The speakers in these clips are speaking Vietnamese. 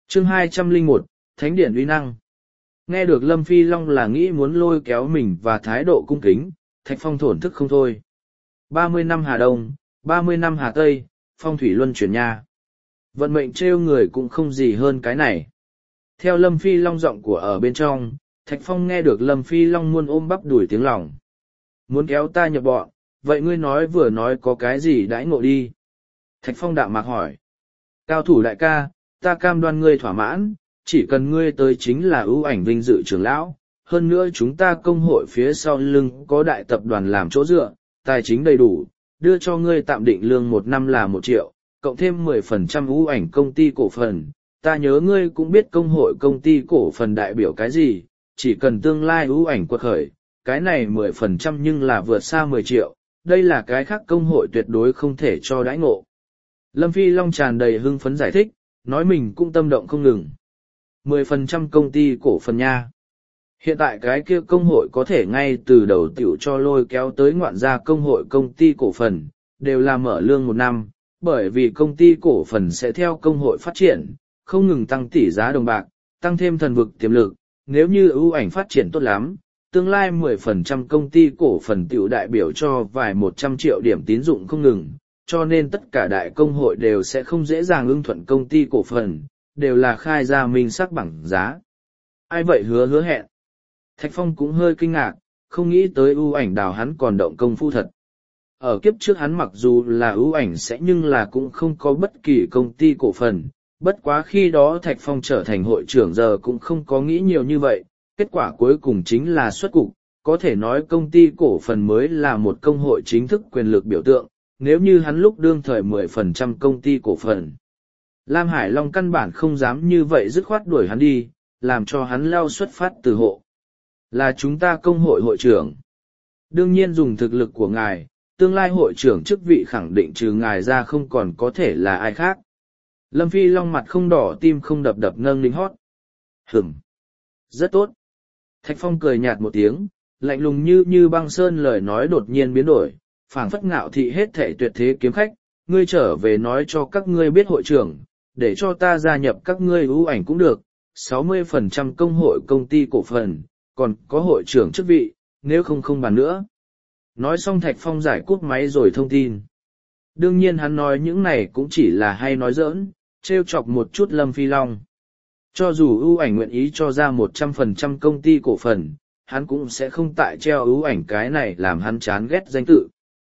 Chương 201, Thánh điển uy năng. Nghe được Lâm Phi Long là nghĩ muốn lôi kéo mình và thái độ cung kính, Thạch Phong thổn thức không thôi. 30 năm Hà Đông, 30 năm Hà Tây, phong thủy luân chuyển nha. Vận mệnh trêu người cũng không gì hơn cái này. Theo Lâm Phi Long giọng của ở bên trong, Thạch Phong nghe được Lâm Phi Long muôn ôm bắp đuổi tiếng lòng. Muốn kéo ta nhập bọn, vậy ngươi nói vừa nói có cái gì đãi ngộ đi. Thạch Phong đạm mạc hỏi. Cao thủ đại ca, ta cam đoan ngươi thỏa mãn, chỉ cần ngươi tới chính là ưu ảnh vinh dự trưởng lão. Hơn nữa chúng ta công hội phía sau lưng có đại tập đoàn làm chỗ dựa, tài chính đầy đủ, đưa cho ngươi tạm định lương 1 năm là 1 triệu, cộng thêm 10% ưu ảnh công ty cổ phần. Ta nhớ ngươi cũng biết công hội công ty cổ phần đại biểu cái gì, chỉ cần tương lai ưu ảnh quật khởi, cái này 10% nhưng là vượt xa 10 triệu, đây là cái khác công hội tuyệt đối không thể cho đãi ngộ. Lâm Phi Long tràn đầy hưng phấn giải thích, nói mình cũng tâm động không ngừng. 10% công ty cổ phần nha. Hiện tại cái kia công hội có thể ngay từ đầu tiểu cho lôi kéo tới ngoạn gia công hội công ty cổ phần, đều là mở lương 1 năm, bởi vì công ty cổ phần sẽ theo công hội phát triển, không ngừng tăng tỷ giá đồng bạc, tăng thêm thần vực tiềm lực, nếu như ưu ảnh phát triển tốt lắm, tương lai 10% công ty cổ phần tiểu đại biểu cho vài 100 triệu điểm tín dụng không ngừng, cho nên tất cả đại công hội đều sẽ không dễ dàng ưng thuận công ty cổ phần, đều là khai ra minh sắc bằng giá. Ai vậy hứa hẹn? Thạch Phong cũng hơi kinh ngạc, không nghĩ tới ưu ảnh đào hắn còn động công phu thật. Ở kiếp trước hắn mặc dù là ưu ảnh sẽ nhưng là cũng không có bất kỳ công ty cổ phần, bất quá khi đó Thạch Phong trở thành hội trưởng giờ cũng không có nghĩ nhiều như vậy, kết quả cuối cùng chính là xuất cục, có thể nói công ty cổ phần mới là một công hội chính thức quyền lực biểu tượng, nếu như hắn lúc đương thời 10% công ty cổ phần. Lam Hải Long căn bản không dám như vậy dứt khoát đuổi hắn đi, làm cho hắn lao xuất phát từ hộ. Là chúng ta công hội hội trưởng. Đương nhiên dùng thực lực của ngài, tương lai hội trưởng chức vị khẳng định trừ ngài ra không còn có thể là ai khác. Lâm Phi Long mặt không đỏ tim không đập đập nâng lính hót. Hửm. Rất tốt. Thạch Phong cười nhạt một tiếng, lạnh lùng như băng sơn lời nói đột nhiên biến đổi, phảng phất ngạo thị hết thể tuyệt thế kiếm khách, ngươi trở về nói cho các ngươi biết hội trưởng, để cho ta gia nhập các ngươi ưu ảnh cũng được, 60% công hội công ty cổ phần, còn có hội trưởng chức vị, nếu không bàn nữa. Nói xong Thạch Phong giải cút máy rồi thông tin. Đương nhiên hắn nói những này cũng chỉ là hay nói giỡn, trêu chọc một chút Lâm Phi Long. Cho dù ưu ảnh nguyện ý cho ra 100% công ty cổ phần, hắn cũng sẽ không tại treo ưu ảnh cái này làm hắn chán ghét danh tự.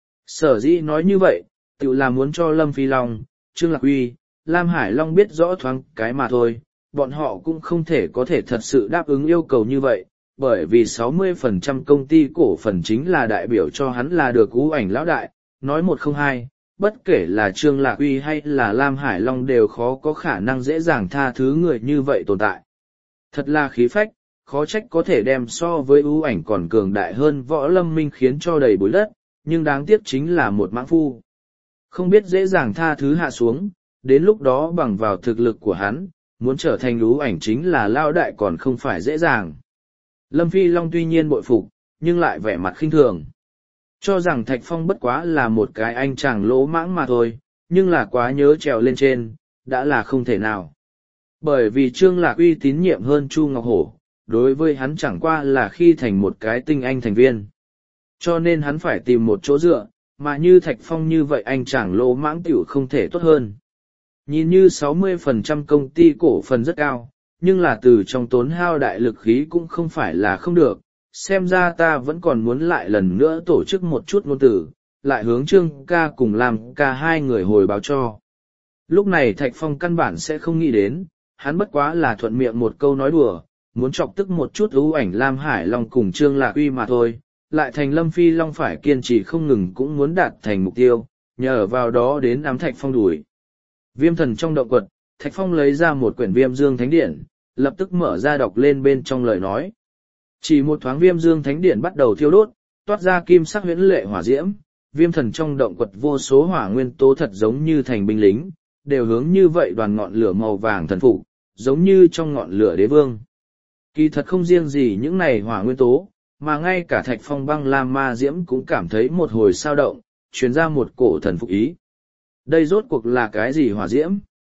Sở dĩ nói như vậy, tự là muốn cho Lâm Phi Long, Trương Lạc Uy, Lam Hải Long biết rõ thoáng cái mà thôi, bọn họ cũng không thể có thể thật sự đáp ứng yêu cầu như vậy, bởi vì 60% công ty cổ phần chính là đại biểu cho hắn là được ưu ảnh lão đại, nói 102, bất kể là Trương Lạc Uy hay là Lam Hải Long đều khó có khả năng dễ dàng tha thứ người như vậy tồn tại. Thật là khí phách, khó trách có thể đem so với ưu ảnh còn cường đại hơn Võ Lâm Minh khiến cho đầy bụi đất, nhưng đáng tiếc chính là một mãng phu. Không biết dễ dàng tha thứ hạ xuống, đến lúc đó bằng vào thực lực của hắn, muốn trở thành ưu ảnh chính là lao đại còn không phải dễ dàng. Lâm Phi Long tuy nhiên bội phục, nhưng lại vẻ mặt khinh thường. Cho rằng Thạch Phong bất quá là một cái anh chàng lỗ mãng mà thôi, nhưng là quá nhớ trèo lên trên, đã là không thể nào. Bởi vì Trương Lạc Uy tín nhiệm hơn Chu Ngọc Hổ, đối với hắn chẳng qua là khi thành một cái tinh anh thành viên. Cho nên hắn phải tìm một chỗ dựa, mà như Thạch Phong như vậy anh chàng lỗ mãng tiểu không thể tốt hơn. Nhìn như 60% công ty cổ phần rất cao, nhưng là từ trong tốn hao đại lực khí cũng không phải là không được, xem ra ta vẫn còn muốn lại lần nữa tổ chức một chút ngôn tử, lại hướng Trương ca cùng làm ca hai người hồi báo cho. Lúc này Thạch Phong căn bản sẽ không nghĩ đến, hắn bất quá là thuận miệng một câu nói đùa, muốn chọc tức một chút ưu ảnh Lam Hải Long cùng Trương Lạc Uy mà thôi, lại thành Lâm Phi Long phải kiên trì không ngừng cũng muốn đạt thành mục tiêu, nhờ vào đó đến ám Thạch Phong đuổi. Viêm thần trong động quật, Thạch Phong lấy ra một quyển Viêm Dương Thánh Điển, lập tức mở ra đọc lên bên trong lời nói. Chỉ một thoáng Viêm Dương Thánh Điển bắt đầu thiêu đốt, toát ra kim sắc huyễn lệ hỏa diễm, viêm thần trong động quật vô số hỏa nguyên tố thật giống như thành binh lính, đều hướng như vậy đoàn ngọn lửa màu vàng thần phục, giống như trong ngọn lửa đế vương. Kỳ thật không riêng gì những này hỏa nguyên tố, mà ngay cả Thạch Phong băng lam ma diễm cũng cảm thấy một hồi sao động, truyền ra một cổ thần phục ý. Đây rốt cuộc là cái gì hỏa diễm?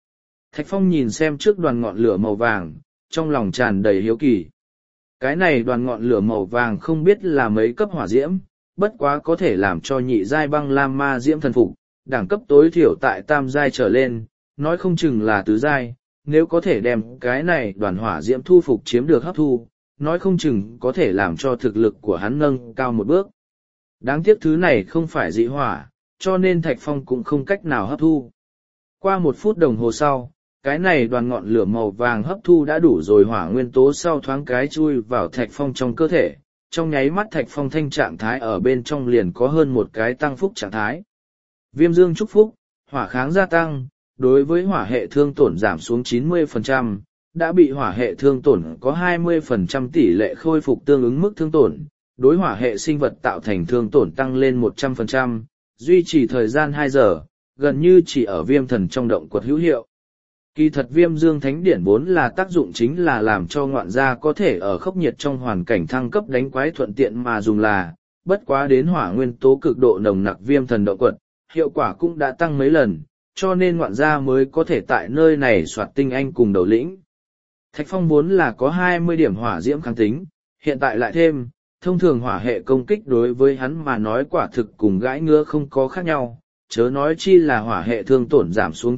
Thạch Phong nhìn xem trước đoàn ngọn lửa màu vàng, trong lòng tràn đầy hiếu kỳ. Cái này đoàn ngọn lửa màu vàng không biết là mấy cấp hỏa diễm, bất quá có thể làm cho nhị giai băng lam ma diễm thần phục, đẳng cấp tối thiểu tại tam giai trở lên, nói không chừng là tứ giai, nếu có thể đem cái này đoàn hỏa diễm thu phục chiếm được hấp thu, nói không chừng có thể làm cho thực lực của hắn nâng cao một bước. Đáng tiếc thứ này không phải dị hỏa, cho nên Thạch Phong cũng không cách nào hấp thu. Qua 1 phút đồng hồ sau, cái này đoàn ngọn lửa màu vàng hấp thu đã đủ rồi hỏa nguyên tố sau thoáng cái chui vào Thạch Phong trong cơ thể, trong nháy mắt Thạch Phong thanh trạng thái ở bên trong liền có hơn một cái tăng phúc trạng thái. Viêm dương chúc phúc, hỏa kháng gia tăng, đối với hỏa hệ thương tổn giảm xuống 90%, đã bị hỏa hệ thương tổn có 20% tỷ lệ khôi phục tương ứng mức thương tổn, đối hỏa hệ sinh vật tạo thành thương tổn tăng lên 100%, duy trì thời gian 2 giờ, gần như chỉ ở viêm thần trong động quật hữu hiệu. Kỳ thật viêm dương thánh điển vốn là tác dụng chính là làm cho ngoạn gia có thể ở khốc nhiệt trong hoàn cảnh thăng cấp đánh quái thuận tiện mà dùng là, bất quá đến hỏa nguyên tố cực độ nồng nặc viêm thần động quật, hiệu quả cũng đã tăng mấy lần, cho nên ngoạn gia mới có thể tại nơi này soạt tinh anh cùng đầu lĩnh. Thạch Phong vốn là có 20 điểm hỏa diễm kháng tính, hiện tại lại thêm, thông thường hỏa hệ công kích đối với hắn mà nói quả thực cùng gãi ngứa không có khác nhau, chớ nói chi là hỏa hệ thương tổn giảm xuống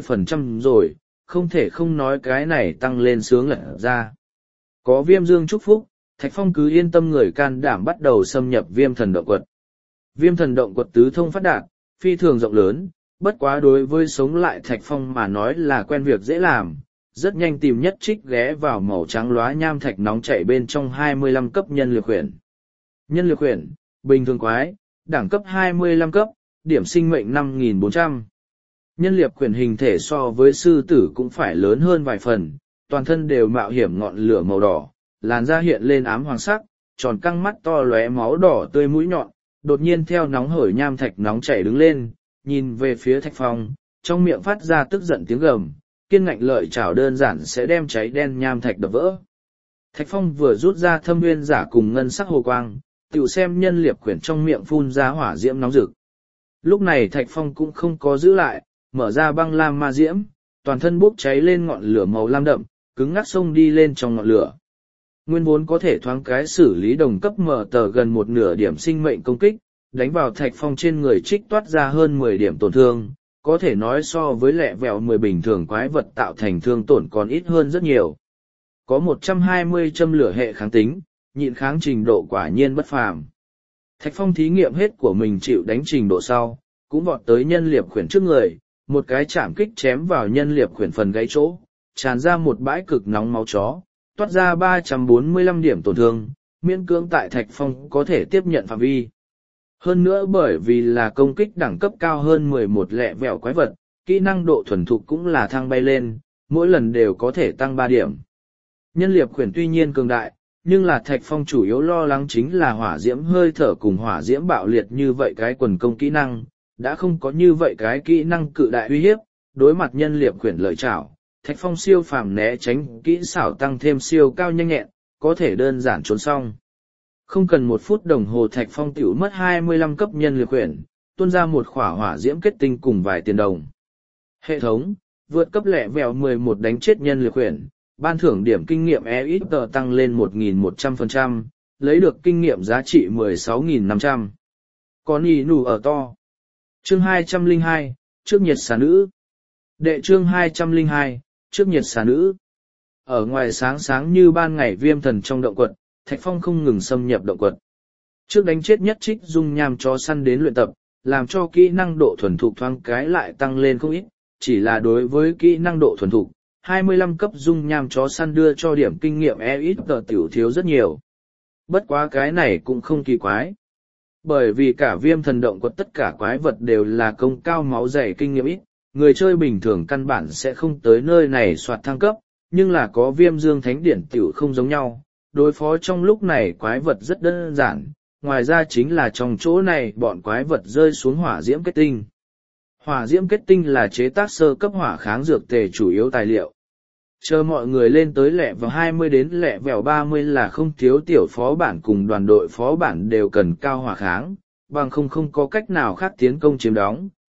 90% rồi, không thể không nói cái này tăng lên sướng lật ra. Có viêm dương chúc phúc, Thạch Phong cứ yên tâm người can đảm bắt đầu xâm nhập viêm thần động quật. Viêm thần động quật tứ thông phát đạt, phi thường rộng lớn, bất quá đối với sống lại Thạch Phong mà nói là quen việc dễ làm, rất nhanh tìm nhất trích ghé vào màu trắng lóa nham thạch nóng chảy bên trong 25 cấp nhân liệt huyền. Nhân liệt huyền, bình thường quái, đẳng cấp 25 cấp, điểm sinh mệnh 5.400. Nhân liệt huyền hình thể so với sư tử cũng phải lớn hơn vài phần, toàn thân đều mạo hiểm ngọn lửa màu đỏ, làn da hiện lên ám hoàng sắc, tròn căng mắt to lóe máu đỏ tươi mũi nhọn, đột nhiên theo nóng hởi nham thạch nóng chảy đứng lên, nhìn về phía Thạch Phong, trong miệng phát ra tức giận tiếng gầm, kiên ngạnh lợi chảo đơn giản sẽ đem cháy đen nham thạch đập vỡ. Thạch Phong vừa rút ra thâm nguyên giả cùng ngân sắc hồ quang, tiểu xem nhân liệp quyển trong miệng phun ra hỏa diễm nóng rực. Lúc này Thạch Phong cũng không có giữ lại, mở ra băng lam ma diễm, toàn thân bốc cháy lên ngọn lửa màu lam đậm, cứng ngắc xông đi lên trong ngọn lửa. Nguyên vốn có thể thoáng cái xử lý đồng cấp mở tờ gần 1/2 điểm sinh mệnh công kích, đánh vào Thạch Phong trên người trích toát ra hơn 10 điểm tổn thương, có thể nói so với lẹ vẹo 10 bình thường quái vật tạo thành thương tổn còn ít hơn rất nhiều. Có 120 châm lửa hệ kháng tính, nhịn kháng trình độ quả nhiên bất phàm. Thạch Phong thí nghiệm hết của mình chịu đánh trình độ sau, cũng vọt tới nhân liệp khuyển trước người, một cái chạm kích chém vào nhân liệp khuyển phần gáy chỗ, tràn ra một bãi cực nóng máu chó, toát ra 345 điểm tổn thương, miễn cưỡng tại Thạch Phong có thể tiếp nhận phạm vi. Hơn nữa bởi vì là công kích đẳng cấp cao hơn 11 lẹ vẹo quái vật, kỹ năng độ thuần thục cũng là thăng bay lên, mỗi lần đều có thể tăng 3 điểm. Nhân liệp khuyển tuy nhiên cường đại, nhưng là Thạch Phong chủ yếu lo lắng chính là hỏa diễm hơi thở cùng hỏa diễm bạo liệt như vậy cái quần công kỹ năng, đã không có như vậy cái kỹ năng cự đại uy hiếp, đối mặt nhân liệp khuyển lợi chảo, Thạch Phong siêu phàm né tránh kỹ xảo tăng thêm siêu cao nhanh nhẹn, có thể đơn giản trốn xong. Không cần 1 phút đồng hồ Thạch Phong tiểu mất 25 cấp nhân liệp khuyển, tuôn ra một khỏa hỏa diễm kết tinh cùng vài tiền đồng. Hệ thống, vượt cấp lẹ vẹo 11 đánh chết nhân liệp khuyển, ban thưởng điểm kinh nghiệm EXP tăng lên 1.100%, lấy được kinh nghiệm giá trị 16.500. Còn ý nụ ở to. Chương 202, trước nhiệt xà nữ. Đệ chương 202, trước nhiệt xà nữ. Ở ngoài sáng sáng như ban ngày viêm thần trong động quật, Thạch Phong không ngừng xâm nhập động quật. Trước đánh chết nhất trích dung nham chó săn đến luyện tập, làm cho kỹ năng độ thuần thục thoáng cái lại tăng lên không ít, chỉ là đối với kỹ năng độ thuần thục, 25 cấp dung nham chó săn đưa cho điểm kinh nghiệm EXP tiểu thiếu rất nhiều. Bất quá cái này cũng không kỳ quái. Bởi vì cả viêm thần động quật tất cả quái vật đều là công cao máu dày kinh nghiệm ít, người chơi bình thường căn bản sẽ không tới nơi này soạt thăng cấp, nhưng là có viêm dương thánh điển tiểu không giống nhau, đối phó trong lúc này quái vật rất đơn giản, ngoài ra chính là trong chỗ này bọn quái vật rơi xuống hỏa diễm kết tinh. Hỏa diễm kết tinh là chế tác sơ cấp hỏa kháng dược tề chủ yếu tài liệu. Chờ mọi người lên tới lẹ vào 20 đến lẹ vẹo 30 là không thiếu tiểu phó bản cùng đoàn đội phó bản đều cần cao hỏa kháng, bằng không có cách nào khác tiến công chiếm đóng,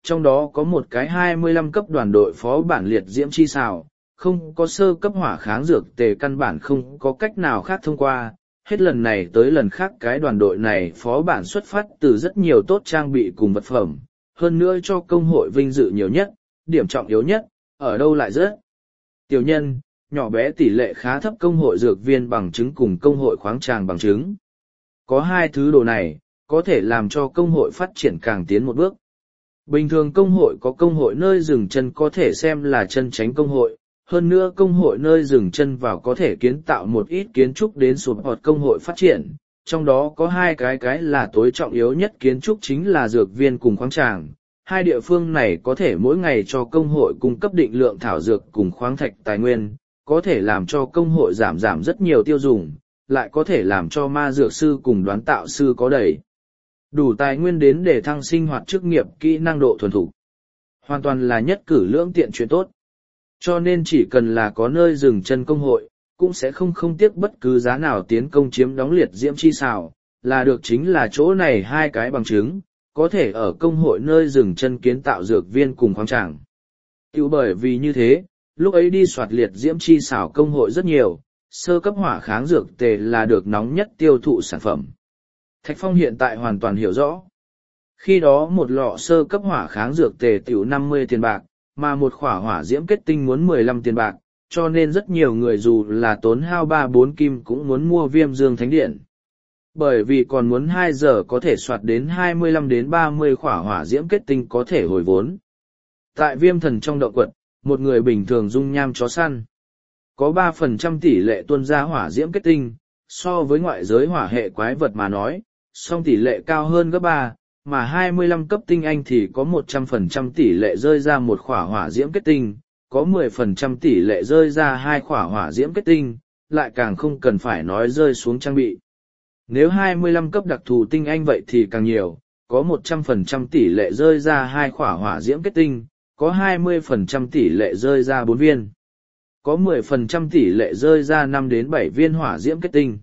trong đó có một cái 25 cấp đoàn đội phó bản liệt diễm chi xào, không có sơ cấp hỏa kháng dược tề căn bản không có cách nào khác thông qua. Hết lần này tới lần khác cái đoàn đội này phó bản xuất phát từ rất nhiều tốt trang bị cùng vật phẩm, hơn nữa cho công hội vinh dự nhiều nhất, điểm trọng yếu nhất, ở đâu lại rất tiểu nhân, nhỏ bé tỷ lệ khá thấp công hội dược viên bằng chứng cùng công hội khoáng tràng bằng chứng. Có hai thứ đồ này, có thể làm cho công hội phát triển càng tiến một bước. Bình thường công hội có công hội nơi dừng chân có thể xem là chân tránh công hội, hơn nữa công hội nơi dừng chân vào có thể kiến tạo một ít kiến trúc đến sụp hoạt công hội phát triển, trong đó có hai cái là tối trọng yếu nhất kiến trúc chính là dược viên cùng khoáng tràng. Hai địa phương này có thể mỗi ngày cho công hội cung cấp định lượng thảo dược cùng khoáng thạch tài nguyên, có thể làm cho công hội giảm rất nhiều tiêu dùng, lại có thể làm cho ma dược sư cùng đoán tạo sư có đầy đủ tài nguyên đến để thăng sinh hoạt chức nghiệp kỹ năng độ thuần thục. Hoàn toàn là nhất cử lưỡng tiện chuyện tốt. Cho nên chỉ cần là có nơi dừng chân công hội, cũng sẽ không tiếc bất cứ giá nào tiến công chiếm đóng liệt diễm chi xào, là được chính là chỗ này hai cái bằng chứng, có thể ở công hội nơi dừng chân kiến tạo dược viên cùng khoáng tràng. Tiểu bởi vì như thế, lúc ấy đi soạt liệt diễm chi xào công hội rất nhiều, sơ cấp hỏa kháng dược tề là được nóng nhất tiêu thụ sản phẩm. Thạch Phong hiện tại hoàn toàn hiểu rõ. Khi đó một lọ sơ cấp hỏa kháng dược tề tiểu 50 tiền bạc, mà một khỏa hỏa diễm kết tinh muốn 15 tiền bạc, cho nên rất nhiều người dù là tốn hao 3-4 kim cũng muốn mua Viêm Dương Thánh Điện. Bởi vì còn muốn 2 giờ có thể soạt đến 25 đến 30 khỏa hỏa diễm kết tinh có thể hồi vốn. Tại Viêm Thần trong động quật, một người bình thường dung nham chó săn. Có 3% tỷ lệ tuôn ra hỏa diễm kết tinh, so với ngoại giới hỏa hệ quái vật mà nói, song tỷ lệ cao hơn gấp 3, mà 25 cấp tinh anh thì có 100% tỷ lệ rơi ra một khỏa hỏa diễm kết tinh, có 10% tỷ lệ rơi ra 2 khỏa hỏa diễm kết tinh, lại càng không cần phải nói rơi xuống trang bị. Nếu 25 cấp đặc thù tinh anh vậy thì càng nhiều, có 100% tỷ lệ rơi ra 2 khỏa hỏa diễm kết tinh, có 20% tỷ lệ rơi ra 4 viên, có 10% tỷ lệ rơi ra 5 đến 7 viên hỏa diễm kết tinh.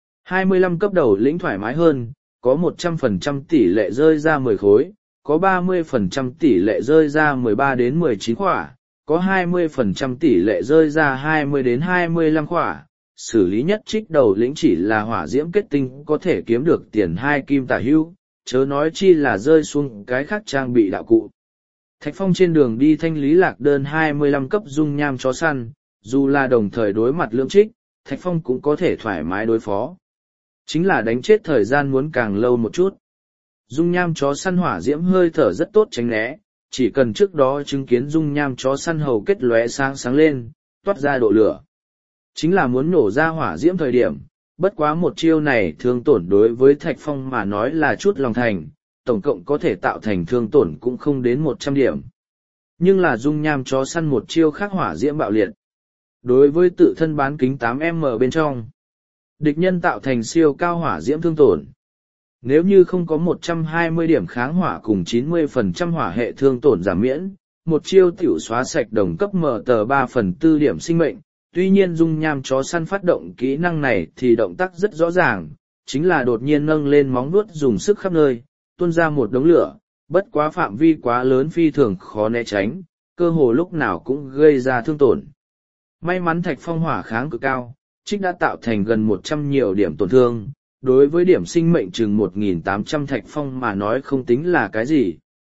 25 cấp đầu lĩnh thoải mái hơn, có 100% tỷ lệ rơi ra 10 khối, có 30% tỷ lệ rơi ra 13 đến 19 khỏa, có 20% tỷ lệ rơi ra 20 đến 25 khỏa. Xử lý nhất trích đầu lĩnh chỉ là hỏa diễm kết tinh có thể kiếm được tiền 2 kim tả hưu, chớ nói chi là rơi xuống cái khác trang bị đạo cụ. Thạch Phong trên đường đi thanh lý lạc đơn 25 cấp dung nham chó săn, dù là đồng thời đối mặt lưỡng trích, Thạch Phong cũng có thể thoải mái đối phó. Chính là đánh chết thời gian muốn càng lâu một chút. Dung nham chó săn hỏa diễm hơi thở rất tốt tránh né, chỉ cần trước đó chứng kiến dung nham chó săn hầu kết lóe sáng lên, toát ra độ lửa. Chính là muốn nổ ra hỏa diễm thời điểm, bất quá một chiêu này thương tổn đối với Thạch Phong mà nói là chút lòng thành, tổng cộng có thể tạo thành thương tổn cũng không đến 100 điểm. Nhưng là dung nham chó săn một chiêu khác hỏa diễm bạo liệt. Đối với tự thân bán kính 8m bên trong, địch nhân tạo thành siêu cao hỏa diễm thương tổn. Nếu như không có 120 điểm kháng hỏa cùng 90% hỏa hệ thương tổn giảm miễn, một chiêu tiểu xóa sạch đồng cấp mở tờ 3/4 điểm sinh mệnh. Tuy nhiên dung nham chó săn phát động kỹ năng này thì động tác rất rõ ràng, chính là đột nhiên nâng lên móng vuốt dùng sức khắp nơi, tuôn ra một đống lửa, bất quá phạm vi quá lớn phi thường khó né tránh, cơ hồ lúc nào cũng gây ra thương tổn. May mắn Thạch Phong hỏa kháng cực cao, trích đã tạo thành gần 100 nhiều điểm tổn thương, đối với điểm sinh mệnh chừng 1.800 Thạch Phong mà nói không tính là cái gì.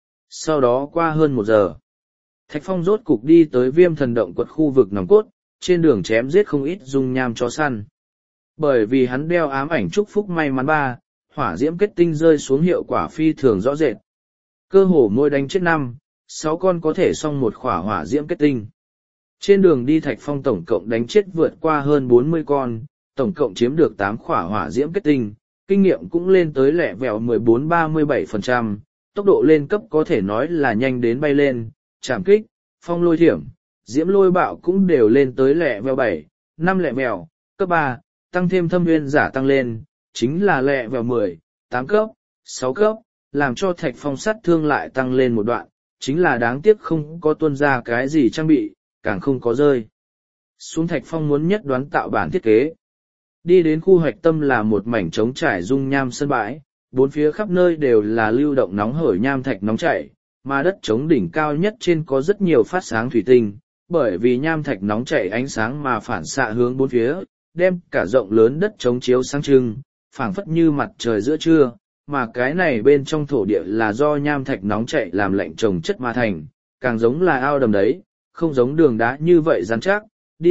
Sau đó qua hơn 1 giờ, Thạch Phong rốt cục đi tới Viêm Thần động quật khu vực nòng cốt, trên đường chém giết không ít dung nham chó săn. Bởi vì hắn đeo ám ảnh chúc phúc may mắn 3, hỏa diễm kết tinh rơi xuống hiệu quả phi thường rõ rệt. Cơ hồ mỗi đánh chết 5-6 con có thể xong một khỏa hỏa diễm kết tinh. Trên đường đi Thạch Phong tổng cộng đánh chết vượt qua hơn 40 con, tổng cộng chiếm được 8 khỏa hỏa diễm kết tinh, kinh nghiệm cũng lên tới lẹ vẹo 14-37%, tốc độ lên cấp có thể nói là nhanh đến bay lên, chạm kích, phong lôi thiểm, diễm lôi bạo cũng đều lên tới lẹ vẹo 7-5 lẹ vẹo, cấp 3, tăng thêm thâm nguyên giả tăng lên, chính là lẹ vẹo 10-8 cấp, 6 cấp, làm cho Thạch Phong sát thương lại tăng lên một đoạn, chính là đáng tiếc không có tuôn ra cái gì trang bị, càng không có rơi xuống. Thạch Phong muốn nhất đoán tạo bản thiết kế. Đi đến khu hoạch tâm là một mảnh trống trải dung nham sân bãi, bốn phía khắp nơi đều là lưu động nóng hởi nham thạch nóng chảy, mà đất trống đỉnh cao nhất trên có rất nhiều phát sáng thủy tinh, bởi vì nham thạch nóng chảy ánh sáng mà phản xạ hướng bốn phía, đem cả rộng lớn đất trống chiếu sáng trưng, phảng phất như mặt trời giữa trưa, mà cái này bên trong thổ địa là do nham thạch nóng chảy làm lạnh trồng chất mà thành, càng giống là ao đầm đấy, không giống đường đá như vậy rắn chắc,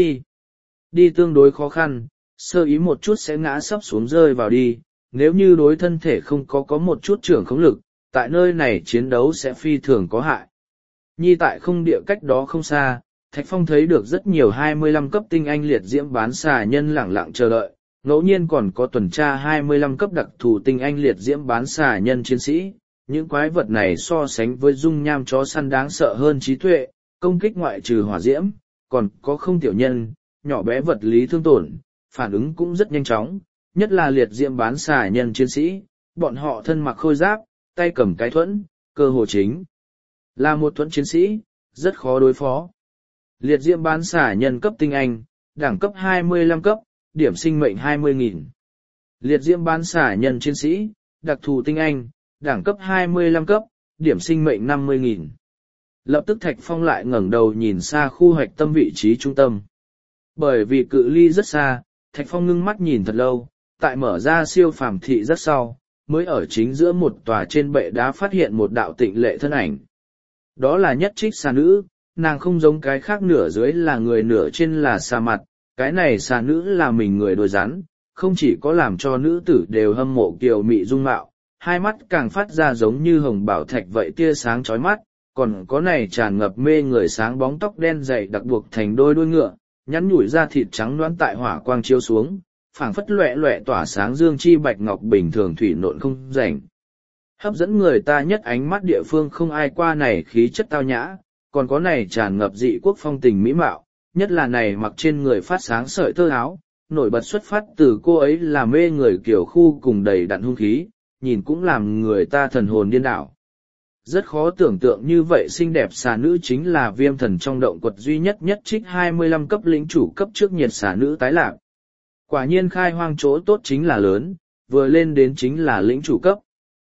đi tương đối khó khăn, sơ ý một chút sẽ ngã sấp xuống rơi vào đi, nếu như đối thân thể không có một chút trưởng khống lực, tại nơi này chiến đấu sẽ phi thường có hại. Nhi tại không địa cách đó không xa, Thạch Phong thấy được rất nhiều 25 cấp tinh anh liệt diễm bán xà nhân lẳng lặng chờ đợi, ngẫu nhiên còn có tuần tra 25 cấp đặc thù tinh anh liệt diễm bán xà nhân chiến sĩ. Những quái vật này so sánh với dung nham chó săn đáng sợ hơn trí tuệ, công kích ngoại trừ hỏa diễm, còn có không tiểu nhân, nhỏ bé vật lý thương tổn, phản ứng cũng rất nhanh chóng, nhất là liệt diễm bán xà nhân chiến sĩ, bọn họ thân mặc khôi giáp, tay cầm cái thuẫn, cơ hồ chính là một thuẫn chiến sĩ, rất khó đối phó. Liệt diễm bán xà nhân cấp tinh anh, đẳng cấp 25 cấp, điểm sinh mệnh 20.000. Liệt diễm bán xà nhân chiến sĩ, đặc thù tinh anh, đẳng cấp 25 cấp, điểm sinh mệnh 50.000. Lập tức Thạch Phong lại ngẩng đầu nhìn xa khu hoạch tâm vị trí trung tâm. Bởi vì cự ly rất xa, Thạch Phong ngưng mắt nhìn thật lâu, tại mở ra siêu phàm thị rất sau, mới ở chính giữa một tòa trên bệ đá phát hiện một đạo tịnh lệ thân ảnh. Đó là Nhất Trích xà nữ, nàng không giống cái khác, nửa dưới là người nửa trên là xà mặt, cái này xà nữ là mình người đôi rắn, không chỉ có làm cho nữ tử đều hâm mộ kiều mị dung mạo, hai mắt càng phát ra giống như hồng bảo thạch vậy tia sáng chói mắt, còn có này tràn ngập mê người sáng bóng tóc đen dày đặc buộc thành đôi đuôi ngựa, nhắn nhủi ra thịt trắng loãng tại hỏa quang chiếu xuống, phảng phất loẹ loẹ tỏa sáng dương chi bạch ngọc bình thường thủy nộn không rảnh. Hấp dẫn người ta nhất ánh mắt địa phương không ai qua này khí chất tao nhã, còn có này tràn ngập dị quốc phong tình mỹ mạo, nhất là này mặc trên người phát sáng sợi tơ áo, nổi bật xuất phát từ cô ấy là mê người kiểu khu cùng đầy đặn hung khí, nhìn cũng làm người ta thần hồn điên đảo. Rất khó tưởng tượng như vậy xinh đẹp xà nữ chính là Viêm Thần trong động quật duy nhất Nhất Trích 25 cấp lĩnh chủ cấp trước nhiệt xà nữ tái lạc. Quả nhiên khai hoang chỗ tốt chính là lớn, vừa lên đến chính là lĩnh chủ cấp.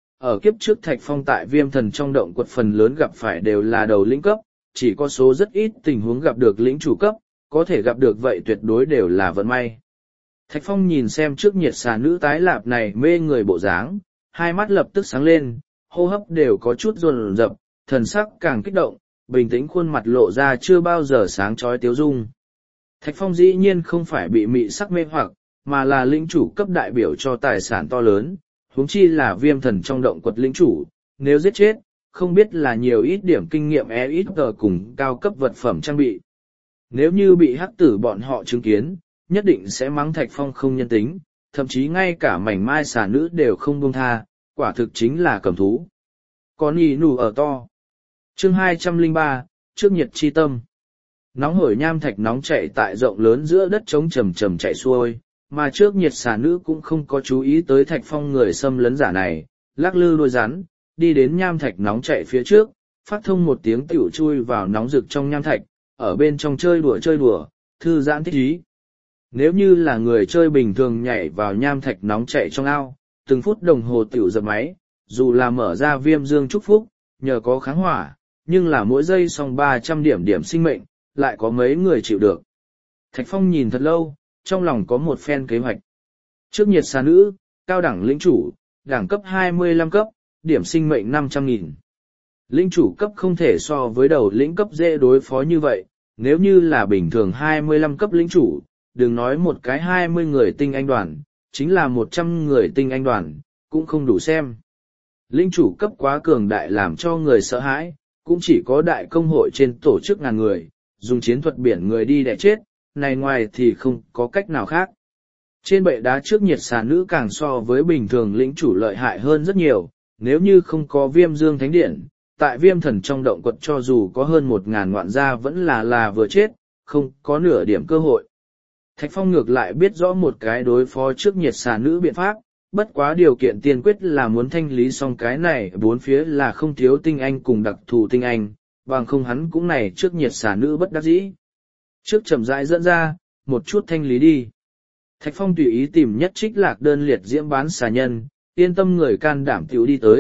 Ở kiếp trước Thạch Phong tại Viêm Thần trong động quật phần lớn gặp phải đều là đầu lĩnh cấp, chỉ có số rất ít tình huống gặp được lĩnh chủ cấp, có thể gặp được vậy tuyệt đối đều là vận may. Thạch Phong nhìn xem trước nhiệt xà nữ tái lạp này mê người bộ dáng, hai mắt lập tức sáng lên, hô hấp đều có chút run rập, thần sắc càng kích động, bình tĩnh khuôn mặt lộ ra chưa bao giờ sáng chói tiếu dung. Thạch Phong dĩ nhiên không phải bị mị sắc mê hoặc, mà là lĩnh chủ cấp đại biểu cho tài sản to lớn, huống chi là Viêm Thần trong động quật lĩnh chủ, nếu giết chết, không biết là nhiều ít điểm kinh nghiệm ít tờ cùng cao cấp vật phẩm trang bị. Nếu như bị hắc tử bọn họ chứng kiến, nhất định sẽ mắng Thạch Phong không nhân tính, thậm chí ngay cả mảnh mai xà nữ đều không buông tha, quả thực chính là cầm thú. Còn nhì nù ở to. Chương 203, trước nhiệt chi tâm. Nóng hổi nham thạch nóng chảy tại rộng lớn giữa đất trống chầm chầm chảy xuôi, mà trước nhiệt xà nữ cũng không có chú ý tới Thạch Phong người xâm lấn giả này, lắc lư đuôi rắn, đi đến nham thạch nóng chảy phía trước, phát thông một tiếng tiểu chui vào nóng rực trong nham thạch, ở bên trong chơi đùa, thư giãn thích ý. Nếu như là người chơi bình thường nhảy vào nham thạch nóng chảy trong ao, từng phút đồng hồ tiểu dập máy, dù là mở ra viêm dương chúc phúc, nhờ có kháng hỏa, nhưng là mỗi giây xong 300 điểm sinh mệnh, lại có mấy người chịu được. Thạch Phong nhìn thật lâu, trong lòng có một phen kế hoạch. Trước nhiệt xà nữ, cao đẳng lĩnh chủ, đẳng cấp 25 cấp, điểm sinh mệnh 500.000. Lĩnh chủ cấp không thể so với đầu lĩnh cấp dễ đối phó như vậy, nếu như là bình thường 25 cấp lĩnh chủ, đừng nói một cái 20 người tinh anh đoàn, chính là 100 người tinh anh đoàn, cũng không đủ xem. Lĩnh chủ cấp quá cường đại làm cho người sợ hãi, cũng chỉ có đại công hội trên tổ chức ngàn người, dùng chiến thuật biển người đi đẻ chết, này ngoài thì không có cách nào khác. Trên bệ đá trước nhiệt xà nữ càng so với bình thường lĩnh chủ lợi hại hơn rất nhiều, nếu như không có Viêm Dương Thánh Điện, tại Viêm Thần trong động quật cho dù có hơn 1.000 ngoạn gia vẫn là vừa chết, không có nửa điểm cơ hội. Thạch Phong ngược lại biết rõ một cái đối phó trước nhiệt xà nữ biện pháp, bất quá điều kiện tiên quyết là muốn thanh lý xong cái này, bốn phía là không thiếu tinh anh cùng đặc thù tinh anh, bằng không hắn cũng này trước nhiệt xà nữ bất đắc dĩ. Trước chậm rãi dẫn ra, một chút thanh lý đi. Thạch Phong tùy ý tìm Nhất Trích lạc đơn liệt diễm bán xà nhân, yên tâm người can đảm tiểu đi tới,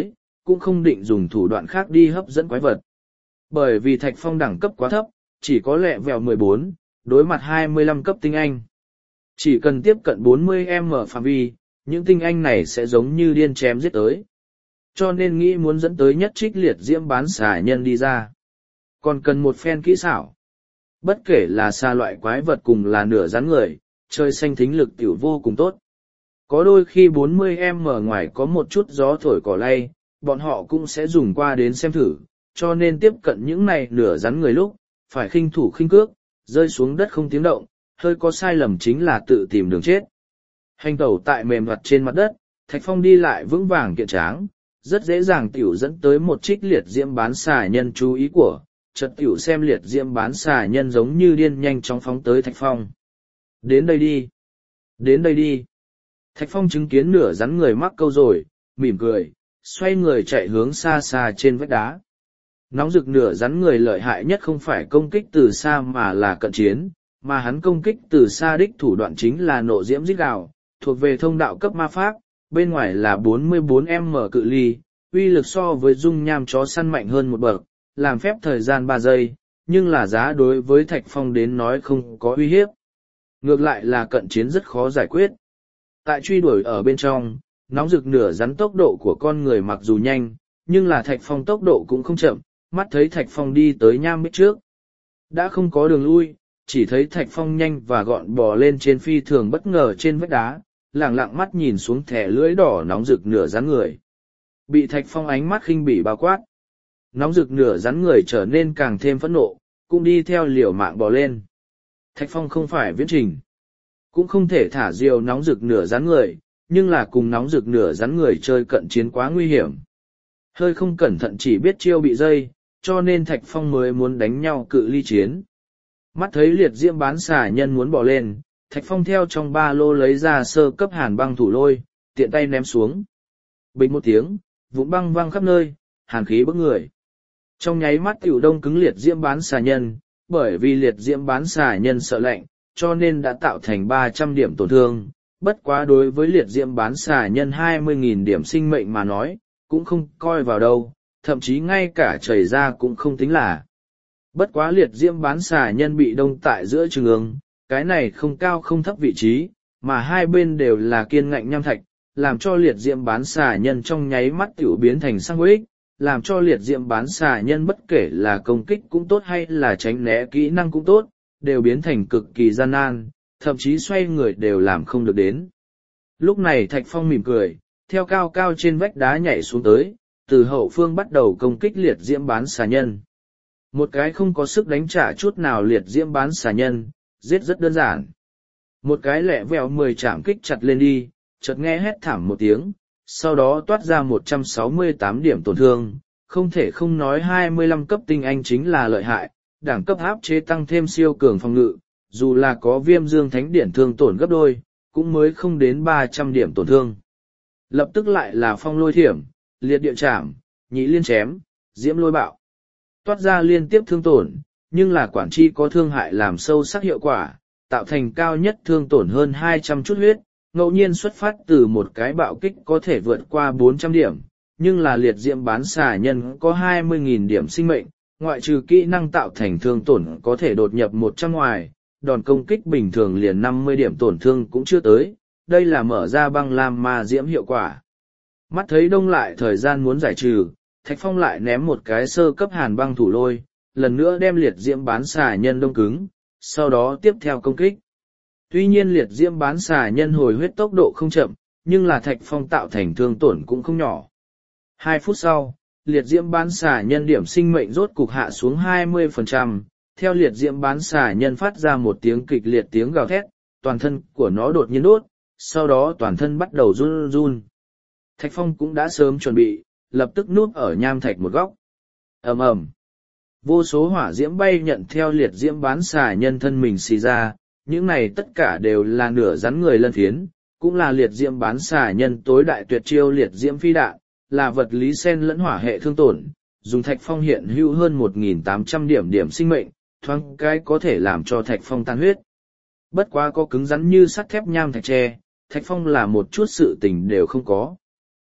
cũng không định dùng thủ đoạn khác đi hấp dẫn quái vật. Bởi vì Thạch Phong đẳng cấp quá thấp, chỉ có lẹ vèo 14, đối mặt 25 cấp tinh anh. Chỉ cần tiếp cận 40m phạm vi, những tinh anh này sẽ giống như điên chém giết tới. Cho nên nghĩ muốn dẫn tới nhất trích liệt diễm bán xà nhân đi ra. Còn cần một phen kỹ xảo. Bất kể là xa loại quái vật cùng là nửa rắn người, chơi xanh thính lực tiểu vô cùng tốt. Có đôi khi 40m ngoài có một chút gió thổi cỏ lay, bọn họ cũng sẽ dùng qua đến xem thử, cho nên tiếp cận những này nửa rắn người lúc, phải khinh thủ khinh cước, rơi xuống đất không tiếng động, hơi có sai lầm chính là tự tìm đường chết. Hành tẩu tại mềm mặt trên mặt đất, Thạch Phong đi lại vững vàng kiện tráng, rất dễ dàng tiểu dẫn tới một trích liệt diễm bán xà nhân chú ý của, chợt tiểu xem liệt diễm bán xà nhân giống như điên nhanh chóng phóng tới Thạch Phong. Đến đây đi! Đến đây đi! Thạch Phong chứng kiến nửa rắn người mắc câu rồi, mỉm cười, xoay người chạy hướng xa xa trên vách đá. Nóng rực nửa rắn người lợi hại nhất không phải công kích từ xa mà là cận chiến, mà hắn công kích từ xa đích thủ đoạn chính là nộ diễm rít gào, thuộc về thông đạo cấp ma pháp, bên ngoài là 44m cự ly, uy lực so với dung nham chó săn mạnh hơn một bậc, làm phép thời gian 3 giây, nhưng là giá đối với Thạch Phong đến nói không có uy hiếp. Ngược lại là cận chiến rất khó giải quyết. Tại truy đuổi ở bên trong, nóng rực nửa rắn tốc độ của con người mặc dù nhanh, nhưng là Thạch Phong tốc độ cũng không chậm, mắt thấy Thạch Phong đi tới nham bích trước. Đã không có đường lui, chỉ thấy Thạch Phong nhanh và gọn bò lên trên phi thường bất ngờ trên vách đá, lẳng lặng mắt nhìn xuống thẻ lưỡi đỏ nóng rực nửa rắn người. Bị Thạch Phong ánh mắt khinh bỉ bao quát. Nóng rực nửa rắn người trở nên càng thêm phẫn nộ, cũng đi theo liều mạng bò lên. Thạch Phong không phải viễn trình, cũng không thể thả diều nóng rực nửa rắn người, nhưng là cùng nóng rực nửa rắn người chơi cận chiến quá nguy hiểm. Hơi không cẩn thận chỉ biết chiêu bị dây, cho nên Thạch Phong mới muốn đánh nhau cự ly chiến. Mắt thấy liệt diễm bán xà nhân muốn bỏ lên, Thạch Phong theo trong ba lô lấy ra sơ cấp hàn băng thủ lôi, tiện tay ném xuống. Bình một tiếng, vụn băng văng khắp nơi, hàn khí bức người. Trong nháy mắt tiểu đông cứng liệt diễm bán xà nhân, bởi vì liệt diễm bán xà nhân sợ lạnh, cho nên đã tạo thành 300 điểm tổn thương. Bất quá đối với liệt diễm bán xà nhân 20.000 điểm sinh mệnh mà nói, cũng không coi vào đâu, thậm chí ngay cả chảy ra cũng không tính là. Bất quá liệt diễm bán xà nhân bị đông tại giữa trung ương, cái này không cao không thấp vị trí, mà hai bên đều là kiên ngạnh nham thạch, làm cho liệt diễm bán xà nhân trong nháy mắt tiểu biến thành sang huyết, làm cho liệt diễm bán xà nhân bất kể là công kích cũng tốt hay là tránh né kỹ năng cũng tốt, đều biến thành cực kỳ gian nan, thậm chí xoay người đều làm không được đến. Lúc này Thạch Phong mỉm cười, theo cao cao trên vách đá nhảy xuống tới, từ hậu phương bắt đầu công kích liệt diễm bán xà nhân. Một cái không có sức đánh trả chút nào liệt diễm bán xà nhân, giết rất đơn giản. Một cái lẹ vẹo 10 chạm kích chặt lên đi, chợt nghe hét thảm một tiếng, sau đó toát ra 168 điểm tổn thương, không thể không nói 25 cấp tinh anh chính là lợi hại, đẳng cấp áp chế tăng thêm siêu cường phòng ngự, dù là có viêm dương thánh điển thương tổn gấp đôi, cũng mới không đến 300 điểm tổn thương. Lập tức lại là phong lôi thiểm, liệt địa chạm, nhị liên chém, diễm lôi bạo. Toát ra liên tiếp thương tổn, nhưng là quản chi có thương hại làm sâu sắc hiệu quả, tạo thành cao nhất thương tổn hơn 200 chút huyết, ngẫu nhiên xuất phát từ một cái bạo kích có thể vượt qua 400 điểm, nhưng là liệt diễm bán xà nhân có 20.000 điểm sinh mệnh, ngoại trừ kỹ năng tạo thành thương tổn có thể đột nhập 100 ngoài, đòn công kích bình thường liền 50 điểm tổn thương cũng chưa tới, đây là mở ra băng lam ma diễm hiệu quả. Mắt thấy đông lại thời gian muốn giải trừ, Thạch Phong lại ném một cái sơ cấp hàn băng thủ lôi, lần nữa đem liệt diễm bán xà nhân đông cứng, sau đó tiếp theo công kích. Tuy nhiên liệt diễm bán xà nhân hồi huyết tốc độ không chậm, nhưng là Thạch Phong tạo thành thương tổn cũng không nhỏ. 2 phút sau, liệt diễm bán xà nhân điểm sinh mệnh rốt cục hạ xuống 20%, theo liệt diễm bán xà nhân phát ra một tiếng kịch liệt tiếng gào thét, toàn thân của nó đột nhiên đốt, sau đó toàn thân bắt đầu run run. Thạch Phong cũng đã sớm chuẩn bị, lập tức núp ở nham thạch một góc. Ầm ầm, vô số hỏa diễm bay nhận theo liệt diễm bán xà nhân thân mình xì ra, những này tất cả đều là nửa rắn người lân phiến, cũng là liệt diễm bán xà nhân tối đại tuyệt chiêu liệt diễm phi đạn, là vật lý sen lẫn hỏa hệ thương tổn, dùng Thạch Phong hiện hữu hơn 1.800 điểm sinh mệnh, thoáng cái có thể làm cho Thạch Phong tan huyết. Bất quá có cứng rắn như sắt thép nham thạch tre, Thạch Phong là một chút sự tình đều không có.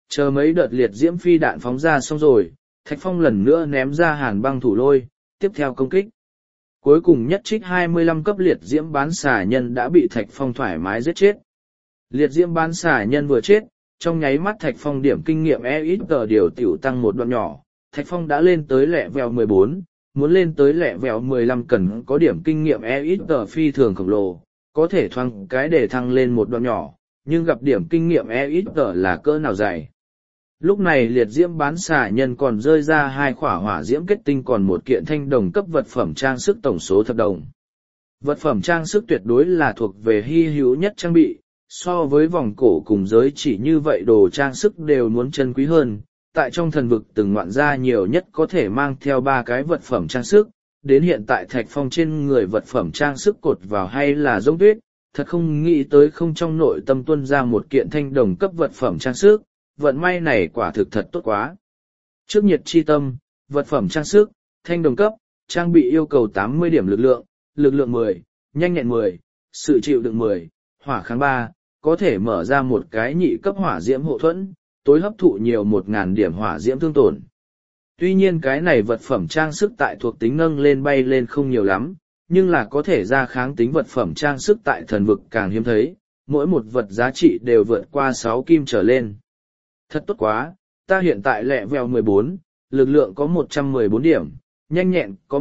Chờ mấy đợt liệt diễm phi đạn phóng ra xong rồi, Thạch Phong lần nữa ném ra hàn băng thủ lôi, tiếp theo công kích. Cuối cùng nhất trích 25 cấp liệt diễm bán xà nhân đã bị Thạch Phong thoải mái giết chết. Liệt diễm bán xà nhân vừa chết, trong nháy mắt Thạch Phong điểm kinh nghiệm EXG điều tiểu tăng một đoạn nhỏ, Thạch Phong đã lên tới lẹ vèo 14, muốn lên tới lẹ vèo 15 cần có điểm kinh nghiệm EXG phi thường khổng lồ, có thể thoáng cái để thăng lên một đoạn nhỏ, nhưng gặp điểm kinh nghiệm EXG là cỡ nào dày. Lúc này liệt diễm bán xà nhân còn rơi ra 2 khỏa hỏa diễm kết tinh còn một kiện thanh đồng cấp vật phẩm trang sức tổng số thập đồng. Vật phẩm trang sức tuyệt đối là thuộc về hy hữu nhất trang bị, so với vòng cổ cùng giới chỉ như vậy đồ trang sức đều muốn chân quý hơn. Tại trong thần vực từng ngoạn gia nhiều nhất có thể mang theo 3 cái vật phẩm trang sức, đến hiện tại Thạch Phong trên người vật phẩm trang sức cột vào hay là giống tuyết, thật không nghĩ tới không trong nội tâm tuân ra một kiện thanh đồng cấp vật phẩm trang sức, vận may này quả thực thật tốt quá. Trước nhiệt chi tâm, vật phẩm trang sức, thanh đồng cấp, trang bị yêu cầu 80 điểm lực lượng 10, nhanh nhẹn 10, sự chịu đựng 10, hỏa kháng 3, có thể mở ra một cái nhị cấp hỏa diễm hộ thuẫn, tối hấp thụ nhiều 1.000 điểm hỏa diễm thương tổn. Tuy nhiên cái này vật phẩm trang sức tại thuộc tính nâng lên bay lên không nhiều lắm, nhưng là có thể ra kháng tính vật phẩm trang sức tại thần vực càng hiếm thấy, mỗi một vật giá trị đều vượt qua 6 kim trở lên. Thật tốt quá, ta hiện tại lẹ vèo 14, lực lượng có 114 điểm, nhanh nhẹn có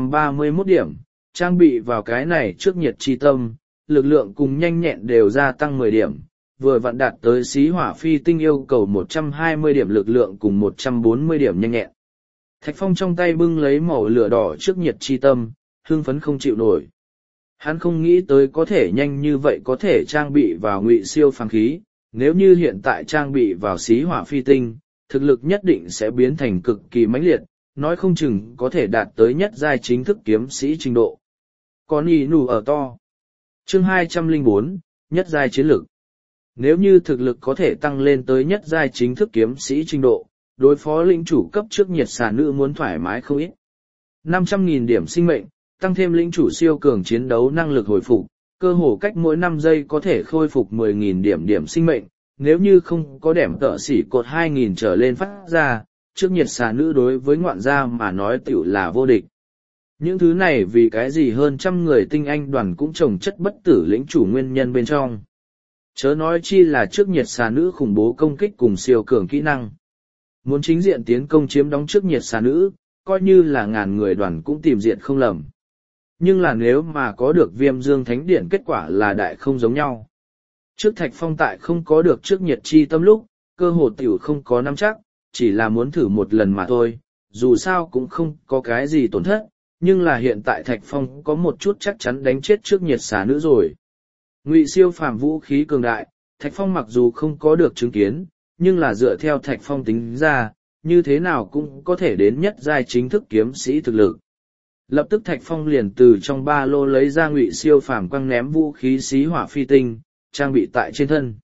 131 điểm, trang bị vào cái này trước nhiệt chi tâm, lực lượng cùng nhanh nhẹn đều gia tăng 10 điểm, vừa vặn đạt tới xí hỏa phi tinh yêu cầu 120 điểm lực lượng cùng 140 điểm nhanh nhẹn. Thạch Phong trong tay bưng lấy màu lửa đỏ trước nhiệt chi tâm, hưng phấn không chịu nổi. Hắn không nghĩ tới có thể nhanh như vậy có thể trang bị vào ngụy siêu phàm khí, nếu như hiện tại trang bị vào xí hỏa phi tinh, thực lực nhất định sẽ biến thành cực kỳ mãnh liệt, nói không chừng có thể đạt tới nhất giai chính thức kiếm sĩ trình độ. Còn ý nù ở to. Chương 204, nhất giai chiến lực. Nếu như thực lực có thể tăng lên tới nhất giai chính thức kiếm sĩ trình độ, đối phó lĩnh chủ cấp trước nhiệt xà nữ muốn thoải mái không ít. 500.000 điểm sinh mệnh, tăng thêm lĩnh chủ siêu cường chiến đấu năng lực hồi phục, cơ hồ cách mỗi 5 giây có thể khôi phục 10.000 điểm sinh mệnh, nếu như không có đẻm tợ xỉ cột 2.000 trở lên phát ra, trước nhiệt xà nữ đối với ngoạn gia mà nói tiểu là vô địch. Những thứ này vì cái gì hơn trăm người tinh anh đoàn cũng trồng chất bất tử lĩnh chủ nguyên nhân bên trong. Chớ nói chi là trước nhiệt xà nữ khủng bố công kích cùng siêu cường kỹ năng. Muốn chính diện tiến công chiếm đóng trước nhiệt xà nữ, coi như là ngàn người đoàn cũng tìm diện không lầm. Nhưng là nếu mà có được viêm dương thánh điển kết quả là đại không giống nhau. Trước Thạch Phong tại không có được trước nhiệt chi tâm lúc, cơ hồ tiểu không có nắm chắc, chỉ là muốn thử một lần mà thôi, dù sao cũng không có cái gì tổn thất, nhưng là hiện tại Thạch Phong có một chút chắc chắn đánh chết trước nhiệt xà nữ rồi. Ngụy siêu phàm vũ khí cường đại, Thạch Phong mặc dù không có được chứng kiến, nhưng là dựa theo Thạch Phong tính ra, như thế nào cũng có thể đến nhất giai chính thức kiếm sĩ thực lực. Lập tức Thạch Phong liền từ trong ba lô lấy ra ngụy siêu phàm quăng ném vũ khí xí hỏa phi tinh, trang bị tại trên thân.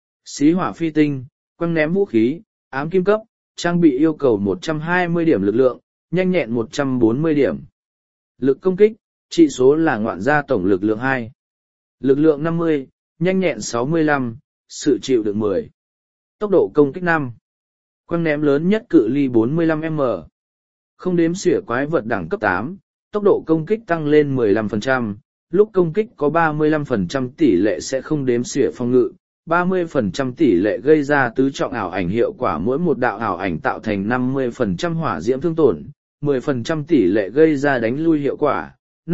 Xí hỏa phi tinh, quăng ném vũ khí, ám kim cấp, trang bị yêu cầu 120 điểm lực lượng, nhanh nhẹn 140 điểm. Lực công kích, trị số là ngoạn gia tổng lực lượng 2. Lực lượng 50, nhanh nhẹn 65, sự chịu đựng 10. Tốc độ công kích 5. Quăng ném lớn nhất cự ly 45m. Không đếm xỉa quái vật đẳng cấp 8, tốc độ công kích tăng lên 15%, lúc công kích có 35% tỷ lệ sẽ không đếm xỉa phòng ngự, 30% tỷ lệ gây ra tứ trọng ảo ảnh hiệu quả mỗi một đạo ảo ảnh tạo thành 50% hỏa diễm thương tổn, 10% tỷ lệ gây ra đánh lui hiệu quả,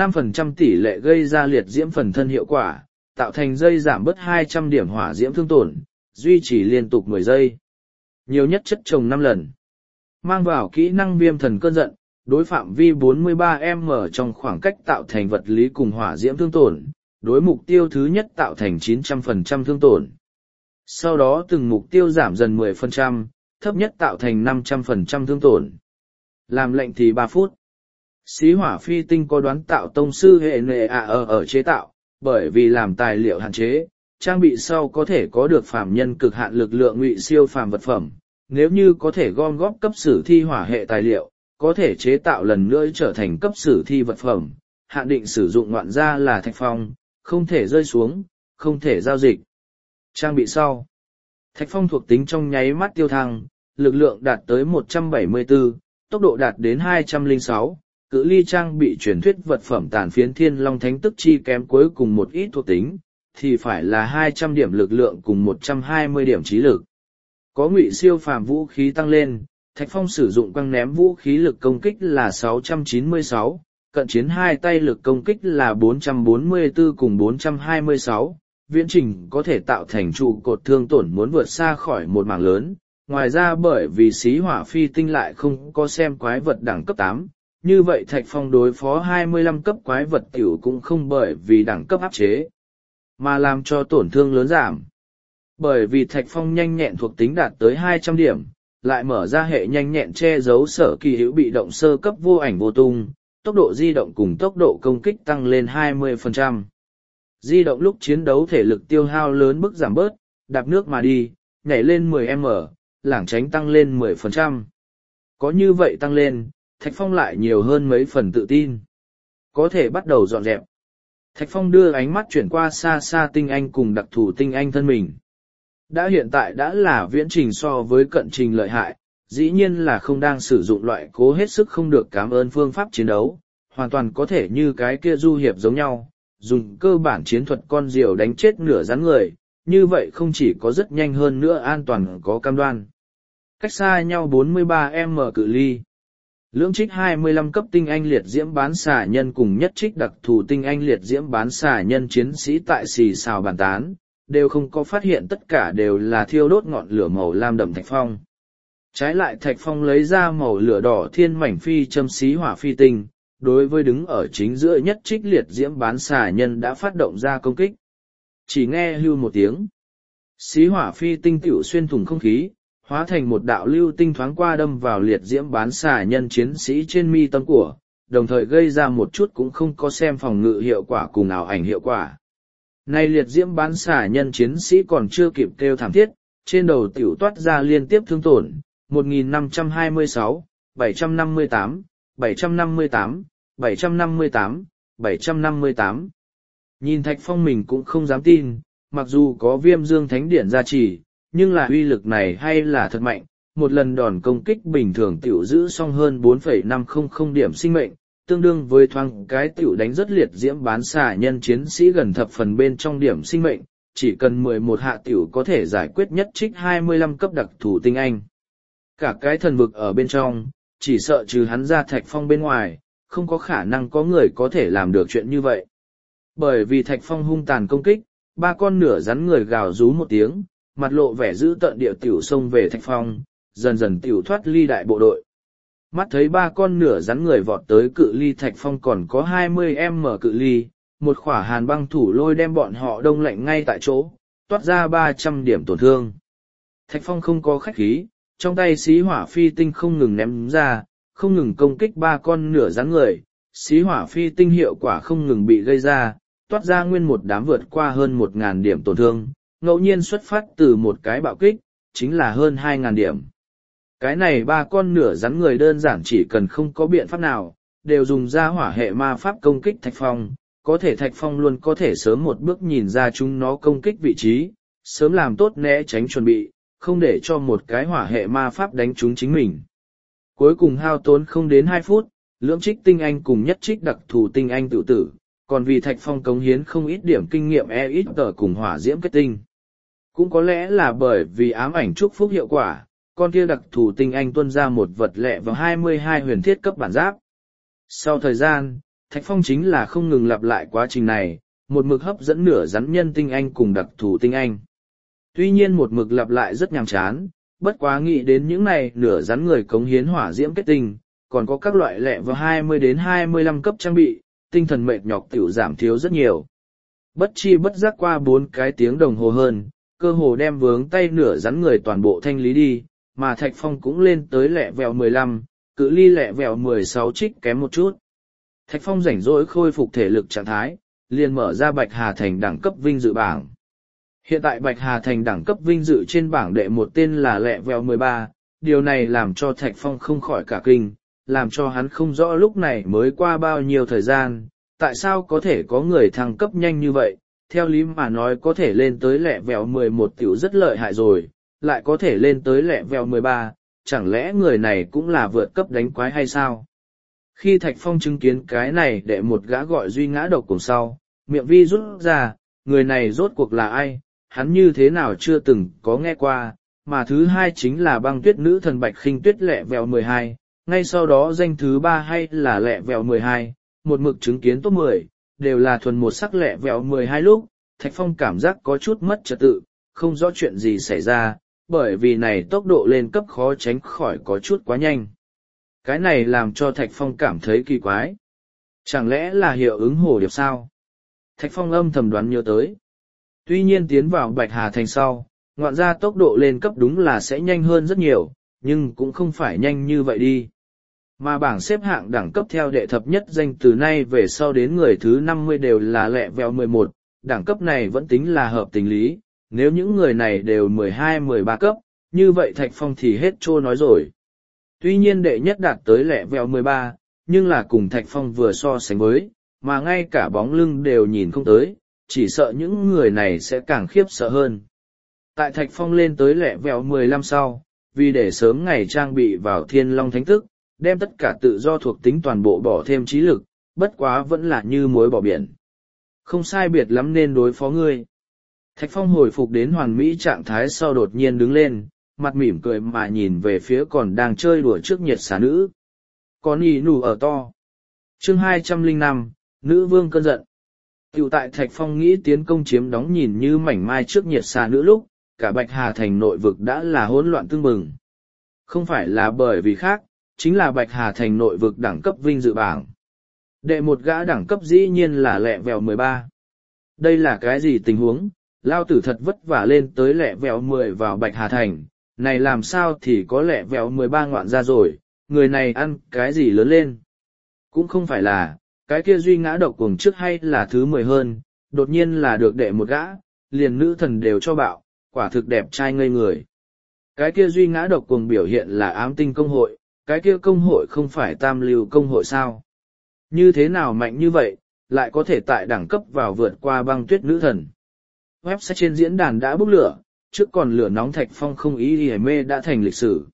5% tỷ lệ gây ra liệt diễm phần thân hiệu quả, tạo thành dây giảm bớt 200 điểm hỏa diễm thương tổn, duy trì liên tục 10 giây. Nhiều nhất chất trồng 5 lần. Mang vào kỹ năng viêm thần cơn giận, đối phạm vi 43m trong khoảng cách tạo thành vật lý cùng hỏa diễm thương tổn, đối mục tiêu thứ nhất tạo thành 900% thương tổn. Sau đó từng mục tiêu giảm dần 10%, thấp nhất tạo thành 500% thương tổn. Làm lệnh thì 3 phút. Xí hỏa phi tinh có đoán tạo tông sư hệ nệ ở chế tạo, bởi vì làm tài liệu hạn chế, trang bị sau có thể có được phàm nhân cực hạn lực lượng ngụy siêu phàm vật phẩm. Nếu như có thể gom góp cấp sử thi hỏa hệ tài liệu, có thể chế tạo lần nữa trở thành cấp sử thi vật phẩm, hạn định sử dụng ngoạn gia là Thạch Phong, không thể rơi xuống, không thể giao dịch. Trang bị sau. Thạch Phong thuộc tính trong nháy mắt tiêu thăng, lực lượng đạt tới 174, tốc độ đạt đến 206, cự ly trang bị truyền thuyết vật phẩm tàn phiến thiên long thánh tức chi kém cuối cùng một ít thuộc tính, thì phải là 200 điểm lực lượng cùng 120 điểm trí lực. Có ngụy siêu phàm vũ khí tăng lên, Thạch Phong sử dụng quăng ném vũ khí lực công kích là 696, cận chiến hai tay lực công kích là 444 cùng 426, viễn trình có thể tạo thành trụ cột thương tổn muốn vượt xa khỏi một mảng lớn. Ngoài ra bởi vì xí hỏa phi tinh lại không có xem quái vật đẳng cấp 8, như vậy Thạch Phong đối phó 25 cấp quái vật tiểu cũng không bởi vì đẳng cấp áp chế, mà làm cho tổn thương lớn giảm. Bởi vì Thạch Phong nhanh nhẹn thuộc tính đạt tới 200 điểm, lại mở ra hệ nhanh nhẹn che giấu sở kỳ hữu bị động sơ cấp vô ảnh vô tung, tốc độ di động cùng tốc độ công kích tăng lên 20%. Di động lúc chiến đấu thể lực tiêu hao lớn mức giảm bớt, đạp nước mà đi, nhảy lên 10m, lảng tránh tăng lên 10%. Có như vậy tăng lên, Thạch Phong lại nhiều hơn mấy phần tự tin. Có thể bắt đầu dọn dẹp. Thạch Phong đưa ánh mắt chuyển qua xa xa tinh anh cùng đặc thù tinh anh thân mình. Đã hiện tại đã là viễn trình so với cận trình lợi hại, dĩ nhiên là không đang sử dụng loại cố hết sức không được cảm ơn phương pháp chiến đấu, hoàn toàn có thể như cái kia du hiệp giống nhau, dùng cơ bản chiến thuật con diều đánh chết nửa rắn người, như vậy không chỉ có rất nhanh hơn nữa an toàn có cam đoan. Cách xa nhau 43m cự ly. Lưỡng trích 25 cấp tinh anh liệt diễm bán xà nhân cùng nhất trích đặc thù tinh anh liệt diễm bán xà nhân chiến sĩ tại xì xào bàn tán, đều không có phát hiện tất cả đều là thiêu đốt ngọn lửa màu lam đậm Thạch Phong. Trái lại Thạch Phong lấy ra màu lửa đỏ thiên mảnh phi châm xí hỏa phi tinh, đối với đứng ở chính giữa nhất trích liệt diễm bán xà nhân đã phát động ra công kích. Chỉ nghe hưu một tiếng. Xí hỏa phi tinh tiểu xuyên thủng không khí, hóa thành một đạo lưu tinh thoáng qua đâm vào liệt diễm bán xà nhân chiến sĩ trên mi tâm của, đồng thời gây ra một chút cũng không có xem phòng ngự hiệu quả cùng ảo ảnh hiệu quả. Này liệt diễm bán xà nhân chiến sĩ còn chưa kịp kêu thảm thiết, trên đầu tiểu toát ra liên tiếp thương tổn, 1526, 758, 758, 758, 758. Nhìn Thạch Phong mình cũng không dám tin, mặc dù có viêm dương thánh điển gia trì, nhưng là uy lực này hay là thật mạnh, một lần đòn công kích bình thường tiểu giữ xong hơn 4,500 điểm sinh mệnh, tương đương với thoáng cái tiểu đánh rất liệt diễm bán xà nhân chiến sĩ gần thập phần bên trong điểm sinh mệnh, chỉ cần 11 hạ tiểu có thể giải quyết nhất trích 25 cấp đặc thù tinh anh. Cả cái thần vực ở bên trong, chỉ sợ trừ hắn ra Thạch Phong bên ngoài, không có khả năng có người có thể làm được chuyện như vậy. Bởi vì Thạch Phong hung tàn công kích, ba con nửa rắn người gào rú một tiếng, mặt lộ vẻ dữ tợn địa tiểu xông về Thạch Phong, dần dần tiểu thoát ly đại bộ đội. Mắt thấy ba con nửa rắn người vọt tới cự ly Thạch Phong còn có 20m cự ly, một khỏa hàn băng thủ lôi đem bọn họ đông lạnh ngay tại chỗ, toát ra 300 điểm tổn thương. Thạch Phong không có khách khí, trong tay xí hỏa phi tinh không ngừng ném ra, không ngừng công kích ba con nửa rắn người, xí hỏa phi tinh hiệu quả không ngừng bị gây ra, toát ra nguyên một đám vượt qua hơn 1.000 điểm tổn thương, ngẫu nhiên xuất phát từ một cái bạo kích, chính là hơn 2.000 điểm. Cái này ba con nửa rắn người đơn giản chỉ cần không có biện pháp nào, đều dùng ra hỏa hệ ma pháp công kích Thạch Phong, có thể Thạch Phong luôn có thể sớm một bước nhìn ra chúng nó công kích vị trí, sớm làm tốt né tránh chuẩn bị, không để cho một cái hỏa hệ ma pháp đánh trúng chính mình. Cuối cùng hao tốn không đến 2 phút, lưỡng trích tinh anh cùng nhất trích đặc thù tinh anh tự tử, còn vì Thạch Phong cống hiến không ít điểm kinh nghiệm ít tờ cùng hỏa diễm kết tinh. Cũng có lẽ là bởi vì ám ảnh chúc phúc hiệu quả, con kia đặc thù tinh anh tuôn ra một vật lẹ vào 22 huyền thiết cấp bản giáp. Sau thời gian, Thạch Phong chính là không ngừng lặp lại quá trình này, một mực hấp dẫn nửa rắn nhân tinh anh cùng đặc thù tinh anh. Tuy nhiên một mực lặp lại rất nhàm chán, bất quá nghĩ đến những này nửa rắn người cống hiến hỏa diễm kết tinh, còn có các loại lẹ vào 20 đến 25 cấp trang bị, tinh thần mệt nhọc tiểu giảm thiếu rất nhiều. Bất chi bất giác qua 4 cái tiếng đồng hồ hơn, cơ hồ đem vướng tay nửa rắn người toàn bộ thanh lý đi, mà Thạch Phong cũng lên tới lẹ vẹo 15, cự ly lẹ vẹo 16 trích kém một chút. Thạch Phong rảnh rỗi khôi phục thể lực trạng thái, liền mở ra Bạch Hà Thành đẳng cấp vinh dự bảng. Hiện tại Bạch Hà Thành đẳng cấp vinh dự trên bảng đệ một tên là lẹ vẹo 13, điều này làm cho Thạch Phong không khỏi cả kinh, làm cho hắn không rõ lúc này mới qua bao nhiêu thời gian, tại sao có thể có người thăng cấp nhanh như vậy, theo lý mà nói có thể lên tới lẹ vẹo 11 tiểu rất lợi hại rồi, lại có thể lên tới lẹ vèo 13, chẳng lẽ người này cũng là vượt cấp đánh quái hay sao? Khi Thạch Phong chứng kiến cái này đệ một gã gọi duy ngã độc cùng sau, miệng vi rút ra, người này rốt cuộc là ai, hắn như thế nào chưa từng có nghe qua, mà thứ hai chính là băng tuyết nữ thần Bạch Khinh Tuyết lẹ vèo 12, ngay sau đó danh thứ ba hay là lẹ vèo 12, một mực chứng kiến top 10, đều là thuần một sắc lẹ vèo 12 lúc, Thạch Phong cảm giác có chút mất trật tự, không rõ chuyện gì xảy ra, bởi vì này tốc độ lên cấp khó tránh khỏi có chút quá nhanh. Cái này làm cho Thạch Phong cảm thấy kỳ quái. Chẳng lẽ là hiệu ứng hồ điệp sao? Thạch Phong âm thầm đoán nhớ tới. Tuy nhiên tiến vào Bạch Hà Thành sau, ngoạn ra tốc độ lên cấp đúng là sẽ nhanh hơn rất nhiều, nhưng cũng không phải nhanh như vậy đi. Mà bảng xếp hạng đẳng cấp theo đệ thập nhất danh từ nay về sau đến người thứ 50 đều là lẹ vèo 11, đẳng cấp này vẫn tính là hợp tình lý, nếu những người này đều 12-13 cấp, như vậy Thạch Phong thì hết trô nói rồi. Tuy nhiên đệ nhất đạt tới lẹ vèo 13, nhưng là cùng Thạch Phong vừa so sánh với, mà ngay cả bóng lưng đều nhìn không tới, chỉ sợ những người này sẽ càng khiếp sợ hơn. Tại Thạch Phong lên tới lẹ vèo 15 sau, vì để sớm ngày trang bị vào Thiên Long Thánh Tức, đem tất cả tự do thuộc tính toàn bộ bỏ thêm trí lực, bất quá vẫn là như muối bỏ biển. Không sai biệt lắm nên đối phó ngươi. Thạch Phong hồi phục đến hoàn mỹ trạng thái sau đột nhiên đứng lên, mặt mỉm cười mà nhìn về phía còn đang chơi đùa trước nhiệt xà nữ. Con y nù ở to. Chương 205, Nữ Vương cơn giận. Tiểu tại Thạch Phong nghĩ tiến công chiếm đóng nhìn như mảnh mai trước nhiệt xà nữ lúc, cả Bạch Hà Thành nội vực đã là hỗn loạn tương bừng. Không phải là bởi vì khác, chính là Bạch Hà Thành nội vực đẳng cấp vinh dự bảng. Đệ một gã đẳng cấp dĩ nhiên là lẹ vèo 13. Đây là cái gì tình huống? Lao tử thật vất vả lên tới lẹ vèo 10 vào Bạch Hà Thành, này làm sao thì có lẹ vèo 13 ngoạn ra rồi, người này ăn cái gì lớn lên? Cũng không phải là, cái kia duy ngã độc cuồng trước hay là thứ 10 hơn, đột nhiên là được đệ một gã, liền nữ thần đều cho bạo, quả thực đẹp trai ngây người. Cái kia duy ngã độc cuồng biểu hiện là ám tinh công hội, cái kia công hội không phải tam lưu công hội sao? Như thế nào mạnh như vậy, lại có thể tại đẳng cấp vào vượt qua băng tuyết nữ thần? Website trên diễn đàn đã bốc lửa, trước còn lửa nóng Thạch Phong không ý hề mê đã thành lịch sử.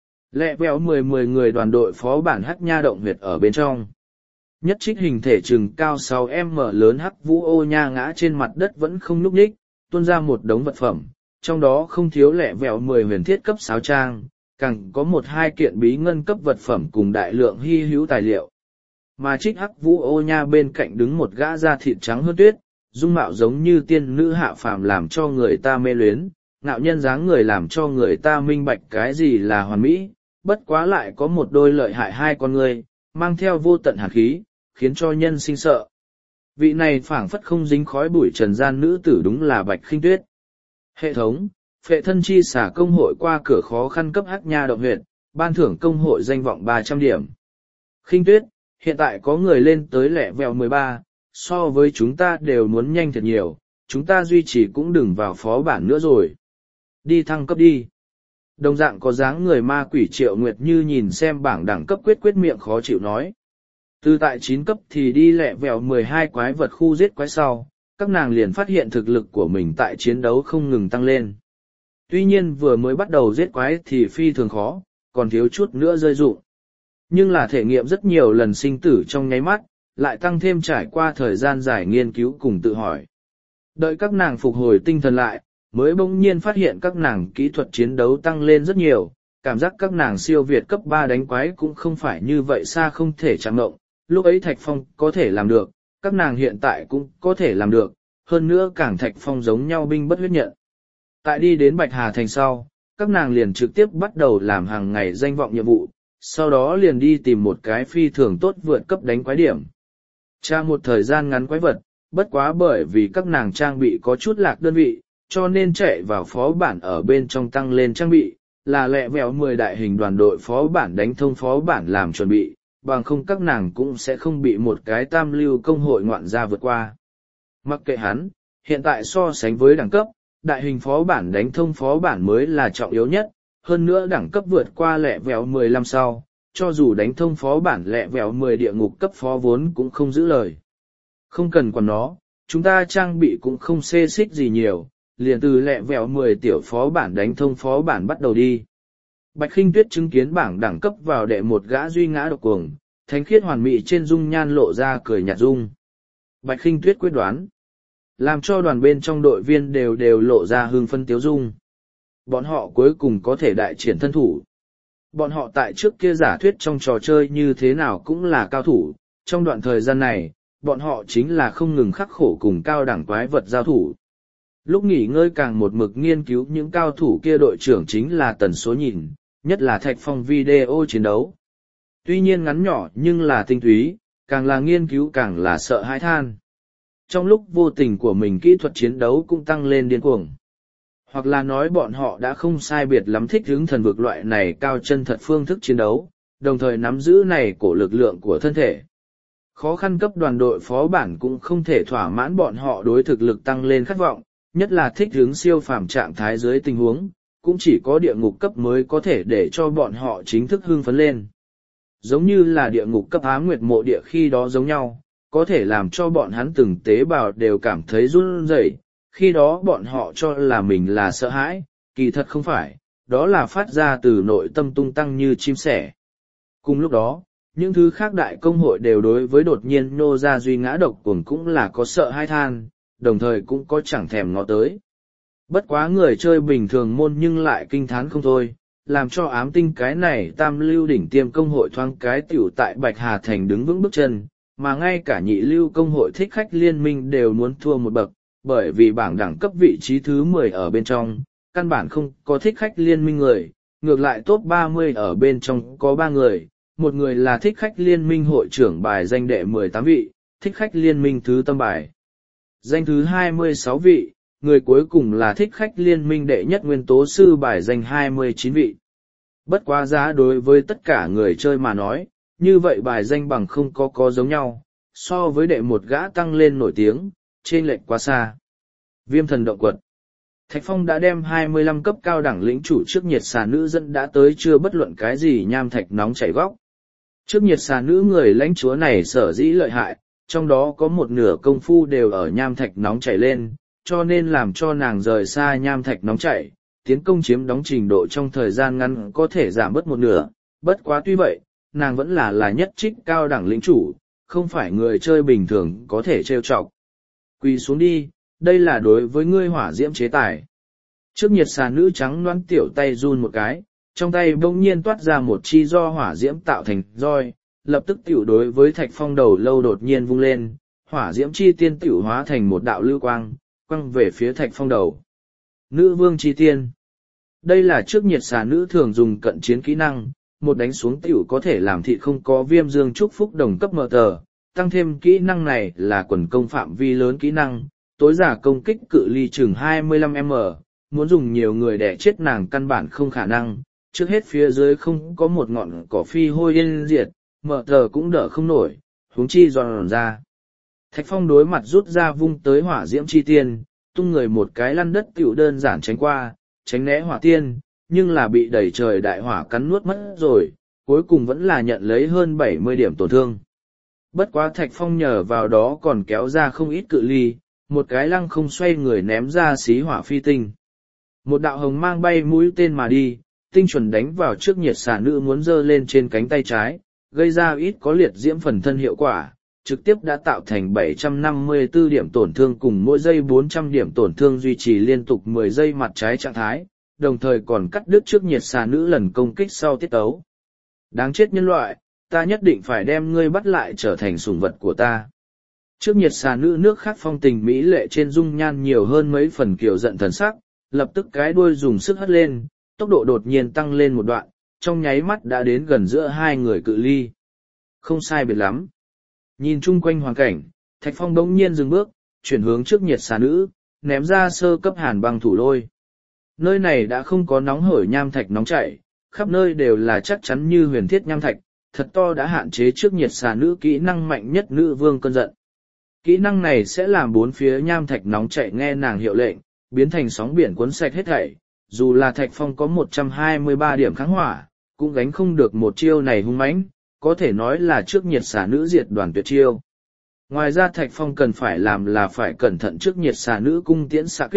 Lẹ vèo 10 người đoàn đội phó bản Hắc Nha Động Huyệt ở bên trong. Nhất trích hình thể chừng cao 6m lớn Hắc Vũ Ô Nha ngã trên mặt đất vẫn không nhúc nhích, tuôn ra một đống vật phẩm, trong đó không thiếu lẹ vèo 10 huyền thiết cấp sáo trang, càng có một hai kiện bí ngân cấp vật phẩm cùng đại lượng hy hữu tài liệu. Mà trích Hắc Vũ Ô Nha bên cạnh đứng một gã da thịt trắng hơn tuyết, dung mạo giống như tiên nữ hạ phàm làm cho người ta mê luyến, ngạo nhân dáng người làm cho người ta minh bạch cái gì là hoàn mỹ, bất quá lại có một đôi lợi hại hai con người, mang theo vô tận hàn khí, khiến cho nhân sinh sợ. Vị này phảng phất không dính khói bụi trần gian nữ tử đúng là Bạch Khinh Tuyết. Hệ thống, phệ thân chi xả công hội qua cửa khó khăn cấp Hắc Nha Động Huyệt, ban thưởng công hội danh vọng 300 điểm. Khinh Tuyết, hiện tại có người lên tới lẹ vèo 13, so với chúng ta đều muốn nhanh thật nhiều, chúng ta duy trì cũng đừng vào phó bản nữa rồi. Đi thăng cấp đi. Đồng dạng có dáng người ma quỷ Triệu Nguyệt Như nhìn xem bảng đẳng cấp quyết miệng khó chịu nói. Từ tại 9 cấp thì đi lẹ vèo 12 quái vật khu giết quái sau, các nàng liền phát hiện thực lực của mình tại chiến đấu không ngừng tăng lên. Tuy nhiên vừa mới bắt đầu giết quái thì phi thường khó, còn thiếu chút nữa rơi dụng. Nhưng là thể nghiệm rất nhiều lần sinh tử trong nháy mắt, lại tăng thêm trải qua thời gian dài nghiên cứu cùng tự hỏi. Đợi các nàng phục hồi tinh thần lại, mới bỗng nhiên phát hiện các nàng kỹ thuật chiến đấu tăng lên rất nhiều, cảm giác các nàng siêu việt cấp 3 đánh quái cũng không phải như vậy xa không thể chẳng ngộng, lúc ấy Thạch Phong có thể làm được, các nàng hiện tại cũng có thể làm được, hơn nữa càng Thạch Phong giống nhau binh bất huyết nhận. Tại đi đến Bạch Hà Thành sau, các nàng liền trực tiếp bắt đầu làm hàng ngày danh vọng nhiệm vụ, sau đó liền đi tìm một cái phi thường tốt vượt cấp đánh quái điểm. Tra một thời gian ngắn quái vật, bất quá bởi vì các nàng trang bị có chút lạc đơn vị, cho nên chạy vào phó bản ở bên trong tăng lên trang bị, là lẹ vèo 10 đại hình đoàn đội phó bản đánh thông phó bản làm chuẩn bị, bằng không các nàng cũng sẽ không bị một cái tam lưu công hội ngoạn ra vượt qua. Mặc kệ hắn, hiện tại so sánh với đẳng cấp, đại hình phó bản đánh thông phó bản mới là trọng yếu nhất, hơn nữa đẳng cấp vượt qua lẹ vèo 15 sau, cho dù đánh thông phó bản lẹ vèo 10 địa ngục cấp phó vốn cũng không giữ lời. Không cần quản nó, chúng ta trang bị cũng không xê xích gì nhiều, liền từ lẹ vẹo 10 tiểu phó bản đánh thông phó bản bắt đầu đi. Bạch Khinh Tuyết chứng kiến bảng đẳng cấp vào đệ một gã duy ngã độc cuồng, thánh khiết hoàn mỹ trên dung nhan lộ ra cười nhạt dung. Bạch Khinh Tuyết quyết đoán, làm cho đoàn bên trong đội viên đều lộ ra hưng phân tiếu dung. Bọn họ cuối cùng có thể đại triển thân thủ. Bọn họ tại trước kia giả thuyết trong trò chơi như thế nào cũng là cao thủ, trong đoạn thời gian này, bọn họ chính là không ngừng khắc khổ cùng cao đẳng quái vật giao thủ. Lúc nghỉ ngơi càng một mực nghiên cứu những cao thủ kia, đội trưởng chính là tần số nhìn, nhất là Thạch Phong video chiến đấu. Tuy nhiên ngắn nhỏ nhưng là tinh túy, càng là nghiên cứu càng là sợ hãi than. Trong lúc vô tình của mình kỹ thuật chiến đấu cũng tăng lên điên cuồng. Hoặc là nói bọn họ đã không sai biệt lắm thích ứng thần vực loại này cao chân thật phương thức chiến đấu, đồng thời nắm giữ này cổ lực lượng của thân thể. Khó khăn cấp đoàn đội phó bản cũng không thể thỏa mãn bọn họ đối thực lực tăng lên khát vọng, nhất là thích ứng siêu phàm trạng thái dưới tình huống, cũng chỉ có địa ngục cấp mới có thể để cho bọn họ chính thức hưng phấn lên. Giống như là địa ngục cấp Ám Nguyệt Mộ Địa khi đó giống nhau, có thể làm cho bọn hắn từng tế bào đều cảm thấy run rẩy. Khi đó bọn họ cho là mình là sợ hãi, kỳ thật không phải, đó là phát ra từ nội tâm tung tăng như chim sẻ. Cùng lúc đó, những thứ khác đại công hội đều đối với đột nhiên nô ra duy ngã độc cuồng cũng là có sợ hai than, đồng thời cũng có chẳng thèm ngó tới. Bất quá người chơi bình thường môn nhưng lại kinh thán không thôi, làm cho ám tinh cái này tam lưu đỉnh tiêm công hội thoáng cái tiểu tại Bạch Hà Thành đứng vững bước chân, mà ngay cả nhị lưu công hội thích khách liên minh đều muốn thua một bậc, bởi vì bảng đẳng cấp vị trí thứ 10 ở bên trong, căn bản không có thích khách liên minh người, ngược lại top 30 ở bên trong có 3 người, một người là thích khách liên minh hội trưởng bài danh đệ 18 vị, thích khách liên minh thứ tâm bài danh thứ 26 vị, người cuối cùng là thích khách liên minh đệ nhất nguyên tố sư bài danh 29 vị. Bất quá giá đối với tất cả người chơi mà nói, như vậy bài danh bằng không có giống nhau, so với đệ một gã tăng lên nổi tiếng, trên lệch quá xa. Viêm thần động quật. Thạch Phong đã đem 25 cấp cao đẳng lĩnh chủ trước nhiệt xà nữ dẫn đã tới chưa bất luận cái gì nham thạch nóng chảy góc. Trước nhiệt xà nữ người lãnh chúa này sở dĩ lợi hại, trong đó có một nửa công phu đều ở nham thạch nóng chảy lên, cho nên làm cho nàng rời xa nham thạch nóng chảy, tiến công chiếm đóng trình độ trong thời gian ngắn có thể giảm bớt một nửa. Bất quá tuy vậy, nàng vẫn là nhất trích cao đẳng lĩnh chủ, không phải người chơi bình thường có thể trêu chọc. Quỳ xuống đi, đây là đối với ngươi hỏa diễm chế tài. Trước nhiệt xà nữ trắng loãng tiểu tay run một cái, trong tay bỗng nhiên toát ra một chi do hỏa diễm tạo thành roi, lập tức tiểu đối với Thạch Phong đầu lâu đột nhiên vung lên, hỏa diễm chi tiên tiểu hóa thành một đạo lưu quang, quăng về phía Thạch Phong đầu. Nữ vương chi tiên. Đây là trước nhiệt xà nữ thường dùng cận chiến kỹ năng, một đánh xuống tiểu có thể làm thị không có viêm dương chúc phúc đồng cấp mờ tờ, tăng thêm kỹ năng này là quần công phạm vi lớn kỹ năng, tối giả công kích cự ly chừng 25m, muốn dùng nhiều người để chết nàng căn bản không khả năng, trước hết phía dưới không có một ngọn cỏ phi hôi yên diệt, mờ tờ cũng đỡ không nổi, huống chi giòn ra. Thạch Phong đối mặt rút ra vung tới hỏa diễm chi tiên, tung người một cái lăn đất tiểu đơn giản tránh qua, tránh né hỏa tiên, nhưng là bị đẩy trời đại hỏa cắn nuốt mất rồi, cuối cùng vẫn là nhận lấy hơn 70 điểm tổn thương. Bất quá Thạch Phong nhờ vào đó còn kéo ra không ít cự ly, một cái lăng không xoay người ném ra xí hỏa phi tinh. Một đạo hồng mang bay mũi tên mà đi, tinh chuẩn đánh vào trước nhiệt xà nữ muốn giơ lên trên cánh tay trái, gây ra ít có liệt diễm phần thân hiệu quả, trực tiếp đã tạo thành 754 điểm tổn thương cùng mỗi giây 400 điểm tổn thương duy trì liên tục 10 giây mặt trái trạng thái, đồng thời còn cắt đứt trước nhiệt xà nữ lần công kích sau tiết tấu. Đáng chết nhân loại, ta nhất định phải đem ngươi bắt lại trở thành sủng vật của ta. Trước nhiệt xà nữ nước khát phong tình mỹ lệ trên dung nhan nhiều hơn mấy phần kiều giận thần sắc, lập tức cái đuôi dùng sức hất lên, tốc độ đột nhiên tăng lên một đoạn, trong nháy mắt đã đến gần giữa hai người cự ly. Không sai biệt lắm. Nhìn chung quanh hoàn cảnh, Thạch Phong bỗng nhiên dừng bước, chuyển hướng trước nhiệt xà nữ, ném ra sơ cấp hàn băng thủ lôi. Nơi này đã không có nóng hổi nham thạch nóng chảy, khắp nơi đều là chắc chắn như huyền thiết nham thạch, thật to đã hạn chế trước nhiệt xà nữ kỹ năng mạnh nhất nữ vương cơn giận. Kỹ năng này sẽ làm bốn phía nham thạch nóng chảy nghe nàng hiệu lệnh, biến thành sóng biển cuốn sạch hết thảy. Dù là Thạch Phong có 123 điểm kháng hỏa, cũng gánh không được một chiêu này hung mãnh, có thể nói là trước nhiệt xà nữ diệt đoàn tuyệt chiêu. Ngoài ra Thạch Phong cần phải làm là phải cẩn thận trước nhiệt xà nữ cung tiễn xạ kích,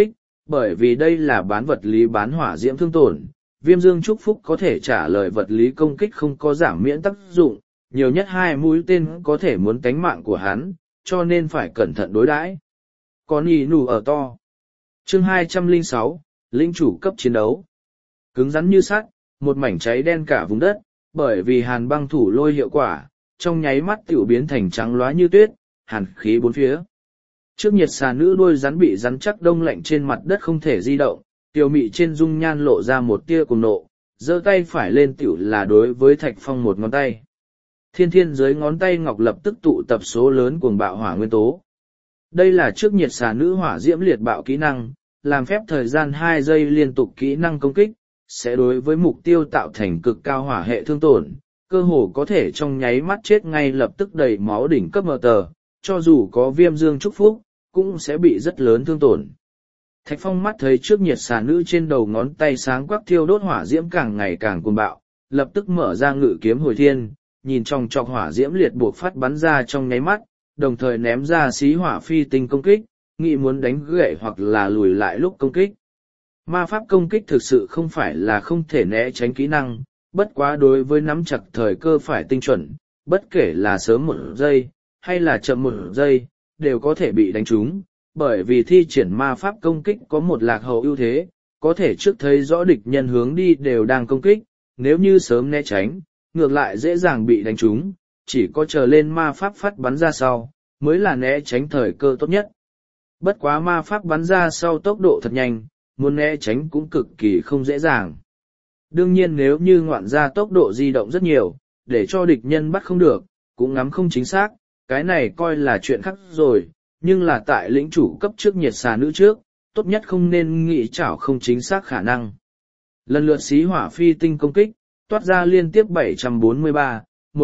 bởi vì đây là bán vật lý bán hỏa diễm thương tổn, viêm dương chúc phúc có thể trả lời vật lý công kích không có giảm miễn tác dụng, nhiều nhất 2 mũi tên có thể muốn tánh mạng của hắn, cho nên phải cẩn thận đối đãi. Còn ý nù ở to. Chương 206, Linh chủ cấp chiến đấu. Cứng rắn như sắt, một mảnh cháy đen cả vùng đất, bởi vì hàn băng thủ lôi hiệu quả, trong nháy mắt tiểu biến thành trắng loá như tuyết, hàn khí bốn phía. Trước nhiệt xà nữ đuôi rắn bị rắn chắc đông lạnh trên mặt đất không thể di động, tiểu mị trên dung nhan lộ ra một tia cuồng nộ, giơ tay phải lên tiểu là đối với Thạch Phong một ngón tay. Thiên thiên dưới ngón tay ngọc lập tức tụ tập số lớn cuồng bạo hỏa nguyên tố. Đây là trước nhiệt xà nữ hỏa diễm liệt bạo kỹ năng, làm phép thời gian 2 giây liên tục kỹ năng công kích, sẽ đối với mục tiêu tạo thành cực cao hỏa hệ thương tổn, cơ hồ có thể trong nháy mắt chết ngay lập tức đầy máu đỉnh cấp mờ tờ, cho dù có viêm dương chúc phúc, cũng sẽ bị rất lớn thương tổn. Thạch Phong mắt thấy trước nhiệt xà nữ trên đầu ngón tay sáng quắc thiêu đốt hỏa diễm càng ngày càng cuồng bạo, lập tức mở ra ngự kiếm hồi thiên, nhìn trong trọc hỏa diễm liệt buộc phát bắn ra trong nháy mắt, đồng thời ném ra xí hỏa phi tinh công kích, nghĩ muốn đánh gậy hoặc là lùi lại lúc công kích. Ma pháp công kích thực sự không phải là không thể né tránh kỹ năng, bất quá đối với nắm chặt thời cơ phải tinh chuẩn, bất kể là sớm 1 giây, hay là chậm 1 giây, đều có thể bị đánh trúng, bởi vì thi triển ma pháp công kích có một lạc hậu ưu thế, có thể trước thấy rõ địch nhân hướng đi đều đang công kích, nếu như sớm né tránh, ngược lại dễ dàng bị đánh trúng, chỉ có chờ lên ma pháp phát bắn ra sau, mới là né tránh thời cơ tốt nhất. Bất quá ma pháp bắn ra sau tốc độ thật nhanh, muốn né tránh cũng cực kỳ không dễ dàng. Đương nhiên nếu như ngoạn ra tốc độ di động rất nhiều, để cho địch nhân bắt không được, cũng ngắm không chính xác, cái này coi là chuyện khác rồi, nhưng là tại lĩnh chủ cấp trước nhiệt xà nữ trước, tốt nhất không nên nghĩ chảo không chính xác khả năng. Lần lượt xí hỏa phi tinh công kích, toát ra liên tiếp 743,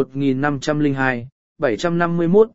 1502, 751,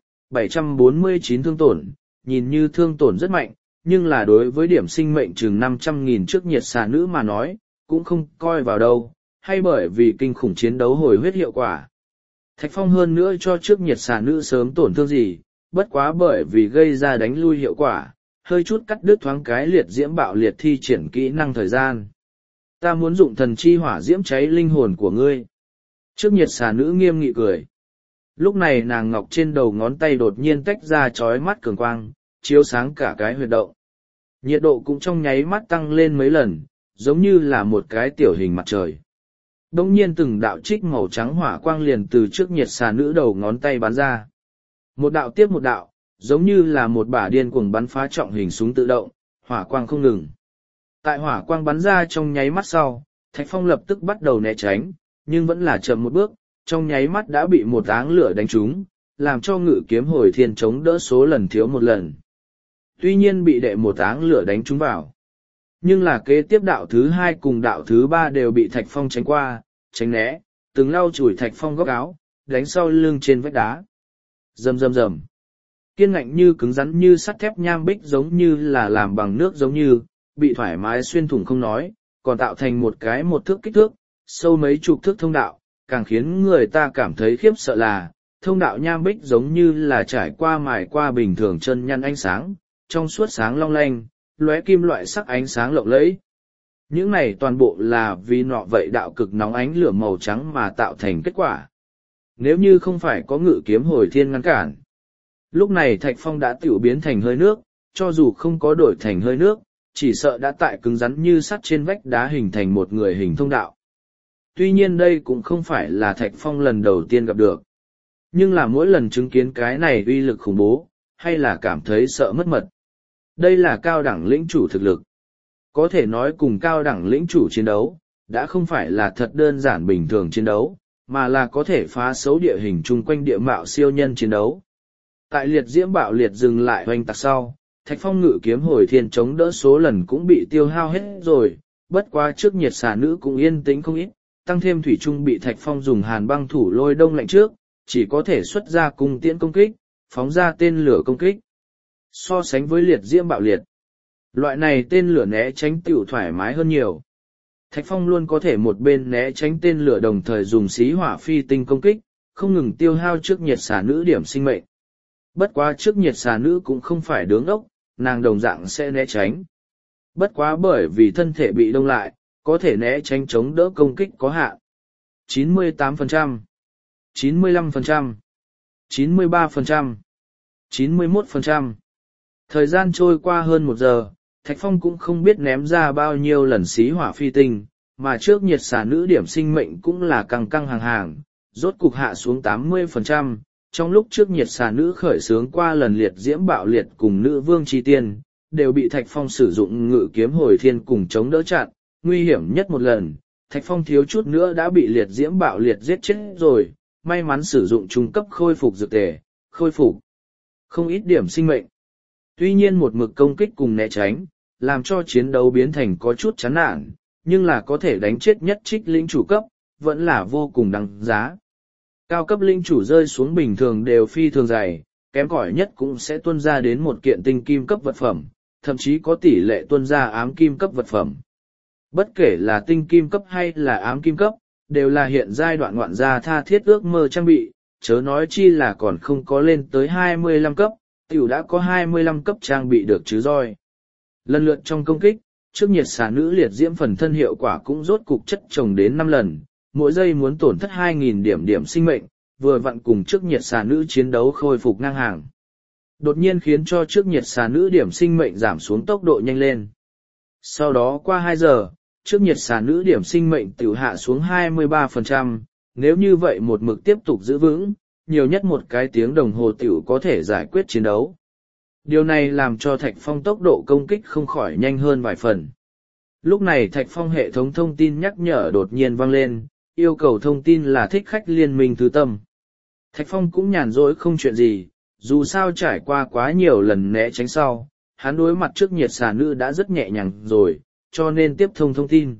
749 thương tổn, nhìn như thương tổn rất mạnh, nhưng là đối với điểm sinh mệnh chừng 500.000 trước nhiệt xà nữ mà nói, cũng không coi vào đâu, hay bởi vì kinh khủng chiến đấu hồi huyết hiệu quả. Thạch Phong hơn nữa cho trước nhiệt xà nữ sớm tổn thương gì, bất quá bởi vì gây ra đánh lui hiệu quả, hơi chút cắt đứt thoáng cái liệt diễm bạo liệt thi triển kỹ năng thời gian. Ta muốn dụng thần chi hỏa diễm cháy linh hồn của ngươi. Trước nhiệt xà nữ nghiêm nghị cười. Lúc này nàng ngọc trên đầu ngón tay đột nhiên tách ra chói mắt cường quang, chiếu sáng cả cái huyệt động. Nhiệt độ cũng trong nháy mắt tăng lên mấy lần, giống như là một cái tiểu hình mặt trời. Đông nhiên từng đạo trích màu trắng hỏa quang liền từ trước nhiệt xà nữ đầu ngón tay bắn ra. Một đạo tiếp một đạo, giống như là một bả điên cuồng bắn phá trọng hình súng tự động, hỏa quang không ngừng. Tại hỏa quang bắn ra trong nháy mắt sau, Thạch Phong lập tức bắt đầu né tránh, nhưng vẫn là chậm một bước, trong nháy mắt đã bị một áng lửa đánh trúng, làm cho ngự kiếm hồi thiên chống đỡ số lần thiếu một lần. Tuy nhiên bị đệ một áng lửa đánh trúng vào. Nhưng là kế tiếp đạo thứ 2 cùng đạo thứ 3 đều bị Thạch Phong tránh qua, tránh né, từng lau chùi Thạch Phong góc áo, đánh sau lưng trên vách đá. Rầm rầm rầm. Kiên ngạnh như cứng rắn như sắt thép nham bích giống như là làm bằng nước giống như, bị thoải mái xuyên thủng không nói, còn tạo thành một cái 1 thước kích thước, sâu mấy chục thước thông đạo, càng khiến người ta cảm thấy khiếp sợ là, thông đạo nham bích giống như là trải qua mài qua bình thường chân nhăn ánh sáng, trong suốt sáng long lanh, lóe kim loại sắc ánh sáng lộng lẫy. Những này toàn bộ là vì nọ vậy đạo cực nóng ánh lửa màu trắng mà tạo thành kết quả. Nếu như không phải có ngự kiếm hồi thiên ngăn cản, lúc này Thạch Phong đã tiểu biến thành hơi nước, cho dù không có đổi thành hơi nước, chỉ sợ đã tại cứng rắn như sắt trên vách đá hình thành một người hình thông đạo. Tuy nhiên đây cũng không phải là Thạch Phong lần đầu tiên gặp được. Nhưng là mỗi lần chứng kiến cái này uy lực khủng bố, hay là cảm thấy sợ mất mật. Đây là cao đẳng lĩnh chủ thực lực. Có thể nói cùng cao đẳng lĩnh chủ chiến đấu, đã không phải là thật đơn giản bình thường chiến đấu, mà là có thể phá xấu địa hình chung quanh địa mạo siêu nhân chiến đấu. Tại liệt diễm bạo liệt dừng lại hoành tạc sau, Thạch Phong ngự kiếm hồi thiên chống đỡ số lần cũng bị tiêu hao hết rồi, bất quá trước nhiệt xà nữ cũng yên tĩnh không ít, tăng thêm thủy trung bị Thạch Phong dùng hàn băng thủ lôi đông lạnh trước, chỉ có thể xuất ra cung tiễn công kích, phóng ra tên lửa công kích. So sánh với liệt diễm bạo liệt, loại này tên lửa né tránh tiểu thoải mái hơn nhiều. Thạch Phong luôn có thể một bên né tránh tên lửa đồng thời dùng xí hỏa phi tinh công kích, không ngừng tiêu hao trước nhiệt xà nữ điểm sinh mệnh. Bất quá trước nhiệt xà nữ cũng không phải đứng ốc, nàng đồng dạng sẽ né tránh. Bất quá bởi vì thân thể bị đông lại, có thể né tránh chống đỡ công kích có hạn. 98%, 95%, 93%, 91%. Thời gian trôi qua hơn 1 giờ, Thạch Phong cũng không biết ném ra bao nhiêu lần xí hỏa phi tinh, mà trước nhiệt xả nữ điểm sinh mệnh cũng là căng căng hàng hàng, rốt cục hạ xuống 80%. Trong lúc trước nhiệt xà nữ khởi xướng qua lần liệt diễm bạo liệt cùng nữ vương chi tiên, đều bị Thạch Phong sử dụng ngự kiếm hồi thiên cùng chống đỡ chặn, nguy hiểm nhất một lần, Thạch Phong thiếu chút nữa đã bị liệt diễm bạo liệt giết chết rồi, may mắn sử dụng trung cấp khôi phục dược tề, khôi phục không ít điểm sinh mệnh. Tuy nhiên một mực công kích cùng né tránh, làm cho chiến đấu biến thành có chút chán nản, nhưng là có thể đánh chết nhất trích lĩnh chủ cấp, vẫn là vô cùng đáng giá. Cao cấp linh chủ rơi xuống bình thường đều phi thường dày, kém cỏi nhất cũng sẽ tuôn ra đến một kiện tinh kim cấp vật phẩm, thậm chí có tỷ lệ tuôn ra ám kim cấp vật phẩm. Bất kể là tinh kim cấp hay là ám kim cấp, đều là hiện giai đoạn ngoạn gia tha thiết ước mơ trang bị, chớ nói chi là còn không có lên tới 25 cấp, tiểu đã có 25 cấp trang bị được chứ roi. Lần lượt trong công kích, trước nhiệt xà nữ liệt diễm phần thân hiệu quả cũng rốt cục chất chồng đến 5 lần, mỗi giây muốn tổn thất 2.000 điểm sinh mệnh, vừa vặn cùng trước nhiệt xà nữ chiến đấu khôi phục ngang hàng. Đột nhiên khiến cho trước nhiệt xà nữ điểm sinh mệnh giảm xuống tốc độ nhanh lên. Sau đó qua 2 giờ, trước nhiệt xà nữ điểm sinh mệnh tiểu hạ xuống 23%, nếu như vậy một mực tiếp tục giữ vững, nhiều nhất một cái tiếng đồng hồ tiểu có thể giải quyết chiến đấu. Điều này làm cho Thạch Phong tốc độ công kích không khỏi nhanh hơn vài phần. Lúc này Thạch Phong hệ thống thông tin nhắc nhở đột nhiên vang lên, yêu cầu thông tin là thích khách liên minh Thứ Tâm. Thạch Phong cũng nhàn rỗi không chuyện gì, dù sao trải qua quá nhiều lần né tránh sau, hắn đối mặt trước nhiệt xà nữ đã rất nhẹ nhàng rồi, cho nên tiếp thông tin.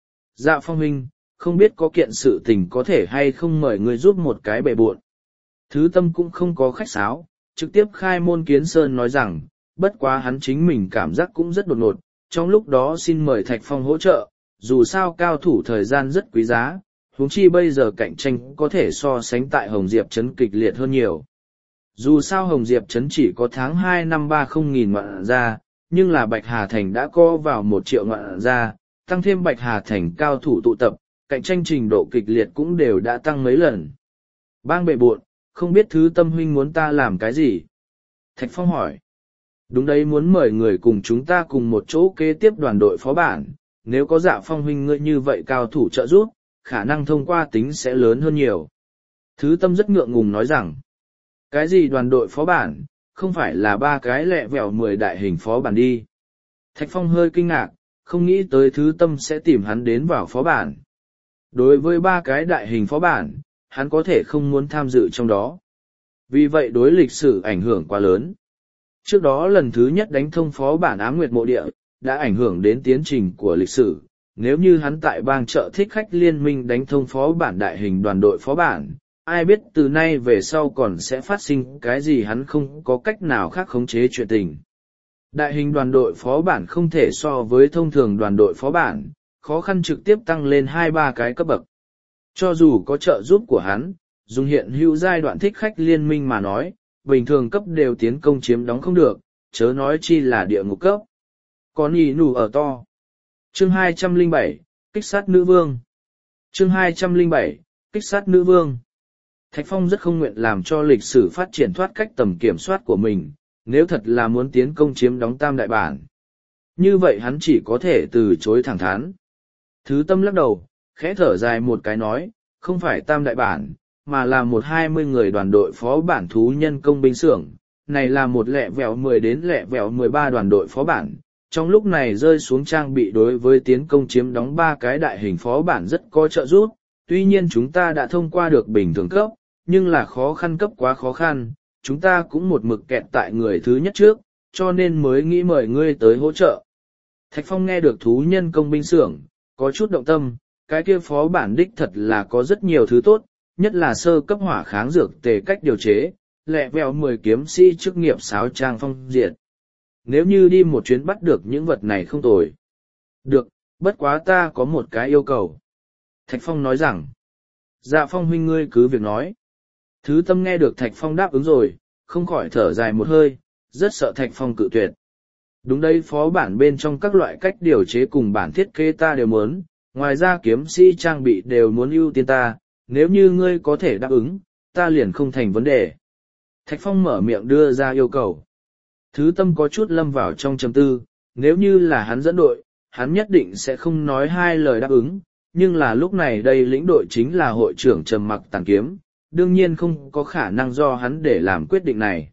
Dạ Phong huynh, không biết có kiện sự tình có thể hay không mời người giúp một cái bề bộn. Thứ Tâm cũng không có khách sáo, trực tiếp khai môn kiến sơn nói rằng, bất quá hắn chính mình cảm giác cũng rất đột ngột, trong lúc đó xin mời Thạch Phong hỗ trợ, dù sao cao thủ thời gian rất quý giá, huống chi bây giờ cạnh tranh có thể so sánh tại Hồng Diệp Trấn kịch liệt hơn nhiều. Dù sao Hồng Diệp Trấn chỉ có tháng 2 năm 30.000 ngoạn gia, nhưng là Bạch Hà Thành đã co vào 1 triệu ngoạn gia, tăng thêm Bạch Hà Thành cao thủ tụ tập, cạnh tranh trình độ kịch liệt cũng đều đã tăng mấy lần. Bang bệ buộn, không biết Thứ Tâm huynh muốn ta làm cái gì? Thạch Phong hỏi. Đúng đấy, muốn mời người cùng chúng ta cùng một chỗ kế tiếp đoàn đội phó bản, nếu có Dạ Phong huynh ngươi như vậy cao thủ trợ giúp, khả năng thông qua tính sẽ lớn hơn nhiều. Thứ Tâm rất ngượng ngùng nói rằng, cái gì đoàn đội phó bản, không phải là 3 cái lẹ vẹo 10 đại hình phó bản đi. Thạch Phong hơi kinh ngạc, không nghĩ tới Thứ Tâm sẽ tìm hắn đến vào phó bản. Đối với 3 cái đại hình phó bản, hắn có thể không muốn tham dự trong đó. Vì vậy đối lịch sử ảnh hưởng quá lớn. Trước đó lần thứ nhất đánh thông phó bản Ám Nguyệt Mộ Địa, đã ảnh hưởng đến tiến trình của lịch sử. Nếu như hắn tại bang chợ thích khách liên minh đánh thông phó bản đại hình đoàn đội phó bản, ai biết từ nay về sau còn sẽ phát sinh cái gì hắn không có cách nào khác khống chế chuyện tình. Đại hình đoàn đội phó bản không thể so với thông thường đoàn đội phó bản, khó khăn trực tiếp tăng lên 2-3 cái cấp bậc. Cho dù có trợ giúp của hắn, dùng hiện hữu giai đoạn thích khách liên minh mà nói, bình thường cấp đều tiến công chiếm đóng không được, chớ nói chi là địa ngục cấp. Còn ý nụ ở to. Chương 207, Kích sát nữ vương. Chương 207, Kích sát nữ vương. Thạch Phong rất không nguyện làm cho lịch sử phát triển thoát cách tầm kiểm soát của mình, nếu thật là muốn tiến công chiếm đóng tam đại bản. Như vậy hắn chỉ có thể từ chối thẳng thắn. Thứ Tâm lắc đầu, khẽ thở dài một cái nói, không phải tam đại bản, mà là 20 người đoàn đội phó bản thú nhân công binh xưởng. Này là một lẹ vẹo 10 đến lẹ vẹo 13 đoàn đội phó bản. Trong lúc này rơi xuống trang bị đối với tiến công chiếm đóng 3 cái đại hình phó bản rất có trợ giúp. Tuy nhiên chúng ta đã thông qua được bình thường cấp, nhưng là khó khăn cấp quá khó khăn, chúng ta cũng một mực kẹt tại người thứ nhất trước, cho nên mới nghĩ mời ngươi tới hỗ trợ. Thạch Phong nghe được thú nhân công binh xưởng, có chút động tâm, cái kia phó bản đích thật là có rất nhiều thứ tốt, nhất là sơ cấp hỏa kháng dược tề cách điều chế, lẹ vẹo 10 kiếm sĩ chức nghiệp sáo trang phong diệt. Nếu như đi một chuyến bắt được những vật này không tồi. Được, bất quá ta có một cái yêu cầu. Thạch Phong nói rằng, Dạ Phong huynh ngươi cứ việc nói. Thứ Tâm nghe được Thạch Phong đáp ứng rồi, không khỏi thở dài một hơi, rất sợ Thạch Phong cự tuyệt. Đúng đây, phó bản bên trong các loại cách điều chế cùng bản thiết kế ta đều muốn, ngoài ra kiếm sĩ trang bị đều muốn ưu tiên ta, nếu như ngươi có thể đáp ứng, ta liền không thành vấn đề. Thạch Phong mở miệng đưa ra yêu cầu. Thứ Tâm có chút lâm vào trong trầm tư, nếu như là hắn dẫn đội, hắn nhất định sẽ không nói hai lời đáp ứng, nhưng là lúc này đây lĩnh đội chính là hội trưởng Trầm Mặc Tàn Kiếm, đương nhiên không có khả năng do hắn để làm quyết định này.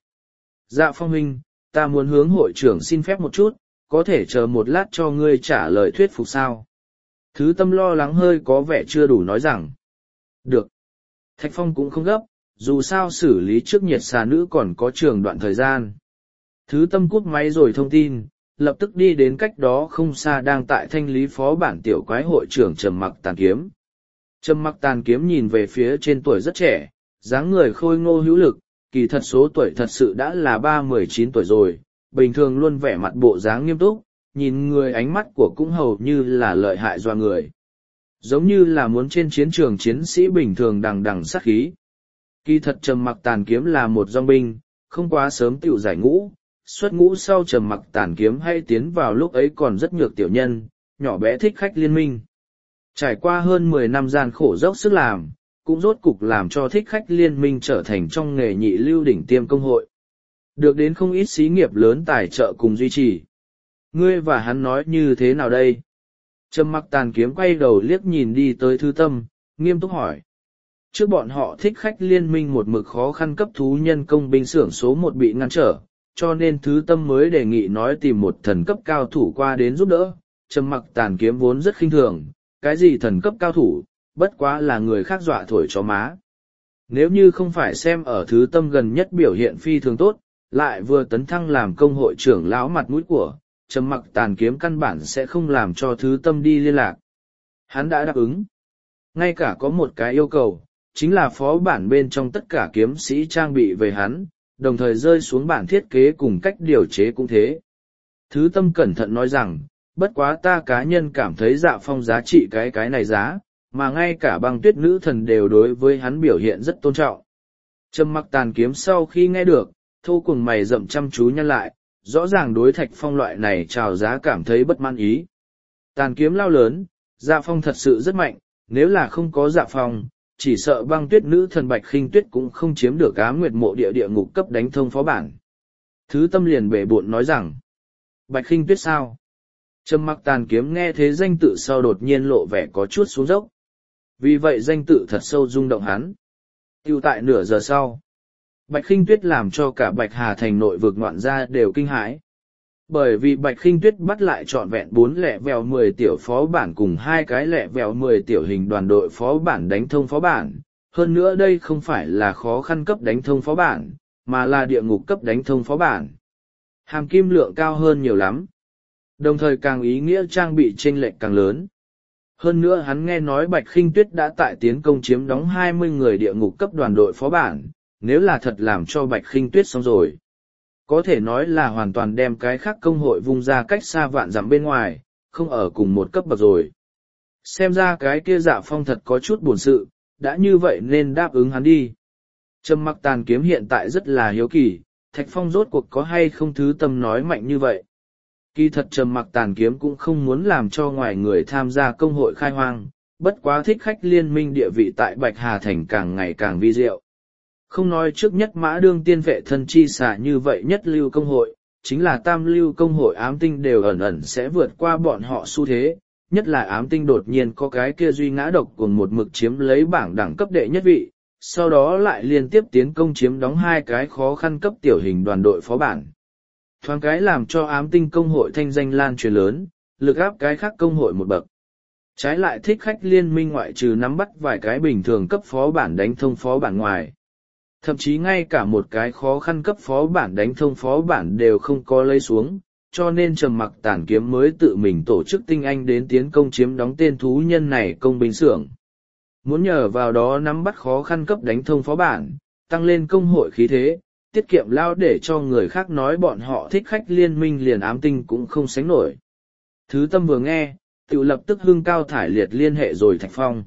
Dạ Phong huynh, ta muốn hướng hội trưởng xin phép một chút, có thể chờ một lát cho ngươi trả lời thuyết phục sao? Thứ Tâm lo lắng hơi có vẻ chưa đủ nói rằng. Được. Thạch Phong cũng không gấp, dù sao xử lý trước nhiệt xà nữ còn có trường đoạn thời gian. Thứ Tâm cúp máy rồi thông tin, lập tức đi đến cách đó không xa đang tại thanh lý phó bản tiểu quái hội trưởng Trầm Mặc Tàn Kiếm. Trầm Mặc Tàn Kiếm nhìn về phía trên tuổi rất trẻ, dáng người khôi ngô hữu lực, kỳ thật số tuổi thật sự đã là 19 tuổi rồi, bình thường luôn vẻ mặt bộ dáng nghiêm túc, nhìn người ánh mắt của cũng hầu như là lợi hại doa người. Giống như là muốn trên chiến trường chiến sĩ bình thường đằng đằng sát khí. Kỳ thật Trầm Mặc Tàn Kiếm là một dòng binh, không quá sớm tựu giải ngũ, xuất ngũ sau Trầm Mặc Tàn Kiếm hay tiến vào lúc ấy còn rất nhược tiểu nhân, nhỏ bé thích khách liên minh. Trải qua hơn 10 năm gian khổ dốc sức làm, cũng rốt cục làm cho thích khách liên minh trở thành trong nghề nhị lưu đỉnh tiêm công hội. Được đến không ít xí nghiệp lớn tài trợ cùng duy trì. Ngươi và hắn nói như thế nào đây? Trầm Mặc Tàn Kiếm quay đầu liếc nhìn đi tới Thứ Tâm, nghiêm túc hỏi. Trước bọn họ thích khách liên minh một mực khó khăn cấp thú nhân công binh xưởng số 1 bị ngăn trở, cho nên Thứ Tâm mới đề nghị nói tìm một thần cấp cao thủ qua đến giúp đỡ. Trầm Mặc Tàn Kiếm vốn rất khinh thường, cái gì thần cấp cao thủ, bất quá là người khác dọa thổi chó má. Nếu như không phải xem ở Thứ Tâm gần nhất biểu hiện phi thường tốt, lại vừa tấn thăng làm công hội trưởng lão mặt mũi của, Trầm Mặc Tàn Kiếm căn bản sẽ không làm cho Thứ Tâm đi liên lạc. Hắn đã đáp ứng. Ngay cả có một cái yêu cầu, chính là phó bản bên trong tất cả kiếm sĩ trang bị về hắn, đồng thời rơi xuống bản thiết kế cùng cách điều chế cũng thế. Thứ Tâm cẩn thận nói rằng, bất quá ta cá nhân cảm thấy Dạ Phong giá trị cái này giá, mà ngay cả Băng Tuyết nữ thần đều đối với hắn biểu hiện rất tôn trọng. Trầm Mặc Tàn Kiếm sau khi nghe được, thô cùng mày rậm chăm chú nhăn lại, rõ ràng đối Thạch Phong loại này chào giá cảm thấy bất mãn ý. Tàn Kiếm lao lớn, Dạ Phong thật sự rất mạnh, nếu là không có Dạ Phong, chỉ sợ Băng Tuyết nữ thần Bạch Khinh Tuyết cũng không chiếm được Ám Nguyệt mộ địa ngục cấp đánh thông phó bản. Thứ Tâm liền bể bộn nói rằng, Bạch Khinh Tuyết sao? Trầm Mặc Tàn Kiếm nghe thế danh tự sau đột nhiên lộ vẻ có chút xuống dốc. Vì vậy danh tự thật sâu rung động hắn. Tiêu tại nửa giờ sau, Bạch Khinh Tuyết làm cho cả Bạch Hà thành nội vực ngoạn gia đều kinh hãi. Bởi vì Bạch Khinh Tuyết bắt lại trọn vẹn 4 lẹ vèo 10 tiểu phó bản cùng 2 cái lẹ vèo 10 tiểu hình đoàn đội phó bản đánh thông phó bản. Hơn nữa đây không phải là khó khăn cấp đánh thông phó bản, mà là địa ngục cấp đánh thông phó bản. Hàm kim lượng cao hơn nhiều lắm. Đồng thời càng ý nghĩa trang bị chênh lệch càng lớn. Hơn nữa hắn nghe nói Bạch Khinh Tuyết đã tại tiến công chiếm đóng 20 người địa ngục cấp đoàn đội phó bản, nếu là thật làm cho Bạch Khinh Tuyết xong rồi. Có thể nói là hoàn toàn đem cái khác công hội vung ra cách xa vạn dặm bên ngoài, không ở cùng một cấp bậc rồi. Xem ra cái kia Dạ Phong thật có chút buồn sự, đã như vậy nên đáp ứng hắn đi. Trầm Mặc Tàn Kiếm hiện tại rất là hiếu kỳ, Thạch Phong rốt cuộc có hay không Thứ Tâm nói mạnh như vậy. Kỳ thật Trầm Mặc Tàn Kiếm cũng không muốn làm cho ngoài người tham gia công hội khai hoang, bất quá thích khách liên minh địa vị tại Bạch Hà Thành càng ngày càng vi diệu. Không nói trước nhất mã đương tiên vệ thân chi xả như vậy nhất lưu công hội, chính là tam lưu công hội ám tinh đều ẩn ẩn sẽ vượt qua bọn họ xu thế, nhất là ám tinh đột nhiên có cái kia duy ngã độc cùng một mực chiếm lấy bảng đẳng cấp đệ nhất vị, sau đó lại liên tiếp tiến công chiếm đóng 2 cái khó khăn cấp tiểu hình đoàn đội phó bản. Thoáng cái làm cho ám tinh công hội thanh danh lan truyền lớn, lực áp cái khác công hội một bậc. Trái lại thích khách liên minh ngoại trừ nắm bắt vài cái bình thường cấp phó bản đánh thông phó bản ngoài. Thậm chí ngay cả một cái khó khăn cấp phó bản đánh thông phó bản đều không có lấy xuống, cho nên Trầm Mặc Tàn Kiếm mới tự mình tổ chức tinh anh đến tiến công chiếm đóng tên thú nhân này công binh xưởng. Muốn nhờ vào đó nắm bắt khó khăn cấp đánh thông phó bản, tăng lên công hội khí thế, tiết kiệm lao để cho người khác nói bọn họ thích khách liên minh liền ám tinh cũng không sánh nổi. Thứ Tâm vừa nghe, tự lập tức hưng cao thải liệt liên hệ rồi Thạch Phong.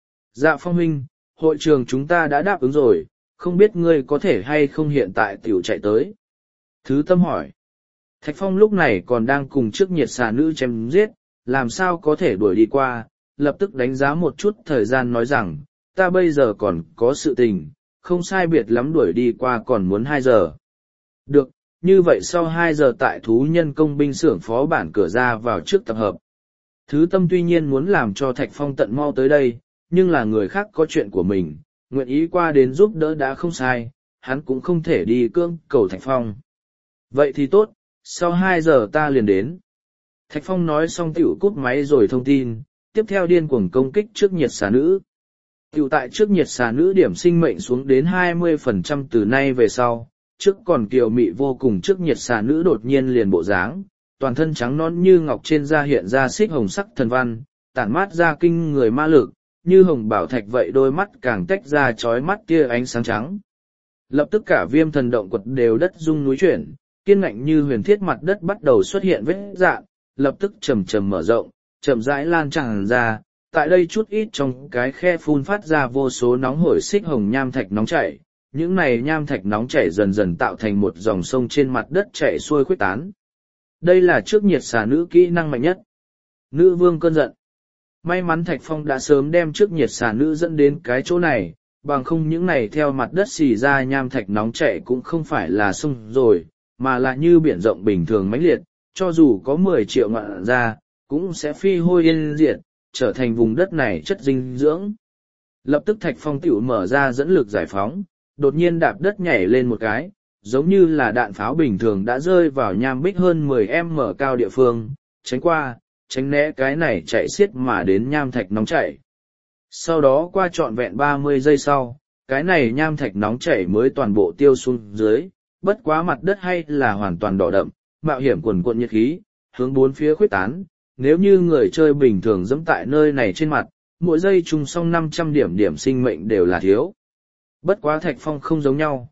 Dạ Phong huynh, hội trường chúng ta đã đáp ứng rồi, không biết ngươi có thể hay không hiện tại tiểu chạy tới. Thứ Tâm hỏi. Thạch Phong lúc này còn đang cùng trước nhiệt xà nữ chém giết, làm sao có thể đuổi đi qua, lập tức đánh giá một chút thời gian nói rằng, ta bây giờ còn có sự tình, không sai biệt lắm đuổi đi qua còn muốn 2 giờ. Được, như vậy sau 2 giờ tại thú nhân công binh xưởng phó bản cửa ra vào trước tập hợp. Thứ tâm tuy nhiên muốn làm cho Thạch Phong tận mau tới đây, nhưng là người khác có chuyện của mình, nguyện ý qua đến giúp đỡ đã không sai, hắn cũng không thể đi cưỡng cầu Thạch Phong. Vậy thì tốt, sau 2 giờ ta liền đến. Thạch Phong nói xong tiểu cúp máy rồi thông tin, tiếp theo điên cuồng công kích trước nhiệt xà nữ. Tiểu tại trước nhiệt xà nữ điểm sinh mệnh xuống đến 20% từ nay về sau, trước còn kiều mị vô cùng trước nhiệt xà nữ đột nhiên liền bộ dáng, toàn thân trắng nõn như ngọc trên da hiện ra xích hồng sắc thần văn, tản mát ra kinh người ma lực, như hồng bảo thạch vậy đôi mắt càng tách ra chói mắt tia ánh sáng trắng. Lập tức cả Viêm Thần động quật đều đất rung núi chuyển, kiên ngạnh như huyền thiết mặt đất bắt đầu xuất hiện vết rạn, lập tức chầm chầm mở rộng, chậm rãi lan tràn ra, tại đây chút ít trong cái khe phun phát ra vô số nóng hổi xích hồng nham thạch nóng chảy, những này nham thạch nóng chảy dần dần tạo thành một dòng sông trên mặt đất chảy xuôi khuếch tán. Đây là trước nhiệt xà nữ kỹ năng mạnh nhất. Nữ vương cơn giận. May mắn Thạch Phong đã sớm đem trước nhiệt xà nữ dẫn đến cái chỗ này, bằng không những này theo mặt đất xì ra nham thạch nóng chảy cũng không phải là sông rồi, mà là như biển rộng bình thường mãnh liệt, cho dù có 10 triệu ngọn ra, cũng sẽ phi hôi yên diệt, trở thành vùng đất này chất dinh dưỡng. Lập tức Thạch Phong tiểu mở ra dẫn lực giải phóng, đột nhiên đạp đất nhảy lên một cái, giống như là đạn pháo bình thường đã rơi vào nham bích hơn 10m cao địa phương, tránh qua, tránh né cái này chạy xiết mà đến nham thạch nóng chảy. Sau đó qua trọn vẹn 30 giây sau, cái này nham thạch nóng chảy mới toàn bộ tiêu xuống dưới, bất quá mặt đất hay là hoàn toàn đỏ đậm, mạo hiểm quần cuộn nhiệt khí, hướng bốn phía khuếch tán, nếu như người chơi bình thường dẫm tại nơi này trên mặt, mỗi giây trùng xong 500 điểm sinh mệnh đều là thiếu. Bất quá Thạch Phong không giống nhau,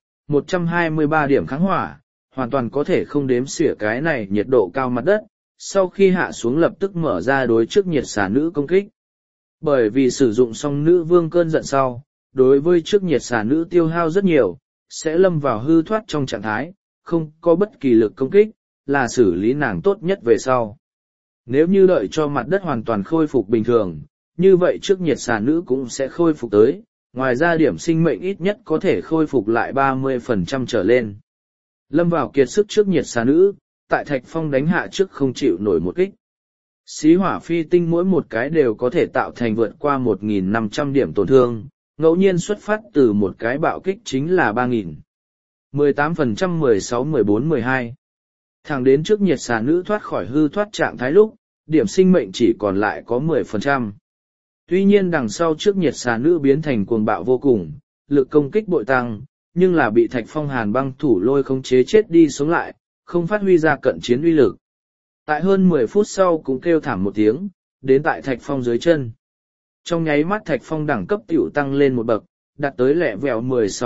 123 điểm kháng hỏa, hoàn toàn có thể không đếm xỉa cái này nhiệt độ cao mặt đất, sau khi hạ xuống lập tức mở ra đối trước nhiệt xà nữ công kích. Bởi vì sử dụng xong nữ vương cơn giận sau, đối với trước nhiệt xà nữ tiêu hao rất nhiều, sẽ lâm vào hư thoát trong trạng thái, không có bất kỳ lực công kích, là xử lý nàng tốt nhất về sau. Nếu như đợi cho mặt đất hoàn toàn khôi phục bình thường, như vậy trước nhiệt xà nữ cũng sẽ khôi phục tới, ngoài ra điểm sinh mệnh ít nhất có thể khôi phục lại 30% trở lên. Lâm vào kiệt sức trước nhiệt xà nữ, tại Thạch Phong đánh hạ trước không chịu nổi một kích. Xí hỏa phi tinh mỗi một cái đều có thể tạo thành vượt qua 1.500 điểm tổn thương, ngẫu nhiên xuất phát từ một cái bạo kích chính là 3.000. 18%, 16, 14, 12. Thẳng đến trước nhiệt xà nữ thoát khỏi hư thoát trạng thái lúc, điểm sinh mệnh chỉ còn lại có 10%. Tuy nhiên đằng sau trước nhiệt xà nữ biến thành cuồng bạo vô cùng, lực công kích bội tăng, nhưng là bị Thạch Phong hàn băng thủ lôi khống chế chết đi sống lại, không phát huy ra cận chiến uy lực. Tại hơn 10 phút sau cũng kêu thảm một tiếng, đến tại Thạch Phong dưới chân. Trong nháy mắt Thạch Phong đẳng cấp tiểu tăng lên một bậc, đạt tới lẹ vẹo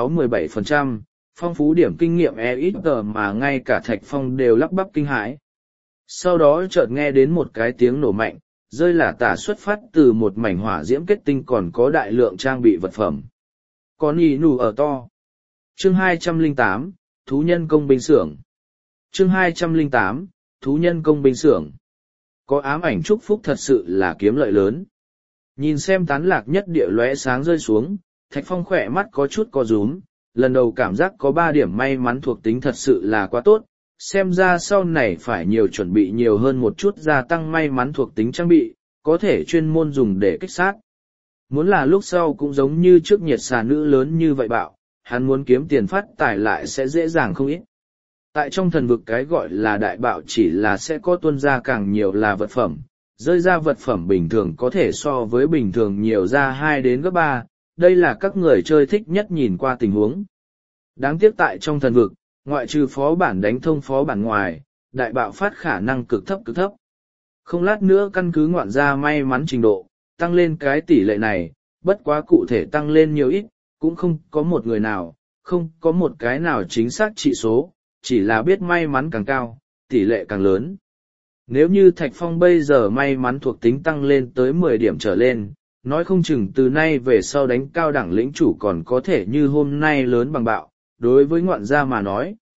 16-17%, phong phú điểm kinh nghiệm ít mà ngay cả Thạch Phong đều lắp bắp kinh hãi. Sau đó chợt nghe đến một cái tiếng nổ mạnh, rơi là tả xuất phát từ một mảnh hỏa diễm kết tinh còn có đại lượng trang bị vật phẩm. Còn ý nù ở to. Chương 208, Thú nhân công binh xưởng. Chương 208, Thú nhân công binh xưởng. Có ám ảnh chúc phúc thật sự là kiếm lợi lớn. Nhìn xem tán lạc nhất địa lóe sáng rơi xuống, Thạch Phong khỏe mắt có chút co rúm, lần đầu cảm giác có 3 điểm may mắn thuộc tính thật sự là quá tốt, xem ra sau này phải nhiều chuẩn bị nhiều hơn một chút gia tăng may mắn thuộc tính trang bị, có thể chuyên môn dùng để kích sát. Muốn là lúc sau cũng giống như trước nhiệt xà nữ lớn như vậy bạo, hắn muốn kiếm tiền phát tài lại sẽ dễ dàng không ít. Tại trong thần vực cái gọi là đại bạo chỉ là sẽ có tuôn ra càng nhiều là vật phẩm, rơi ra vật phẩm bình thường có thể so với bình thường nhiều ra 2 đến gấp 3, đây là các người chơi thích nhất nhìn qua tình huống. Đáng tiếc tại trong thần vực, ngoại trừ phó bản đánh thông phó bản ngoài, đại bạo phát khả năng cực thấp. Không lát nữa căn cứ ngoạn ra may mắn trình độ, tăng lên cái tỷ lệ này, bất quá cụ thể tăng lên nhiều ít, cũng không có một người nào, không có một cái nào chính xác trị số, chỉ là biết may mắn càng cao, tỷ lệ càng lớn. Nếu như Thạch Phong bây giờ may mắn thuộc tính tăng lên tới 10 điểm trở lên, nói không chừng từ nay về sau đánh cao đẳng lĩnh chủ còn có thể như hôm nay lớn bằng bạo, đối với ngoạn gia mà nói,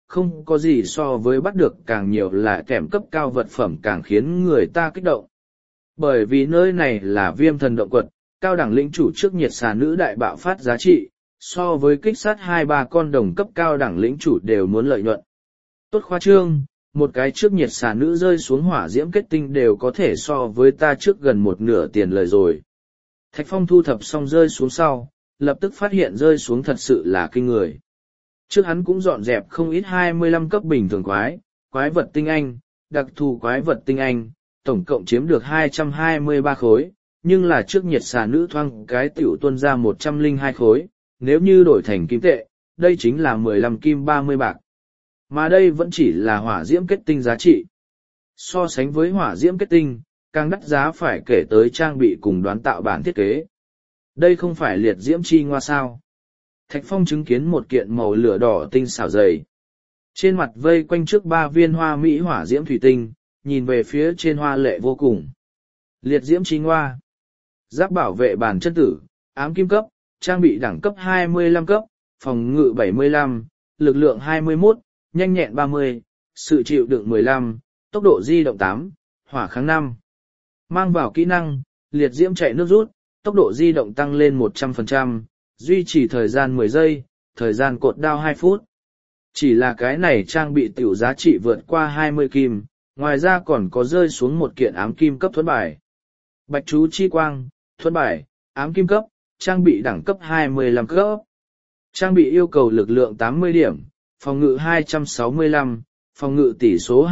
không có gì so với bắt được càng nhiều là kèm cấp cao vật phẩm càng khiến người ta kích động. Bởi vì nơi này là Viêm Thần Động Quật, cao đẳng lĩnh chủ trước nhiệt xà nữ đại bạo phát giá trị, so với kích sát 2-3 con đồng cấp cao đẳng lĩnh chủ đều muốn lợi nhuận. Tốt khoa trương, một cái trước nhiệt xà nữ rơi xuống hỏa diễm kết tinh đều có thể so với ta trước gần một nửa tiền lời rồi. Thạch Phong thu thập xong rơi xuống sau, lập tức phát hiện rơi xuống thật sự là kinh người. Trước hắn cũng dọn dẹp không ít 25 cấp bình thường quái vật tinh anh, đặc thù quái vật tinh anh, tổng cộng chiếm được 223 khối, nhưng là trước nhiệt xà nữ thoang cái tiểu tuân ra 102 khối, nếu như đổi thành kim tệ, đây chính là 15 kim 30 bạc. Mà đây vẫn chỉ là hỏa diễm kết tinh giá trị. So sánh với hỏa diễm kết tinh, càng đắt giá phải kể tới trang bị cùng đoán tạo bản thiết kế. Đây không phải liệt diễm chi ngoa sao. Thạch Phong chứng kiến một kiện màu lửa đỏ tinh xảo dày. Trên mặt vây quanh trước 3 viên hoa mỹ hỏa diễm thủy tinh, nhìn về phía trên hoa lệ vô cùng. Liệt diễm chi ngoa. Giáp bảo vệ bản chân tử, ám kim cấp, trang bị đẳng cấp 25 cấp, phòng ngự 75, lực lượng 21, nhanh nhẹn 30, sự chịu đựng 15, tốc độ di động 8, hỏa kháng 5. Mang vào kỹ năng, liệt diễm chạy nước rút, tốc độ di động tăng lên 100%, duy trì thời gian 10 giây, thời gian cột đao 2 phút. Chỉ là cái này trang bị tiểu giá trị vượt qua 20 kim, ngoài ra còn có rơi xuống một kiện ám kim cấp thuẫn bài. Bạch chú chi quang, thuẫn bài, ám kim cấp, trang bị đẳng cấp 25 cấp. Trang bị yêu cầu lực lượng 80 điểm, phòng ngự 265, phòng ngự tỷ số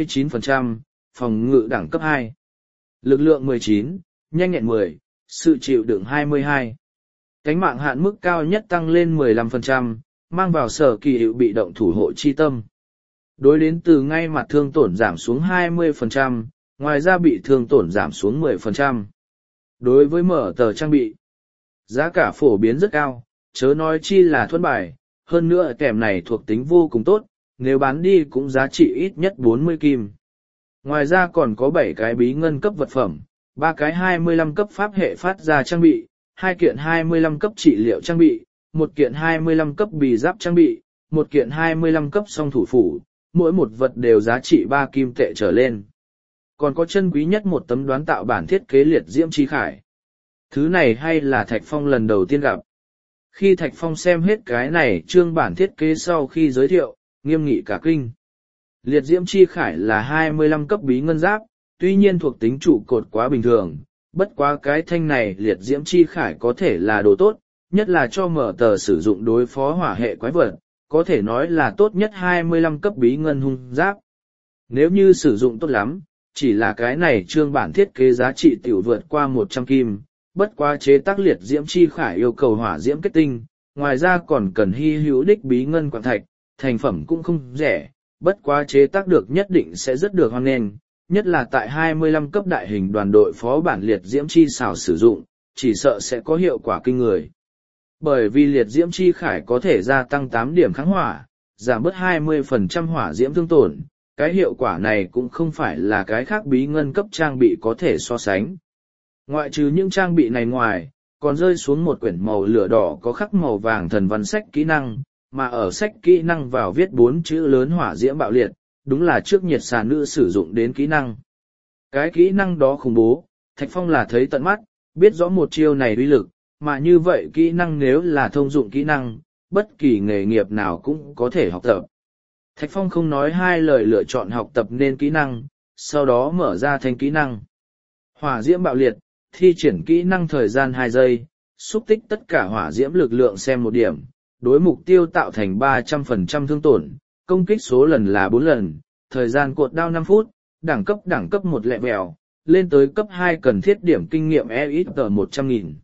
29%, phòng ngự đẳng cấp 2. Lực lượng 19, nhanh nhẹn 10, sự chịu đựng 22. Cánh mạng hạn mức cao nhất tăng lên 15%, mang vào sở kỳ hiệu bị động thủ hộ chi tâm. Đối đến từ ngay mặt thương tổn giảm xuống 20%, ngoài ra bị thương tổn giảm xuống 10%. Đối với mở tờ trang bị, giá cả phổ biến rất cao, chớ nói chi là thuẫn bài, hơn nữa kèm này thuộc tính vô cùng tốt, nếu bán đi cũng giá trị ít nhất 40 kim. Ngoài ra còn có 7 cái bí ngân cấp vật phẩm, 3 cái 25 cấp pháp hệ phát ra trang bị, 2 kiện 25 cấp trị liệu trang bị, 1 kiện 25 cấp bì giáp trang bị, 1 kiện 25 cấp song thủ phủ, mỗi một vật đều giá trị 3 kim tệ trở lên. Còn có chân quý nhất một tấm đoán tạo bản thiết kế liệt diễm chi khải. Thứ này hay là Thạch Phong lần đầu tiên gặp. Khi Thạch Phong xem hết cái này chương bản thiết kế sau khi giới thiệu, nghiêm nghị cả kinh. Liệt diễm chi khải là 25 cấp bí ngân giáp, tuy nhiên thuộc tính trụ cột quá bình thường, bất quá cái thanh này liệt diễm chi khải có thể là đồ tốt, nhất là cho mở tờ sử dụng đối phó hỏa hệ quái vật, có thể nói là tốt nhất 25 cấp bí ngân hung giáp. Nếu như sử dụng tốt lắm, chỉ là cái này chương bản thiết kế giá trị tiểu vượt qua 100 kim, bất quá chế tác liệt diễm chi khải yêu cầu hỏa diễm kết tinh, ngoài ra còn cần hy hữu đích bí ngân quảng thạch, thành phẩm cũng không rẻ, bất quá chế tác được nhất định sẽ rất được hoan nghênh, nhất là tại 25 cấp đại hình đoàn đội phó bản liệt diễm chi xảo sử dụng, chỉ sợ sẽ có hiệu quả kinh người. Bởi vì liệt diễm chi khải có thể gia tăng 8 điểm kháng hỏa, giảm bớt 20% hỏa diễm thương tổn, cái hiệu quả này cũng không phải là cái khác bí ngân cấp trang bị có thể so sánh. Ngoại trừ những trang bị này ngoài, còn rơi xuống một quyển màu lửa đỏ có khắc màu vàng thần văn sách kỹ năng, mà ở sách kỹ năng vào viết 4 chữ lớn hỏa diễm bạo liệt, đúng là trước nhiệt xà nữ sử dụng đến kỹ năng. Cái kỹ năng đó khủng bố, Thạch Phong là thấy tận mắt, biết rõ một chiêu này uy lực, mà như vậy kỹ năng nếu là thông dụng kỹ năng, bất kỳ nghề nghiệp nào cũng có thể học tập. Thạch Phong không nói hai lời lựa chọn học tập nên kỹ năng, sau đó mở ra thanh kỹ năng. Hỏa diễm bạo liệt, thi triển kỹ năng thời gian 2 giây, xúc tích tất cả hỏa diễm lực lượng xem 1 điểm, đối mục tiêu tạo thành 300% thương tổn, công kích số lần là 4 lần, thời gian cột đao 5 phút, đẳng cấp 1 lẹ bèo, lên tới cấp 2 cần thiết điểm kinh nghiệm EXP 100.000.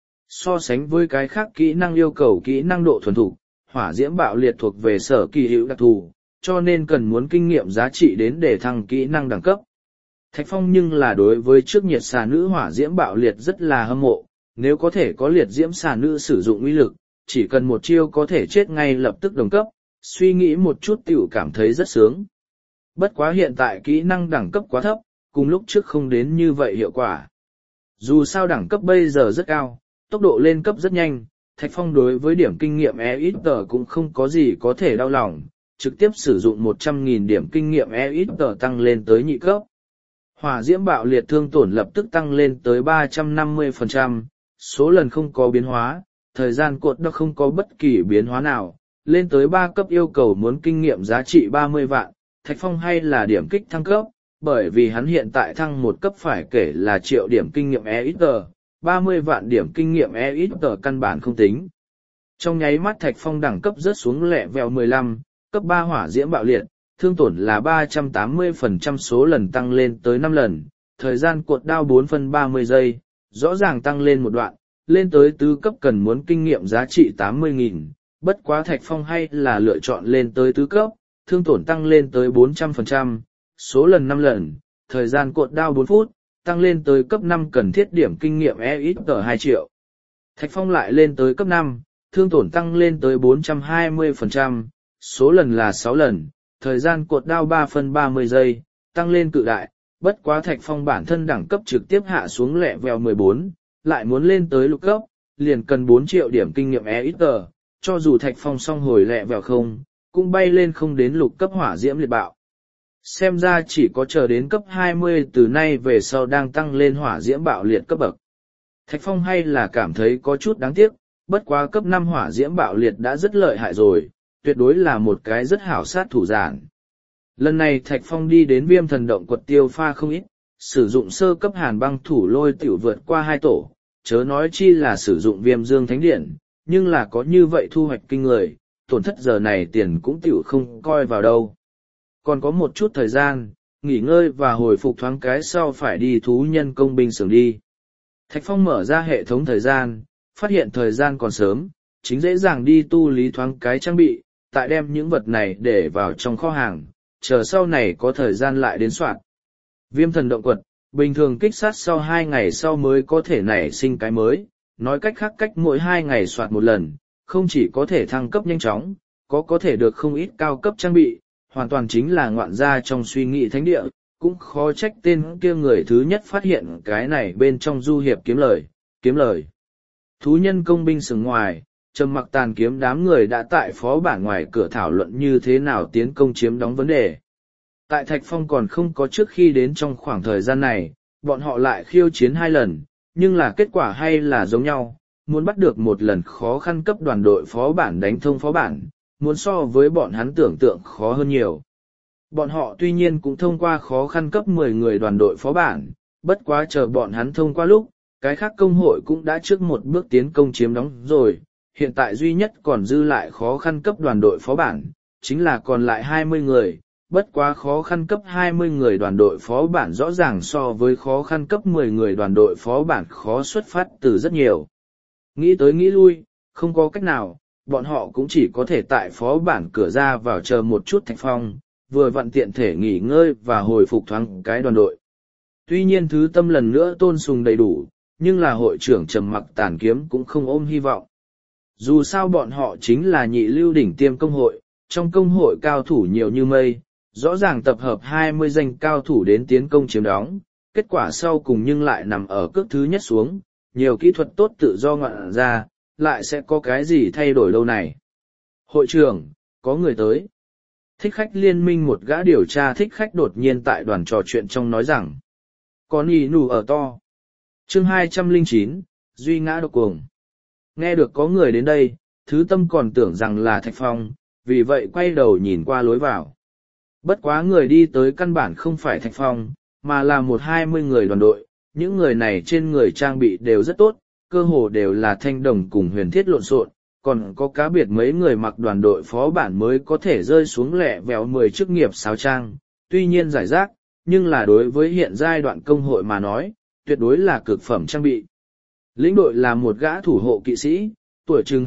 So sánh với cái khác kỹ năng yêu cầu kỹ năng độ thuần thục, hỏa diễm bạo liệt thuộc về sở kỳ hữu đặc thù, cho nên cần muốn kinh nghiệm giá trị đến để thăng kỹ năng đẳng cấp. Thạch Phong nhưng là đối với trước nhiệt xà nữ hỏa diễm bạo liệt rất là hâm mộ, nếu có thể có liệt diễm xà nữ sử dụng uy lực, chỉ cần một chiêu có thể chết ngay lập tức đồng cấp, suy nghĩ một chút tiểu cảm thấy rất sướng. Bất quá hiện tại kỹ năng đẳng cấp quá thấp, cùng lúc trước không đến như vậy hiệu quả. Dù sao đẳng cấp bây giờ rất cao, tốc độ lên cấp rất nhanh, Thạch Phong đối với điểm kinh nghiệm EXP cũng không có gì có thể đau lòng, trực tiếp sử dụng 100.000 điểm kinh nghiệm EXP tăng lên tới nhị cấp. Hỏa diễm bạo liệt thương tổn lập tức tăng lên tới 350%, số lần không có biến hóa, thời gian cột đã không có bất kỳ biến hóa nào, lên tới 3 cấp yêu cầu muốn kinh nghiệm giá trị 30 vạn, Thạch Phong hay là điểm kích thăng cấp, bởi vì hắn hiện tại thăng một cấp phải kể là triệu điểm kinh nghiệm EXP, 30 vạn điểm kinh nghiệm EXP căn bản không tính. Trong nháy mắt Thạch Phong đẳng cấp rớt xuống lẹ vèo 15, cấp 3 hỏa diễm bạo liệt, thương tổn là 380% số lần tăng lên tới 5 lần, thời gian cuột đao 4 phân 30 giây, rõ ràng tăng lên một đoạn, lên tới tứ cấp cần muốn kinh nghiệm giá trị 80.000, bất quá Thạch Phong hay là lựa chọn lên tới tứ cấp, thương tổn tăng lên tới 400%, số lần 5 lần, thời gian cuột đao 4 phút, tăng lên tới cấp 5 cần thiết điểm kinh nghiệm EXP 2 triệu. Thạch Phong lại lên tới cấp 5, thương tổn tăng lên tới 420%, số lần là 6 lần, thời gian cuột đao 3 phân 30 giây, tăng lên cự đại, bất quá Thạch Phong bản thân đẳng cấp trực tiếp hạ xuống lẹ vèo 14, lại muốn lên tới lục cấp, liền cần 4 triệu điểm kinh nghiệm EXP, cho dù Thạch Phong song hồi lẹ vèo không, cũng bay lên không đến lục cấp hỏa diễm liệt bạo. Xem ra chỉ có chờ đến cấp 20 từ nay về sau đang tăng lên hỏa diễm bạo liệt cấp bậc. Thạch Phong hay là cảm thấy có chút đáng tiếc, bất quá cấp 5 hỏa diễm bạo liệt đã rất lợi hại rồi, tuyệt đối là một cái rất hảo sát thủ giản. Lần này Thạch Phong đi đến Viêm Thần Động quật tiêu pha không ít, sử dụng sơ cấp hàn băng thủ lôi tiểu vượt qua 2 tổ, chớ nói chi là sử dụng Viêm Dương Thánh Điện, nhưng là có như vậy thu hoạch kinh người, tổn thất giờ này tiền cũng tiểu không coi vào đâu. Còn có một chút thời gian, nghỉ ngơi và hồi phục thoáng cái sau phải đi thú nhân công binh xưởng đi. Thạch Phong mở ra hệ thống thời gian, phát hiện thời gian còn sớm, chính dễ dàng đi tu lý thoáng cái trang bị, tại đem những vật này để vào trong kho hàng, chờ sau này có thời gian lại đến soạn. Viêm thần động quật, bình thường kích sát sau 2 ngày sau mới có thể nảy sinh cái mới, nói cách khác cách mỗi 2 ngày soạt một lần, không chỉ có thể thăng cấp nhanh chóng, có thể được không ít cao cấp trang bị, hoàn toàn chính là ngoạn gia trong suy nghĩ thánh địa, cũng khó trách tên kia người thứ nhất phát hiện cái này bên trong du hiệp kiếm lời. Thú nhân công binh sừng ngoài, trầm mặc tàn kiếm đám người đã tại phó bản ngoài cửa thảo luận như thế nào tiến công chiếm đóng vấn đề. Tại Thạch Phong còn không có trước khi đến trong khoảng thời gian này, bọn họ lại khiêu chiến 2 lần, nhưng là kết quả hay là giống nhau, muốn bắt được một lần khó khăn cấp đoàn đội phó bản đánh thông phó bản, muốn so với bọn hắn tưởng tượng khó hơn nhiều. Bọn họ tuy nhiên cũng thông qua khó khăn cấp 10 người đoàn đội phó bản, bất quá chờ bọn hắn thông qua lúc, cái khác công hội cũng đã trước một bước tiến công chiếm đóng rồi, hiện tại duy nhất còn dư lại khó khăn cấp đoàn đội phó bản, chính là còn lại 20 người, bất quá khó khăn cấp 20 người đoàn đội phó bản rõ ràng so với khó khăn cấp 10 người đoàn đội phó bản khó xuất phát từ rất nhiều. Nghĩ tới nghĩ lui, không có cách nào, bọn họ cũng chỉ có thể tại phó bản cửa ra vào chờ một chút Thạch Phong, vừa vặn tiện thể nghỉ ngơi và hồi phục thoáng cái đoàn đội. Tuy nhiên thứ tâm lần nữa tôn sùng đầy đủ, nhưng là hội trưởng trầm mặc tàn kiếm cũng không ôm hy vọng. Dù sao bọn họ chính là nhị lưu đỉnh tiêm công hội, trong công hội cao thủ nhiều như mây, rõ ràng tập hợp 20 danh cao thủ đến tiến công chiếm đóng, kết quả sau cùng nhưng lại nằm ở cước thứ nhất xuống, nhiều kỹ thuật tốt tự do ngoạn ra, lại sẽ có cái gì thay đổi lâu này. Hội trưởng, có người tới. Thích khách liên minh một gã điều tra thích khách đột nhiên tại đoàn trò chuyện trong nói rằng, con y nù ở to. Chương 209, Duy ngã độc cuồng. Nghe được có người đến đây, thứ tâm còn tưởng rằng là Thạch Phong, vì vậy quay đầu nhìn qua lối vào. Bất quá người đi tới căn bản không phải Thạch Phong, mà là 20 người đoàn đội, những người này trên người trang bị đều rất tốt, cơ hồ đều là thanh đồng cùng huyền thiết lộn xộn, còn có cá biệt mấy người mặc đoàn đội phó bản mới có thể rơi xuống lẹ vèo 10 chức nghiệp sáo trang, tuy nhiên giải rác, nhưng là đối với hiện giai đoạn công hội mà nói, tuyệt đối là cực phẩm trang bị. Lĩnh đội là một gã thủ hộ kỵ sĩ, tuổi chừng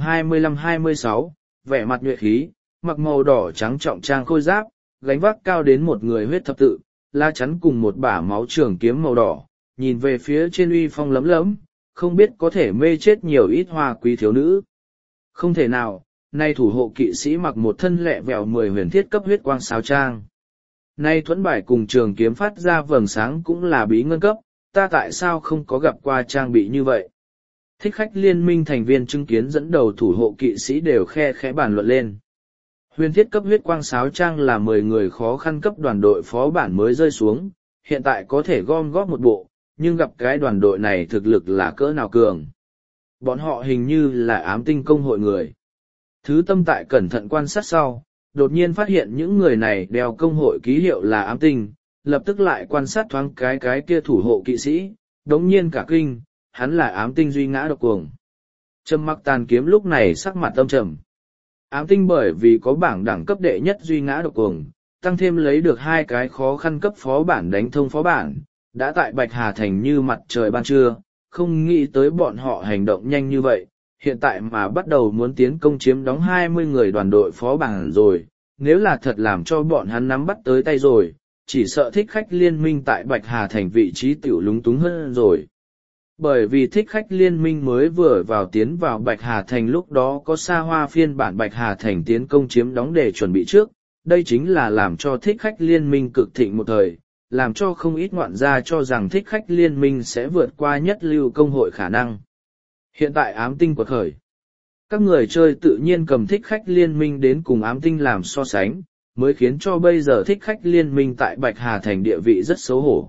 25-26, vẻ mặt nhuệ khí, mặc màu đỏ trắng trọng trang khôi giáp, gánh vác cao đến một người huyết thập tự, la chắn cùng một bả máu trường kiếm màu đỏ, nhìn về phía trên uy phong lấm lấm, không biết có thể mê chết nhiều ít hoa quý thiếu nữ. Không thể nào, nay thủ hộ kỵ sĩ mặc một thân lẹ vẹo 10 huyền thiết cấp huyết quang sáo trang. Nay thuẫn bài cùng trường kiếm phát ra vầng sáng cũng là bí ngân cấp, ta tại sao không có gặp qua trang bị như vậy? Thích khách liên minh thành viên chứng kiến dẫn đầu thủ hộ kỵ sĩ đều khe khẽ bàn luận lên. Huyền thiết cấp huyết quang sáo trang là 10 người khó khăn cấp đoàn đội phó bản mới rơi xuống, hiện tại có thể gom góp một bộ, nhưng gặp cái đoàn đội này thực lực là cỡ nào cường. Bọn họ hình như là ám tinh công hội người. Thứ tâm tại cẩn thận quan sát sau, đột nhiên phát hiện những người này đeo công hội ký hiệu là ám tinh, lập tức lại quan sát thoáng cái kia thủ hộ kỵ sĩ, đống nhiên cả kinh, hắn là ám tinh duy ngã độc cuồng. Trầm Mặc Tàn Kiếm lúc này sắc mặt âm trầm. Ám tinh bởi vì có bảng đẳng cấp đệ nhất duy ngã độc cuồng, tăng thêm lấy được 2 cái khó khăn cấp phó bản đánh thông phó bản, đã tại Bạch Hà Thành như mặt trời ban trưa, không nghĩ tới bọn họ hành động nhanh như vậy, hiện tại mà bắt đầu muốn tiến công chiếm đóng 20 người đoàn đội phó bản rồi, nếu là thật làm cho bọn hắn nắm bắt tới tay rồi, chỉ sợ thích khách liên minh tại Bạch Hà Thành vị trí tiểu lúng túng hơn rồi. Bởi vì thích khách liên minh mới vừa tiến vào Bạch Hà Thành lúc đó có xa hoa phiên bản Bạch Hà Thành tiến công chiếm đóng để chuẩn bị trước, đây chính là làm cho thích khách liên minh cực thịnh một thời, làm cho không ít ngoạn gia cho rằng thích khách liên minh sẽ vượt qua nhất lưu công hội khả năng. Hiện tại ám tinh quật khởi. Các người chơi tự nhiên cầm thích khách liên minh đến cùng ám tinh làm so sánh, mới khiến cho bây giờ thích khách liên minh tại Bạch Hà Thành địa vị rất xấu hổ.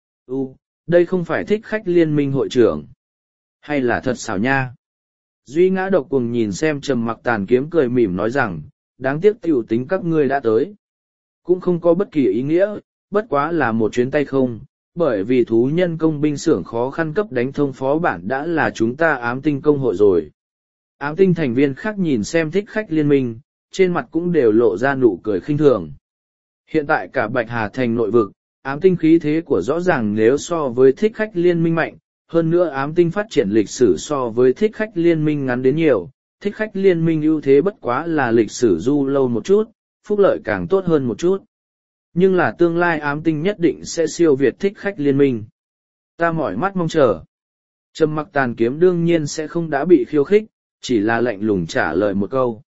Đây không phải thích khách liên minh hội trưởng. Hay là thật xảo nha? Duy ngã độc cuồng nhìn xem Trầm Mặc Tàn Kiếm cười mỉm nói rằng, đáng tiếc tiểu tính các ngươi đã tới. Cũng không có bất kỳ ý nghĩa, bất quá là một chuyến tay không, bởi vì thú nhân công binh xưởng khó khăn cấp đánh thông phó bản đã là chúng ta ám tinh công hội rồi. Ám tinh thành viên khác nhìn xem thích khách liên minh, trên mặt cũng đều lộ ra nụ cười khinh thường. Hiện tại cả Bạch Hà Thành nội vực, ám tinh khí thế của rõ ràng nếu so với thích khách liên minh mạnh, hơn nữa ám tinh phát triển lịch sử so với thích khách liên minh ngắn đến nhiều, thích khách liên minh ưu thế bất quá là lịch sử du lâu một chút, phúc lợi càng tốt hơn một chút. Nhưng là tương lai ám tinh nhất định sẽ siêu việt thích khách liên minh. Ta mỏi mắt mong chờ. Trầm Mặc Tàn Kiếm đương nhiên sẽ không đã bị khiêu khích, chỉ là lạnh lùng trả lời một câu.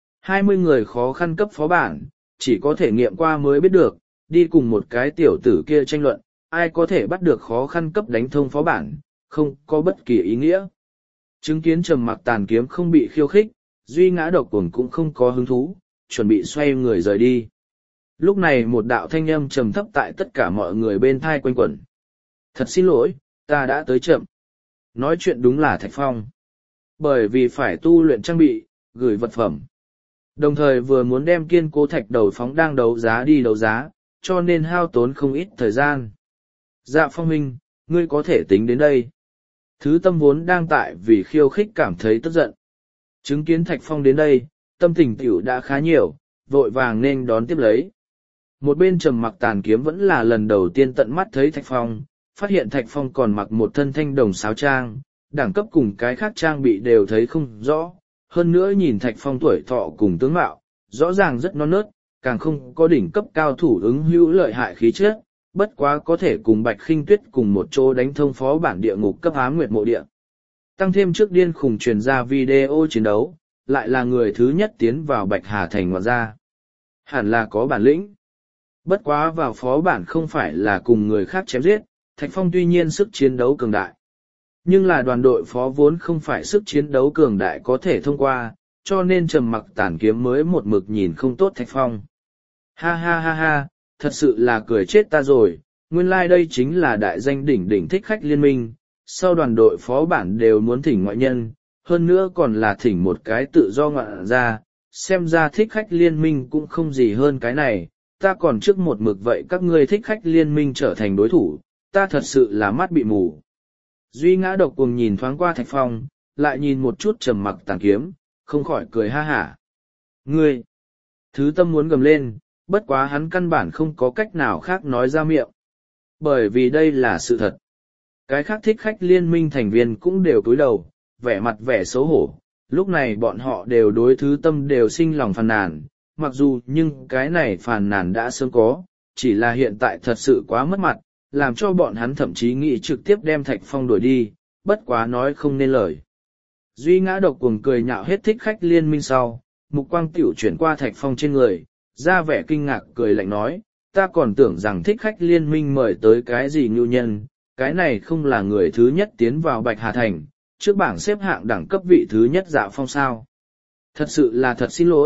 20 người khó khăn cấp phó bản, chỉ có thể nghiệm qua mới biết được, đi cùng một cái tiểu tử kia tranh luận, ai có thể bắt được khó khăn cấp đánh thông phó bản, không có bất kỳ ý nghĩa. Chứng kiến Trầm Mặc Tàn Kiếm không bị khiêu khích, Duy ngã độc cuồng cũng không có hứng thú, chuẩn bị xoay người rời đi. Lúc này một đạo thanh âm trầm thấp tại tất cả mọi người bên thai quanh quẩn. Thật xin lỗi, ta đã tới chậm. Nói chuyện đúng là Thạch Phong. Bởi vì phải tu luyện trang bị, gửi vật phẩm. Đồng thời vừa muốn đem kiên cố thạch đầu phóng đang đấu giá đi đấu giá, cho nên hao tốn không ít thời gian. Dạ Phong huynh, ngươi có thể tính đến đây. Thứ tâm vốn đang tại vì khiêu khích cảm thấy tức giận. Chứng kiến Thạch Phong đến đây, tâm tình tiểu đã khá nhiều, vội vàng nên đón tiếp lấy. Một bên Trầm Mặc Tàn Kiếm vẫn là lần đầu tiên tận mắt thấy Thạch Phong, phát hiện Thạch Phong còn mặc một thân thanh đồng sáo trang, đẳng cấp cùng cái khác trang bị đều thấy không rõ. Hơn nữa nhìn Thạch Phong tuổi thọ cùng tướng mạo, rõ ràng rất non nớt, càng không có đỉnh cấp cao thủ ứng hữu lợi hại khí chất, bất quá có thể cùng Bạch Khinh Tuyết cùng một chỗ đánh thông phó bản địa ngục cấp Ám Nguyệt mộ địa. Tăng thêm trước điên khùng truyền ra video chiến đấu, lại là người thứ nhất tiến vào Bạch Hà Thành ngoạn gia. Hẳn là có bản lĩnh. Bất quá vào phó bản không phải là cùng người khác chém giết, Thạch Phong tuy nhiên sức chiến đấu cường đại. Nhưng là đoàn đội phó vốn không phải sức chiến đấu cường đại có thể thông qua, cho nên Trầm Mặc Tàn Kiếm mới một mực nhìn không tốt Thạch Phong. Ha ha ha ha, thật sự là cười chết ta rồi, nguyên lai đây chính là đại danh đỉnh đỉnh thích khách liên minh, sau đoàn đội phó bản đều muốn thỉnh ngoại nhân, hơn nữa còn là thỉnh một cái tự do ngoạn ra, xem ra thích khách liên minh cũng không gì hơn cái này, ta còn trước một mực vậy các ngươi thích khách liên minh trở thành đối thủ, ta thật sự là mắt bị mù. Duy ngã độc cuồng nhìn thoáng qua Thạch Phong, lại nhìn một chút Trầm Mặc Tàn Kiếm, không khỏi cười ha hả. Ngươi! Thứ tâm muốn gầm lên, bất quá hắn căn bản không có cách nào khác nói ra miệng. Bởi vì đây là sự thật. Cái khác thích khách liên minh thành viên cũng đều cúi đầu, vẻ mặt vẻ xấu hổ. Lúc này bọn họ đều đối thứ tâm đều sinh lòng phàn nàn, mặc dù nhưng cái này phàn nàn đã sớm có, chỉ là hiện tại thật sự quá mất mặt, làm cho bọn hắn thậm chí nghĩ trực tiếp đem Thạch Phong đuổi đi, bất quá nói không nên lời. Duy ngã độc cuồng cười nhạo hết thích khách liên minh sau, mục quang tiểu chuyển qua Thạch Phong trên người, ra vẻ kinh ngạc cười lạnh nói, ta còn tưởng rằng thích khách liên minh mời tới cái gì nhu nhân, cái này không là người thứ nhất tiến vào Bạch Hà Thành, trước bảng xếp hạng đẳng cấp vị thứ nhất Dạ Phong sao. Thật sự là thật xin lỗi,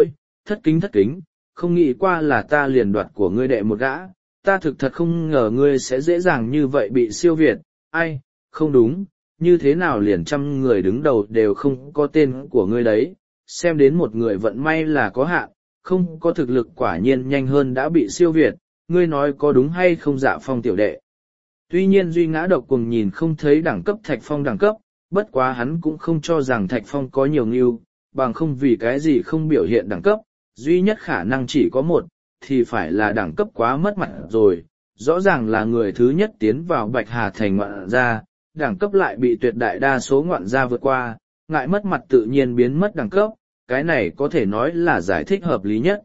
thất kính, không nghĩ qua là ta liền đoạt của ngươi đệ một gã, ta thực thật không ngờ ngươi sẽ dễ dàng như vậy bị siêu việt, ai, không đúng, như thế nào liền 100 người đứng đầu đều không có tên của ngươi đấy, xem đến một người vận may là có hạn, không có thực lực quả nhiên nhanh hơn đã bị siêu việt, ngươi nói có đúng hay không Dạ Phong tiểu đệ. Tuy nhiên Duy Ngã Độc Cuồng nhìn không thấy đẳng cấp Thạch Phong đẳng cấp, bất quá hắn cũng không cho rằng Thạch Phong có nhiều ngưu, bằng không vì cái gì không biểu hiện đẳng cấp, duy nhất khả năng chỉ có một, thì phải là đẳng cấp quá mất mặt rồi, rõ ràng là người thứ nhất tiến vào Bạch Hà Thành ngoạn gia, đẳng cấp lại bị tuyệt đại đa số ngoạn gia vượt qua, ngại mất mặt tự nhiên biến mất đẳng cấp, cái này có thể nói là giải thích hợp lý nhất.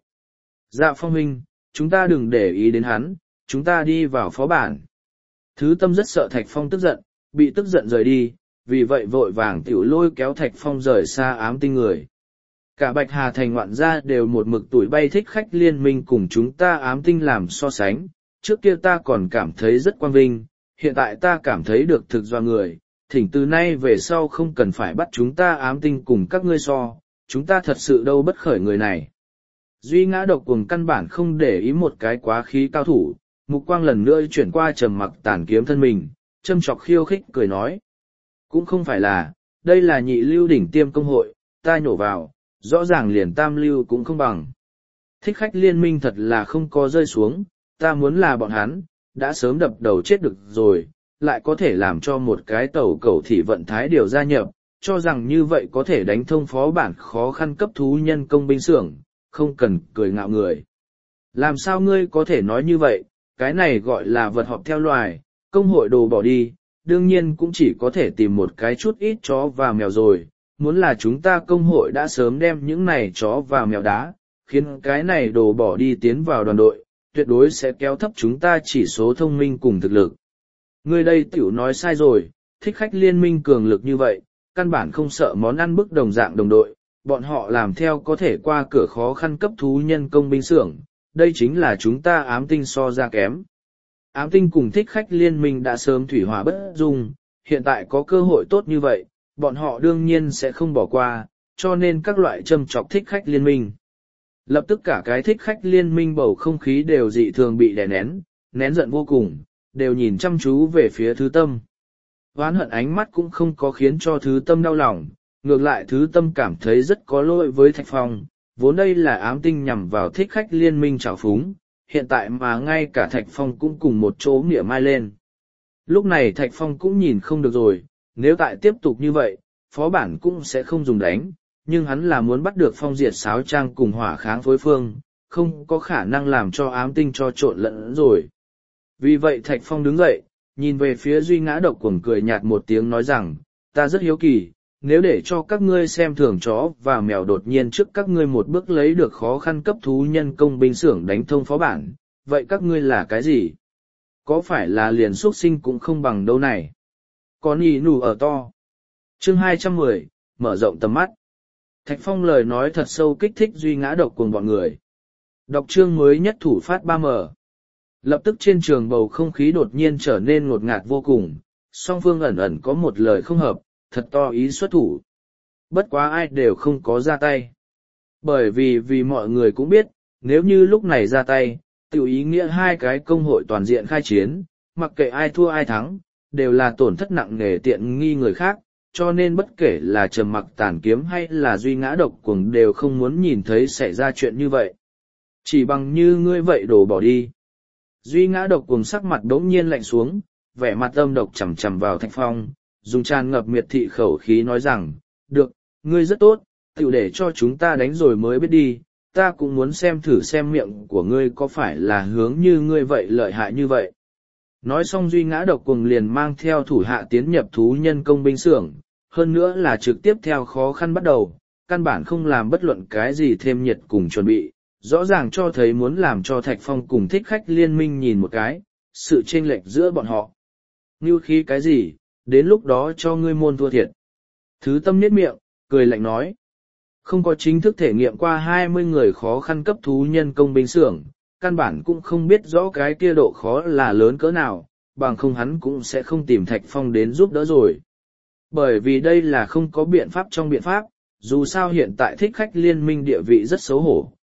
Dạ Phong huynh, chúng ta đừng để ý đến hắn, chúng ta đi vào phó bản. Thứ Tâm rất sợ Thạch Phong tức giận, bị tức giận rời đi, vì vậy vội vàng tiểu lôi kéo Thạch Phong rời xa Ám Tinh người. Cả Bạch Hà Thành ngoạn gia đều một mực tuổi bay thích khách liên minh cùng chúng ta Ám Tinh làm so sánh, trước kia ta còn cảm thấy rất quang vinh, hiện tại ta cảm thấy được thực do người, thỉnh từ nay về sau không cần phải bắt chúng ta Ám Tinh cùng các ngươi so, chúng ta thật sự đâu bất khởi người này. Duy Ngã Độc Cuồng căn bản không để ý một cái quá khí cao thủ, mục quang lần nữa chuyển qua Trầm Mặc Tản Kiếm thân mình, châm chọc khiêu khích cười nói. Cũng không phải là, đây là nhị lưu đỉnh tiêm công hội, ta nhổ vào, rõ ràng liền tam lưu cũng không bằng. Thích khách liên minh thật là không có rơi xuống, ta muốn là bọn hắn, đã sớm đập đầu chết được rồi, lại có thể làm cho một cái tàu cầu thị vận thái điều gia nhập, cho rằng như vậy có thể đánh thông phó bản khó khăn cấp thú nhân công binh xưởng, không cần cười ngạo người. Làm sao ngươi có thể nói như vậy, cái này gọi là vật họp theo loài, công hội đồ bỏ đi, đương nhiên cũng chỉ có thể tìm một cái chút ít chó và mèo rồi, muốn là chúng ta công hội đã sớm đem những này chó và mèo đá, khiến cái này đồ bỏ đi tiến vào đoàn đội, tuyệt đối sẽ kéo thấp chúng ta chỉ số thông minh cùng thực lực. Ngươi đây tiểu nói sai rồi, thích khách liên minh cường lực như vậy, căn bản không sợ món ăn bức đồng dạng đồng đội, bọn họ làm theo có thể qua cửa khó khăn cấp thú nhân công binh xưởng, đây chính là chúng ta Ám Tinh so ra kém. Ám Tinh cùng thích khách liên minh đã sớm thủy hỏa bất dung, hiện tại có cơ hội tốt như vậy, bọn họ đương nhiên sẽ không bỏ qua, cho nên các loại châm chọc thích khách liên minh. Lập tức cả cái thích khách liên minh bầu không khí đều dị thường bị đè nén, nén giận vô cùng, đều nhìn chăm chú về phía Thứ Tâm. Oán hận ánh mắt cũng không có khiến cho Thứ Tâm đau lòng, ngược lại Thứ Tâm cảm thấy rất có lỗi với Thạch Phong, vốn đây là Ám Tinh nhằm vào thích khách liên minh trào phúng, hiện tại mà ngay cả Thạch Phong cũng cùng một chỗ nghĩa mai lên. Lúc này Thạch Phong cũng nhìn không được rồi, nếu tại tiếp tục như vậy, phó bản cũng sẽ không dùng đánh, nhưng hắn là muốn bắt được Phong Diệt Sáo Trang cùng hỏa kháng phối phương, không có khả năng làm cho Ám Tinh cho trộn lẫn rồi. Vì vậy Thạch Phong đứng dậy, nhìn về phía Duy Ngã Độc Cuồng cười nhạt một tiếng nói rằng, ta rất hiếu kỳ, nếu để cho các ngươi xem thường chó và mèo đột nhiên trước các ngươi một bước lấy được khó khăn cấp thú nhân công binh xưởng đánh thông phó bản, vậy các ngươi là cái gì? Có phải là liền xuất sinh cũng không bằng đâu này? Con ý nù ở to. Chương 210, mở rộng tầm mắt. Thạch Phong lời nói thật sâu kích thích Duy Ngã Độc Cuồng bọn người. Đọc chương mới nhất thủ phát 3M. Lập tức trên trường bầu không khí đột nhiên trở nên ngột ngạt vô cùng, song phương ẩn ẩn có một lời không hợp, thật to ý xuất thủ. Bất quá ai đều không có ra tay. Bởi vì mọi người cũng biết, nếu như lúc này ra tay, tiểu ý nghĩa hai cái công hội toàn diện khai chiến, mặc kệ ai thua ai thắng, đều là tổn thất nặng nề tiện nghi người khác, cho nên bất kể là Trầm Mặc Tản Kiếm hay là Duy Ngã Độc Cuồng đều không muốn nhìn thấy xảy ra chuyện như vậy. Chỉ bằng như ngươi vậy đổ bỏ đi. Duy Ngã Độc Cuồng sắc mặt đống nhiên lạnh xuống, vẻ mặt âm độc chằm chằm vào Thạch Phong, dùng tràn ngập miệt thị khẩu khí nói rằng, được, ngươi rất tốt, tiểu để cho chúng ta đánh rồi mới biết đi, ta cũng muốn xem thử xem miệng của ngươi có phải là hướng như ngươi vậy lợi hại như vậy. Nói xong Duy Ngã Độc Cuồng liền mang theo thủ hạ tiến nhập thú nhân công binh xưởng, hơn nữa là trực tiếp theo khó khăn bắt đầu, căn bản không làm bất luận cái gì thêm nhiệt cùng chuẩn bị, rõ ràng cho thấy muốn làm cho Thạch Phong cùng thích khách liên minh nhìn một cái, sự chênh lệch giữa bọn họ. Ngưu khí cái gì, đến lúc đó cho ngươi môn thua thiệt. Thứ Tâm nhếch miệng, cười lạnh nói. Không có chính thức thể nghiệm qua 20 người khó khăn cấp thú nhân công binh xưởng, căn bản cũng không biết rõ cái kia độ khó là lớn cỡ nào, bằng không hắn cũng sẽ không tìm Thạch Phong đến giúp đỡ rồi. Bởi vì đây là không có biện pháp trong biện pháp, dù sao hiện tại thích khách liên minh địa vị rất xấu hổ,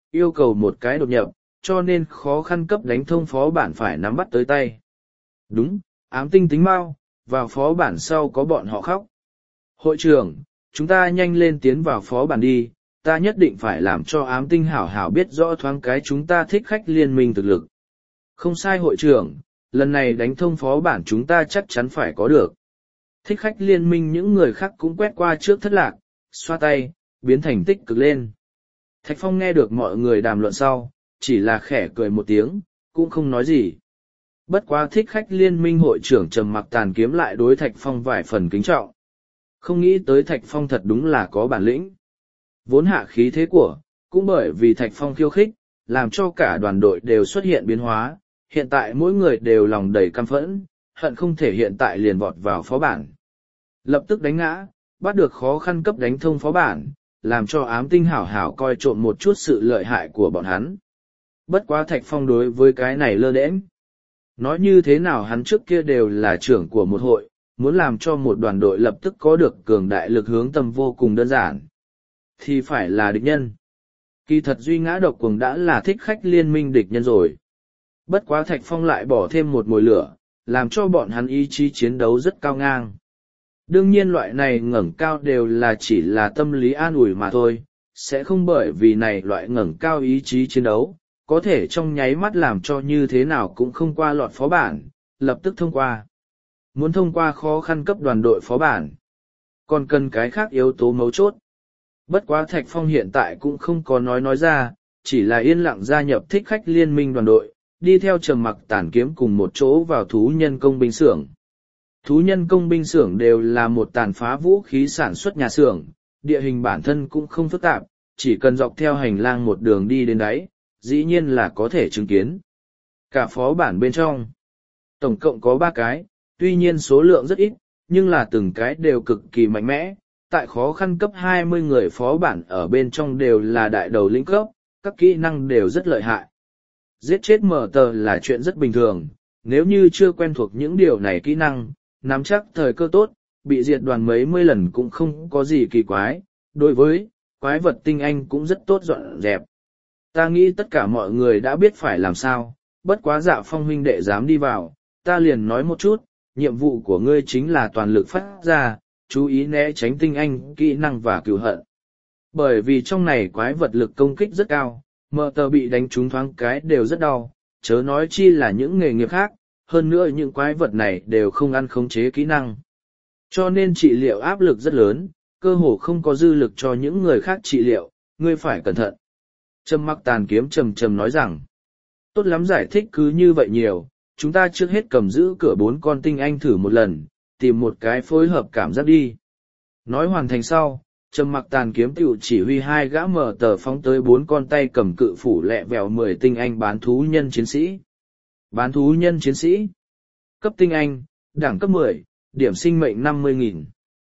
yêu cầu một cái đột nhập, cho nên khó khăn cấp đánh thông phó bản phải nắm bắt tới tay. Đúng, ám tinh tính mau, vào phó bản sau có bọn họ khóc. Hội trưởng, chúng ta nhanh lên tiến vào phó bản đi, ta nhất định phải làm cho ám tinh hảo hảo biết rõ thoáng cái chúng ta thích khách liên minh thực lực. Không sai hội trưởng, lần này đánh thông phó bản chúng ta chắc chắn phải có được. Thích khách liên minh những người khác cũng quét qua trước thất lạc, xoa tay, biến thành tích cực lên. Thạch Phong nghe được mọi người đàm luận sau, chỉ là khẽ cười một tiếng, cũng không nói gì. Bất quá thích khách liên minh hội trưởng Trầm Mặc Tàn Kiếm lại đối Thạch Phong vài phần kính trọng. Không nghĩ tới Thạch Phong thật đúng là có bản lĩnh. Vốn hạ khí thế của, cũng bởi vì Thạch Phong khiêu khích, làm cho cả đoàn đội đều xuất hiện biến hóa, hiện tại mỗi người đều lòng đầy căm phẫn, hận không thể hiện tại liền vọt vào phó bản. Lập tức đánh ngã, bắt được khó khăn cấp đánh thông phó bản, làm cho ám tinh hảo hảo coi trộm một chút sự lợi hại của bọn hắn. Bất quá Thạch Phong đối với cái này lơ đễnh. Nói như thế nào hắn trước kia đều là trưởng của một hội, muốn làm cho một đoàn đội lập tức có được cường đại lực hướng tâm vô cùng đơn giản. Thì phải là địch nhân. Kỳ thật Duy Ngã Độc Cuồng đã là thích khách liên minh địch nhân rồi. Bất quá Thạch Phong lại bỏ thêm một mồi lửa, làm cho bọn hắn ý chí chiến đấu rất cao ngang. Đương nhiên loại này ngẩng cao đều là chỉ là tâm lý an ủi mà thôi, sẽ không bởi vì này loại ngẩng cao ý chí chiến đấu, có thể trong nháy mắt làm cho như thế nào cũng không qua lọt phó bản, lập tức thông qua. Muốn thông qua khó khăn cấp đoàn đội phó bản, còn cần cái khác yếu tố mấu chốt. Bất quá Thạch Phong hiện tại cũng không có nói ra, chỉ là yên lặng gia nhập thích khách liên minh đoàn đội, đi theo Trầm Mặc Tàn Kiếm cùng một chỗ vào thú nhân công binh xưởng. Thú nhân công binh xưởng đều là một tàn phá vũ khí sản xuất nhà xưởng, địa hình bản thân cũng không phức tạp, chỉ cần dọc theo hành lang một đường đi đến đáy, dĩ nhiên là có thể chứng kiến. Cả phó bản bên trong, tổng cộng có 3 cái, tuy nhiên số lượng rất ít, nhưng là từng cái đều cực kỳ mạnh mẽ. Tại khó khăn cấp 20 người phó bản ở bên trong đều là đại đầu lĩnh cấp, các kỹ năng đều rất lợi hại. Giết chết mở tờ là chuyện rất bình thường, nếu như chưa quen thuộc những điều này kỹ năng, nắm chắc thời cơ tốt, bị diệt đoàn mấy mươi lần cũng không có gì kỳ quái, đối với quái vật tinh anh cũng rất tốt dọn dẹp. Ta nghĩ tất cả mọi người đã biết phải làm sao, bất quá Dạ Phong huynh đệ dám đi vào, ta liền nói một chút, nhiệm vụ của ngươi chính là toàn lực phát ra, chú ý né tránh tinh anh, kỹ năng và cừu hận. Bởi vì trong này quái vật lực công kích rất cao, mờ tờ bị đánh trúng thoáng cái đều rất đau, chớ nói chi là những nghề nghiệp khác, hơn nữa những quái vật này đều không ăn khống chế kỹ năng. Cho nên trị liệu áp lực rất lớn, cơ hồ không có dư lực cho những người khác trị liệu, ngươi phải cẩn thận. Trầm Mặc Tàn Kiếm trầm nói rằng, tốt lắm giải thích cứ như vậy nhiều, chúng ta trước hết cầm giữ cửa 4 con tinh anh thử một lần, tìm một cái phối hợp cảm giác đi. Nói hoàn thành sau, Trầm Mặc Tàn Kiếm tiểu chỉ huy 2 gã mở tờ phóng tới 4 con tay cầm cự phủ lẹ vèo 10 tinh anh bán thú nhân chiến sĩ. Bán thú nhân chiến sĩ. Cấp tinh anh, đẳng cấp 10, điểm sinh mệnh 50.000.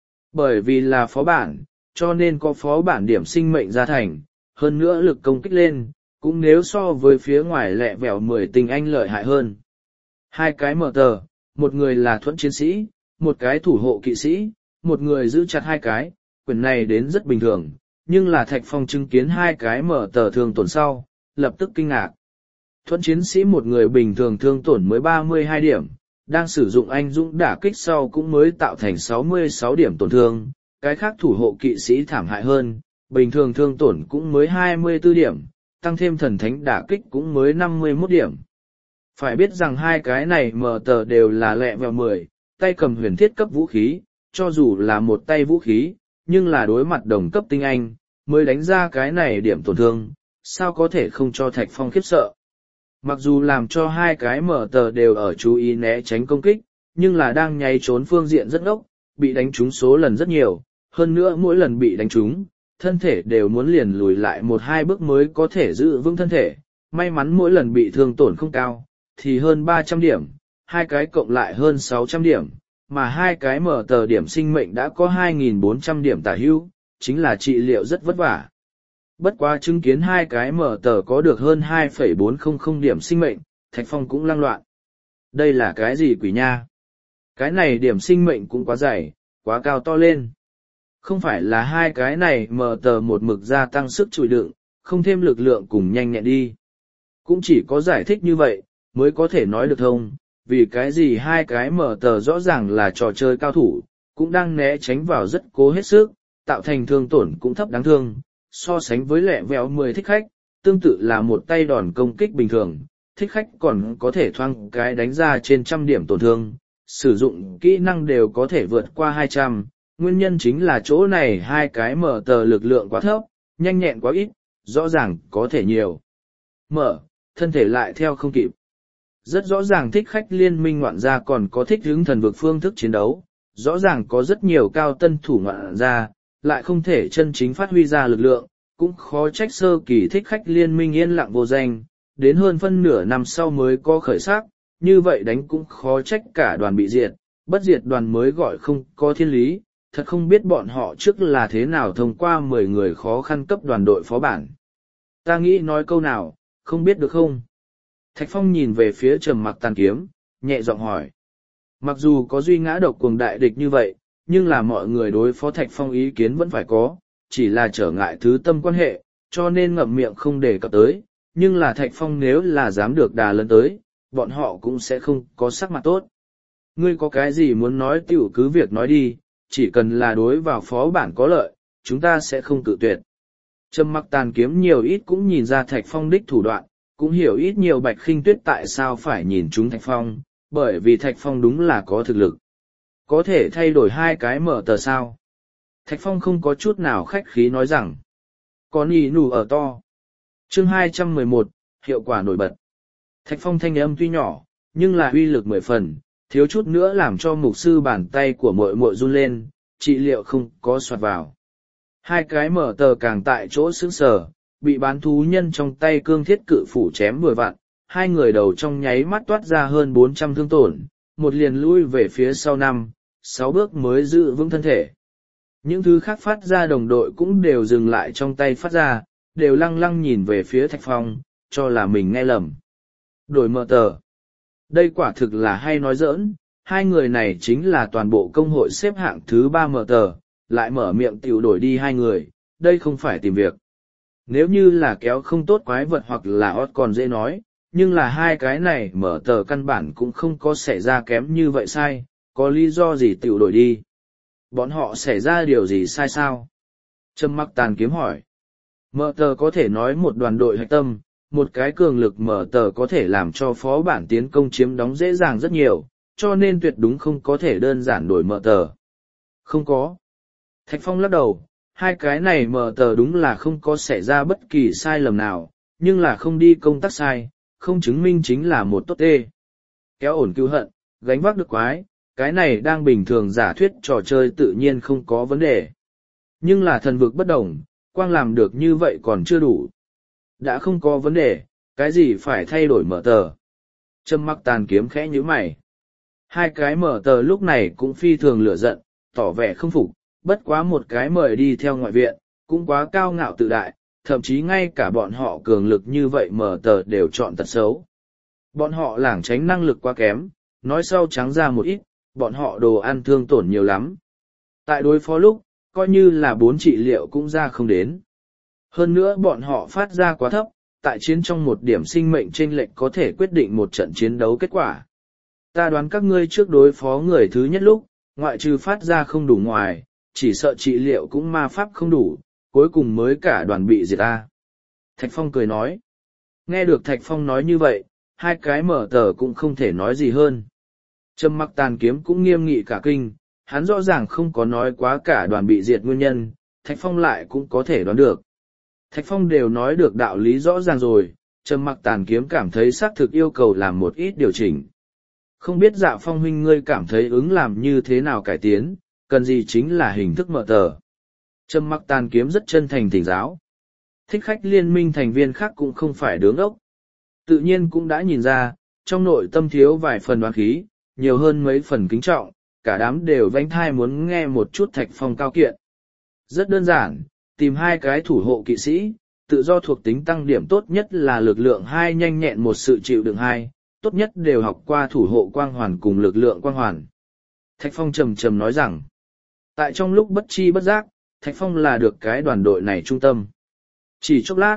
Bởi vì là phó bản, cho nên có phó bản điểm sinh mệnh ra thành, hơn nữa lực công kích lên, cũng nếu so với phía ngoài lẹ vèo 10 tinh anh lợi hại hơn. 2 cái mở tờ, một người là thuẫn chiến sĩ, một cái thủ hộ kỵ sĩ, một người giữ chặt 2 cái, quyền này đến rất bình thường, nhưng là Thạch Phong chứng kiến 2 cái mở tờ thương tổn sau, lập tức kinh ngạc. Thuẫn chiến sĩ một người bình thường thương tổn mới 32 điểm, đang sử dụng anh dũng đả kích sau cũng mới tạo thành 66 điểm tổn thương, cái khác thủ hộ kỵ sĩ thảm hại hơn, bình thường thương tổn cũng mới 24 điểm, tăng thêm thần thánh đả kích cũng mới 51 điểm. Phải biết rằng 2 cái này mở tờ đều là lẹ vèo 10, tay cầm huyền thiết cấp vũ khí, cho dù là một tay vũ khí, nhưng là đối mặt đồng cấp tinh anh, mới đánh ra cái này điểm tổn thương, sao có thể không cho Thạch Phong khiếp sợ. Mặc dù làm cho 2 cái mở tờ đều ở chú ý né tránh công kích, nhưng là đang nháy trốn phương diện rất ngốc, bị đánh trúng số lần rất nhiều, hơn nữa mỗi lần bị đánh trúng, thân thể đều muốn liền lùi lại 1-2 bước mới có thể giữ vững thân thể, may mắn mỗi lần bị thương tổn không cao, thì hơn 300 điểm, 2 cái cộng lại hơn 600 điểm, mà 2 cái mở tờ điểm sinh mệnh đã có 2.400 điểm tả hữu, chính là trị liệu rất vất vả. Bất quá chứng kiến 2 cái mở tờ có được hơn 2,400 điểm sinh mệnh, Thạch Phong cũng lăng loạn. Đây là cái gì quỷ nha? Cái này điểm sinh mệnh cũng quá dày, quá cao to lên. Không phải là 2 cái này mở tờ một mực gia tăng sức chịu đựng, không thêm lực lượng cùng nhanh nhẹn đi. Cũng chỉ có giải thích như vậy, mới có thể nói được thông, vì cái gì hai cái mở tờ rõ ràng là trò chơi cao thủ, cũng đang né tránh vào rất cố hết sức, tạo thành thương tổn cũng thấp đáng thương, so sánh với lẹ vẹo 10 thích khách, tương tự là một tay đòn công kích bình thường, thích khách còn có thể thoang cái đánh ra trên 100 điểm tổn thương, sử dụng kỹ năng đều có thể vượt qua 200, nguyên nhân chính là chỗ này hai cái mở tờ lực lượng quá thấp, nhanh nhẹn quá ít, rõ ràng có thể nhiều. Mở, thân thể lại theo không kịp. Rất rõ ràng thích khách liên minh ngoạn gia còn có thích hướng thần vực phương thức chiến đấu, rõ ràng có rất nhiều cao tân thủ ngoạn gia, lại không thể chân chính phát huy ra lực lượng, cũng khó trách sơ kỳ thích khách liên minh yên lặng vô danh, đến hơn phân nửa năm sau mới có khởi sắc, như vậy đánh cũng khó trách cả đoàn bị diệt, bất diệt đoàn mới gọi không có thiên lý, thật không biết bọn họ trước là thế nào thông qua 10 người khó khăn cấp đoàn đội phó bản. Ta nghĩ nói câu nào, không biết được không? Thạch Phong nhìn về phía Trầm Mặc Tàn Kiếm, nhẹ giọng hỏi. Mặc dù có duy ngã độc cuồng đại địch như vậy, nhưng là mọi người đối phó Thạch Phong ý kiến vẫn phải có, chỉ là trở ngại thứ tâm quan hệ, cho nên ngậm miệng không đề cập tới, nhưng là Thạch Phong nếu là dám được đà lớn tới, bọn họ cũng sẽ không có sắc mặt tốt. Ngươi có cái gì muốn nói tiểu cứ việc nói đi, chỉ cần là đối vào phó bản có lợi, chúng ta sẽ không cự tuyệt. Trầm Mặc Tàn Kiếm nhiều ít cũng nhìn ra Thạch Phong đích thủ đoạn, cũng hiểu ít nhiều Bạch Khinh Tuyết tại sao phải nhìn chúng Thạch Phong, bởi vì Thạch Phong đúng là có thực lực. Có thể thay đổi hai cái mở tờ sao. Thạch Phong không có chút nào khách khí nói rằng. Còn ý nù ở to. Chương 211, hiệu quả nổi bật. Thạch Phong thanh âm tuy nhỏ, nhưng là uy lực 10 phần, thiếu chút nữa làm cho mục sư bàn tay của muội muội run lên, trị liệu không có soạt vào. Hai cái mở tờ càng tại chỗ sững sờ, bị bán thú nhân trong tay cương thiết cự phủ chém vừa vặn, hai người đầu trong nháy mắt toát ra hơn 400 thương tổn, một liền lui về phía sau 5-6 bước mới giữ vững thân thể. Những thứ khác phát ra đồng đội cũng đều dừng lại trong tay phát ra, đều lăng lăng nhìn về phía Thạch Phong, cho là mình nghe lầm. Đổi mở tờ. Đây quả thực là hay nói giỡn, hai người này chính là toàn bộ công hội xếp hạng thứ 3 mở tờ, lại mở miệng tiểu đổi đi hai người, đây không phải tìm việc. Nếu như là kéo không tốt quái vật hoặc là ót còn dễ nói, nhưng là hai cái này mở tờ căn bản cũng không có xảy ra kém như vậy sai, có lý do gì tiểu đổi đi. Bọn họ xảy ra điều gì sai sao? Trầm Mặc Tàn Kiếm hỏi. Mở tờ có thể nói một đoàn đội hạch tâm, một cái cường lực mở tờ có thể làm cho phó bản tiến công chiếm đóng dễ dàng rất nhiều, cho nên tuyệt đúng không có thể đơn giản đổi mở tờ. Không có. Thạch Phong lắc đầu, hai cái này mở tờ đúng là không có xảy ra bất kỳ sai lầm nào, nhưng là không đi công tác sai, không chứng minh chính là một tốt tê. Kéo ổn cứu hận, gánh vác được quái, cái này đang bình thường giả thuyết trò chơi tự nhiên không có vấn đề. Nhưng là thần vực bất đồng, quang làm được như vậy còn chưa đủ. Đã không có vấn đề, cái gì phải thay đổi mở tờ. Trầm Mặc Tàn Kiếm khẽ nhíu mày. Hai cái mở tờ lúc này cũng phi thường lửa giận, tỏ vẻ không phục, bất quá một cái mời đi theo ngoại viện, cũng quá cao ngạo tự đại, thậm chí ngay cả bọn họ cường lực như vậy mở tờ đều chọn tật xấu. Bọn họ lảng tránh năng lực quá kém, nói sau trắng ra một ít, bọn họ đồ ăn thương tổn nhiều lắm. Tại đối phó lúc, coi như là 4 trị liệu cũng ra không đến. Hơn nữa bọn họ phát ra quá thấp, tại chiến trong một điểm sinh mệnh chênh lệch có thể quyết định một trận chiến đấu kết quả. Ta đoán các ngươi trước đối phó người thứ nhất lúc, ngoại trừ phát ra không đủ ngoài, chỉ sợ trị liệu cũng ma pháp không đủ, cuối cùng mới cả đoàn bị diệt ta. Thạch Phong cười nói. Nghe được Thạch Phong nói như vậy, hai cái mở tờ cũng không thể nói gì hơn. Trầm Mặc Tàn Kiếm cũng nghiêm nghị cả kinh, hắn rõ ràng không có nói quá cả đoàn bị diệt nguyên nhân, Thạch Phong lại cũng có thể đoán được. Thạch Phong đều nói được đạo lý rõ ràng rồi, Trầm Mặc Tàn Kiếm cảm thấy xác thực yêu cầu làm một ít điều chỉnh. Không biết Dạ Phong huynh ngươi cảm thấy ứng làm như thế nào cải tiến, cần gì chính là hình thức mở tờ. Trầm Mặc Tàn Kiếm rất chân thành thỉnh giáo. Thích khách liên minh thành viên khác cũng không phải đứng ốc. Tự nhiên cũng đã nhìn ra, trong nội tâm thiếu vài phần đoán khí, nhiều hơn mấy phần kính trọng, cả đám đều vánh thai muốn nghe một chút Thạch Phong cao kiện. Rất đơn giản, tìm hai cái thủ hộ kỵ sĩ, tự do thuộc tính tăng điểm tốt nhất là lực lượng 2 nhanh nhẹn một sự chịu đựng 2, tốt nhất đều học qua thủ hộ quang hoàn cùng lực lượng quang hoàn. Thạch Phong trầm trầm nói rằng, tại trong lúc bất chi bất giác, Thạch Phong là được cái đoàn đội này trung tâm. Chỉ chốc lát,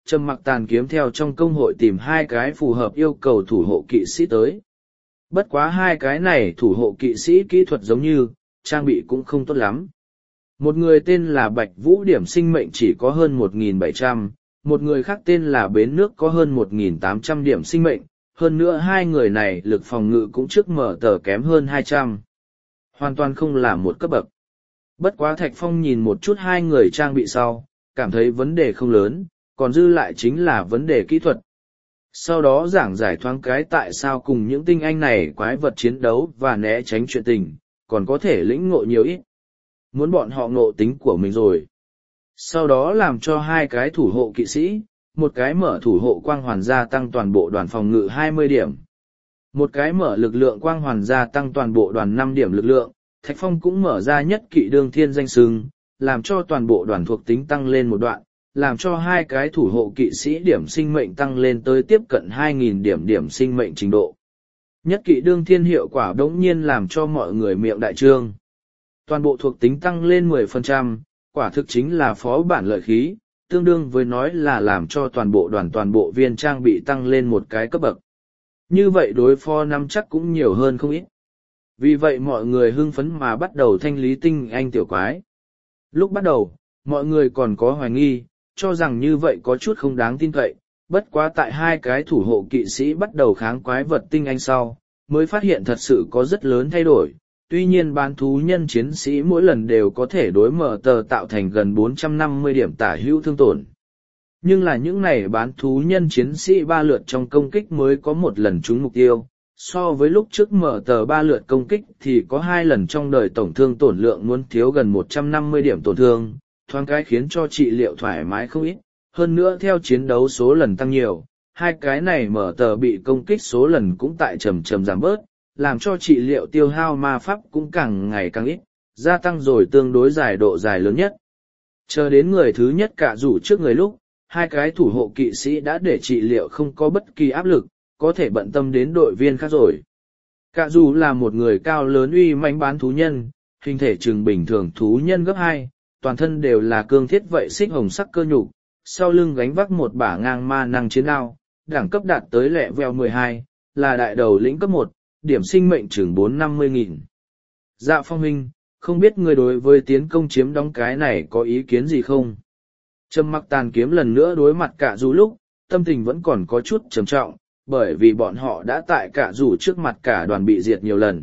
Trầm Mặc Tàn kiếm theo trong công hội tìm hai cái phù hợp yêu cầu thủ hộ kỵ sĩ tới. Bất quá hai cái này thủ hộ kỵ sĩ kỹ thuật giống như, trang bị cũng không tốt lắm. Một người tên là Bạch Vũ điểm sinh mệnh chỉ có hơn 1.700, một người khác tên là Bến Nước có hơn 1.800 điểm sinh mệnh, hơn nữa hai người này lực phòng ngự cũng trước mở tờ kém hơn 200. Hoàn toàn không là một cấp bậc. Bất quá Thạch Phong nhìn một chút hai người trang bị sau, cảm thấy vấn đề không lớn, còn dư lại chính là vấn đề kỹ thuật. Sau đó giảng giải thoáng cái tại sao cùng những tinh anh này quái vật chiến đấu và né tránh chuyện tình, còn có thể lĩnh ngộ nhiều ít. Muốn bọn họ ngộ tính của mình rồi. Sau đó làm cho hai cái thủ hộ kỵ sĩ, một cái mở thủ hộ quang hoàn gia tăng toàn bộ đoàn phòng ngự 20 điểm. Một cái mở lực lượng quang hoàn gia tăng toàn bộ đoàn 5 điểm lực lượng, Thạch Phong cũng mở ra nhất kỵ đương thiên danh sừng, làm cho toàn bộ đoàn thuộc tính tăng lên một đoạn, làm cho hai cái thủ hộ kỵ sĩ điểm sinh mệnh tăng lên tới tiếp cận 2.000 điểm sinh mệnh trình độ. Nhất kỵ đương thiên hiệu quả đống nhiên làm cho mọi người miệng đại trương. Toàn bộ thuộc tính tăng lên 10%, quả thực chính là phó bản lợi khí, tương đương với nói là làm cho toàn bộ viên trang bị tăng lên một cái cấp bậc. Như vậy đối phó nắm chắc cũng nhiều hơn không ít. Vì vậy mọi người hưng phấn mà bắt đầu thanh lý tinh anh tiểu quái. Lúc bắt đầu, mọi người còn có hoài nghi, cho rằng như vậy có chút không đáng tin cậy, bất quá tại hai cái thủ hộ kỵ sĩ bắt đầu kháng quái vật tinh anh sau, mới phát hiện thật sự có rất lớn thay đổi. Tuy nhiên bán thú nhân chiến sĩ mỗi lần đều có thể đối mở tờ tạo thành gần 450 điểm tả hữu thương tổn. Nhưng là những này bán thú nhân chiến sĩ 3 lượt trong công kích mới có một lần trúng mục tiêu, so với lúc trước mở tờ 3 lượt công kích thì có 2 lần trong đời tổng thương tổn lượng muốn thiếu gần 150 điểm tổn thương, thoáng cái khiến cho trị liệu thoải mái không ít, hơn nữa theo chiến đấu số lần tăng nhiều, hai cái này mở tờ bị công kích số lần cũng tại trầm giảm bớt, làm cho trị liệu tiêu hao ma pháp cũng càng ngày càng ít, gia tăng rồi tương đối dài độ dài lớn nhất. Chờ đến người thứ nhất cả rủ trước người lúc, hai cái thủ hộ kỵ sĩ đã để trị liệu không có bất kỳ áp lực, có thể bận tâm đến đội viên khác rồi. Cả dù là một người cao lớn uy mãnh bán thú nhân, hình thể chừng bình thường thú nhân gấp 2, toàn thân đều là cương thiết vậy xích hồng sắc cơ nhục, sau lưng gánh vác một bả ngang ma năng chiến đao, đẳng cấp đạt tới lẹ veo 12, là đại đầu lĩnh cấp 1, điểm sinh mệnh chừng 450.000. Dạ Phong huynh, không biết người đối với tiến công chiếm đóng cái này có ý kiến gì không? Trầm Mặc Tàn kiếm lần nữa đối mặt cả dù lúc, tâm tình vẫn còn có chút trầm trọng, bởi vì bọn họ đã tại cả dù trước mặt cả đoàn bị diệt nhiều lần.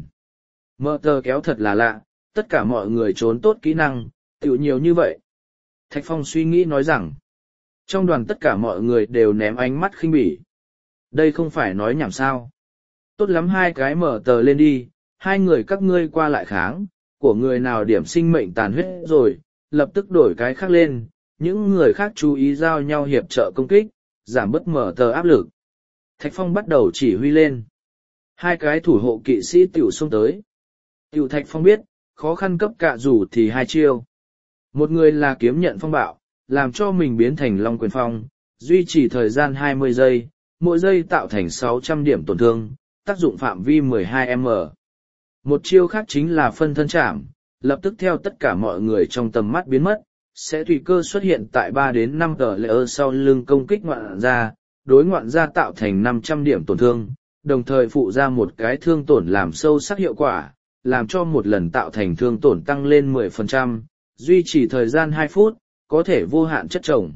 Mơ tờ kéo thật là lạ, tất cả mọi người trốn tốt kỹ năng, tiểu nhiều như vậy. Thạch Phong suy nghĩ nói rằng, trong đoàn tất cả mọi người đều ném ánh mắt khinh bỉ. Đây không phải nói nhảm sao. Tốt lắm hai cái mở tờ lên đi, hai người các ngươi qua lại kháng, của người nào điểm sinh mệnh tàn huyết rồi, lập tức đổi cái khác lên, những người khác chú ý giao nhau hiệp trợ công kích, giảm bớt mở tờ áp lực. Thạch Phong bắt đầu chỉ huy lên. Hai cái thủ hộ kỵ sĩ tiểu xông tới. Tiểu Thạch Phong biết, khó khăn cấp cạ rủ thì hai chiêu. Một người là kiếm nhận phong bạo, làm cho mình biến thành long quyền phong, duy trì thời gian 20 giây, mỗi giây tạo thành 600 điểm tổn thương, tác dụng phạm vi 12m. Một chiêu khác chính là phân thân chạm, lập tức theo tất cả mọi người trong tầm mắt biến mất, sẽ tùy cơ xuất hiện tại 3 đến 5 tờ lệ sau lưng công kích ngoạn gia, đối ngoạn gia tạo thành 500 điểm tổn thương, đồng thời phụ ra một cái thương tổn làm sâu sắc hiệu quả, làm cho một lần tạo thành thương tổn tăng lên 10%, duy trì thời gian 2 phút, có thể vô hạn chất chồng.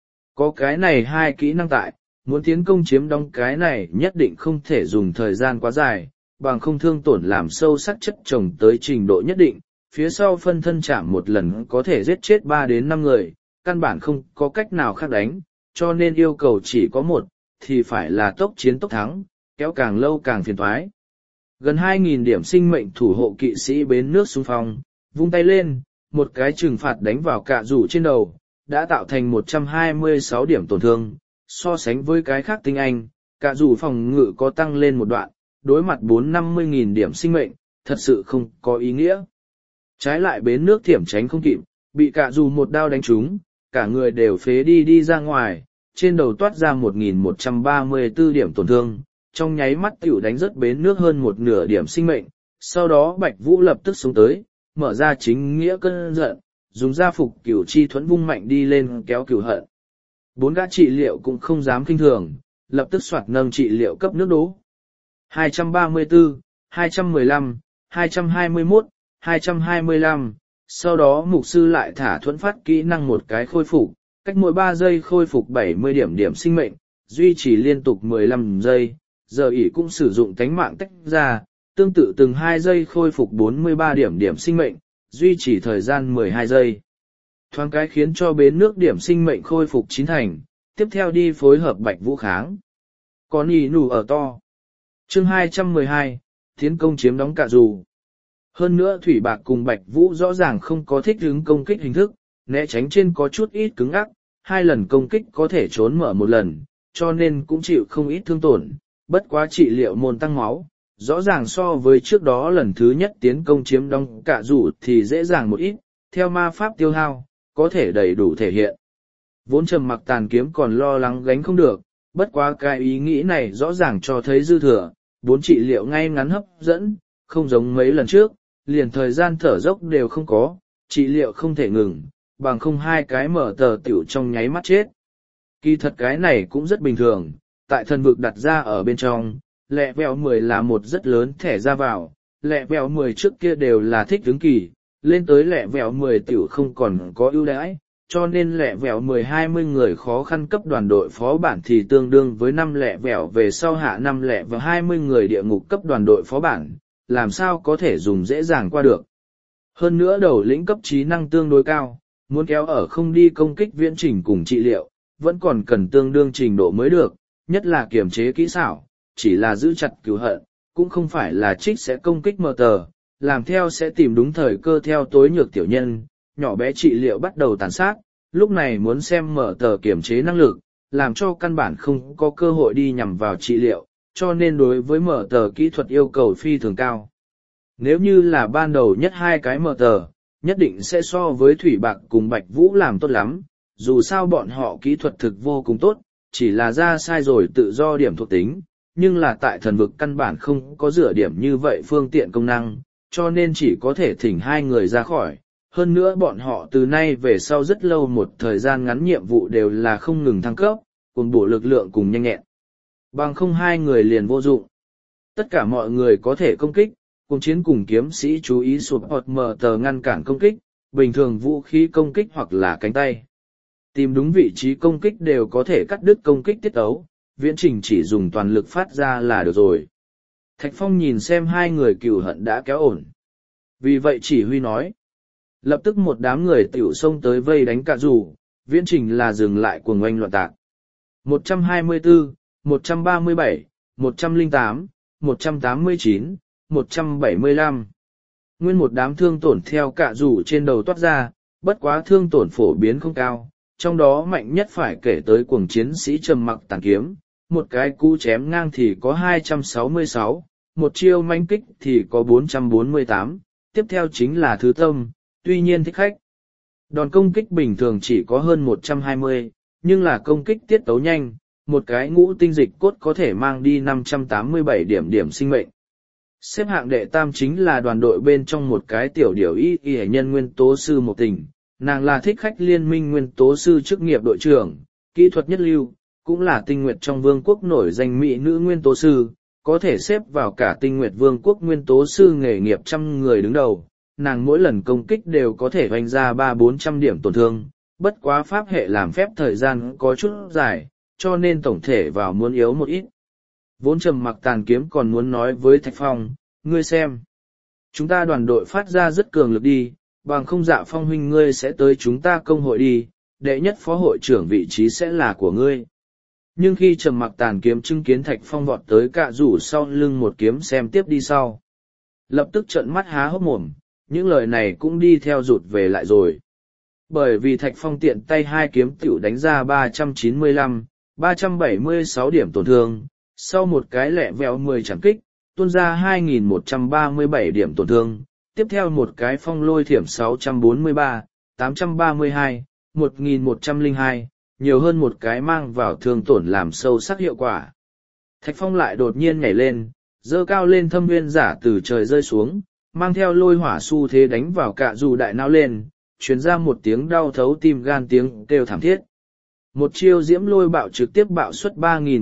Có cái này hai kỹ năng tại, muốn tiến công chiếm đóng cái này nhất định không thể dùng thời gian quá dài, bằng không thương tổn làm sâu sắc chất chồng tới trình độ nhất định, phía sau phân thân chạm một lần có thể giết chết 3 đến 5 người, căn bản không có cách nào khác đánh, cho nên yêu cầu chỉ có một, thì phải là tốc chiến tốc thắng, kéo càng lâu càng phiền toái. Gần 2.000 điểm sinh mệnh thủ hộ kỵ sĩ bến nước xung phong, vung tay lên, một cái trừng phạt đánh vào cạ rủ trên đầu, đã tạo thành 126 điểm tổn thương, so sánh với cái khác tinh anh, cạ rủ phòng ngự có tăng lên một đoạn, đối mặt 450.000 điểm sinh mệnh, thật sự không có ý nghĩa. Trái lại bến nước thiểm tránh không kịp, bị cạ rủ một đao đánh trúng, cả người đều phế đi ra ngoài, trên đầu toát ra 1.134 điểm tổn thương, trong nháy mắt tiểu đánh rớt bến nước hơn một nửa điểm sinh mệnh, sau đó Bạch Vũ lập tức xuống tới, mở ra chính nghĩa cơn giận, dùng gia phục cửu chi thuẫn vung mạnh đi lên kéo cửu hận. 4 gã trị liệu cũng không dám kinh thường, lập tức soạt nâng trị liệu cấp nước đố. 234, 215, 221, 225, sau đó mục sư lại thả thuẫn phát kỹ năng một cái khôi phục, cách mỗi 3 giây khôi phục 70 điểm sinh mệnh, duy trì liên tục 15 giây, giờ ỷ cũng sử dụng tánh mạng tách ra, tương tự từng 2 giây khôi phục 43 điểm sinh mệnh, duy trì thời gian 12 giây. Thoáng cái khiến cho bến nước điểm sinh mệnh khôi phục 9 thành, tiếp theo đi phối hợp Bạch Vũ kháng. Còn ỉ nủ ở to. Chương 212, tiến công chiếm đóng Cạ Dù. Hơn nữa Thủy Bạc cùng Bạch Vũ rõ ràng không có thích ứng công kích hình thức, né tránh trên có chút ít cứng ngắc, 2 lần công kích có thể trốn mở 1 lần, cho nên cũng chịu không ít thương tổn, bất quá trị liệu môn tăng máu, rõ ràng so với trước đó lần thứ nhất tiến công chiếm đóng Cạ Dù thì dễ dàng một ít, theo ma pháp tiêu hao, có thể đầy đủ thể hiện. Vốn Trầm Mặc Tàn Kiếm còn lo lắng gánh không được, bất quá cái ý nghĩ này rõ ràng cho thấy dư thừa, 4 trị liệu ngay ngắn hấp dẫn, không giống mấy lần trước, liền thời gian thở dốc đều không có, trị liệu không thể ngừng, bằng không 2 cái mở tờ tiểu trong nháy mắt chết. Kỳ thật cái này cũng rất bình thường, tại thần vực đặt ra ở bên trong, lẹ vẹo 10 là một rất lớn thẻ ra vào, lẹ vẹo 10 trước kia đều là thích ứng kỳ, lên tới lẹ vẹo 10 tiểu không còn có ưu đãi, cho nên lẹ vẹo 10-20 người khó khăn cấp đoàn đội phó bản thì tương đương với 5 lẹ vẹo về sau hạ 5 lẹ và 20 người địa ngục cấp đoàn đội phó bản, làm sao có thể dùng dễ dàng qua được. Hơn nữa đầu lĩnh cấp trí năng tương đối cao, muốn kéo ở không đi công kích viễn trình cùng trị liệu, vẫn còn cần tương đương trình độ mới được, nhất là kiềm chế kỹ xảo, chỉ là giữ chặt cứu hận, cũng không phải là trích sẽ công kích mờ tờ, làm theo sẽ tìm đúng thời cơ theo tối nhược tiểu nhân, nhỏ bé trị liệu bắt đầu tàn sát, lúc này muốn xem mở tờ kiểm chế năng lực, làm cho căn bản không có cơ hội đi nhằm vào trị liệu, cho nên đối với mở tờ kỹ thuật yêu cầu phi thường cao. Nếu như là ban đầu nhất 2 cái mở tờ, nhất định sẽ so với Thủy Bạc cùng Bạch Vũ làm tốt lắm, dù sao bọn họ kỹ thuật thực vô cùng tốt, chỉ là ra sai rồi tự do điểm thuộc tính, nhưng là tại thần vực căn bản không có rửa điểm như vậy phương tiện công năng, cho nên chỉ có thể thỉnh 2 người ra khỏi. Hơn nữa bọn họ từ nay về sau rất lâu một thời gian ngắn nhiệm vụ đều là không ngừng thăng cấp, cùng bổ lực lượng cùng nhanh nhẹn. Bằng không 2 người liền vô dụng. Tất cả mọi người có thể công kích, cùng chiến cùng kiếm sĩ chú ý sụp hoặc mở tờ ngăn cản công kích, bình thường vũ khí công kích hoặc là cánh tay. Tìm đúng vị trí công kích đều có thể cắt đứt công kích tiết tấu, viễn trình chỉ dùng toàn lực phát ra là được rồi. Thạch Phong nhìn xem 2 người cừu hận đã kéo ổn. Vì vậy chỉ huy nói. Lập tức một đám người tiểu xông tới vây đánh Cạ Dù, viễn trình là dừng lại cuồng oanh loạn tạc. 124, 137, 108, 189, 175. Nguyên một đám thương tổn theo Cạ Dù trên đầu toát ra, bất quá thương tổn phổ biến không cao, trong đó mạnh nhất phải kể tới cuồng chiến sĩ Trầm Mặc Tàn Kiếm, một cái cú chém ngang thì có 266, một chiêu manh kích thì có 448, tiếp theo chính là Thứ Tâm, tuy nhiên thích khách. Đòn công kích bình thường chỉ có hơn 120, nhưng là công kích tiết tấu nhanh, một cái ngũ tinh dịch cốt có thể mang đi 587 điểm sinh mệnh. Xếp hạng đệ tam chính là đoàn đội bên trong một cái tiểu điểu y nhân nguyên tố sư một tình, nàng là thích khách liên minh nguyên tố sư chức nghiệp đội trưởng, kỹ thuật nhất lưu, cũng là tinh nguyệt trong vương quốc nổi danh mỹ nữ nguyên tố sư, có thể xếp vào cả tinh nguyệt vương quốc nguyên tố sư nghề nghiệp 100 người đứng đầu. Nàng mỗi lần công kích đều có thể hoành ra 300-400 điểm tổn thương, bất quá pháp hệ làm phép thời gian có chút dài, cho nên tổng thể vào muốn yếu một ít. Vốn Trầm Mặc Tàn Kiếm còn muốn nói với Thạch Phong, ngươi xem. Chúng ta đoàn đội phát ra rất cường lực đi, bằng không Dạ Phong huynh ngươi sẽ tới chúng ta công hội đi, đệ nhất phó hội trưởng vị trí sẽ là của ngươi. Nhưng khi Trầm Mặc Tàn Kiếm chứng kiến Thạch Phong vọt tới Cạ Dù sau lưng một kiếm xem tiếp đi sau. Lập tức trợn mắt há hốc mồm. Những lời này cũng đi theo rụt về lại rồi. Bởi vì Thạch Phong tiện tay 2 kiếm tiểu đánh ra 395, 376 điểm tổn thương, sau một cái lẹ vẹo 10 chẳng kích, tuôn ra 2137 điểm tổn thương, tiếp theo một cái phong lôi thiểm 643, 832, 1102, nhiều hơn một cái mang vào thương tổn làm sâu sắc hiệu quả. Thạch Phong lại đột nhiên nhảy lên, dơ cao lên thâm nguyên giả từ trời rơi xuống, mang theo lôi hỏa xu thế đánh vào Cạ Dù đại não lên, truyền ra một tiếng đau thấu tim gan tiếng kêu thảm thiết. Một chiêu diễm lôi bạo trực tiếp bạo suất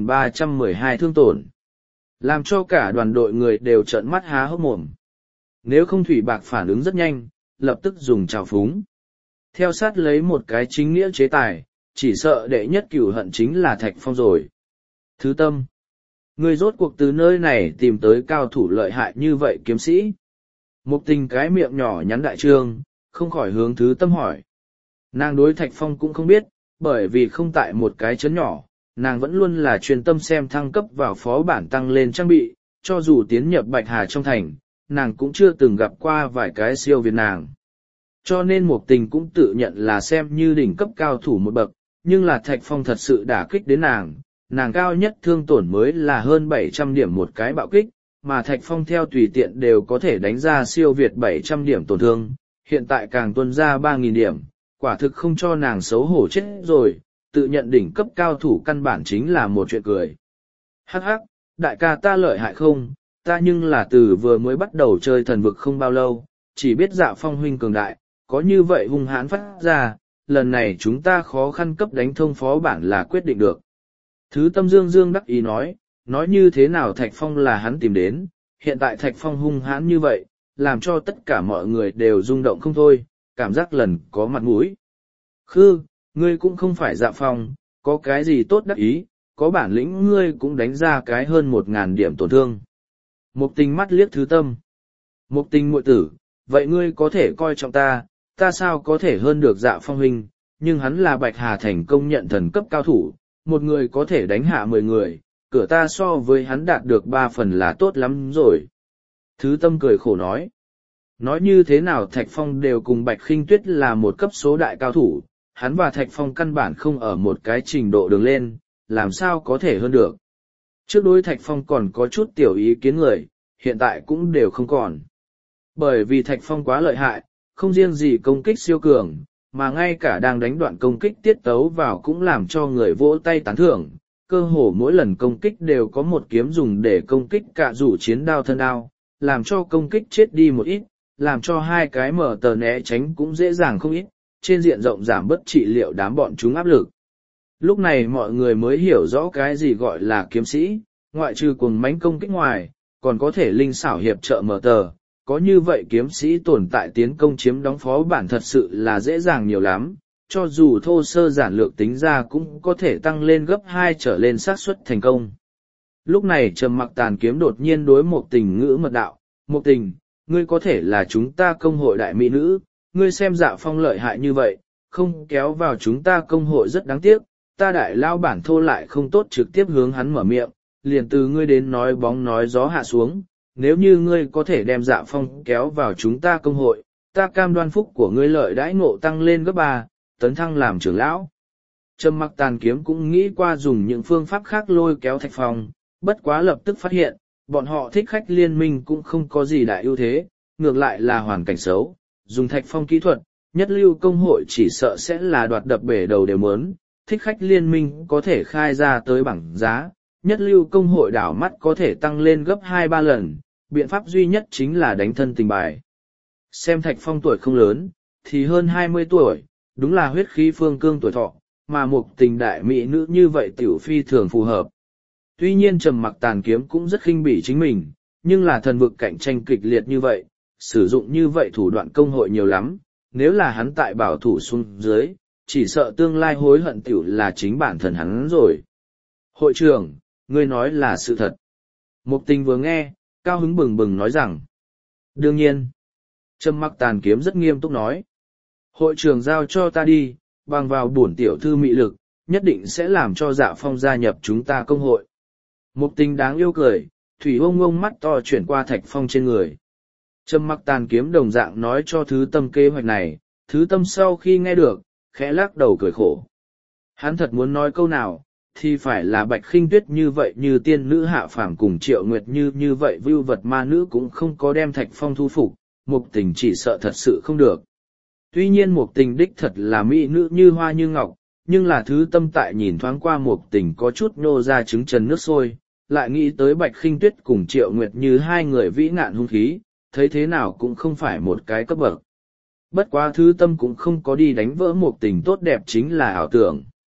3.312 thương tổn, làm cho cả đoàn đội người đều trợn mắt há hốc mồm. Nếu không Thủy Bạc phản ứng rất nhanh, lập tức dùng trào phúng. Theo sát lấy một cái chính nghĩa chế tài, chỉ sợ đệ nhất cửu hận chính là Thạch Phong rồi. Thứ Tâm, ngươi rốt cuộc từ nơi này tìm tới cao thủ lợi hại như vậy kiếm sĩ. Một Tình cái miệng nhỏ nhắn đại trương, không khỏi hướng Thứ Tâm hỏi. Nàng đối Thạch Phong cũng không biết, bởi vì không tại một cái chấn nhỏ, nàng vẫn luôn là chuyên tâm xem thăng cấp vào phó bản tăng lên trang bị, cho dù tiến nhập Bạch Hà trong thành, nàng cũng chưa từng gặp qua vài cái siêu việt nàng. Cho nên Mục Tình cũng tự nhận là xem như đỉnh cấp cao thủ một bậc, nhưng là Thạch Phong thật sự đả kích đến nàng cao nhất thương tổn mới là hơn 700 điểm một cái bạo kích, mà Thạch Phong theo tùy tiện đều có thể đánh ra siêu việt 700 điểm tổn thương, hiện tại càng tuân ra 3.000 điểm, quả thực không cho nàng xấu hổ chết rồi, tự nhận đỉnh cấp cao thủ căn bản chính là một chuyện cười. Hắc hắc, đại ca ta lợi hại không, ta nhưng là từ vừa mới bắt đầu chơi thần vực không bao lâu, chỉ biết Dạ Phong huynh cường đại, có như vậy hung hãn phát ra, lần này chúng ta khó khăn cấp đánh thông phó bản là quyết định được. Thứ Tâm dương dương đắc ý nói như thế nào Thạch Phong là hắn tìm đến, hiện tại Thạch Phong hung hãn như vậy, làm cho tất cả mọi người đều rung động không thôi, cảm giác lần có mặt mũi. Khư, ngươi cũng không phải Dạ Phong, có cái gì tốt đắc ý, có bản lĩnh ngươi cũng đánh ra cái hơn 1.000 điểm tổn thương. Mục Tình mắt liếc Thứ Tâm. Mục Tình muội tử, vậy ngươi có thể coi trọng ta sao có thể hơn được Dạ Phong huynh, nhưng hắn là Bạch Hà thành công nhận thần cấp cao thủ, một người có thể đánh hạ 10 người, cửa ta so với hắn đạt được 3 phần là tốt lắm rồi. Thứ Tâm cười khổ nói. Nói như thế nào Thạch Phong đều cùng Bạch Khinh Tuyết là một cấp số đại cao thủ, hắn và Thạch Phong căn bản không ở một cái trình độ đường lên, làm sao có thể hơn được. Trước đối Thạch Phong còn có chút tiểu ý kiến người, hiện tại cũng đều không còn. Bởi vì Thạch Phong quá lợi hại, không riêng gì công kích siêu cường, mà ngay cả đang đánh đoạn công kích tiết tấu vào cũng làm cho người vỗ tay tán thưởng. Cơ hồ mỗi lần công kích đều có một kiếm dùng để công kích cả rủ chiến đao thân đao, làm cho công kích chết đi một ít, làm cho hai cái mở tờ né tránh cũng dễ dàng không ít, trên diện rộng giảm bớt trị liệu đám bọn chúng áp lực. Lúc này mọi người mới hiểu rõ cái gì gọi là kiếm sĩ, ngoại trừ cuồng mãnh công kích ngoài, còn có thể linh xảo hiệp trợ mở tờ. Có như vậy kiếm sĩ tồn tại tiến công chiếm đóng phó bản thật sự là dễ dàng nhiều lắm, cho dù thô sơ giản lược tính ra cũng có thể tăng lên gấp 2 trở lên xác suất thành công. Lúc này Trầm Mặc Tàn Kiếm đột nhiên đối Mục Tình ngữ mật đạo, Mục Tình, ngươi có thể là chúng ta công hội đại mỹ nữ, ngươi xem Dạ Phong lợi hại như vậy, không kéo vào chúng ta công hội rất đáng tiếc, ta đại lao bản thô lại không tốt trực tiếp hướng hắn mở miệng, liền từ ngươi đến nói bóng nói gió hạ xuống. Nếu như ngươi có thể đem Dạ Phong kéo vào chúng ta công hội, ta cam đoan phúc của ngươi lợi đãi ngộ tăng lên gấp 3, tấn thăng làm trưởng lão. Trầm Mặc Tàn Kiếm cũng nghĩ qua dùng những phương pháp khác lôi kéo Thạch Phong, bất quá lập tức phát hiện, bọn họ thích khách liên minh cũng không có gì đại ưu thế, ngược lại là hoàn cảnh xấu, dùng Thạch Phong kỹ thuật, nhất lưu công hội chỉ sợ sẽ là đoạt đập bể đầu đều muốn, thích khách liên minh có thể khai ra tới bảng giá, nhất lưu công hội đảo mắt có thể tăng lên gấp 2-3 lần. Biện pháp duy nhất chính là đánh thân tình bài. Xem Thạch Phong tuổi không lớn, thì hơn 20 tuổi, đúng là huyết khí phương cương tuổi thọ, mà Mục Tình đại mỹ nữ như vậy tiểu phi thường phù hợp. Tuy nhiên Trầm Mặc Tàn Kiếm cũng rất khinh bỉ chính mình, nhưng là thần vực cạnh tranh kịch liệt như vậy, sử dụng như vậy thủ đoạn công hội nhiều lắm, nếu là hắn tại bảo thủ xuống dưới, chỉ sợ tương lai hối hận tiểu là chính bản thân hắn rồi. Hội trưởng, ngươi nói là sự thật. Mục Tình vừa nghe, cao hứng bừng bừng nói rằng. Đương nhiên. Trầm Mặc Tàn Kiếm rất nghiêm túc nói. Hội trưởng giao cho ta đi, bằng vào bổn tiểu thư mị lực, nhất định sẽ làm cho Dạ Phong gia nhập chúng ta công hội. Mục Tình đáng yêu cười, thủy ông ông mắt to chuyển qua Thạch Phong trên người. Trầm Mặc Tàn Kiếm đồng dạng nói cho Thứ Tâm kế hoạch này, Thứ Tâm sau khi nghe được, khẽ lắc đầu cười khổ. Hắn thật muốn nói câu nào, thì phải là Bạch Khinh Tuyết như vậy như tiên nữ hạ phàm cùng Triệu Nguyệt như vậy vưu vật ma nữ cũng không có đem Thạch Phong thu phục, Mục Tình chỉ sợ thật sự không được. Tuy nhiên Mục Tình đích thật là mỹ nữ như hoa như ngọc, nhưng là Thứ Tâm tại nhìn thoáng qua Mục Tình có chút nhô ra trứng trần nước sôi, lại nghĩ tới Bạch Khinh Tuyết cùng Triệu Nguyệt như hai người vĩ ngạn hung khí, thấy thế nào cũng không phải một cái cấp bậc. Bất quá Thứ Tâm cũng không có đi đánh vỡ Mục Tình tốt đẹp chính là ảo tưởng.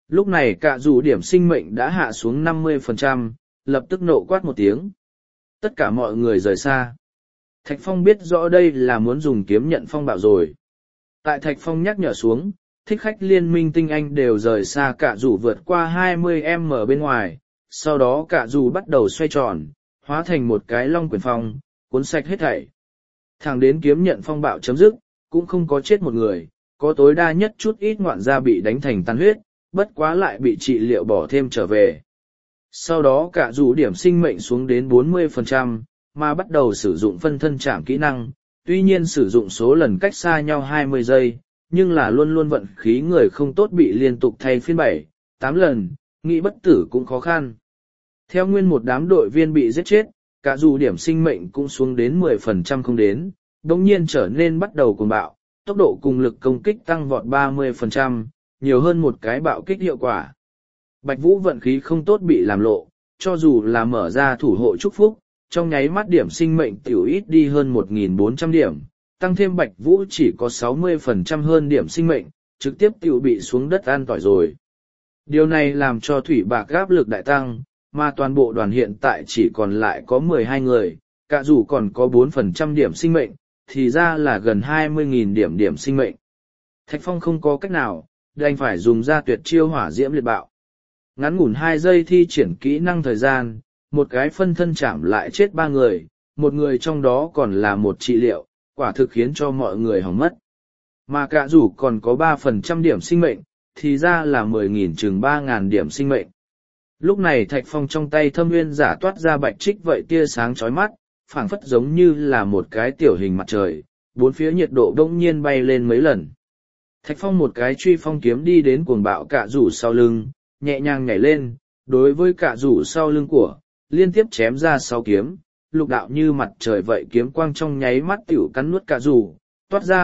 Lúc này cả dù điểm sinh mệnh đã hạ xuống 50%, lập tức nộ quát một tiếng. Tất cả mọi người rời xa. Thạch Phong biết rõ đây là muốn dùng kiếm nhận phong bạo rồi. Tại Thạch Phong nhắc nhở xuống, thích khách liên minh tinh anh đều rời xa cả dù vượt qua 20m bên ngoài, sau đó cả dù bắt đầu xoay tròn, hóa thành một cái long quyển phong, cuốn sạch hết thảy. Thẳng đến kiếm nhận phong bạo chấm dứt, cũng không có chết một người, có tối đa nhất chút ít ngoạn gia bị đánh thành tan huyết, bất quá lại bị trị liệu bỏ thêm trở về. Sau đó cả dù điểm sinh mệnh xuống đến 40%, mà bắt đầu sử dụng phân thân chạm kỹ năng, tuy nhiên sử dụng số lần cách xa nhau 20 giây, nhưng là luôn luôn vận khí người không tốt bị liên tục thay phiên 7-8 lần, nghĩ bất tử cũng khó khăn. Theo nguyên một đám đội viên bị giết chết, cả dù điểm sinh mệnh cũng xuống đến 10% không đến, đồng nhiên trở nên bắt đầu cuồng bạo, tốc độ cùng lực công kích tăng vọt 30%, nhiều hơn một cái bạo kích hiệu quả. Bạch Vũ vận khí không tốt bị làm lộ, cho dù là mở ra thủ hộ chúc phúc, trong nháy mắt điểm sinh mệnh tiểu ít đi hơn 1.400 điểm, tăng thêm Bạch Vũ chỉ có 60% hơn điểm sinh mệnh, trực tiếp tiểu bị xuống đất an tỏi rồi. Điều này làm cho thủy bạc áp lực đại tăng, mà toàn bộ đoàn hiện tại chỉ còn lại có 12 người, cả dù còn có 4% điểm sinh mệnh, thì ra là gần 20.000 điểm sinh mệnh. Thạch Phong không có cách nào, đành phải dùng ra tuyệt chiêu hỏa diễm liệt bạo. Ngắn ngủn 2 giây thi triển kỹ năng thời gian, một cái phân thân chạm lại chết 3 người, một người trong đó còn là một trị liệu, quả thực khiến cho mọi người hỏng mất. Mà cả dù còn có 3% điểm sinh mệnh, thì ra là 10.000 chừng 3.000 điểm sinh mệnh. Lúc này Thạch Phong trong tay thâm nguyên giả toát ra bạch trích vậy tia sáng chói mắt, phảng phất giống như là một cái tiểu hình mặt trời, bốn phía nhiệt độ đông nhiên bay lên mấy lần. Thạch Phong một cái truy phong kiếm đi đến cuồng bạo cả rủ sau lưng, nhẹ nhàng nhảy lên, đối với cả rủ sau lưng của, liên tiếp chém ra 6 kiếm, lục đạo như mặt trời vậy kiếm quang trong nháy mắt tiểu cắn nuốt cả rủ, toát ra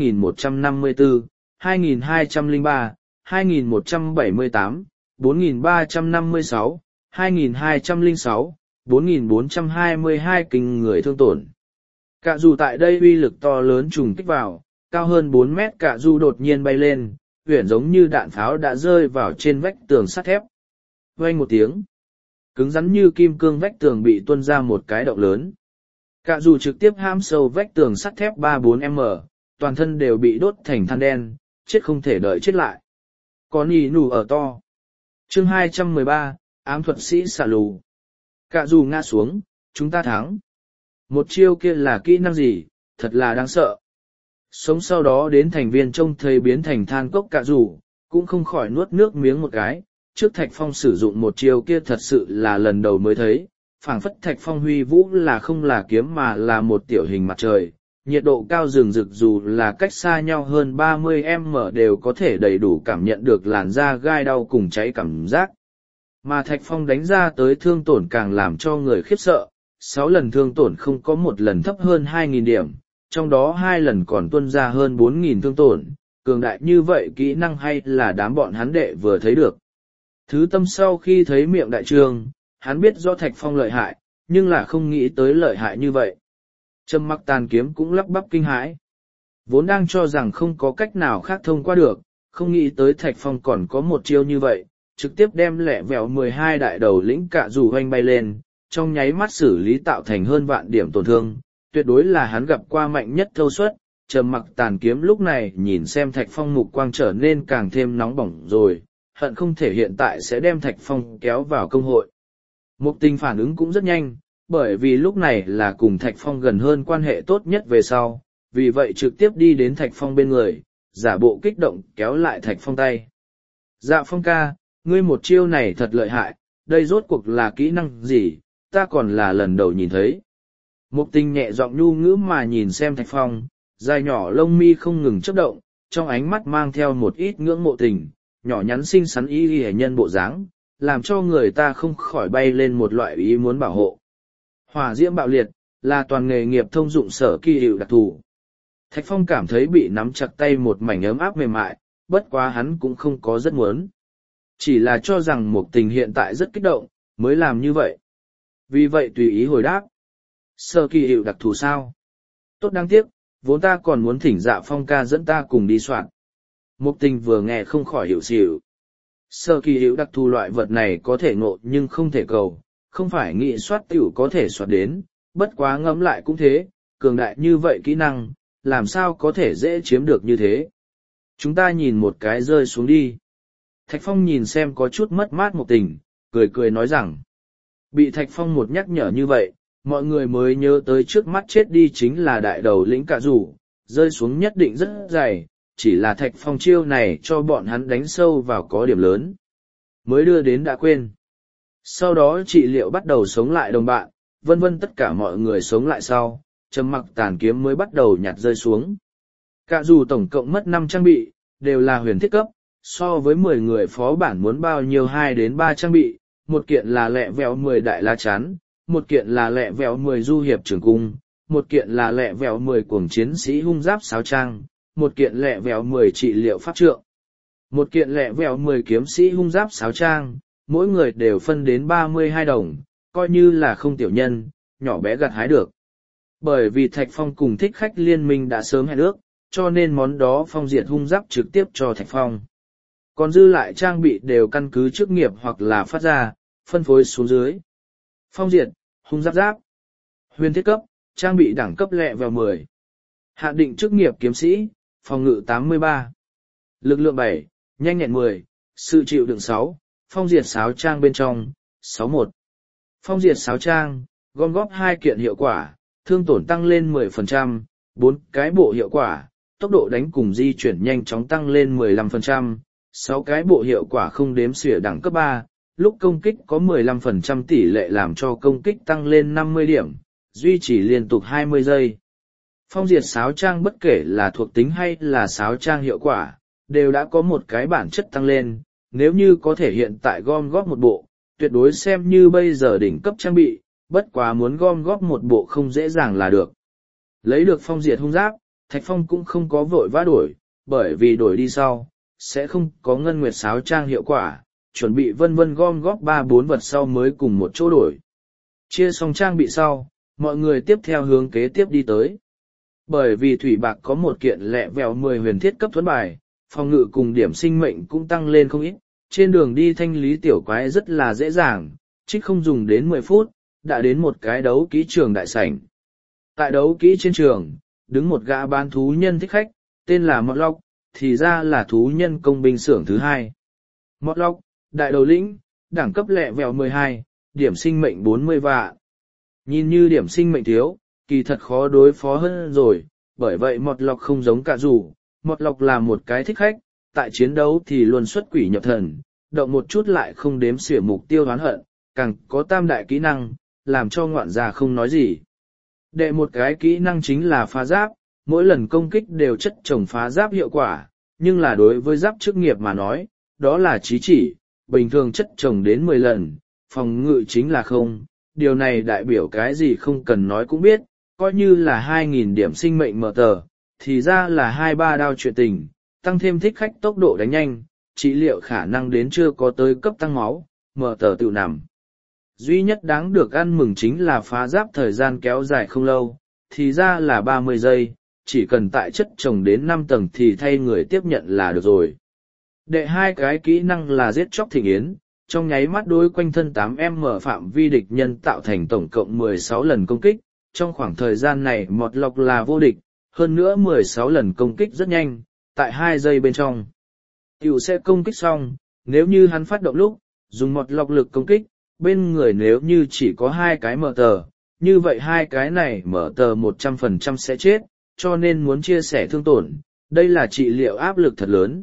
2154, 2203, 2178, 4356, 2206, 4422 kinh người thương tổn. Cả dù tại đây uy lực to lớn trùng kích vào, cao hơn 4 mét cả dù đột nhiên bay lên, huyển giống như đạn pháo đã rơi vào trên vách tường sắt thép. Vang một tiếng, cứng rắn như kim cương vách tường bị tuôn ra một cái động lớn. Cả dù trực tiếp ham sâu vách tường sắt thép 3-4m, toàn thân đều bị đốt thành than đen, chết không thể đợi chết lại. Còn ý nù ở to. Chương 213, ám thuật sĩ xả lù. Cả dù ngã xuống, chúng ta thắng. Một chiêu kia là kỹ năng gì, thật là đáng sợ. Sống sau đó đến thành viên trông thấy biến thành than cốc cả dù, cũng không khỏi nuốt nước miếng một cái. Trước Thạch Phong sử dụng một chiêu kia thật sự là lần đầu mới thấy, phảng phất Thạch Phong huy vũ là không là kiếm mà là một tiểu hình mặt trời, nhiệt độ cao rừng rực dù là cách xa nhau hơn 30m đều có thể đầy đủ cảm nhận được làn da gai đau cùng cháy cảm giác. Mà Thạch Phong đánh ra tới thương tổn càng làm cho người khiếp sợ, 6 lần thương tổn không có một lần thấp hơn 2.000 điểm, trong đó 2 lần còn tuôn ra hơn 4.000 thương tổn, cường đại như vậy kỹ năng hay là đám bọn hắn đệ vừa thấy được. Thứ tâm sau khi thấy miệng đại trương, hắn biết do Thạch Phong lợi hại, nhưng là không nghĩ tới lợi hại như vậy. Trầm Mặc Tàn Kiếm cũng lắp bắp kinh hãi. Vốn đang cho rằng không có cách nào khác thông qua được, không nghĩ tới Thạch Phong còn có một chiêu như vậy, trực tiếp đem lẹ vẹo 12 đại đầu lĩnh cả dù hoanh bay lên, trong nháy mắt xử lý tạo thành hơn vạn điểm tổn thương, tuyệt đối là hắn gặp qua mạnh nhất thâu suất. Trầm Mặc Tàn Kiếm lúc này nhìn xem Thạch Phong mục quang trở nên càng thêm nóng bỏng rồi, hận không thể hiện tại sẽ đem Thạch Phong kéo vào công hội. Mục Tình phản ứng cũng rất nhanh, bởi vì lúc này là cùng Thạch Phong gần hơn quan hệ tốt nhất về sau, vì vậy trực tiếp đi đến Thạch Phong bên người, giả bộ kích động kéo lại Thạch Phong tay. Dạ Phong ca, ngươi một chiêu này thật lợi hại, đây rốt cuộc là kỹ năng gì, ta còn là lần đầu nhìn thấy. Mục Tình nhẹ giọng nhu ngữ mà nhìn xem Thạch Phong, dài nhỏ lông mi không ngừng chớp động, trong ánh mắt mang theo một ít ngưỡng mộ tình, nhỏ nhắn xinh xắn y hệ nhân bộ dáng, làm cho người ta không khỏi bay lên một loại ý muốn bảo hộ. Hỏa diễm bạo liệt, là toàn nghề nghiệp thông dụng sở kỳ hiệu đặc thù. Thạch Phong cảm thấy bị nắm chặt tay một mảnh ấm áp mềm mại, bất quá hắn cũng không có rất muốn. Chỉ là cho rằng Mục Tình hiện tại rất kích động, mới làm như vậy. Vì vậy tùy ý hồi đáp. Sở kỳ hiệu đặc thù sao? Tốt đáng tiếc, vốn ta còn muốn thỉnh Dạ Phong ca dẫn ta cùng đi soạn. Mục Tình vừa nghe không khỏi hiểu xỉu. Sơ kỳ hữu đặc thù loại vật này có thể ngộ nhưng không thể cầu, không phải nghĩ soát tiểu có thể soát đến, bất quá ngẫm lại cũng thế, cường đại như vậy kỹ năng, làm sao có thể dễ chiếm được như thế. Chúng ta nhìn một cái rơi xuống đi. Thạch Phong nhìn xem có chút mất mát một tình, cười cười nói rằng, bị Thạch Phong một nhắc nhở như vậy, mọi người mới nhớ tới trước mắt chết đi chính là đại đầu lĩnh Cạ Rủ, rơi xuống nhất định rất dày, chỉ là Thạch Phong chiêu này cho bọn hắn đánh sâu vào có điểm lớn. Mới đưa đến đã quên. Sau đó trị liệu bắt đầu sống lại đồng bạn, vân vân tất cả mọi người sống lại sau, trầm mặc tàn kiếm mới bắt đầu nhặt rơi xuống. Cạ Rủ tổng cộng mất 5 trang bị, đều là huyền thiết cấp, so với 10 người phó bản muốn bao nhiêu 2 đến 3 trang bị, một kiện là lẹ vẹo 10 đại lá chắn, một kiện là lẹ vẹo 10 du hiệp trường cung, một kiện là lẹ vẹo 10 cuồng chiến sĩ hung giáp sáo trang, một kiện lẹ vẹo 10 trị liệu pháp trượng, một kiện lẹ vẹo 10 kiếm sĩ hung giáp sáo trang, mỗi người đều phân đến 32 đồng, coi như là không tiểu nhân, nhỏ bé gặt hái được. Bởi vì Thạch Phong cùng thích khách liên minh đã sớm hẹn ước, cho nên món đó Phong diệt hung giáp trực tiếp cho Thạch Phong. Còn dư lại trang bị đều căn cứ chức nghiệp hoặc là phát ra, phân phối xuống dưới. Phong diệt, hung giáp giáp, huyền thiết cấp, trang bị đẳng cấp lẹ vẹo 10. Hạn định chức nghiệp kiếm sĩ, phòng ngự 83. Lực lượng 7, nhanh nhẹn 10, sự chịu đựng 6, phong diệt sáo trang bên trong, 61. Phong diệt sáo trang, gom góp 2 kiện hiệu quả, thương tổn tăng lên 10%, 4 cái bộ hiệu quả, tốc độ đánh cùng di chuyển nhanh chóng tăng lên 15%, 6 cái bộ hiệu quả không đếm xỉa đẳng cấp 3, lúc công kích có 15% tỷ lệ làm cho công kích tăng lên 50 điểm, duy trì liên tục 20 giây. Phong diệt sáo trang bất kể là thuộc tính hay là sáo trang hiệu quả, đều đã có một cái bản chất tăng lên, nếu như có thể hiện tại gom góp một bộ, tuyệt đối xem như bây giờ đỉnh cấp trang bị, bất quá muốn gom góp một bộ không dễ dàng là được. Lấy được phong diệt hung giáp, Thạch Phong cũng không có vội vã đổi, bởi vì đổi đi sau, sẽ không có ngân nguyệt sáo trang hiệu quả, chuẩn bị vân vân gom góp 3-4 vật sau mới cùng một chỗ đổi. Chia xong trang bị sau, mọi người tiếp theo hướng kế tiếp đi tới. Bởi vì thủy bạc có một kiện lẹ vẹo 10 huyền thiết cấp thuẫn bài, phòng ngự cùng điểm sinh mệnh cũng tăng lên không ít, trên đường đi thanh lý tiểu quái rất là dễ dàng, trích không dùng đến 10 phút, đã đến một cái đấu kỹ trường đại sảnh. Tại đấu kỹ trên trường, đứng một gã bán thú nhân thích khách, tên là Mọt Lọc, thì ra là thú nhân công binh xưởng thứ 2. Mọt Lọc, đại đầu lĩnh, đẳng cấp lẹ vẹo 12, điểm sinh mệnh 40 vạn. Nhìn như điểm sinh mệnh thiếu, kỳ thật khó đối phó hơn rồi, bởi vậy Mọt Lọc không giống Cạ Rủ. Mọt Lọc là một cái thích khách, tại chiến đấu thì luôn xuất quỷ nhập thần, động một chút lại không đếm xỉa mục tiêu oán hận, càng có tam đại kỹ năng, làm cho ngoạn gia không nói gì. Đệ một cái kỹ năng chính là phá giáp, mỗi lần công kích đều chất chồng phá giáp hiệu quả, nhưng là đối với giáp chức nghiệp mà nói, đó là chí chỉ, bình thường chất chồng đến 10 lần, phòng ngự chính là không, điều này đại biểu cái gì không cần nói cũng biết, coi như là 2.000 điểm sinh mệnh mở tờ, thì ra là 2-3 đao chuyện tình, tăng thêm thích khách tốc độ đánh nhanh, trị liệu khả năng đến chưa có tới cấp tăng máu, mở tờ tự nằm. Duy nhất đáng được ăn mừng chính là phá giáp thời gian kéo dài không lâu, thì ra là 30 giây, chỉ cần tại chất chồng đến 5 tầng thì thay người tiếp nhận là được rồi. Đệ hai cái kỹ năng là giết chóc thịnh yến, trong nháy mắt đối quanh thân 8m phạm vi địch nhân tạo thành tổng cộng 16 lần công kích, trong khoảng thời gian này Mọt Lọc là vô địch, hơn nữa 16 lần công kích rất nhanh, tại 2 giây bên trong. Tiểu sẽ công kích xong, nếu như hắn phát động lúc, dùng Mọt Lọc lực công kích, bên người nếu như chỉ có 2 cái mở tờ, như vậy 2 cái này mở tờ 100% sẽ chết, cho nên muốn chia sẻ thương tổn, đây là trị liệu áp lực thật lớn.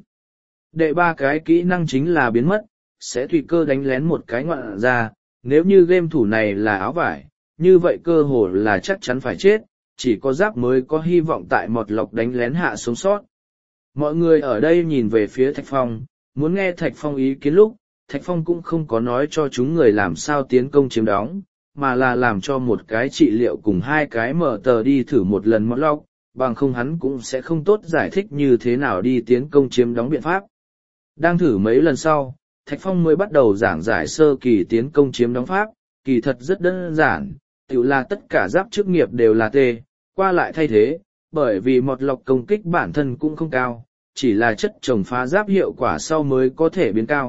Đệ ba cái kỹ năng chính là biến mất, sẽ tùy cơ đánh lén một cái ngoạn ra, nếu như game thủ này là áo vải, như vậy cơ hồ là chắc chắn phải chết, chỉ có giáp mới có hy vọng tại Mọt Lọc đánh lén hạ sống sót. Mọi người ở đây nhìn về phía Thạch Phong, muốn nghe Thạch Phong ý kiến lúc, Thạch Phong cũng không có nói cho chúng người làm sao tiến công chiếm đóng, mà là làm cho một cái trị liệu cùng 2 cái mở tờ đi thử một lần Mọt Lọc, bằng không hắn cũng sẽ không tốt giải thích như thế nào đi tiến công chiếm đóng biện pháp. Đang thử mấy lần sau, Thạch Phong mới bắt đầu giảng giải sơ kỳ tiến công chiếm đóng pháp, kỳ thật rất đơn giản, tự là tất cả giáp chức nghiệp đều là T, qua lại thay thế, bởi vì Mọt Lọc công kích bản thân cũng không cao, chỉ là chất chồng phá giáp hiệu quả sau mới có thể biến cao,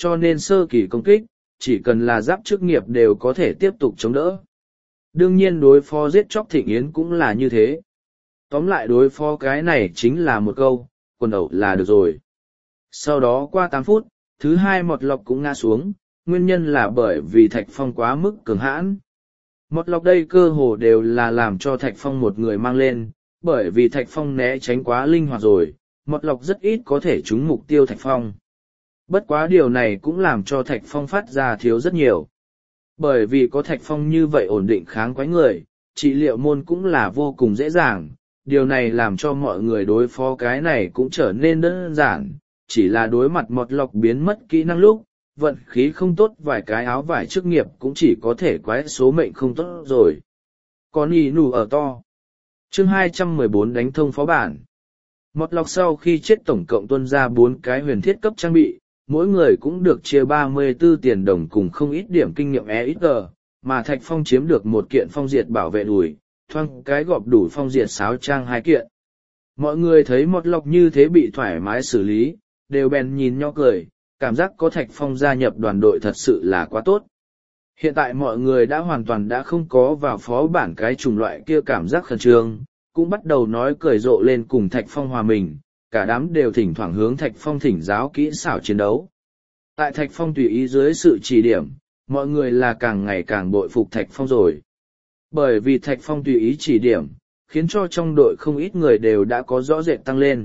cho nên sơ kỳ công kích, chỉ cần là giáp chức nghiệp đều có thể tiếp tục chống đỡ. Đương nhiên đối phó giết chóc Thịnh Yến cũng là như thế. Tóm lại đối phó cái này chính là một câu, quần ẩu là được rồi. Sau đó qua 8 phút, thứ hai Mọt Lộc cũng ngã xuống, nguyên nhân là bởi vì Thạch Phong quá mức cường hãn. Mọt Lộc đây cơ hồ đều là làm cho Thạch Phong một người mang lên, bởi vì Thạch Phong né tránh quá linh hoạt rồi, Mọt Lộc rất ít có thể trúng mục tiêu Thạch Phong. Bất quá điều này cũng làm cho Thạch Phong phát ra thiếu rất nhiều. Bởi vì có Thạch Phong như vậy ổn định kháng quái người, trị liệu môn cũng là vô cùng dễ dàng, điều này làm cho mọi người đối phó cái này cũng trở nên đơn giản, chỉ là đối mặt Mọt Lộc biến mất kỹ năng lúc, vận khí không tốt vài cái áo vải chức nghiệp cũng chỉ có thể quái số mệnh không tốt rồi. Còn ý nù ở to. Chương 214 đánh thông phó bản. Mọt Lộc sau khi chết tổng cộng tuân ra 4 cái huyền thiết cấp trang bị, mỗi người cũng được chia 34 tiền đồng cùng không ít điểm kinh nghiệm EXG, mà Thạch Phong chiếm được một kiện phong diệt bảo vệ đùi, thoang cái gọp đủ phong diệt sáo trang 2 kiện. Mọi người thấy Mọt Lộc như thế bị thoải mái xử lý, đều bèn nhìn nhau cười, cảm giác có Thạch Phong gia nhập đoàn đội thật sự là quá tốt. Hiện tại mọi người đã hoàn toàn đã không có vào phó bản cái chủng loại kia cảm giác khẩn trương, cũng bắt đầu nói cười rộ lên cùng Thạch Phong hòa mình, cả đám đều thỉnh thoảng hướng Thạch Phong thỉnh giáo kỹ xảo chiến đấu. Tại Thạch Phong tùy ý dưới sự chỉ điểm, mọi người là càng ngày càng bội phục Thạch Phong rồi. Bởi vì Thạch Phong tùy ý chỉ điểm, khiến cho trong đội không ít người đều đã có rõ rệt tăng lên.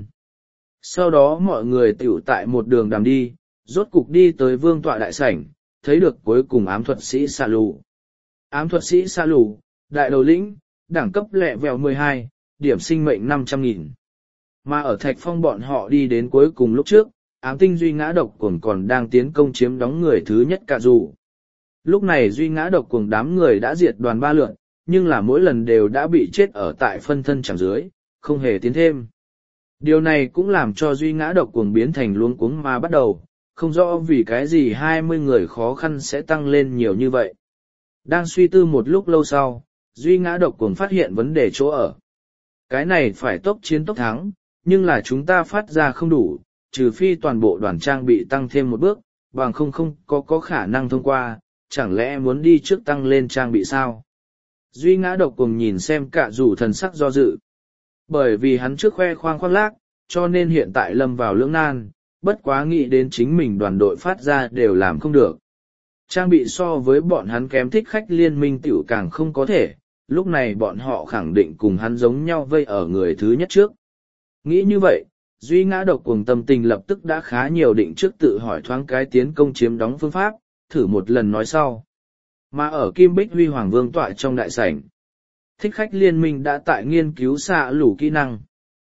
Sau đó mọi người tiểu tại một đường đàm đi, rốt cục đi tới vương tọa đại sảnh, thấy được cuối cùng ám thuật sĩ xạ lù. Ám thuật sĩ xạ lù, đại đầu lĩnh, đẳng cấp lẹ vèo 12, điểm sinh mệnh 500.000. Mà ở Thạch Phong bọn họ đi đến cuối cùng lúc trước, ám tinh duy ngã độc cuồng còn đang tiến công chiếm đóng người thứ nhất cả dù. Lúc này duy ngã độc cuồng đám người đã diệt đoàn 3 lượt, nhưng là mỗi lần đều đã bị chết ở tại phân thân chẳng dưới, không hề tiến thêm. Điều này cũng làm cho duy ngã độc cuồng biến thành luống cuống mà bắt đầu, không rõ vì cái gì 20 người khó khăn sẽ tăng lên nhiều như vậy. Đang suy tư một lúc lâu sau, duy ngã độc cuồng phát hiện vấn đề chỗ ở. Cái này phải tốc chiến tốc thắng, nhưng là chúng ta phát ra không đủ, trừ phi toàn bộ đoàn trang bị tăng thêm một bước, bằng không có khả năng thông qua, chẳng lẽ muốn đi trước tăng lên trang bị sao? Duy ngã độc cuồng nhìn xem cả dù thần sắc do dự. Bởi vì hắn trước khoe khoang khoác lác, cho nên hiện tại lâm vào lưỡng nan, bất quá nghĩ đến chính mình đoàn đội phát ra đều làm không được. Trang bị so với bọn hắn kém thích khách liên minh tiểu càng không có thể, lúc này bọn họ khẳng định cùng hắn giống nhau vây ở người thứ nhất trước. Nghĩ như vậy, duy ngã độc cuồng tâm tình lập tức đã khá nhiều định trước tự hỏi thoáng cái tiến công chiếm đóng phương pháp, thử một lần nói sau. Mà ở Kim Bích Huy Hoàng Vương tọa trong đại sảnh, thích khách liên minh đã tại nghiên cứu xạ lù kỹ năng.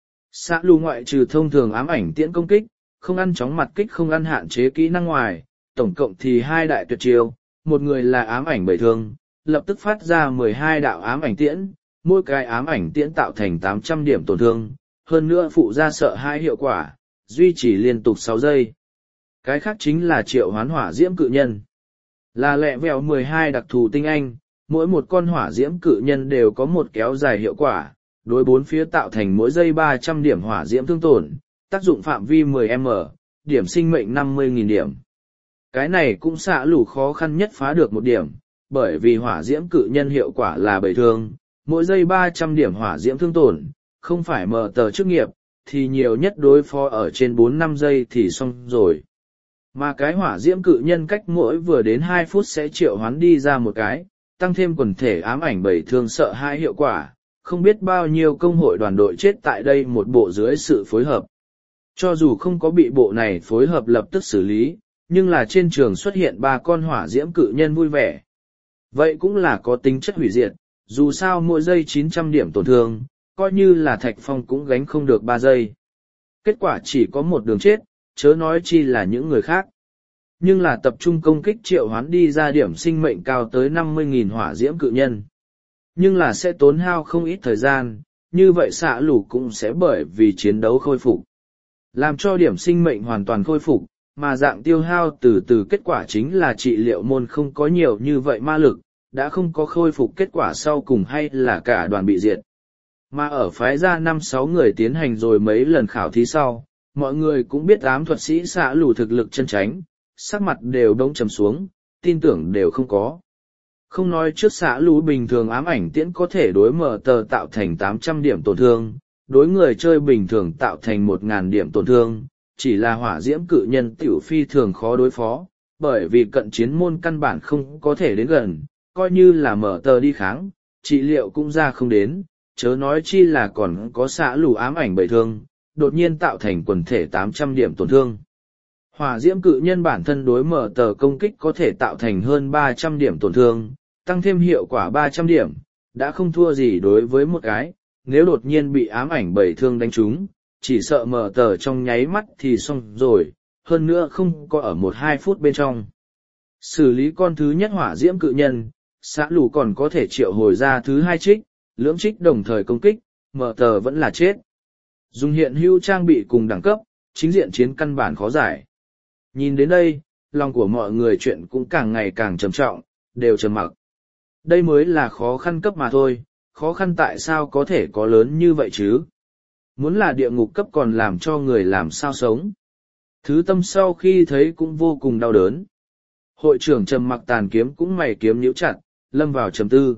Xạ lù ngoại trừ thông thường ám ảnh tiễn công kích, không ăn chóng mặt kích không ăn hạn chế kỹ năng ngoài, tổng cộng thì 2 đại tuyệt chiêu, một người là ám ảnh bảy thương, lập tức phát ra 12 đạo ám ảnh tiễn, mỗi cái ám ảnh tiễn tạo thành 800 điểm tổn thương, hơn nữa phụ ra sợ hai hiệu quả, duy trì liên tục 6 giây. Cái khác chính là triệu hoán hỏa diễm cự nhân. Là lẹ vèo 12 đặc thù tinh anh, mỗi một con hỏa diễm cự nhân đều có một kéo dài hiệu quả, đối 4 phía tạo thành mỗi giây 300 điểm hỏa diễm thương tổn, tác dụng phạm vi 10m, điểm sinh mệnh 50.000 điểm. Cái này cũng xạ lù khó khăn nhất phá được một điểm, bởi vì hỏa diễm cự nhân hiệu quả là bảy thương, mỗi giây 300 điểm hỏa diễm thương tổn, không phải mở tờ chức nghiệp, thì nhiều nhất đối phó ở trên 4-5 giây thì xong rồi. Mà cái hỏa diễm cự nhân cách mỗi vừa đến 2 phút sẽ triệu hoán đi ra một cái, tăng thêm quần thể ám ảnh bảy thương sợ hai hiệu quả, không biết bao nhiêu công hội đoàn đội chết tại đây một bộ dưới sự phối hợp. Cho dù không có bị bộ này phối hợp lập tức xử lý, nhưng là trên trường xuất hiện 3 con hỏa diễm cự nhân vui vẻ. Vậy cũng là có tính chất hủy diệt, dù sao mỗi giây 900 điểm tổn thương, coi như là Thạch Phong cũng gánh không được 3 giây. Kết quả chỉ có một đường chết, chớ nói chi là những người khác. Nhưng là tập trung công kích triệu hoán đi ra điểm sinh mệnh cao tới 50.000 hỏa diễm cự nhân. Nhưng là sẽ tốn hao không ít thời gian, như vậy xạ lù cũng sẽ bởi vì chiến đấu khôi phục. Làm cho điểm sinh mệnh hoàn toàn khôi phục, mà dạng tiêu hao từ từ kết quả chính là trị liệu môn không có nhiều như vậy ma lực, đã không có khôi phục kết quả sau cùng hay là cả đoàn bị diệt. Mà ở phái ra 5-6 người tiến hành rồi mấy lần khảo thí sau, mọi người cũng biết ám thuật sĩ xạ lù thực lực chân chánh, sắc mặt đều đống trầm xuống, tin tưởng đều không có. Không nói trước xạ lũ bình thường ám ảnh tiễn có thể đối mở tờ tạo thành 800 điểm tổn thương, đối người chơi bình thường tạo thành 1.000 điểm tổn thương, chỉ là hỏa diễm cự nhân tiểu phi thường khó đối phó, bởi vì cận chiến môn căn bản không có thể đến gần, coi như là mở tờ đi kháng, trị liệu cũng ra không đến, chớ nói chi là còn có xạ lũ ám ảnh bầy thương, đột nhiên tạo thành quần thể 800 điểm tổn thương. Hỏa diễm cự nhân bản thân đối mở tờ công kích có thể tạo thành hơn 300 điểm tổn thương, tăng thêm hiệu quả 300 điểm, đã không thua gì đối với một cái, nếu đột nhiên bị ám ảnh bầy thương đánh trúng, chỉ sợ mở tờ trong nháy mắt thì xong rồi, hơn nữa không có ở 1-2 phút bên trong. Xử lý con thứ nhất hỏa diễm cự nhân, xạ lũ còn có thể triệu hồi ra thứ hai trích, lưỡng trích đồng thời công kích, mở tờ vẫn là chết. Dùng hiện hữu trang bị cùng đẳng cấp, chính diện chiến căn bản khó giải. Nhìn đến đây, lòng của mọi người chuyện cũng càng ngày càng trầm trọng, đều trầm mặc. Đây mới là khó khăn cấp mà thôi, khó khăn tại sao có thể có lớn như vậy chứ? Muốn là địa ngục cấp còn làm cho người làm sao sống? Thứ tâm sau khi thấy cũng vô cùng đau đớn. Hội trưởng trầm mặc tàn kiếm cũng mày kiếm nhíu chặt, lâm vào trầm tư.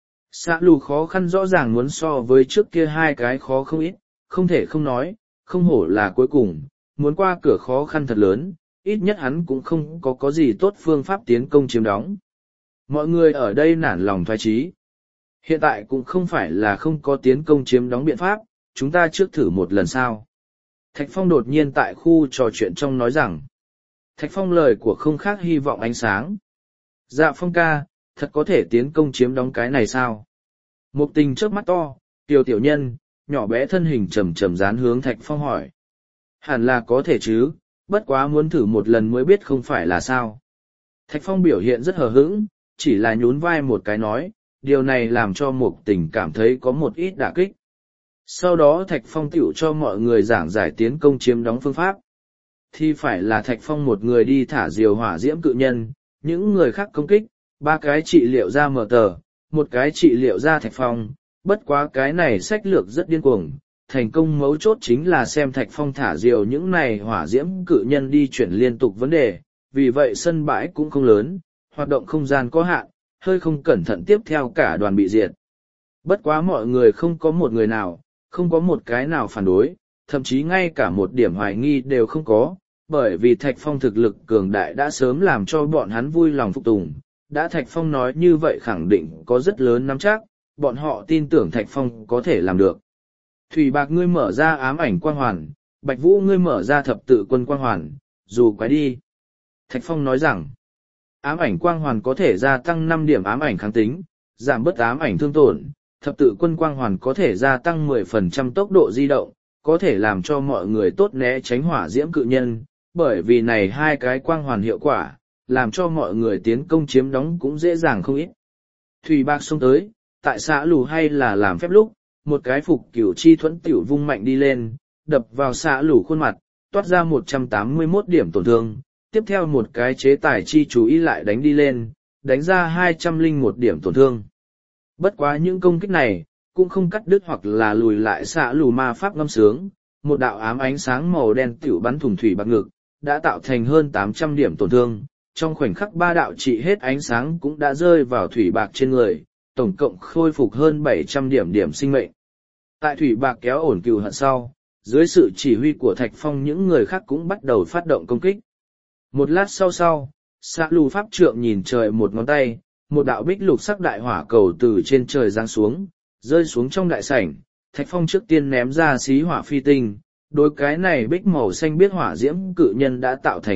Xạ lù khó khăn rõ ràng muốn so với trước kia hai cái khó không ít, không thể không nói, không hổ là cuối cùng, muốn qua cửa khó khăn thật lớn, ít nhất hắn cũng không có gì tốt phương pháp tiến công chiếm đóng. Mọi người ở đây nản lòng thoái chí. Hiện tại cũng không phải là không có tiến công chiếm đóng biện pháp, chúng ta trước thử một lần sao. Thạch Phong đột nhiên tại khu trò chuyện trong nói rằng, Thạch Phong lời của không khác hy vọng ánh sáng. Dạ Phong ca, thật có thể tiến công chiếm đóng cái này sao? Một tình trước mắt to, tiểu nhân, nhỏ bé thân hình trầm trầm dán hướng Thạch Phong hỏi. Hẳn là có thể chứ, bất quá muốn thử một lần mới biết không phải là sao. Thạch Phong biểu hiện rất hờ hững, chỉ là nhún vai một cái nói, điều này làm cho Mục Tình cảm thấy có một ít đả kích. Sau đó Thạch Phong tiểu cho mọi người giảng giải tiến công chiếm đóng phương pháp. Thì phải là Thạch Phong một người đi thả diều hỏa diễm cự nhân, những người khác công kích, 3 cái trị liệu ra mở tờ, 1 cái trị liệu ra Thạch Phong, bất quá cái này sách lược rất điên cuồng. Thành công mấu chốt chính là xem Thạch Phong thả diều những này hỏa diễm cự nhân đi chuyển liên tục vấn đề, vì vậy sân bãi cũng không lớn, hoạt động không gian có hạn, hơi không cẩn thận tiếp theo cả đoàn bị diệt. Bất quá mọi người không có một người nào, không có một cái nào phản đối, thậm chí ngay cả một điểm hoài nghi đều không có, bởi vì Thạch Phong thực lực cường đại đã sớm làm cho bọn hắn vui lòng phục tùng. Đã Thạch Phong nói như vậy khẳng định có rất lớn nắm chắc, bọn họ tin tưởng Thạch Phong có thể làm được. Thủy Bạc ngươi mở ra ám ảnh quang hoàn, Bạch Vũ ngươi mở ra thập tự quân quang hoàn, dù quái đi. Thạch Phong nói rằng, ám ảnh quang hoàn có thể gia tăng 5 điểm ám ảnh kháng tính, giảm bớt ám ảnh thương tổn, thập tự quân quang hoàn có thể gia tăng 10% tốc độ di động, có thể làm cho mọi người tốt né tránh hỏa diễm cự nhân, bởi vì này hai cái quang hoàn hiệu quả, làm cho mọi người tiến công chiếm đóng cũng dễ dàng không ít. Thủy Bạc xông tới, tại xã lù hay là làm phép lúc, một cái phục cửu chi thuẫn tiểu vung mạnh đi lên, đập vào xã lù khuôn mặt, toát ra 181 điểm tổn thương, tiếp theo một cái chế tài chi chú ý lại đánh đi lên, đánh ra 201 điểm tổn thương. Bất quá những công kích này, cũng không cắt đứt hoặc là lùi lại xã lù ma pháp ngâm sướng, một đạo ám ánh sáng màu đen tiểu bắn thủng Thủy Bạc ngực, đã tạo thành hơn 800 điểm tổn thương, trong khoảnh khắc 3 đạo trị hết ánh sáng cũng đã rơi vào Thủy Bạc trên người, tổng cộng khôi phục hơn 700 điểm sinh mệnh. Tại Thủy Bạc kéo ổn cừu hận sau, dưới sự chỉ huy của Thạch Phong những người khác cũng bắt đầu phát động công kích. Một lát sau, Xạ Lù pháp trượng nhìn trời một ngón tay, một đạo bích lục sắc đại hỏa cầu từ trên trời giáng xuống, rơi xuống trong đại sảnh. Thạch Phong trước tiên ném ra xí hỏa phi tinh, đối cái này bích màu xanh biết hỏa diễm cự nhân đã tạo thành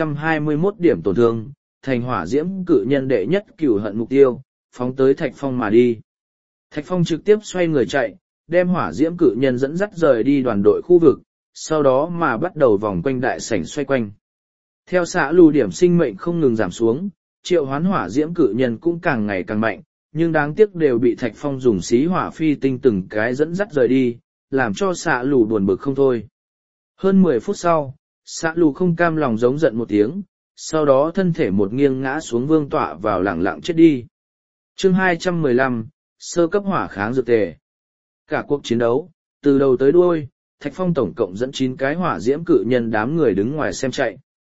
621 điểm tổn thương, thành hỏa diễm cự nhân đệ nhất cửu hận mục tiêu, phóng tới Thạch Phong mà đi. Thạch Phong trực tiếp xoay người chạy, đem hỏa diễm cự nhân dẫn dắt rời đi đoàn đội khu vực, sau đó mà bắt đầu vòng quanh đại sảnh xoay quanh. Theo Xạ Lù điểm sinh mệnh không ngừng giảm xuống, triệu hoán hỏa diễm cự nhân cũng càng ngày càng mạnh, nhưng đáng tiếc đều bị Thạch Phong dùng xí hỏa phi tinh từng cái dẫn dắt rời đi, làm cho Xạ Lù buồn bực không thôi. Hơn 10 phút sau, Xạ Lù không cam lòng giống giận một tiếng, sau đó thân thể một nghiêng ngã xuống vương tọa vào lẳng lặng chết đi. Chương 215, sơ cấp hỏa kháng dược tề. Cả cuộc chiến đấu, từ đầu tới đuôi, Thạch Phong tổng cộng dẫn 9 cái hỏa diễm cự nhân đám người đứng ngoài xem chạy.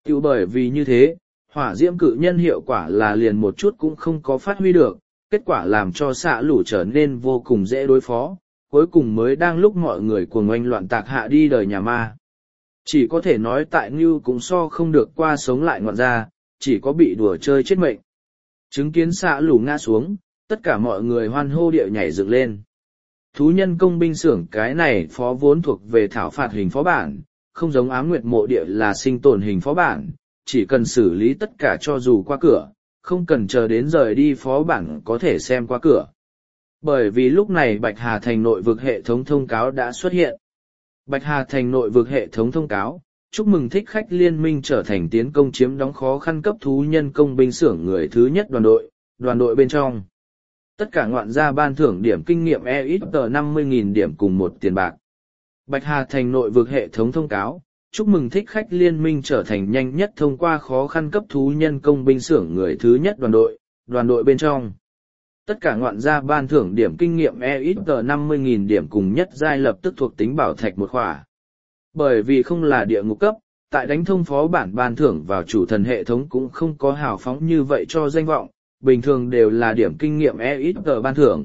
Tiểu bởi vì như thế, hỏa diễm cự nhân hiệu quả là liền một chút cũng không có phát huy được, kết quả làm cho xạ lũ trở nên vô cùng dễ đối phó, cuối cùng mới đang lúc mọi người cuồng oanh loạn tạc hạ đi đời nhà ma. Chỉ có thể nói tại Ngưu cũng so không được qua sống lại ngọn ra, chỉ có bị đùa chơi chết mệnh. Chứng kiến xạ lũ ngã xuống, tất cả mọi người hoan hô điệu nhảy dựng lên. Thú nhân công binh xưởng cái này phó vốn thuộc về thảo phạt hình phó bản, không giống Ám Nguyệt mộ địa là sinh tồn hình phó bản, chỉ cần xử lý tất cả cho dù qua cửa, không cần chờ đến rời đi phó bản có thể xem qua cửa. Bởi vì lúc này Bạch Hà Thành nội vực hệ thống thông cáo đã xuất hiện. Bạch Hà Thành nội vực hệ thống thông cáo, chúc mừng thích khách liên minh trở thành tiến công chiếm đóng khó khăn cấp thú nhân công binh xưởng người thứ nhất đoàn đội bên trong. Tất cả ngoạn gia ban thưởng điểm kinh nghiệm EXP 50.000 điểm cùng một tiền bạc. Bạch Hà Thành nội vực hệ thống thông cáo, chúc mừng thích khách liên minh trở thành nhanh nhất thông qua khó khăn cấp thú nhân công binh xưởng người thứ nhất đoàn đội bên trong. Tất cả ngoạn gia ban thưởng điểm kinh nghiệm EXP 50.000 điểm cùng nhất giai lập tức thuộc tính bảo thạch một khỏa. Bởi vì không là địa ngục cấp, tại đánh thông phó bản ban thưởng vào chủ thần hệ thống cũng không có hào phóng như vậy cho danh vọng, bình thường đều là điểm kinh nghiệm EXP ban thưởng.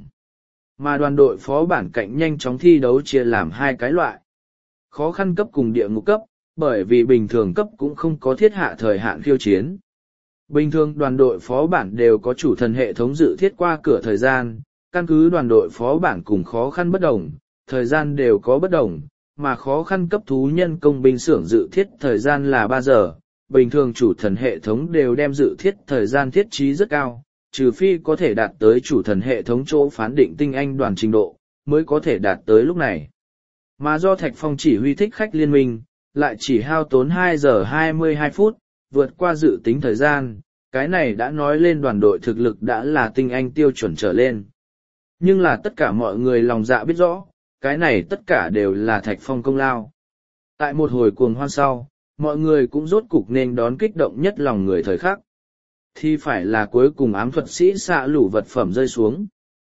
Mà đoàn đội phó bản cạnh nhanh chóng thi đấu chia làm hai cái loại. Khó khăn cấp cùng địa ngục cấp, bởi vì bình thường cấp cũng không có thiết hạ thời hạn khiêu chiến. Bình thường đoàn đội phó bản đều có chủ thần hệ thống dự thiết qua cửa thời gian, căn cứ đoàn đội phó bản cùng khó khăn bất đồng, thời gian đều có bất đồng, mà khó khăn cấp thú nhân công binh xưởng dự thiết thời gian là 3 giờ. Bình thường chủ thần hệ thống đều đem dự thiết thời gian thiết trí rất cao, trừ phi có thể đạt tới chủ thần hệ thống chỗ phán định tinh anh đoàn trình độ, mới có thể đạt tới lúc này. Mà do Thạch Phong chỉ huy thích khách liên minh, lại chỉ hao tốn 2 giờ 22 phút, vượt qua dự tính thời gian, cái này đã nói lên đoàn đội thực lực đã là tinh anh tiêu chuẩn trở lên. Nhưng là tất cả mọi người lòng dạ biết rõ, cái này tất cả đều là Thạch Phong công lao. Tại một hồi cuồng hoan sau, mọi người cũng rốt cục nên đón kích động nhất lòng người thời khắc. Thì phải là cuối cùng ám thuật sĩ xạ lũ vật phẩm rơi xuống.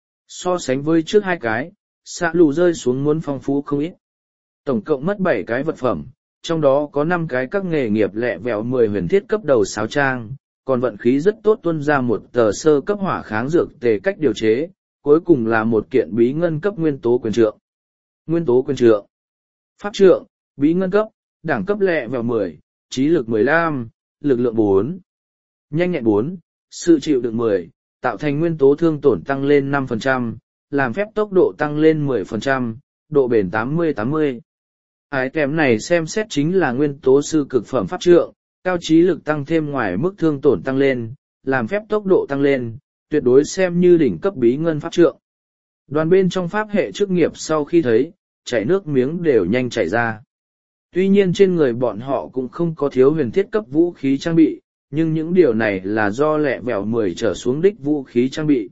So sánh với trước hai cái, xạ lũ rơi xuống muốn phong phú không ít. Tổng cộng mất 7 cái vật phẩm, trong đó có 5 cái các nghề nghiệp lẹ vẹo 10 huyền thiết cấp đầu sáo trang, còn vận khí rất tốt tuân ra một tờ sơ cấp hỏa kháng dược tề cách điều chế, cuối cùng là một kiện bí ngân cấp nguyên tố quyền trượng. Nguyên tố quyền trượng, pháp trượng, bí ngân cấp, đẳng cấp lẹ vẹo 10, trí lực 15, lực lượng 4, nhanh nhẹn 4, sự chịu đựng 10, tạo thành nguyên tố thương tổn tăng lên 5%, làm phép tốc độ tăng lên 10%, độ bền 80-80. Ái kèm này xem xét chính là nguyên tố sư cực phẩm pháp trượng, cao trí lực tăng thêm ngoài mức thương tổn tăng lên, làm phép tốc độ tăng lên, tuyệt đối xem như đỉnh cấp bí ngân pháp trượng. Đoàn bên trong pháp hệ chức nghiệp sau khi thấy, chảy nước miếng đều nhanh chảy ra. Tuy nhiên trên người bọn họ cũng không có thiếu huyền thiết cấp vũ khí trang bị, nhưng những điều này là do lẹ vẹo 10 trở xuống đích vũ khí trang bị.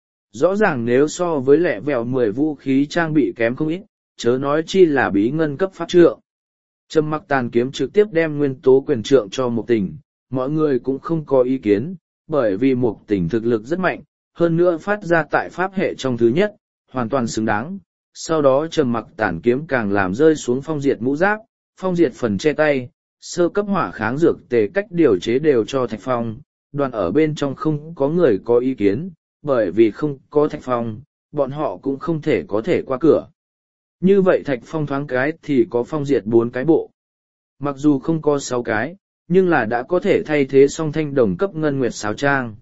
Rõ ràng nếu so với lẹ vẹo 10 vũ khí trang bị kém không ít, chớ nói chi là bí ngân cấp pháp trượng. Trầm Mặc Tàn Kiếm trực tiếp đem nguyên tố quyền trượng cho Mục Tình, mọi người cũng không có ý kiến, bởi vì Mục Tình thực lực rất mạnh, hơn nữa phát ra tại pháp hệ trong thứ nhất, hoàn toàn xứng đáng. Sau đó Trầm Mặc Tàn Kiếm càng làm rơi xuống phong diệt mũ giáp, phong diệt phần che tay, sơ cấp hỏa kháng dược tề cách điều chế đều cho Thạch Phong. Đoàn ở bên trong không có người có ý kiến, bởi vì không có Thạch Phong, bọn họ cũng không thể có thể qua cửa. Như vậy Thạch Phong thoáng cái thì có phong diệt 4 cái bộ. Mặc dù không có 6 cái, nhưng là đã có thể thay thế song thanh đồng cấp ngân nguyệt sáo trang.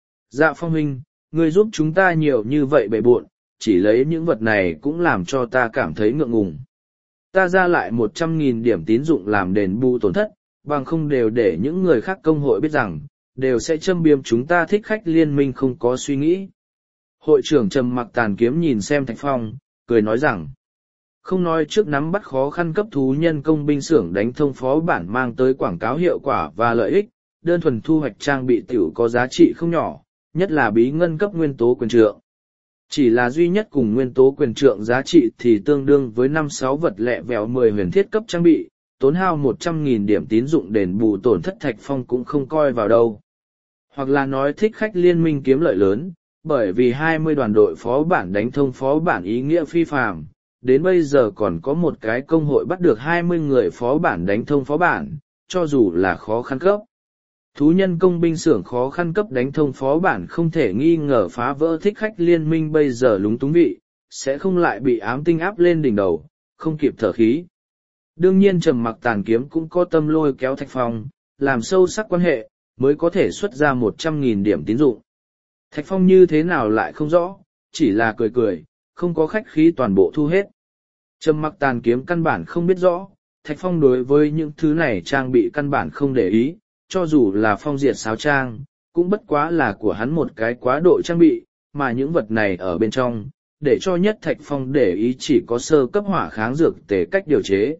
Dạ Phong huynh, ngươi giúp chúng ta nhiều như vậy bề bộn, chỉ lấy những vật này cũng làm cho ta cảm thấy ngượng ngùng. Ta ra lại 100.000 điểm tín dụng làm đền bù tổn thất, bằng không đều để những người khác công hội biết rằng, đều sẽ châm biếm chúng ta thích khách liên minh không có suy nghĩ. Hội trưởng Trầm Mặc Tàn Kiếm nhìn xem Thạch Phong, cười nói rằng, không nói trước nắm bắt khó khăn cấp thú nhân công binh xưởng đánh thông phó bản mang tới quảng cáo hiệu quả và lợi ích, đơn thuần thu hoạch trang bị tiểu có giá trị không nhỏ, nhất là bí ngân cấp nguyên tố quyền trượng. Chỉ là duy nhất cùng nguyên tố quyền trượng giá trị thì tương đương với 5-6 vật lẹ vẹo 10 huyền thiết cấp trang bị, tốn hao 100.000 điểm tín dụng đền bù tổn thất Thạch Phong cũng không coi vào đâu. Hoặc là nói thích khách liên minh kiếm lợi lớn, bởi vì 20 đoàn đội phó bản đánh thông phó bản ý nghĩa phi phàm. Đến bây giờ còn có một cái công hội bắt được 20 người phó bản đánh thông phó bản, cho dù là khó khăn cấp. Thú nhân công binh xưởng khó khăn cấp đánh thông phó bản không thể nghi ngờ phá vỡ thích khách liên minh bây giờ lúng túng vị, sẽ không lại bị ám tinh áp lên đỉnh đầu, không kịp thở khí. Đương nhiên Trầm Mặc Tàn Kiếm cũng có tâm lôi kéo Thạch Phong, làm sâu sắc quan hệ, mới có thể xuất ra 100.000 điểm tín dụng. Thạch Phong như thế nào lại không rõ, chỉ là cười cười, không có khách khí toàn bộ thu hết. Trầm Mặc Tàn Kiếm căn bản không biết rõ, Thạch Phong đối với những thứ này trang bị căn bản không để ý, cho dù là phong diệt sáo trang, cũng bất quá là của hắn một cái quá độ trang bị, mà những vật này ở bên trong, để cho nhất Thạch Phong để ý chỉ có sơ cấp hỏa kháng dược tề cách điều chế.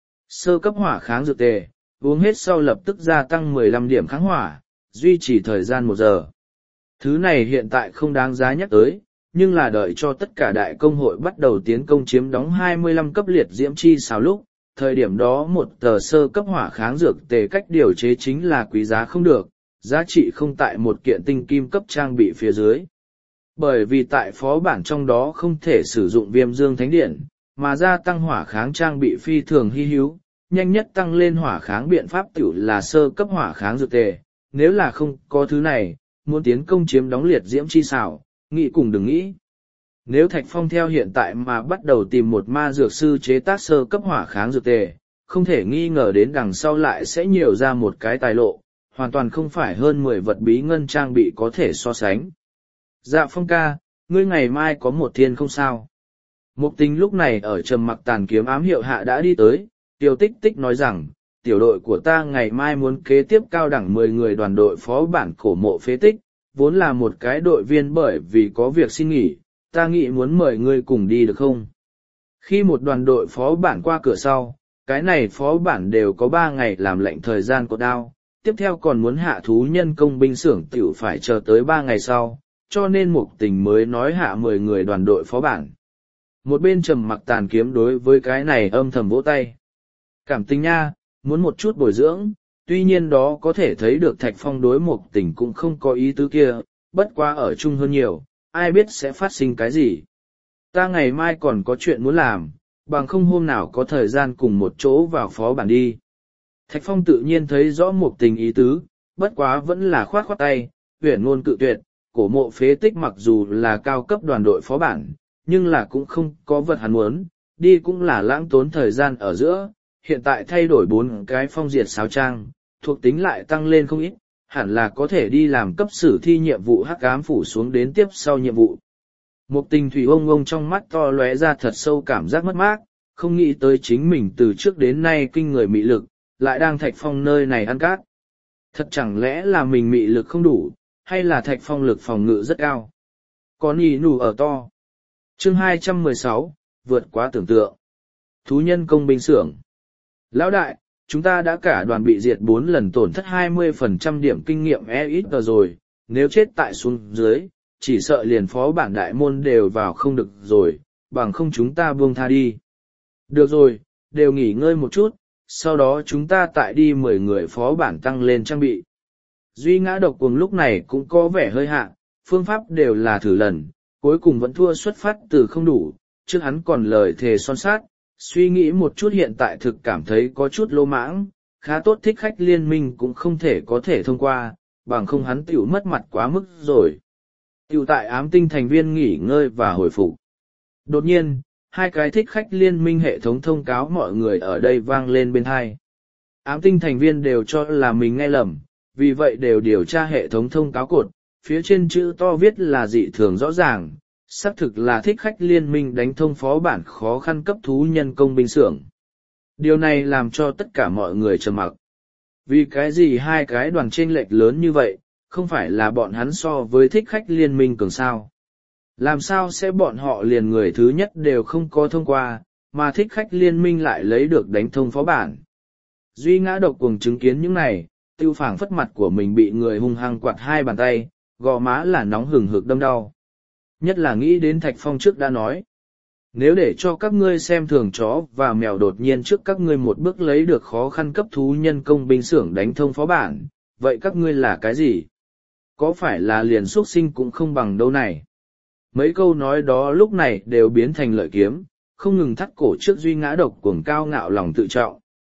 Sơ cấp hỏa kháng dược tề, uống hết sau lập tức gia tăng 15 điểm kháng hỏa, duy trì thời gian 1 giờ. Thứ này hiện tại không đáng giá nhắc tới, nhưng là đợi cho tất cả đại công hội bắt đầu tiến công chiếm đóng 25 cấp liệt diễm chi xào lúc, thời điểm đó một tờ sơ cấp hỏa kháng dược tề cách điều chế chính là quý giá không được, giá trị không tại một kiện tinh kim cấp trang bị phía dưới. Bởi vì tại phó bản trong đó không thể sử dụng viêm dương thánh điện, mà gia tăng hỏa kháng trang bị phi thường hy hữu, nhanh nhất tăng lên hỏa kháng biện pháp tiểu là sơ cấp hỏa kháng dược tề, nếu là không có thứ này, muốn tiến công chiếm đóng liệt diễm chi xảo, nghĩ cùng đừng nghĩ. Nếu Thạch Phong theo hiện tại mà bắt đầu tìm một ma dược sư chế tác sơ cấp hỏa kháng dược tề, không thể nghi ngờ đến đằng sau lại sẽ nhiều ra một cái tài lộ, hoàn toàn không phải hơn 10 vật bí ngân trang bị có thể so sánh. Dạ Phong ca, ngươi ngày mai có một thiên không sao? Mục Tình lúc này ở Trầm Mặc Tàn Kiếm ám hiệu hạ đã đi tới, Tiêu Tích Tích nói rằng, tiểu đội của ta ngày mai muốn kế tiếp cao đẳng 10 người đoàn đội phó bản cổ mộ phế tích, vốn là một cái đội viên bởi vì có việc xin nghỉ, ta nghĩ muốn mời ngươi cùng đi được không? Khi một đoàn đội phó bản qua cửa sau, cái này phó bản đều có 3 ngày làm lệnh thời gian cột đao, tiếp theo còn muốn hạ thú nhân công binh xưởng tiểu phải chờ tới 3 ngày sau, cho nên Mục Tình mới nói hạ 10 người đoàn đội phó bản. Một bên Trầm Mặc Tàn Kiếm đối với cái này âm thầm vỗ tay. Cảm tình nha, muốn một chút bồi dưỡng, tuy nhiên đó có thể thấy được Thạch Phong đối Mục Tình cũng không có ý tứ kia, bất quá ở chung hơn nhiều, ai biết sẽ phát sinh cái gì. Ta ngày mai còn có chuyện muốn làm, bằng không hôm nào có thời gian cùng một chỗ vào phó bản đi. Thạch Phong tự nhiên thấy rõ Mục Tình ý tứ, bất quá vẫn là khoát khoát tay, huyền ngôn cự tuyệt, cổ mộ phế tích mặc dù là cao cấp đoàn đội phó bản, nhưng là cũng không có vật hắn muốn, đi cũng là lãng tốn thời gian ở giữa, hiện tại thay đổi 4 cái phong diệt sáo trang, thuộc tính lại tăng lên không ít, hẳn là có thể đi làm cấp sử thi nhiệm vụ hắc ám phủ xuống đến tiếp sau nhiệm vụ. Mục Tình thủy ông trong mắt to lóe ra thật sâu cảm giác mất mát, không nghĩ tới chính mình từ trước đến nay kinh người mị lực, lại đang Thạch Phong nơi này ăn cát. Thật chẳng lẽ là mình mị lực không đủ, hay là Thạch Phong lực phòng ngự rất cao? Có nhì nủ ở to. Chương 216, vượt quá tưởng tượng. Thú nhân công binh xưởng. Lão đại, chúng ta đã cả đoàn bị diệt 4 lần tổn thất 20% điểm kinh nghiệm ít rồi, nếu chết tại xuống dưới, chỉ sợ liền phó bản đại môn đều vào không được rồi, bằng không chúng ta buông tha đi. Được rồi, đều nghỉ ngơi một chút, sau đó chúng ta tại đi 10 người phó bản tăng lên trang bị. Duy Ngã Độc Cuồng lúc này cũng có vẻ hơi hạ, phương pháp đều là thử lần, cuối cùng vẫn thua xuất phát từ không đủ, trước hắn còn lời thề son sát, suy nghĩ một chút hiện tại thực cảm thấy có chút lô mãng, khá tốt thích khách liên minh cũng không thể có thể thông qua, bằng không hắn tiểu mất mặt quá mức rồi. Tiểu tại ám tinh thành viên nghỉ ngơi và hồi phục. Đột nhiên, 2 cái thích khách liên minh hệ thống thông cáo mọi người ở đây vang lên bên tai. Ám tinh thành viên đều cho là mình nghe lầm, vì vậy đều điều tra hệ thống thông cáo cột, phía trên chữ to viết là dị thường rõ ràng, xác thực là thích khách liên minh đánh thông phó bản khó khăn cấp thú nhân công binh xưởng. Điều này làm cho tất cả mọi người trầm mặc. Vì cái gì 2 cái đoàn chênh lệch lớn như vậy, không phải là bọn hắn so với thích khách liên minh cường sao? Làm sao sẽ bọn họ liền người thứ nhất đều không có thông qua, mà thích khách liên minh lại lấy được đánh thông phó bản? Duy Ngã Độc Cuồng chứng kiến những này, tiêu phảng phất mặt của mình bị người hung hăng quạt 2 bàn tay, gò má là nóng hừng hực đâm đau. Nhất là nghĩ đến Thạch Phong trước đã nói. Nếu để cho các ngươi xem thường chó và mèo đột nhiên trước các ngươi một bước lấy được khó khăn cấp thú nhân công binh xưởng đánh thông phó bản, vậy các ngươi là cái gì? Có phải là liền xuất sinh cũng không bằng đâu này? Mấy câu nói đó lúc này đều biến thành lợi kiếm, không ngừng thắt cổ trước Duy Ngã Độc Cuồng cao ngạo lòng tự trọng.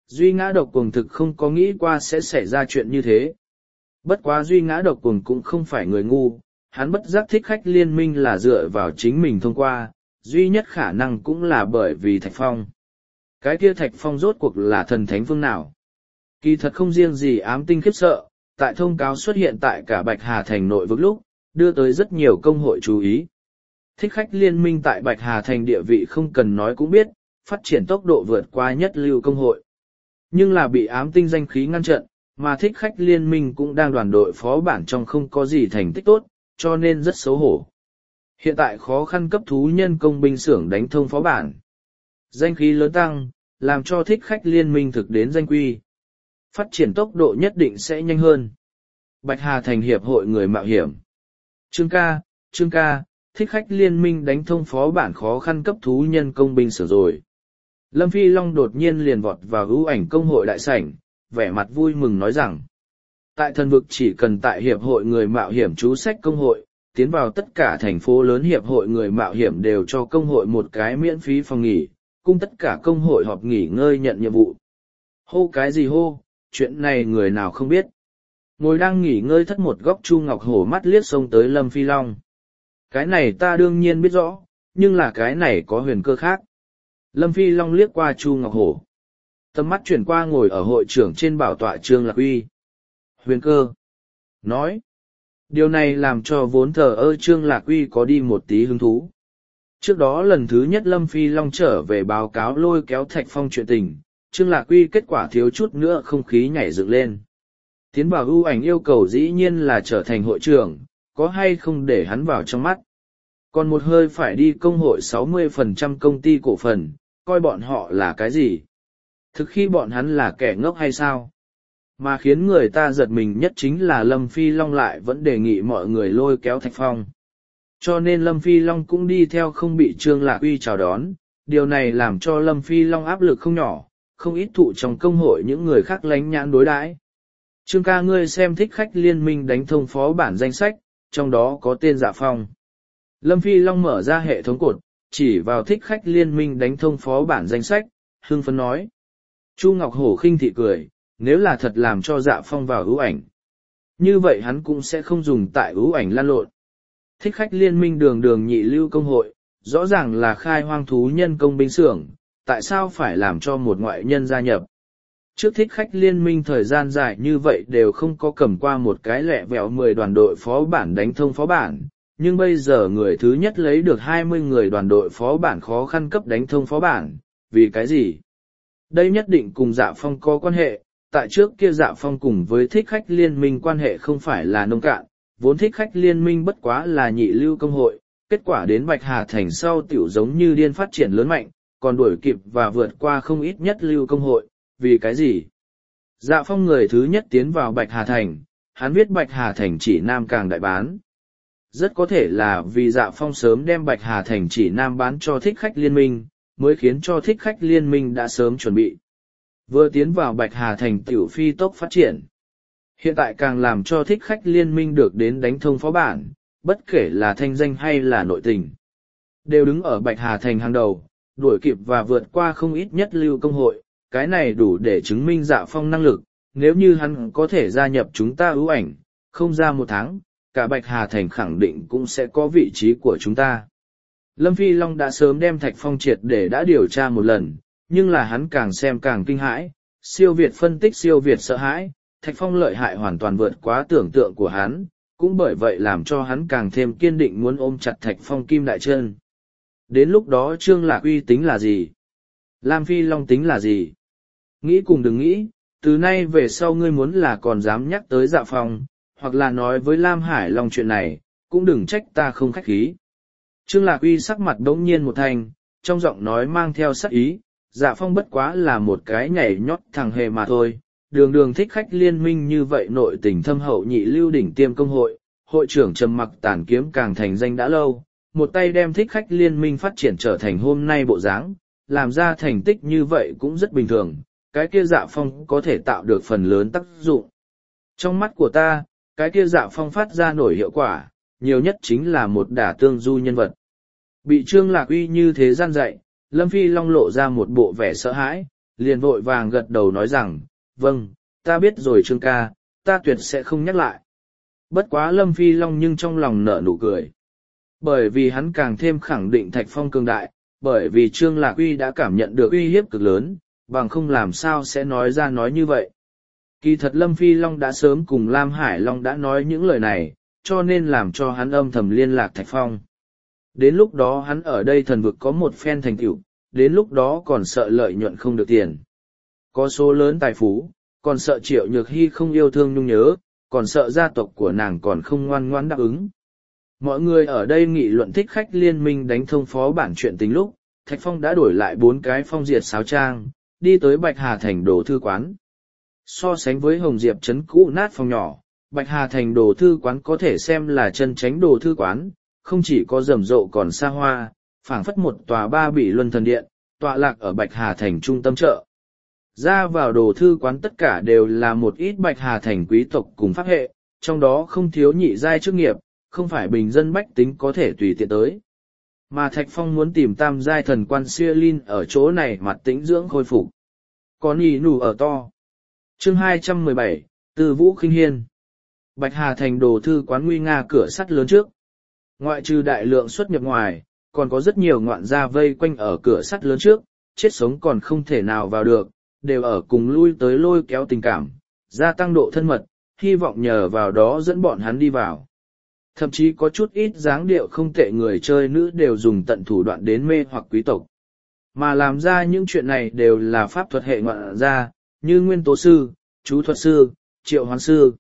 Duy Ngã Độc Cuồng thực không có nghĩ qua sẽ xảy ra chuyện như thế. Bất quá Duy Ngã Độc Cuồng cũng không phải người ngu, hắn bất giác thích khách liên minh là dựa vào chính mình thông qua, duy nhất khả năng cũng là bởi vì Thạch Phong. Cái kia Thạch Phong rốt cuộc là thần thánh phương nào? Kỳ thật không riêng gì ám tinh khiếp sợ, tại thông cáo xuất hiện tại cả Bạch Hà Thành nội vực lúc, đưa tới rất nhiều công hội chú ý. Thích khách liên minh tại Bạch Hà Thành địa vị không cần nói cũng biết, phát triển tốc độ vượt qua nhất lưu công hội. Nhưng là bị ám tinh danh khí ngăn chặn, mà thích khách liên minh cũng đang đoàn đội phó bản trong không có gì thành tích tốt, cho nên rất xấu hổ. Hiện tại khó khăn cấp thú nhân công binh xưởng đánh thông phó bản. Danh khí lớn tăng, làm cho thích khách liên minh thực đến danh quy. Phát triển tốc độ nhất định sẽ nhanh hơn. Bạch Hà Thành hiệp hội người mạo hiểm. Trương ca, thích khách liên minh đánh thông phó bản khó khăn cấp thú nhân công binh xưởng rồi. Lâm Phi Long đột nhiên liền vọt vào ưu ảnh công hội đại sảnh, vẻ mặt vui mừng nói rằng, tại thần vực chỉ cần tại hiệp hội người mạo hiểm chú sách công hội, tiến vào tất cả thành phố lớn hiệp hội người mạo hiểm đều cho công hội một cái miễn phí phòng nghỉ, cung tất cả công hội họp nghỉ ngơi nhận nhiệm vụ. Hô cái gì hô, chuyện này người nào không biết. Ngồi đang nghỉ ngơi thất một góc Chu Ngọc Hổ mắt liếc xông tới Lâm Phi Long. Cái này ta đương nhiên biết rõ, nhưng là cái này có huyền cơ khác. Lâm Phi Long liếc qua Chu Ngọc Hổ. Tầm mắt chuyển qua ngồi ở hội trưởng trên bảo tọa Trương Lạc Uy. Huyền cơ. Nói. Điều này làm cho vốn thờ ơ Trương Lạc Uy có đi một tí hứng thú. Trước đó lần thứ nhất Lâm Phi Long trở về báo cáo lôi kéo Thạch Phong chuyện tình, Trương Lạc Uy kết quả thiếu chút nữa không khí nhảy dựng lên. Tiến vào ưu ảnh yêu cầu dĩ nhiên là trở thành hội trưởng, có hay không để hắn vào trong mắt. Còn một hơi phải đi công hội 60% công ty cổ phần, coi bọn họ là cái gì? Thực khi bọn hắn là kẻ ngốc hay sao? Mà khiến người ta giật mình nhất chính là Lâm Phi Long lại vẫn đề nghị mọi người lôi kéo Thạch Phong. Cho nên Lâm Phi Long cũng đi theo không bị Trương Lạc Uy chào đón, điều này làm cho Lâm Phi Long áp lực không nhỏ, không ít thụ trong công hội những người khác lánh nhãn đối đãi. Trương ca ngươi xem thích khách liên minh đánh thông phó bản danh sách, trong đó có tên Dạ Phong. Lâm Phi Long mở ra hệ thống cột, chỉ vào thích khách liên minh đánh thông phó bản danh sách, hưng phấn nói. Chu Ngọc Hổ khinh thị cười, nếu là thật làm cho Dạ Phong vào ưu ảnh. Như vậy hắn cũng sẽ không dùng tại ưu ảnh lan lộn. Thích khách liên minh đường đường nhị lưu công hội, rõ ràng là khai hoang thú nhân công binh xưởng, tại sao phải làm cho một ngoại nhân gia nhập? Trước thích khách liên minh thời gian dài như vậy đều không có cầm qua một cái lẹ vẹo 10 đoàn đội phó bản đánh thông phó bản, nhưng bây giờ người thứ nhất lấy được 20 người đoàn đội phó bản khó khăn cấp đánh thông phó bản, vì cái gì? Đây nhất định cùng Dạ Phong có quan hệ, tại trước kia Dạ Phong cùng với thích khách liên minh quan hệ không phải là nông cạn, vốn thích khách liên minh bất quá là nhị lưu công hội, kết quả đến Bạch Hà Thành sau tiểu giống như điên phát triển lớn mạnh, còn đuổi kịp và vượt qua không ít nhất lưu công hội, vì cái gì? Dạ Phong người thứ nhất tiến vào Bạch Hà Thành, hắn biết Bạch Hà Thành chỉ nam càng đại bán. Rất có thể là vì Dạ Phong sớm đem Bạch Hà Thành chỉ nam bán cho thích khách liên minh, mới khiến cho thích khách liên minh đã sớm chuẩn bị. Vừa tiến vào Bạch Hà Thành tiểu phi tốc phát triển. Hiện tại càng làm cho thích khách liên minh được đến đánh thông phó bản, bất kể là thanh danh hay là nội tình. Đều đứng ở Bạch Hà Thành hàng đầu, đuổi kịp và vượt qua không ít nhất lưu công hội, cái này đủ để chứng minh Dạ Phong năng lực, nếu như hắn có thể gia nhập chúng ta ưu ảnh, không ra một tháng, cả Bạch Hà Thành khẳng định cũng sẽ có vị trí của chúng ta. Lâm Phi Long đã sớm đem Thạch Phong triệt để đã điều tra một lần, nhưng là hắn càng xem càng kinh hãi, siêu việt phân tích siêu việt sợ hãi, Thạch Phong lợi hại hoàn toàn vượt quá tưởng tượng của hắn, cũng bởi vậy làm cho hắn càng thêm kiên định muốn ôm chặt Thạch Phong kim đại chân. Đến lúc đó Trương Lạc Uy tính là gì? Lam Phi Long tính là gì? Nghĩ cùng đừng nghĩ, từ nay về sau ngươi muốn là còn dám nhắc tới Dạ Phong, hoặc là nói với Lam Hải Long chuyện này, cũng đừng trách ta không khách khí. Trương Lạc Uy sắc mặt đống nhiên một thành, trong giọng nói mang theo sắc ý, Dạ Phong bất quá là một cái nhảy nhót thằng hề mà thôi, đường đường thích khách liên minh như vậy nội tình thâm hậu nhị lưu đỉnh tiêm công hội, hội trưởng trầm mặc tản kiếm càng thành danh đã lâu, một tay đem thích khách liên minh phát triển trở thành hôm nay bộ dáng, làm ra thành tích như vậy cũng rất bình thường, cái kia Dạ Phong có thể tạo được phần lớn tác dụng. Trong mắt của ta, cái kia Dạ Phong phát ra nổi hiệu quả, nhiều nhất chính là một đả tương du nhân vật. Bị Trương Lạc Uy như thế gian dạy, Lâm Phi Long lộ ra một bộ vẻ sợ hãi, liền vội vàng gật đầu nói rằng, vâng, ta biết rồi Trương ca, ta tuyệt sẽ không nhắc lại. Bất quá Lâm Phi Long nhưng trong lòng nở nụ cười. Bởi vì hắn càng thêm khẳng định Thạch Phong cường đại, bởi vì Trương Lạc Uy đã cảm nhận được uy hiếp cực lớn, bằng không làm sao sẽ nói ra nói như vậy. Kỳ thật Lâm Phi Long đã sớm cùng Lam Hải Long đã nói những lời này, cho nên làm cho hắn âm thầm liên lạc Thạch Phong. Đến lúc đó hắn ở đây thần vực có một phen thành tựu, đến lúc đó còn sợ lợi nhuận không được tiền. Có số lớn tài phú, còn sợ Triệu Nhược Hy không yêu thương nhung nhớ, còn sợ gia tộc của nàng còn không ngoan ngoãn đáp ứng. Mọi người ở đây nghị luận thích khách liên minh đánh thông phó bản chuyện tính lúc, Thạch Phong đã đổi lại 4 cái phong diệt sáo trang, đi tới Bạch Hà Thành đồ thư quán. So sánh với Hồng Diệp trấn cũ nát phòng nhỏ, Bạch Hà Thành đồ thư quán có thể xem là chân chánh đồ thư quán, không chỉ có rầm rộ còn xa hoa, phảng phất một tòa 3 bỉ luân thần điện, tọa lạc ở Bạch Hà Thành trung tâm chợ. Ra vào đồ thư quán tất cả đều là một ít Bạch Hà Thành quý tộc cùng pháp hệ, trong đó không thiếu nhị giai chức nghiệp, không phải bình dân bách tính có thể tùy tiện tới. Mà Thạch Phong muốn tìm tam giai thần quan Xia Linh ở chỗ này mặt tĩnh dưỡng khôi phục. Còn ý nụ ở to. Chương 217, Từ Vũ Khinh Hiên. Bạch Hà Thành đồ thư quán nguy nga cửa sắt lớn trước. Ngoại trừ đại lượng xuất nhập ngoài, còn có rất nhiều ngoạn gia vây quanh ở cửa sắt lớn trước, chết sống còn không thể nào vào được, đều ở cùng lui tới lôi kéo tình cảm, gia tăng độ thân mật, hy vọng nhờ vào đó dẫn bọn hắn đi vào. Thậm chí có chút ít dáng điệu không tệ người chơi nữ đều dùng tận thủ đoạn đến mê hoặc quý tộc. Mà làm ra những chuyện này đều là pháp thuật hệ ngoạn gia, như nguyên tố sư, chú thuật sư, triệu hoán sư.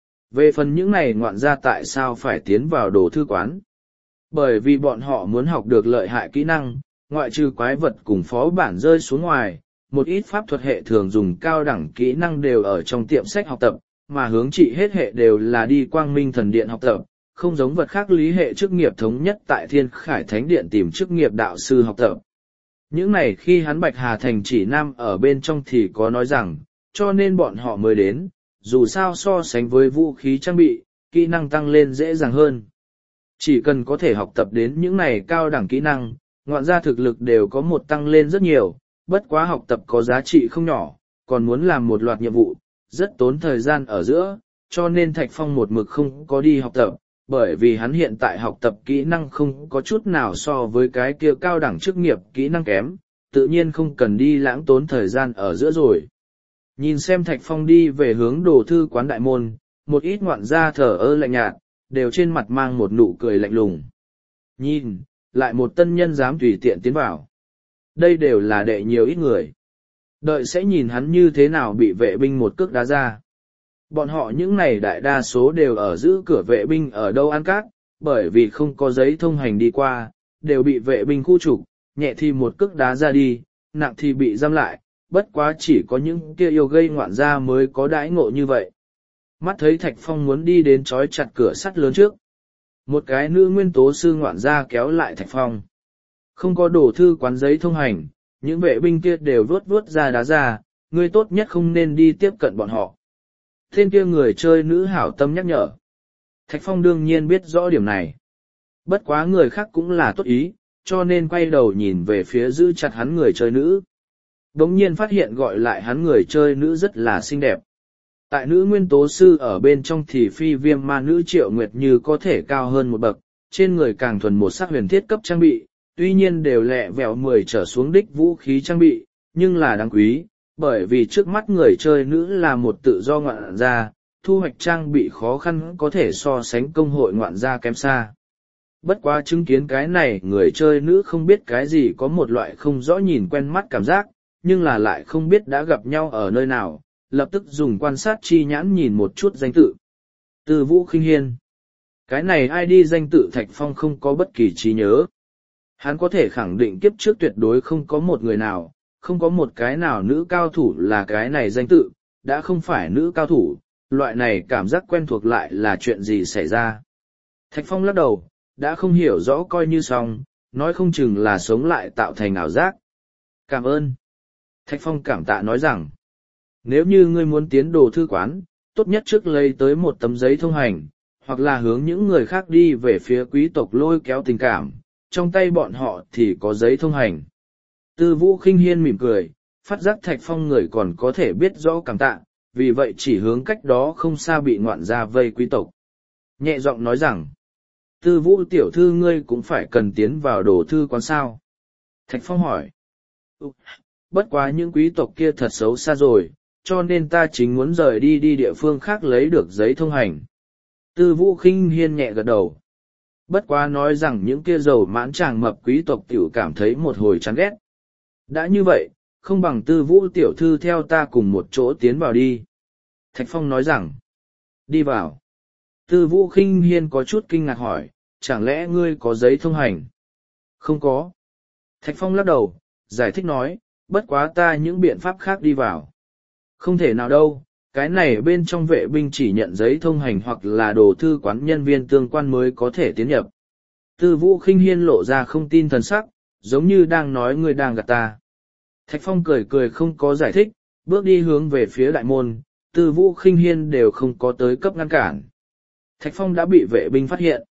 Về phần những này ngoạn gia tại sao phải tiến vào đồ thư quán? Bởi vì bọn họ muốn học được lợi hại kỹ năng, ngoại trừ quái vật cùng phó bản rơi xuống ngoài, một ít pháp thuật hệ thường dùng cao đẳng kỹ năng đều ở trong tiệm sách học tập, mà hướng trị hết hệ đều là đi Quang Minh Thần Điện học tập, không giống vật khác lý hệ chức nghiệp thống nhất tại Thiên Khải Thánh Điện tìm chức nghiệp đạo sư học tập. Những này khi hắn Bạch Hà Thành chỉ nam ở bên trong thì có nói rằng, cho nên bọn họ mới đến, dù sao so sánh với vũ khí trang bị, kỹ năng tăng lên dễ dàng hơn. Chỉ cần có thể học tập đến những này cao đẳng kỹ năng, ngoạn gia thực lực đều có một tăng lên rất nhiều, bất quá học tập có giá trị không nhỏ, còn muốn làm một loạt nhiệm vụ, rất tốn thời gian ở giữa, cho nên Thạch Phong một mực không có đi học tập, bởi vì hắn hiện tại học tập kỹ năng không có chút nào so với cái kia cao đẳng chức nghiệp kỹ năng kém, tự nhiên không cần đi lãng tốn thời gian ở giữa rồi. Nhìn xem Thạch Phong đi về hướng đồ thư quán đại môn, một ít ngoạn gia thở ơ lạnh nhạt, đều trên mặt mang một nụ cười lạnh lùng. Nhìn, lại một tân nhân dám tùy tiện tiến vào. Đây đều là đệ nhiều ít người. Đợi sẽ nhìn hắn như thế nào bị vệ binh một cước đá ra. Bọn họ những này đại đa số đều ở giữ cửa vệ binh ở đâu ăn cát, bởi vì không có giấy thông hành đi qua, đều bị vệ binh khu trục, nhẹ thì một cước đá ra đi, nặng thì bị giam lại, bất quá chỉ có những kia yêu gây ngoạn gia mới có đãi ngộ như vậy. Mắt thấy Thạch Phong muốn đi đến trói chặt cửa sắt lớn trước. Một cái nữ nguyên tố sư ngoạn gia kéo lại Thạch Phong. Không có đồ thư quán giấy thông hành, những vệ binh kia đều vuốt vuốt ra đá ra, ngươi tốt nhất không nên đi tiếp cận bọn họ. Tên kia người chơi nữ hảo tâm nhắc nhở. Thạch Phong đương nhiên biết rõ điểm này. Bất quá người khác cũng là tốt ý, cho nên quay đầu nhìn về phía giữ chặt hắn người chơi nữ. Đống nhiên phát hiện gọi lại hắn người chơi nữ rất là xinh đẹp. Tại nữ nguyên tố sư ở bên trong thì phi viêm ma nữ Triệu Nguyệt Như có thể cao hơn một bậc, trên người càng thuần một sắc huyền thiết cấp trang bị, tuy nhiên đều lẹ vẹo 10 trở xuống đích vũ khí trang bị, nhưng là đáng quý, bởi vì trước mắt người chơi nữ là một tự do ngoạn gia, thu hoạch trang bị khó khăn có thể so sánh công hội ngoạn gia kém xa. Bất quá chứng kiến cái này người chơi nữ không biết cái gì có một loại không rõ nhìn quen mắt cảm giác, nhưng là lại không biết đã gặp nhau ở nơi nào, lập tức dùng quan sát chi nhãn nhìn một chút danh tự. Từ Vũ Khinh Hiên. Cái này ID danh tự Thạch Phong không có bất kỳ trí nhớ. Hắn có thể khẳng định kiếp trước tuyệt đối không có một người nào, không có một cái nào nữ cao thủ là cái này danh tự, đã không phải nữ cao thủ, loại này cảm giác quen thuộc lại là chuyện gì xảy ra. Thạch Phong lắc đầu, đã không hiểu rõ coi như xong, nói không chừng là sống lại tạo thành ảo giác. Cảm ơn. Thạch Phong cảm tạ nói rằng, nếu như ngươi muốn tiến đồ thư quán, tốt nhất trước lấy tới một tấm giấy thông hành, hoặc là hướng những người khác đi về phía quý tộc lôi kéo tình cảm, trong tay bọn họ thì có giấy thông hành. Tư Vũ Khinh Hiên mỉm cười, phát giác Thạch Phong người còn có thể biết rõ cảm tạ, vì vậy chỉ hướng cách đó không xa bị ngoạn gia vây quý tộc. Nhẹ giọng nói rằng, Tư Vũ tiểu thư ngươi cũng phải cần tiến vào đồ thư quán sao. Thạch Phong hỏi, bất quá những quý tộc kia thật xấu xa rồi, cho nên ta chính muốn rời đi địa phương khác lấy được giấy thông hành. Tư Vũ Khinh Hiên nhẹ gật đầu. Bất quá nói rằng những kia giàu mãn chàng mập quý tộc tiểu cảm thấy một hồi chán ghét. Đã như vậy, không bằng Tư Vũ tiểu thư theo ta cùng một chỗ tiến vào đi. Thạch Phong nói rằng, đi vào. Tư Vũ Khinh Hiên có chút kinh ngạc hỏi, chẳng lẽ ngươi có giấy thông hành? Không có. Thạch Phong lắc đầu, giải thích nói, bất quá ta những biện pháp khác đi vào. Không thể nào đâu, cái này bên trong vệ binh chỉ nhận giấy thông hành hoặc là đồ thư quán nhân viên tương quan mới có thể tiến nhập. Tư Vũ Khinh Hiên lộ ra không tin thần sắc, giống như đang nói ngươi đang gạt ta. Thạch Phong cười cười không có giải thích, bước đi hướng về phía đại môn, Tư Vũ Khinh Hiên đều không có tới cấp ngăn cản. Thạch Phong đã bị vệ binh phát hiện.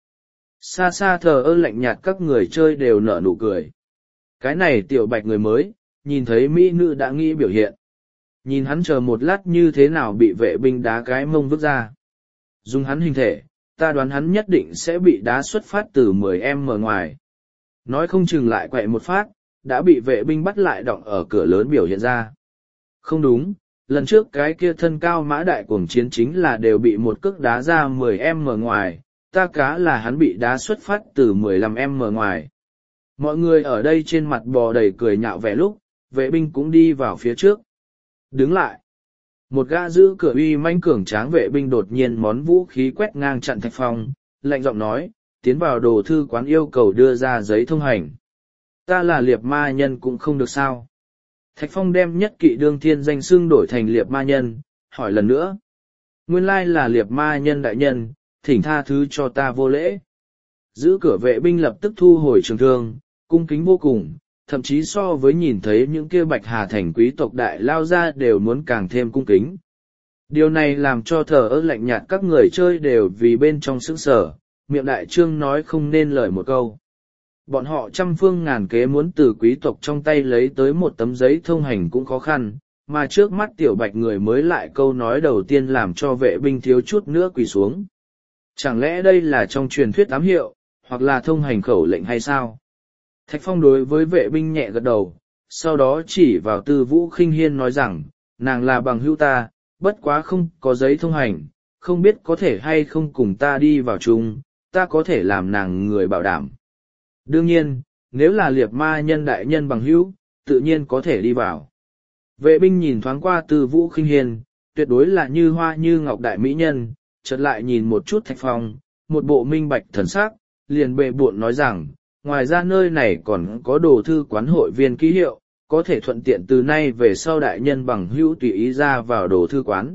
Xa xa thờ ơ lạnh nhạt các người chơi đều nở nụ cười. Cái này tiểu bạch người mới, nhìn thấy mỹ nữ đã nghĩ biểu hiện. Nhìn hắn chờ một lát như thế nào bị vệ binh đá cái mông vứt ra. Dùng hắn hình thể, ta đoán hắn nhất định sẽ bị đá xuất phát từ 10m ngoài. Nói không chừng lại quậy một phát, đã bị vệ binh bắt lại đọng ở cửa lớn biểu hiện ra. Không đúng, lần trước cái kia thân cao mã đại cuồng chiến chính là đều bị một cước đá ra 10m ngoài, ta cá là hắn bị đá xuất phát từ 15m ngoài. Mọi người ở đây trên mặt bò đầy cười nhạo vẻ lúc, vệ binh cũng đi vào phía trước. Đứng lại. Một gã giữ cửa uy manh cường tráng vệ binh đột nhiên món vũ khí quét ngang chặn Thạch Phong, lạnh giọng nói, tiến vào đồ thư quán yêu cầu đưa ra giấy thông hành. Ta là liệp ma nhân cũng không được sao. Thạch Phong đem nhất kỵ đương thiên danh xưng đổi thành liệp ma nhân, hỏi lần nữa. Nguyên lai là liệp ma nhân đại nhân, thỉnh tha thứ cho ta vô lễ. Giữ cửa vệ binh lập tức thu hồi trường thương, cung kính vô cùng, thậm chí so với nhìn thấy những kia Bạch Hà thành quý tộc đại lao ra đều muốn càng thêm cung kính. Điều này làm cho thờ ơ lạnh nhạt các người chơi đều vì bên trong sững sờ, miệng đại trương nói không nên lời một câu. Bọn họ trăm phương ngàn kế muốn từ quý tộc trong tay lấy tới một tấm giấy thông hành cũng khó khăn, mà trước mắt tiểu bạch người mới lại câu nói đầu tiên làm cho vệ binh thiếu chút nữa quỳ xuống. Chẳng lẽ đây là trong truyền thuyết ám hiệu, hoặc là thông hành khẩu lệnh hay sao? Thạch Phong đối với vệ binh nhẹ gật đầu, sau đó chỉ vào Tư Vũ Khinh Hiên nói rằng, nàng là bằng hữu ta, bất quá không có giấy thông hành, không biết có thể hay không cùng ta đi vào chung, ta có thể làm nàng người bảo đảm. Đương nhiên, nếu là liệp ma nhân đại nhân bằng hữu, tự nhiên có thể đi vào. Vệ binh nhìn thoáng qua Tư Vũ Khinh Hiên, tuyệt đối là như hoa như ngọc đại mỹ nhân, chợt lại nhìn một chút Thạch Phong, một bộ minh bạch thần sắc, liền bệ bộn nói rằng, ngoài ra nơi này còn có đồ thư quán hội viên ký hiệu, có thể thuận tiện từ nay về sau đại nhân bằng hữu tùy ý ra vào đồ thư quán.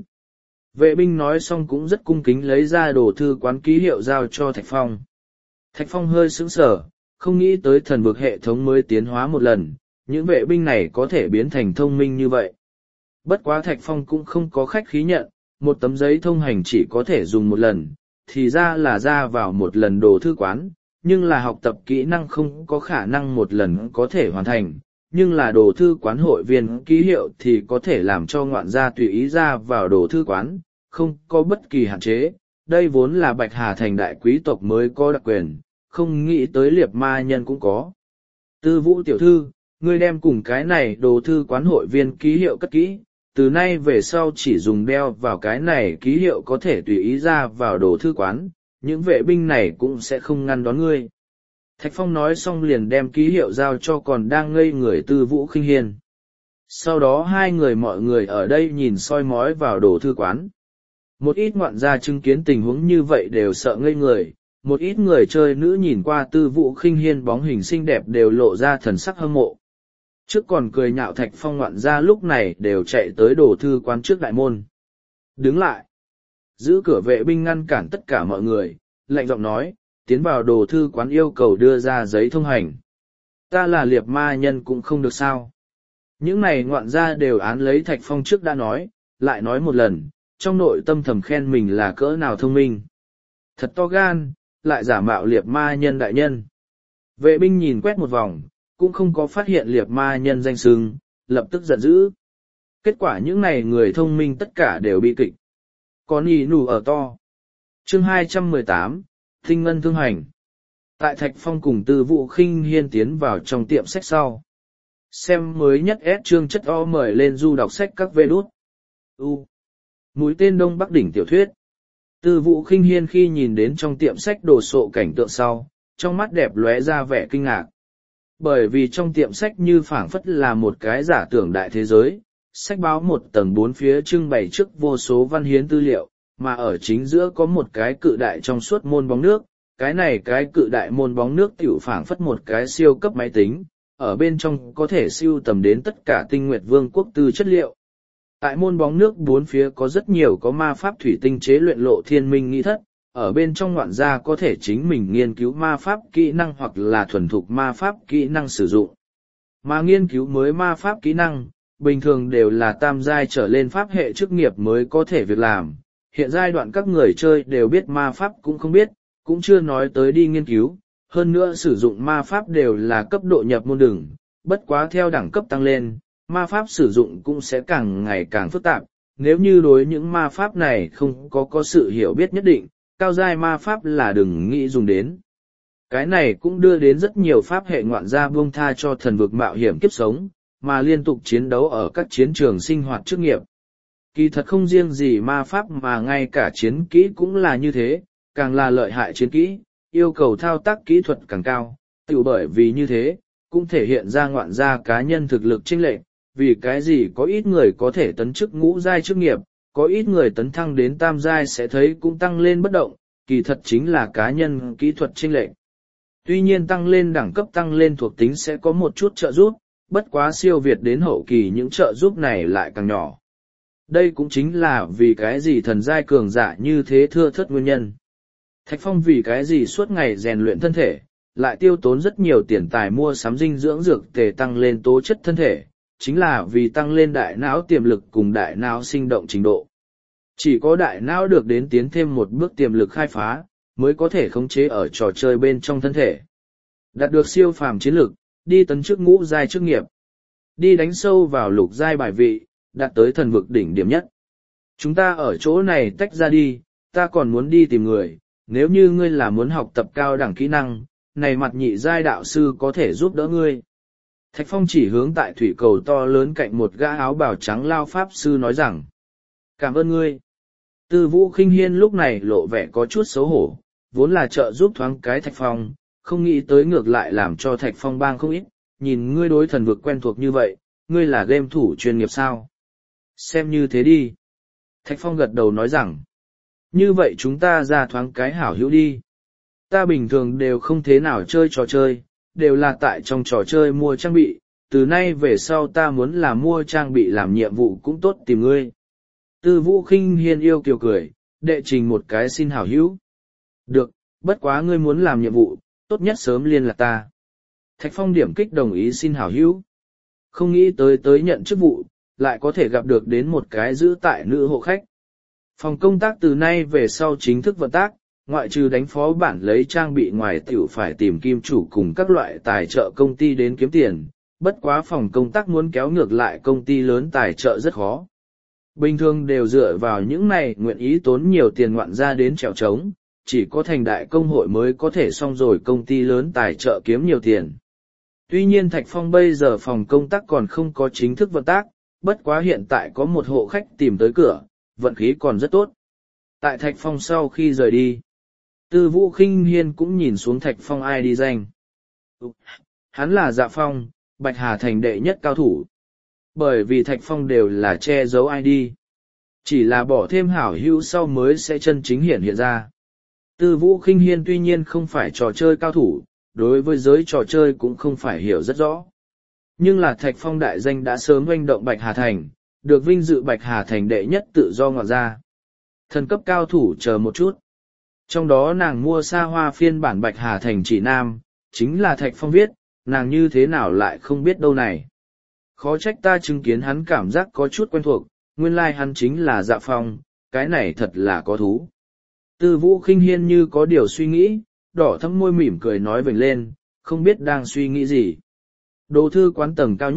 Vệ binh nói xong cũng rất cung kính lấy ra đồ thư quán ký hiệu giao cho Thạch Phong. Thạch Phong hơi sững sờ, không nghĩ tới thần vực hệ thống mới tiến hóa một lần, những vệ binh này có thể biến thành thông minh như vậy. Bất quá Thạch Phong cũng không có khách khí nhận, một tấm giấy thông hành chỉ có thể dùng một lần, thì ra là ra vào một lần đồ thư quán, nhưng là học tập kỹ năng không có khả năng một lần có thể hoàn thành, nhưng là đồ thư quán hội viên ký hiệu thì có thể làm cho ngoạn gia tùy ý ra vào đồ thư quán, không có bất kỳ hạn chế. Đây vốn là Bạch Hà thành đại quý tộc mới có đặc quyền, không nghĩ tới liệp ma nhân cũng có. Tư Vũ tiểu thư, ngươi đem cùng cái này đồ thư quán hội viên ký hiệu cất kỹ, từ nay về sau chỉ dùng đeo vào cái này ký hiệu có thể tùy ý ra vào đồ thư quán, những vệ binh này cũng sẽ không ngăn đón ngươi. Thạch Phong nói xong liền đem ký hiệu giao cho còn đang ngây người Tư Vũ Khinh Hiên. Sau đó hai người mọi người ở đây nhìn soi mói vào đồ thư quán. Một ít ngoạn gia chứng kiến tình huống như vậy đều sợ ngây người, một ít người chơi nữ nhìn qua Tư Vũ Khinh Hiên bóng hình xinh đẹp đều lộ ra thần sắc hâm mộ. Trước còn cười nhạo Thạch Phong ngoạn gia lúc này đều chạy tới đồ thư quán trước đại môn. Đứng lại. Giữ cửa vệ binh ngăn cản tất cả mọi người, lạnh giọng nói, tiến vào đồ thư quán yêu cầu đưa ra giấy thông hành. Ta là liệp ma nhân cũng không được sao. Những này ngoạn gia đều án lấy Thạch Phong trước đã nói, lại nói một lần, trong nội tâm thầm khen mình là cỡ nào thông minh. Thật to gan, lại giả mạo liệp ma nhân đại nhân. Vệ binh nhìn quét một vòng, cũng không có phát hiện liệp ma nhân danh xưng, lập tức giận dữ. Kết quả những này người thông minh tất cả đều bị kịch. Còn ý nù ở to. Chương 218, Tinh Ngân Thương Hành. Tại Thạch Phong cùng Tư Vũ Khinh Hiên tiến vào trong tiệm sách sau. Xem mới nhất S chương chất o mời lên du đọc sách các vê đút. Mũi tên Đông Bắc đỉnh tiểu thuyết. Tư Vũ Khinh Hiên khi nhìn đến trong tiệm sách đồ sộ cảnh tượng sau, trong mắt đẹp lóe ra vẻ kinh ngạc. Bởi vì trong tiệm sách như phảng phất là một cái giả tưởng đại thế giới, sách báo một tầng bốn phía trưng bày trước vô số văn hiến tư liệu, mà ở chính giữa có một cái cự đại trong suốt môn bóng nước. Cái cự đại môn bóng nước tiểu phảng phất một cái siêu cấp máy tính, ở bên trong có thể siêu tầm đến tất cả tinh nguyệt vương quốc tư chất liệu. Tại môn bóng nước bốn phía có rất nhiều có ma pháp thủy tinh chế luyện lộ thiên minh nghi thất, ở bên trong ngoạn gia có thể chính mình nghiên cứu ma pháp kỹ năng hoặc là thuần thục ma pháp kỹ năng sử dụng. Mà nghiên cứu mới ma pháp kỹ năng, bình thường đều là tam giai trở lên pháp hệ chức nghiệp mới có thể việc làm. Hiện giai đoạn các người chơi đều biết ma pháp cũng không biết, cũng chưa nói tới đi nghiên cứu, hơn nữa sử dụng ma pháp đều là cấp độ nhập môn đường, bất quá theo đẳng cấp tăng lên, ma pháp sử dụng cũng sẽ càng ngày càng phức tạp, nếu như đối những ma pháp này không có sự hiểu biết nhất định, cao giai ma pháp là đừng nghĩ dùng đến. Cái này cũng đưa đến rất nhiều pháp hệ ngoạn gia buông tha cho thần vực mạo hiểm kiếp sống, mà liên tục chiến đấu ở các chiến trường sinh hoạt chức nghiệp. Kỳ thật không riêng gì ma pháp mà ngay cả chiến kỹ cũng là như thế, càng là lợi hại chiến kỹ, yêu cầu thao tác kỹ thuật càng cao, tự bởi vì như thế, cũng thể hiện ra ngoạn gia cá nhân thực lực chênh lệch, vì cái gì có ít người có thể tấn chức ngũ giai chức nghiệp, có ít người tấn thăng đến tam giai sẽ thấy cũng tăng lên bất động, kỳ thật chính là cá nhân kỹ thuật chênh lệch. Tuy nhiên tăng lên đẳng cấp tăng lên thuộc tính sẽ có một chút trợ giúp, bất quá siêu việt đến hậu kỳ những trợ giúp này lại càng nhỏ. Đây cũng chính là vì cái gì thần giai cường giả như thế thưa thớt nguyên nhân. Thạch Phong vì cái gì suốt ngày rèn luyện thân thể, lại tiêu tốn rất nhiều tiền tài mua sắm dinh dưỡng dược tề tăng lên tố chất thân thể, chính là vì tăng lên đại não tiềm lực cùng đại não sinh động trình độ. Chỉ có đại não được đến tiến thêm một bước tiềm lực khai phá, mới có thể khống chế ở trò chơi bên trong thân thể. Đạt được siêu phàm chiến lực, đi tấn chức ngũ giai chức nghiệp, đi đánh sâu vào lục giai bài vị, đạt tới thần vực đỉnh điểm nhất. Chúng ta ở chỗ này tách ra đi, ta còn muốn đi tìm người, nếu như ngươi là muốn học tập cao đẳng kỹ năng, này mặt nhị giai đạo sư có thể giúp đỡ ngươi. Thạch Phong chỉ hướng tại thủy cầu to lớn cạnh một gã áo bào trắng lao pháp sư nói rằng, cảm ơn ngươi. Tư Vũ Khinh Hiên lúc này lộ vẻ có chút xấu hổ, vốn là trợ giúp thoáng cái Thạch Phong, không nghĩ tới ngược lại làm cho Thạch Phong bang không ít, nhìn ngươi đối thần vực quen thuộc như vậy, ngươi là game thủ chuyên nghiệp sao? Xem như thế đi. Thạch Phong gật đầu nói rằng, như vậy chúng ta ra thoáng cái hảo hữu đi. Ta bình thường đều không thế nào chơi trò chơi, đều là tại trong trò chơi mua trang bị, từ nay về sau ta muốn là mua trang bị làm nhiệm vụ cũng tốt tìm ngươi. Tư Vũ Khinh Hiên yêu kiều cười, đệ trình một cái xin hảo hữu. Được, bất quá ngươi muốn làm nhiệm vụ, tốt nhất sớm liên lạc ta. Thạch Phong điểm kích đồng ý xin hảo hữu. Không nghĩ tới nhận chức vụ, lại có thể gặp được đến một cái giữ tại nữ hộ khách. Phòng công tác từ nay về sau chính thức vận tác, ngoại trừ đánh phó bản lấy trang bị ngoài tiểu phải tìm kim chủ cùng các loại tài trợ công ty đến kiếm tiền, bất quá phòng công tác muốn kéo ngược lại công ty lớn tài trợ rất khó. Bình thường đều dựa vào những này nguyện ý tốn nhiều tiền ngoạn ra đến trèo trống, chỉ có thành đại công hội mới có thể xong rồi công ty lớn tài trợ kiếm nhiều tiền. Tuy nhiên Thạch Phong bây giờ phòng công tác còn không có chính thức vận tác, bất quá hiện tại có một hộ khách tìm tới cửa, vận khí còn rất tốt. Tại Thạch Phong sau khi rời đi, Tư Vũ Khinh Hiên cũng nhìn xuống Thạch Phong ai đi danh. Hắn là Dạ Phong, Bạch Hà Thành đệ nhất cao thủ. Bởi vì Thạch Phong đều là che giấu ID. Chỉ là bỏ thêm hảo hữu sau mới sẽ chân chính hiện ra. Tư Vũ Khinh Hiên tuy nhiên không phải trò chơi cao thủ, đối với giới trò chơi cũng không phải hiểu rất rõ. Nhưng là Thạch Phong đại danh đã sớm oanh động Bạch Hà Thành, được vinh dự Bạch Hà Thành đệ nhất tự do ngoạn gia. Thần cấp cao thủ chờ một chút. Trong đó nàng mua xa hoa phiên bản Bạch Hà Thành chỉ nam, chính là Thạch Phong viết, nàng như thế nào lại không biết đâu này. Khó trách ta chứng kiến hắn cảm giác có chút quen thuộc, nguyên lai hắn chính là Dạ Phong, cái này thật là có thú. Tư Vũ Khinh Hiên như có điều suy nghĩ, đỏ thâm môi mỉm cười nói vểnh lên, không biết đang suy nghĩ gì. Đồ thư quán tầng cao nhất,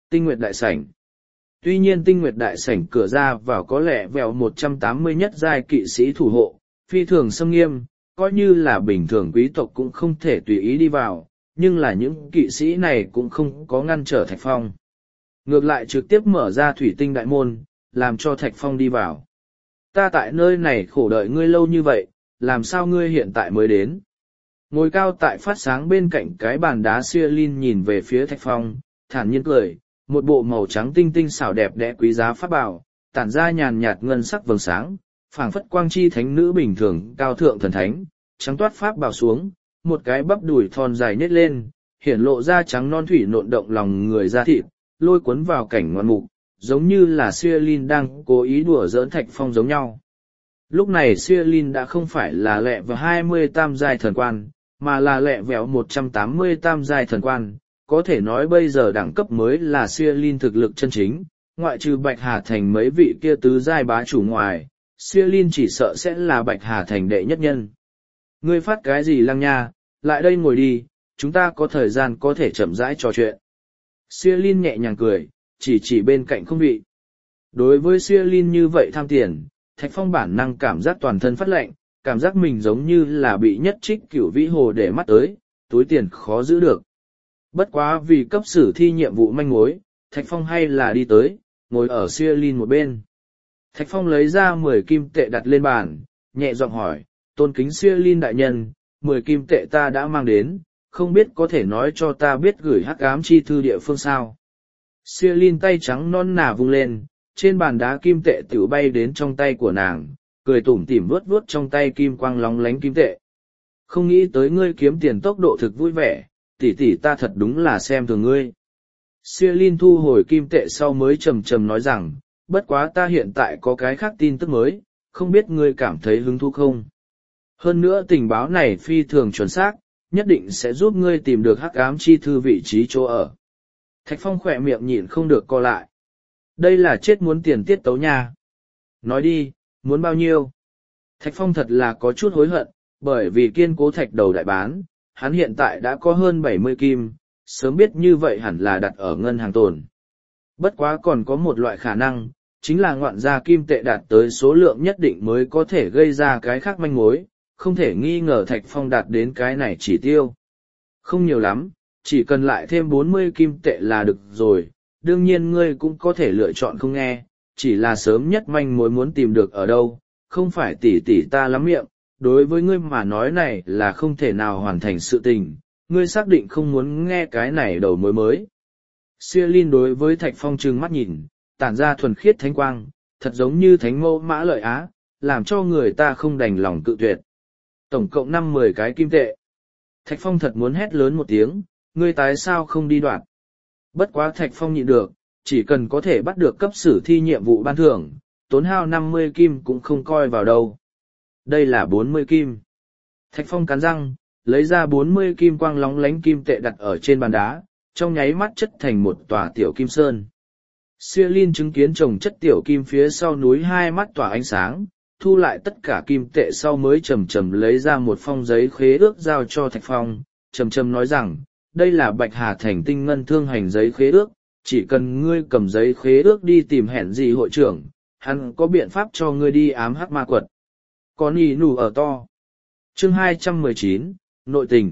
Tinh Nguyệt Đại Sảnh. Tuy nhiên Tinh Nguyệt Đại Sảnh cửa ra vào có lẽ vèo 180 nhất giai kỵ sĩ thủ hộ, phi thường xâm nghiêm, coi như là bình thường quý tộc cũng không thể tùy ý đi vào, nhưng là những kỵ sĩ này cũng không có ngăn trở Thạch Phong. Ngược lại trực tiếp mở ra thủy tinh đại môn, làm cho Thạch Phong đi vào. Ta tại nơi này khổ đợi ngươi lâu như vậy, làm sao ngươi hiện tại mới đến? Ngồi cao tại phát sáng bên cạnh cái bàn đá Siêu-Lin nhìn về phía Thạch Phong, thản nhiên cười, một bộ màu trắng tinh tinh xảo đẹp đẽ quý giá pháp bảo, tản ra nhàn nhạt ngân sắc vầng sáng, phảng phất quang chi thánh nữ bình thường cao thượng thần thánh, trắng toát pháp bảo xuống, một cái bắp đùi thon dài nhếch lên, hiển lộ ra trắng non thủy nộn động lòng người ra thịt, lôi cuốn vào cảnh ngoạn mục, giống như là Siêu-Lin đang cố ý đùa giỡn Thạch Phong giống nhau. Lúc này Siêu-Lin đã không phải là lẹ vào 20 tam giai thần quan, mà là lẹ vẹo 180 tam giai thần quan, có thể nói bây giờ đẳng cấp mới là Siêu-Lin thực lực chân chính, ngoại trừ Bạch Hà Thành mấy vị kia tứ giai bá chủ ngoài, Siêu-Lin chỉ sợ sẽ là Bạch Hà Thành đệ nhất nhân. Ngươi phát cái gì Lăng Nha, lại đây ngồi đi, chúng ta có thời gian có thể chậm rãi trò chuyện. Siêu-Lin nhẹ nhàng cười, chỉ bên cạnh không vị. Đối với Siêu-Lin như vậy tham tiền, Thạch Phong bản năng cảm giác toàn thân phát lạnh, cảm giác mình giống như là bị nhất trích cửu vĩ hồ để mắt tới, túi tiền khó giữ được. Bất quá vì cấp sử thi nhiệm vụ manh mối, Thạch Phong hay là đi tới, ngồi ở Siêu-Lin một bên. Thạch Phong lấy ra 10 kim tệ đặt lên bàn, nhẹ giọng hỏi, tôn kính Siêu-Lin đại nhân, 10 kim tệ ta đã mang đến, không biết có thể nói cho ta biết gửi hắc ám chi thư địa phương sao. Siêu-Lin tay trắng non nà vung lên, trên bàn đá kim tệ tiểu bay đến trong tay của nàng, cười tủm tỉm vuốt vuốt trong tay kim quang lóng lánh kim tệ. Không nghĩ tới ngươi kiếm tiền tốc độ thực vui vẻ, tỷ tỷ ta thật đúng là xem thường ngươi. Siêu-Lin thu hồi kim tệ sau mới trầm trầm nói rằng, bất quá ta hiện tại có cái khác tin tức mới, không biết ngươi cảm thấy hứng thú không. Hơn nữa tình báo này phi thường chuẩn xác, nhất định sẽ giúp ngươi tìm được hắc ám chi thư vị trí chỗ ở. Thạch Phong khỏe miệng nhịn không được co lại. Đây là chết muốn tiền tiết tấu nha. Nói đi, muốn bao nhiêu? Thạch Phong thật là có chút hối hận, bởi vì kiên cố thạch đầu đại bán, hắn hiện tại đã có hơn 70 kim, sớm biết như vậy hẳn là đặt ở ngân hàng tồn. Bất quá còn có một loại khả năng, chính là ngoạn gia kim tệ đạt tới số lượng nhất định mới có thể gây ra cái khác manh mối, không thể nghi ngờ Thạch Phong đạt đến cái này chỉ tiêu. Không nhiều lắm, chỉ cần lại thêm 40 kim tệ là được rồi, đương nhiên ngươi cũng có thể lựa chọn không nghe, chỉ là sớm nhất manh mối muốn tìm được ở đâu, không phải tỉ tỉ ta lắm miệng, đối với ngươi mà nói này là không thể nào hoàn thành sự tình, ngươi xác định không muốn nghe cái này đầu mối mới. Siêu-Lin đối với Thạch Phong trừng mắt nhìn, tản ra thuần khiết thánh quang, thật giống như thánh mẫu mã lợi á, làm cho người ta không đành lòng cự tuyệt. Tổng cộng 5-10 cái kim tệ. Thạch Phong thật muốn hét lớn một tiếng, ngươi tại sao không đi đoạt. Bất quá Thạch Phong nhịn được, chỉ cần có thể bắt được cấp sử thi nhiệm vụ ban thưởng, tốn hao 50 kim cũng không coi vào đâu. Đây là 40 kim. Thạch Phong cắn răng, lấy ra 40 kim quang lóng lánh kim tệ đặt ở trên bàn đá, trong nháy mắt chất thành một tòa tiểu kim sơn. Siêu-Lin chứng kiến chồng chất tiểu kim phía sau núi hai mắt tỏa ánh sáng, thu lại tất cả kim tệ sau mới chầm chầm lấy ra một phong giấy khế ước giao cho Thạch Phong, chầm chầm nói rằng, đây là Bạch Hà Thành tinh ngân thương hành giấy khế ước, chỉ cần ngươi cầm giấy khế ước đi tìm hẹn gì hội trưởng, hắn có biện pháp cho ngươi đi ám hắc ma quật. Còn ý nù ở to. Chương 219, Nội tình.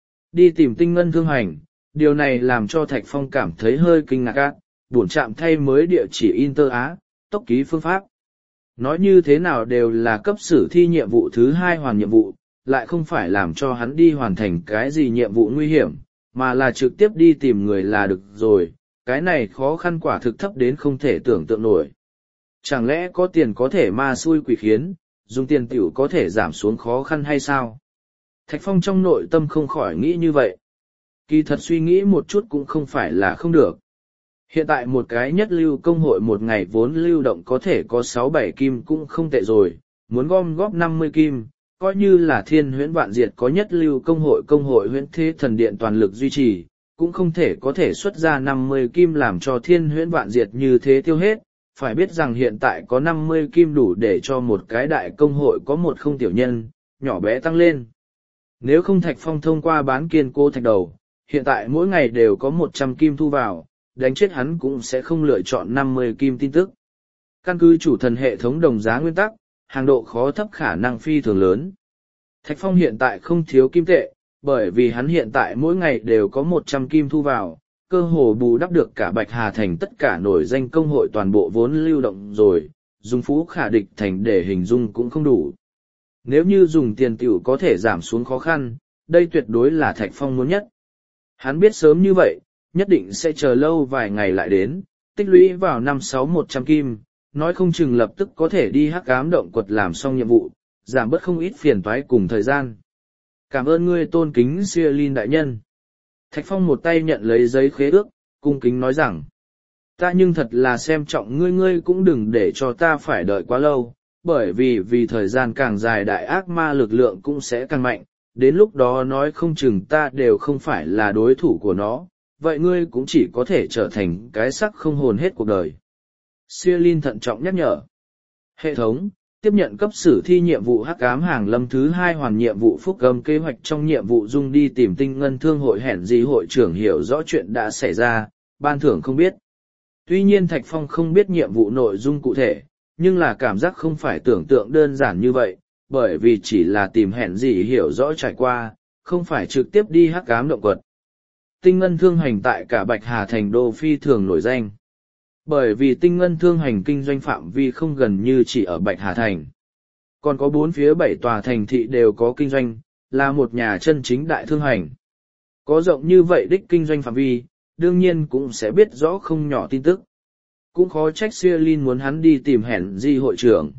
Đi tìm tinh ngân thương hành, điều này làm cho Thạch Phong cảm thấy hơi kinh ngạc, buồn chạm thay mới địa chỉ Inter Á, tốc ký phương pháp. Nói như thế nào đều là cấp sử thi nhiệm vụ thứ 2 hoàn nhiệm vụ, lại không phải làm cho hắn đi hoàn thành cái gì nhiệm vụ nguy hiểm, mà là trực tiếp đi tìm người là được rồi, cái này khó khăn quả thực thấp đến không thể tưởng tượng nổi. Chẳng lẽ có tiền có thể ma xui quỷ khiến, dùng tiền tiểu có thể giảm xuống khó khăn hay sao? Thạch Phong trong nội tâm không khỏi nghĩ như vậy. Kỳ thật suy nghĩ một chút cũng không phải là không được. Hiện tại một cái nhất lưu công hội một ngày vốn lưu động có thể có 6-7 kim cũng không tệ rồi, muốn gom góp 50 kim, coi như là thiên huyễn vạn diệt có nhất lưu công hội huyễn thế thần điện toàn lực duy trì, cũng không thể có thể xuất ra 50 kim làm cho thiên huyễn vạn diệt như thế tiêu hết, phải biết rằng hiện tại có 50 kim đủ để cho một cái đại công hội có một không tiểu nhân, nhỏ bé tăng lên. Nếu không Thạch Phong thông qua bán kiên cố thạch đầu, hiện tại mỗi ngày đều có 100 kim thu vào, đánh chết hắn cũng sẽ không lựa chọn 50 kim tin tức. Căn cứ chủ thần hệ thống đồng giá nguyên tắc, hàng độ khó thấp khả năng phi thường lớn. Thạch Phong hiện tại không thiếu kim tệ, bởi vì hắn hiện tại mỗi ngày đều có 100 kim thu vào, cơ hồ bù đắp được cả Bạch Hà Thành tất cả nổi danh công hội toàn bộ vốn lưu động rồi, dùng phú khả địch thành để hình dung cũng không đủ. Nếu như dùng tiền tiểu có thể giảm xuống khó khăn, đây tuyệt đối là Thạch Phong muốn nhất. Hắn biết sớm như vậy, nhất định sẽ chờ lâu vài ngày lại đến, tích lũy vào 5-6-100 kim, nói không chừng lập tức có thể đi hắc ám động quật làm xong nhiệm vụ, giảm bớt không ít phiền toái cùng thời gian. Cảm ơn ngươi tôn kính Siêu đại nhân. Thạch Phong một tay nhận lấy giấy khế ước, cung kính nói rằng, ta nhưng thật là xem trọng ngươi cũng đừng để cho ta phải đợi quá lâu, bởi vì thời gian càng dài đại ác ma lực lượng cũng sẽ càng mạnh, đến lúc đó nói không chừng ta đều không phải là đối thủ của nó, vậy ngươi cũng chỉ có thể trở thành cái xác không hồn hết cuộc đời. Siêu thận trọng nhắc nhở. Hệ thống, tiếp nhận cấp sử thi nhiệm vụ hắc ám hàng lâm thứ 2 hoàn nhiệm vụ phúc âm kế hoạch trong nhiệm vụ dung đi tìm tinh ngân thương hội hẹn gì hội trưởng hiểu rõ chuyện đã xảy ra, ban thưởng không biết. Tuy nhiên Thạch Phong không biết nhiệm vụ nội dung cụ thể, nhưng là cảm giác không phải tưởng tượng đơn giản như vậy, bởi vì chỉ là tìm hẹn gì hiểu rõ trải qua, không phải trực tiếp đi hắc ám động quật. Tinh ngân thương hành tại cả Bạch Hà Thành đô phi thường nổi danh. Bởi vì tinh ngân thương hành kinh doanh phạm vi không gần như chỉ ở Bạch Hà Thành. Còn có 4 phía 7 tòa thành thị đều có kinh doanh, là một nhà chân chính đại thương hành. Có rộng như vậy đích kinh doanh phạm vi, đương nhiên cũng sẽ biết rõ không nhỏ tin tức. Cũng khó trách Siêu muốn hắn đi tìm hẹn di hội trưởng.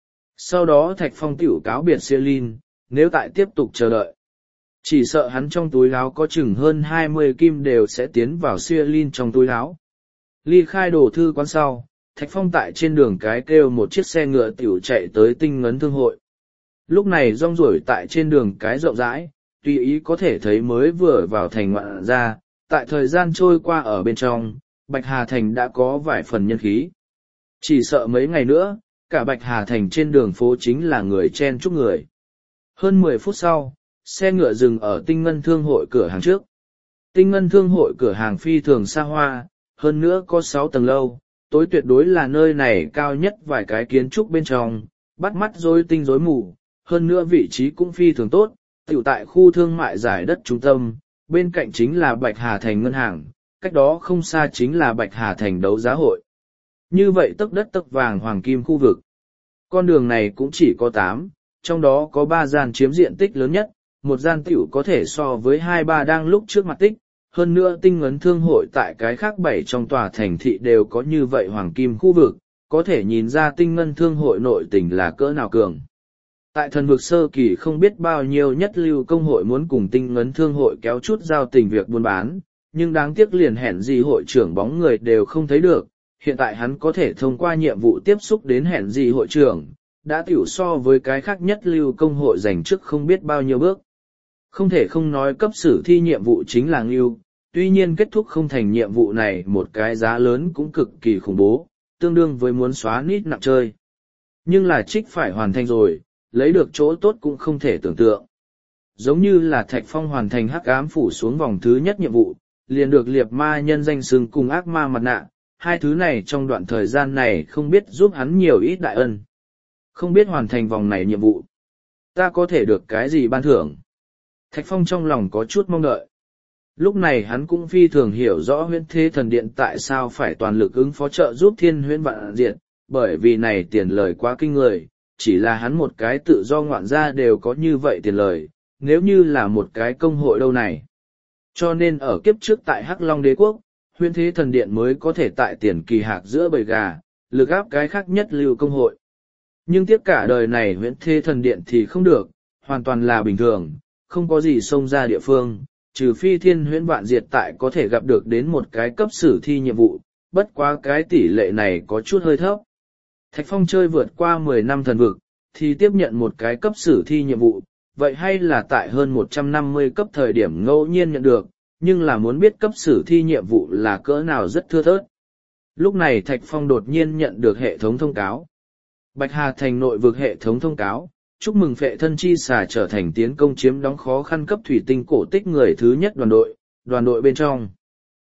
Sau đó Thạch Phong tiểu cáo biệt Siêu, nếu tại tiếp tục chờ đợi. Chỉ sợ hắn trong túi áo có chừng hơn 20 kim đều sẽ tiến vào Siêu trong túi áo. Ly khai đồ thư quán sau, Thạch Phong tại trên đường cái kêu một chiếc xe ngựa tiểu chạy tới tinh ngấn thương hội. Lúc này rong ruổi tại trên đường cái rộng rãi, tùy ý có thể thấy mới vừa vào thành ngoạn ra, tại thời gian trôi qua ở bên trong, Bạch Hà Thành đã có vài phần nhân khí. Chỉ sợ mấy ngày nữa, cả Bạch Hà Thành trên đường phố chính là người chen chúc người. Hơn 10 phút sau, xe ngựa dừng ở tinh ngân thương hội cửa hàng trước. Tinh ngân thương hội cửa hàng phi thường xa hoa, hơn nữa có 6 tầng lâu, tối tuyệt đối là nơi này cao nhất vài cái kiến trúc bên trong, bắt mắt rối tinh rối mù, hơn nữa vị trí cũng phi thường tốt, tiểu tại khu thương mại giải đất trung tâm, bên cạnh chính là Bạch Hà Thành ngân hàng, cách đó không xa chính là Bạch Hà Thành đấu giá hội. Như vậy tấc đất tấc vàng hoàng kim khu vực. Con đường này cũng chỉ có 8, trong đó có 3 gian chiếm diện tích lớn nhất, một gian tiểu có thể so với 2-3 đang lúc trước mặt tích. Hơn nữa tinh ngấn thương hội tại cái khác 7 trong tòa thành thị đều có như vậy hoàng kim khu vực, có thể nhìn ra tinh ngân thương hội nội tình là cỡ nào cường. Tại thần vực sơ kỳ không biết bao nhiêu nhất lưu công hội muốn cùng tinh ngấn thương hội kéo chút giao tình việc buôn bán, nhưng đáng tiếc liền hẹn gì hội trưởng bóng người đều không thấy được, hiện tại hắn có thể thông qua nhiệm vụ tiếp xúc đến hẹn gì hội trưởng, đã tiểu so với cái khác nhất lưu công hội dành trước không biết bao nhiêu bước. Không thể không nói cấp sử thi nhiệm vụ chính là ngưu, tuy nhiên kết thúc không thành nhiệm vụ này một cái giá lớn cũng cực kỳ khủng bố, tương đương với muốn xóa nít nặng chơi. Nhưng là trích phải hoàn thành rồi, lấy được chỗ tốt cũng không thể tưởng tượng. Giống như là Thạch Phong hoàn thành hắc ám phủ xuống vòng thứ nhất nhiệm vụ, liền được liệt ma nhân danh xưng cùng ác ma mặt nạ, hai thứ này trong đoạn thời gian này không biết giúp hắn nhiều ít đại ân. Không biết hoàn thành vòng này nhiệm vụ, ta có thể được cái gì ban thưởng. Thạch Phong trong lòng có chút mong đợi. Lúc này hắn cũng phi thường hiểu rõ huyễn thế thần điện tại sao phải toàn lực ứng phó trợ giúp thiên huyễn vạn diệt, bởi vì này tiền lời quá kinh người, chỉ là hắn một cái tự do ngoạn gia đều có như vậy tiền lời, nếu như là một cái công hội đâu này. Cho nên ở kiếp trước tại Hắc Long Đế Quốc, huyễn thế thần điện mới có thể tại tiền kỳ hạc giữa bầy gà, lực áp cái khác nhất lưu công hội. Nhưng tiếc cả đời này huyễn thế thần điện thì không được, hoàn toàn là bình thường, không có gì xông ra địa phương, trừ phi thiên huyễn vạn diệt tại có thể gặp được đến một cái cấp sử thi nhiệm vụ, bất quá cái tỷ lệ này có chút hơi thấp. Thạch Phong chơi vượt qua 10 năm thần vực, thì tiếp nhận một cái cấp sử thi nhiệm vụ, vậy hay là tại hơn 150 cấp thời điểm ngẫu nhiên nhận được, nhưng là muốn biết cấp sử thi nhiệm vụ là cỡ nào rất thưa thớt. Lúc này Thạch Phong đột nhiên nhận được hệ thống thông cáo. Bạch Hà Thành nội vực hệ thống thông cáo, chúc mừng phệ thân chi xà trở thành tiến công chiếm đóng khó khăn cấp thủy tinh cổ tích người thứ nhất đoàn đội bên trong.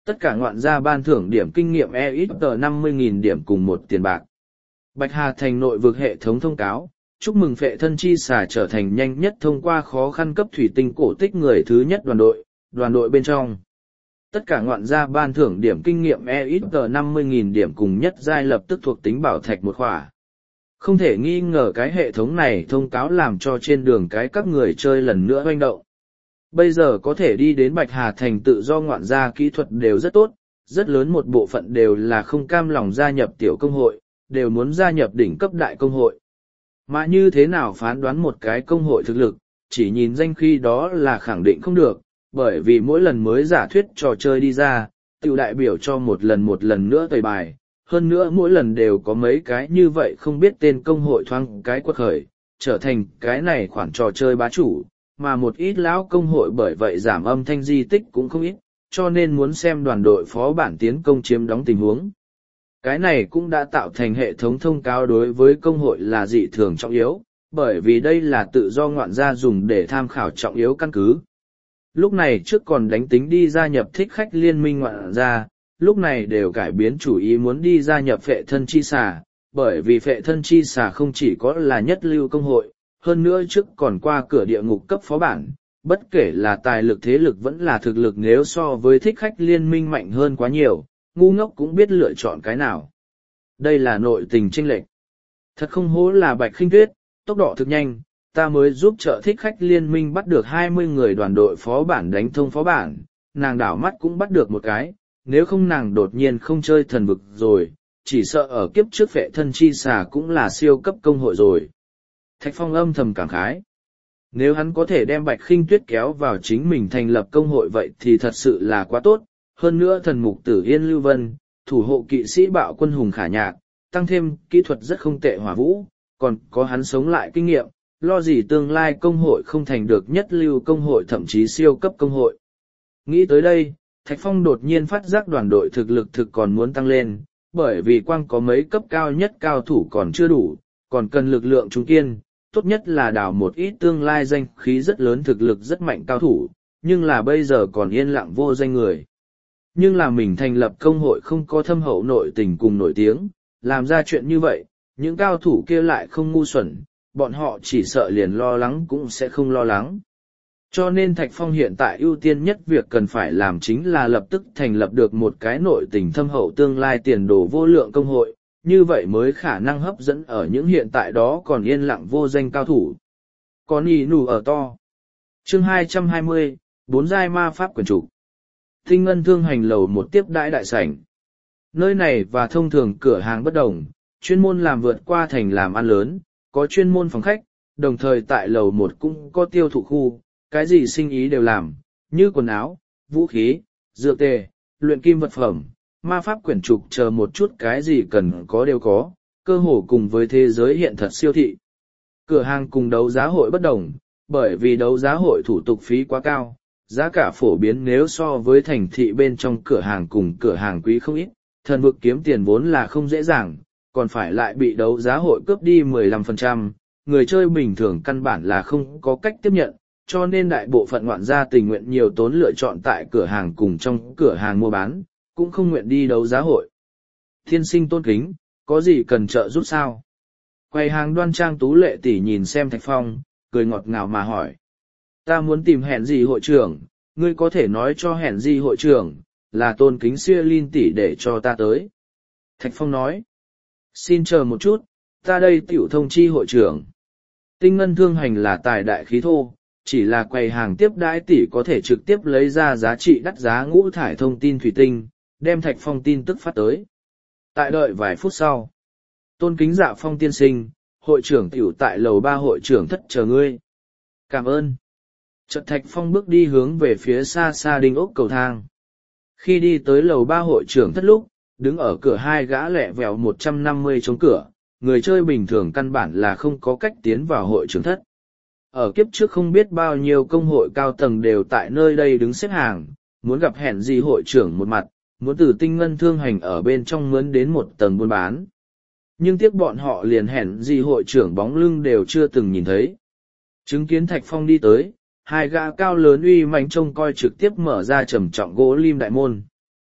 Tất cả ngoạn gia ban thưởng điểm kinh nghiệm EXP 50.000 điểm cùng một tiền bạc. Bạch Hà Thành nội vực hệ thống thông cáo, chúc mừng phệ thân chi xà trở thành nhanh nhất thông qua khó khăn cấp thủy tinh cổ tích người thứ nhất đoàn đội bên trong. Tất cả ngoạn gia ban thưởng điểm kinh nghiệm EXP 50.000 điểm cùng nhất giai lập tức thuộc tính bảo thạch một khỏa. Không thể nghi ngờ cái hệ thống này thông cáo làm cho trên đường cái các người chơi lần nữa hoành động. Bây giờ có thể đi đến Bạch Hà Thành tự do ngoạn gia kỹ thuật đều rất tốt, rất lớn một bộ phận đều là không cam lòng gia nhập tiểu công hội, đều muốn gia nhập đỉnh cấp đại công hội. Mà như thế nào phán đoán một cái công hội thực lực, chỉ nhìn danh khi đó là khẳng định không được, bởi vì mỗi lần mới giả thuyết trò chơi đi ra, tiểu đại biểu cho một lần nữa tẩy bài, hơn nữa mỗi lần đều có mấy cái như vậy không biết tên công hội thoáng cái quật khởi, trở thành cái này khoản trò chơi bá chủ, mà một ít lão công hội bởi vậy giảm âm thanh di tích cũng không ít, cho nên muốn xem đoàn đội phó bản tiến công chiếm đóng tình huống. Cái này cũng đã tạo thành hệ thống thông cáo đối với công hội là dị thường trọng yếu, bởi vì đây là tự do ngoạn gia dùng để tham khảo trọng yếu căn cứ. Lúc này trước còn đánh tính đi gia nhập thích khách liên minh ngoạn gia, lúc này đều cải biến chủ ý muốn đi gia nhập phệ thân chi xà, bởi vì phệ thân chi xà không chỉ có là nhất lưu công hội, hơn nữa trước còn qua cửa địa ngục cấp phó bản, bất kể là tài lực thế lực vẫn là thực lực nếu so với thích khách liên minh mạnh hơn quá nhiều, ngu ngốc cũng biết lựa chọn cái nào. Đây là nội tình chênh lệch. Thật không hố là Bạch Khinh Tuyết, tốc độ thực nhanh, ta mới giúp trợ thích khách liên minh bắt được 20 người đoàn đội phó bản đánh thông phó bản, nàng đảo mắt cũng bắt được một cái, nếu không nàng đột nhiên không chơi thần vực rồi, chỉ sợ ở kiếp trước phệ thân chi xà cũng là siêu cấp công hội rồi. Thạch Phong âm thầm cảm khái. Nếu hắn có thể đem Bạch Khinh Tuyết kéo vào chính mình thành lập công hội vậy thì thật sự là quá tốt, hơn nữa thần mục tử Yên Lưu Vân, thủ hộ kỵ sĩ bạo quân hùng khả nhạc, tăng thêm kỹ thuật rất không tệ hỏa vũ, còn có hắn sống lại kinh nghiệm, lo gì tương lai công hội không thành được nhất lưu công hội thậm chí siêu cấp công hội. Nghĩ tới đây, Thạch Phong đột nhiên phát giác đoàn đội thực lực thực còn muốn tăng lên, bởi vì quang có mấy cấp cao nhất cao thủ còn chưa đủ, còn cần lực lượng trung kiên, tốt nhất là đào một ít tương lai danh khí rất lớn thực lực rất mạnh cao thủ, nhưng là bây giờ còn yên lặng vô danh người. Nhưng là mình thành lập công hội không có thâm hậu nội tình cùng nổi tiếng, làm ra chuyện như vậy, những cao thủ kia lại không ngu xuẩn, bọn họ chỉ sợ liền lo lắng cũng sẽ không lo lắng. Cho nên Thạch Phong hiện tại ưu tiên nhất việc cần phải làm chính là lập tức thành lập được một cái nội tình thâm hậu tương lai tiền đồ vô lượng công hội, như vậy mới khả năng hấp dẫn ở những hiện tại đó còn yên lặng vô danh cao thủ. Còn ý nù ở to. Chương 220, 4 giai ma pháp quyền chủ. Tinh ngân thương hành lầu một tiếp đãi đại sảnh. Nơi này và thông thường cửa hàng bất đồng, chuyên môn làm vượt qua thành làm ăn lớn, có chuyên môn phòng khách, đồng thời tại lầu một cũng có tiêu thụ khu, cái gì sinh ý đều làm, như quần áo, vũ khí, dược tề, luyện kim vật phẩm, ma pháp quyển trục chờ một chút cái gì cần có đều có, cơ hồ cùng với thế giới hiện thật siêu thị. Cửa hàng cùng đấu giá hội bất đồng, bởi vì đấu giá hội thủ tục phí quá cao, giá cả phổ biến nếu so với thành thị bên trong cửa hàng cùng cửa hàng quý không ít, thần vực kiếm tiền vốn là không dễ dàng, còn phải lại bị đấu giá hội cướp đi 15%, người chơi bình thường căn bản là không có cách tiếp nhận, cho nên đại bộ phận ngoạn gia tình nguyện nhiều tốn lựa chọn tại cửa hàng cùng trong cửa hàng mua bán, cũng không nguyện đi đấu giá hội. Thiên sinh tôn kính, có gì cần trợ giúp sao? Quầy hàng đoan trang tú lệ tỷ nhìn xem Thạch Phong, cười ngọt ngào mà hỏi. Ta muốn tìm hẹn gì hội trưởng, ngươi có thể nói cho hẹn gì hội trưởng, là tôn kính xưa linh tỷ để cho ta tới. Thạch Phong nói. Xin chờ một chút, ta đây tiểu thông chi hội trưởng. Tinh ngân thương hành là tài đại khí thô, chỉ là quầy hàng tiếp đãi tỷ có thể trực tiếp lấy ra giá trị đắt giá ngũ thải thông tin thủy tinh, đem Thạch Phong tin tức phát tới. Tại đợi vài phút sau, tôn kính Dạ Phong tiên sinh, hội trưởng tiểu tại lầu 3 hội trưởng thất chờ ngươi. Cảm ơn. Chợt Thạch Phong bước đi hướng về phía xa xa đinh ốc cầu thang. Khi đi tới lầu 3 hội trưởng thất lúc, đứng ở cửa hai gã lẹ vèo 150 chống cửa, người chơi bình thường căn bản là không có cách tiến vào hội trưởng thất. Ở kiếp trước không biết bao nhiêu công hội cao tầng đều tại nơi đây đứng xếp hàng, muốn gặp hẹn gì hội trưởng một mặt, muốn từ tinh ngân thương hành ở bên trong mướn đến một tầng buôn bán. Nhưng tiếc bọn họ liền hẹn gì hội trưởng bóng lưng đều chưa từng nhìn thấy. Chứng kiến Thạch Phong đi tới, hai gã cao lớn uy mãnh trông coi trực tiếp mở ra trầm trọng gỗ lim đại môn.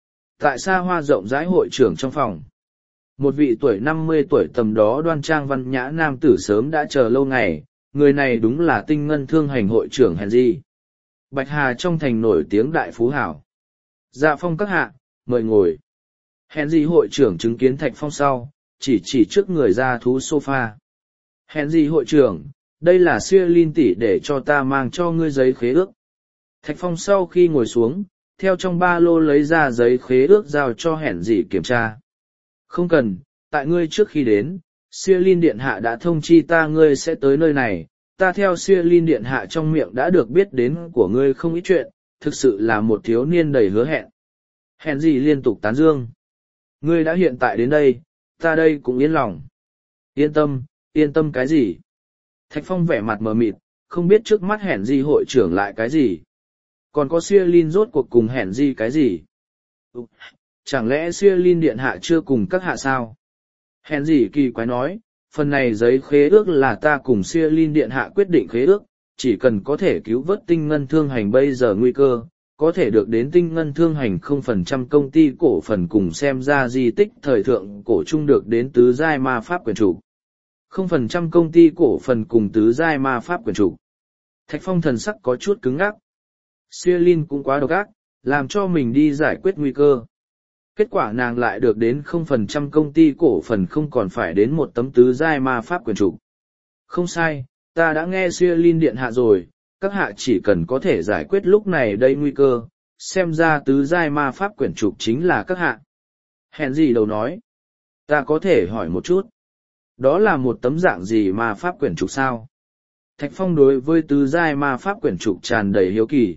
Tại xa hoa rộng rãi hội trưởng trong phòng, một vị tuổi 50 tuổi tầm đó đoan trang văn nhã nam tử sớm đã chờ lâu ngày, người này đúng là tinh ngân thương hành hội trưởng Henry. Bạch Hà trong thành nổi tiếng đại phú hảo. Dạ phong các hạ, mời ngồi. Henry hội trưởng chứng kiến Thạch Phong sau, chỉ trước người ra thú sofa. Henry hội trưởng, đây là Siêu tỷ để cho ta mang cho ngươi giấy khế ước. Thạch Phong sau khi ngồi xuống, theo trong ba lô lấy ra giấy khế ước giao cho Henry kiểm tra. Không cần, tại ngươi trước khi đến, Siêu điện hạ đã thông chi ta ngươi sẽ tới nơi này, ta theo Siêu điện hạ trong miệng đã được biết đến của ngươi không ít chuyện, thực sự là một thiếu niên đầy hứa hẹn. Henry liên tục tán dương. Ngươi đã hiện tại đến đây, ta đây cũng yên lòng. Yên tâm cái gì? Thạch Phong vẻ mặt mờ mịt, không biết trước mắt Henry hội trưởng lại cái gì. Còn có Siêu rốt cuộc cùng Henry cái gì? Chẳng lẽ Siêu điện hạ chưa cùng các hạ sao? Henry kỳ quái nói, phần này giấy khế ước là ta cùng Siêu điện hạ quyết định khế ước, chỉ cần có thể cứu vớt tinh ngân thương hành bây giờ nguy cơ, có thể được đến tinh ngân thương hành 0% công ty cổ phần cùng xem ra di tích thời thượng cổ chung được đến tứ giai ma pháp quyền chủ. 0% công ty cổ phần cùng tứ giai ma pháp quyền chủ. Thạch Phong thần sắc có chút cứng ngắc. Siêu cũng quá độc ác, làm cho mình đi giải quyết nguy cơ. Kết quả nàng lại được đến 0% công ty cổ phần không còn phải đến một tấm tứ giai ma pháp quyền chủ. Không sai, ta đã nghe Siêu điện hạ rồi, các hạ chỉ cần có thể giải quyết lúc này đây nguy cơ, xem ra tứ giai ma pháp quyển trục chính là các hạ. Henry đầu nói, ta có thể hỏi một chút, đó là một tấm dạng gì ma pháp quyển trục sao? Thạch Phong đối với tứ giai ma pháp quyển trục tràn đầy hiếu kỳ.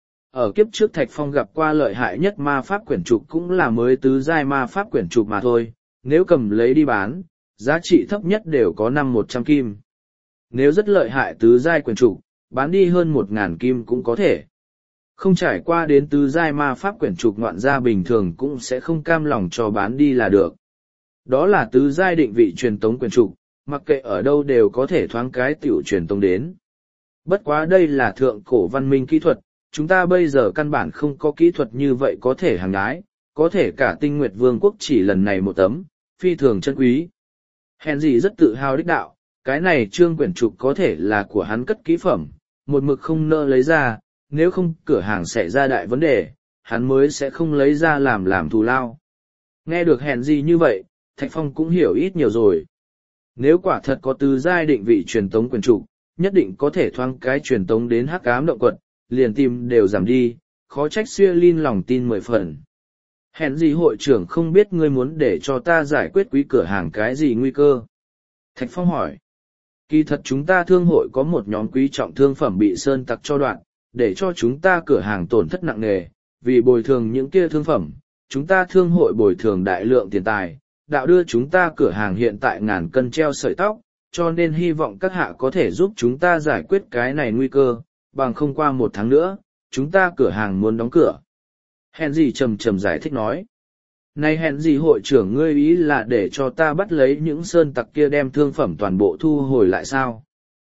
Ở kiếp trước Thạch Phong gặp qua lợi hại nhất ma pháp quyển trục cũng là mới tứ giai ma pháp quyển trục mà thôi, nếu cầm lấy đi bán, giá trị thấp nhất đều có 500-100 kim. Nếu rất lợi hại tứ giai quyển trục, bán đi hơn 1.000 kim cũng có thể. Không trải qua đến tứ giai ma pháp quyển trục ngoạn gia bình thường cũng sẽ không cam lòng cho bán đi là được. Đó là tứ giai định vị truyền tống quyển trục, mặc kệ ở đâu đều có thể thoáng cái tiểu truyền tống đến. Bất quá đây là thượng cổ văn minh kỹ thuật, chúng ta bây giờ căn bản không có kỹ thuật như vậy có thể hàng nhái, có thể cả Tinh Nguyệt Vương quốc chỉ lần này một tấm, phi thường chân quý. Henry rất tự hào đích đạo, cái này trương quyển trục có thể là của hắn cất kỹ phẩm, một mực không nỡ lấy ra, nếu không cửa hàng sẽ ra đại vấn đề, hắn mới sẽ không lấy ra làm thù lao. Nghe được Henry như vậy, Thạch Phong cũng hiểu ít nhiều rồi. Nếu quả thật có tứ giai định vị truyền tống quyển trục, nhất định có thể thoáng cái truyền tống đến hắc ám động quật, liền tìm đều giảm đi, khó trách Siêu lòng tin 10 phần. Henry hội trưởng không biết ngươi muốn để cho ta giải quyết quý cửa hàng cái gì nguy cơ? Thạch Phong hỏi. Kỳ thật chúng ta thương hội có một nhóm quý trọng thương phẩm bị sơn tặc cho đoạn, để cho chúng ta cửa hàng tổn thất nặng nề, vì bồi thường những kia thương phẩm, chúng ta thương hội bồi thường đại lượng tiền tài, đạo đưa chúng ta cửa hàng hiện tại ngàn cân treo sợi tóc, cho nên hy vọng các hạ có thể giúp chúng ta giải quyết cái này nguy cơ, bằng không qua 1 tháng nữa, chúng ta cửa hàng muốn đóng cửa. Henry trầm giải thích nói. Này Henry hội trưởng ngươi ý là để cho ta bắt lấy những sơn tặc kia đem thương phẩm toàn bộ thu hồi lại sao?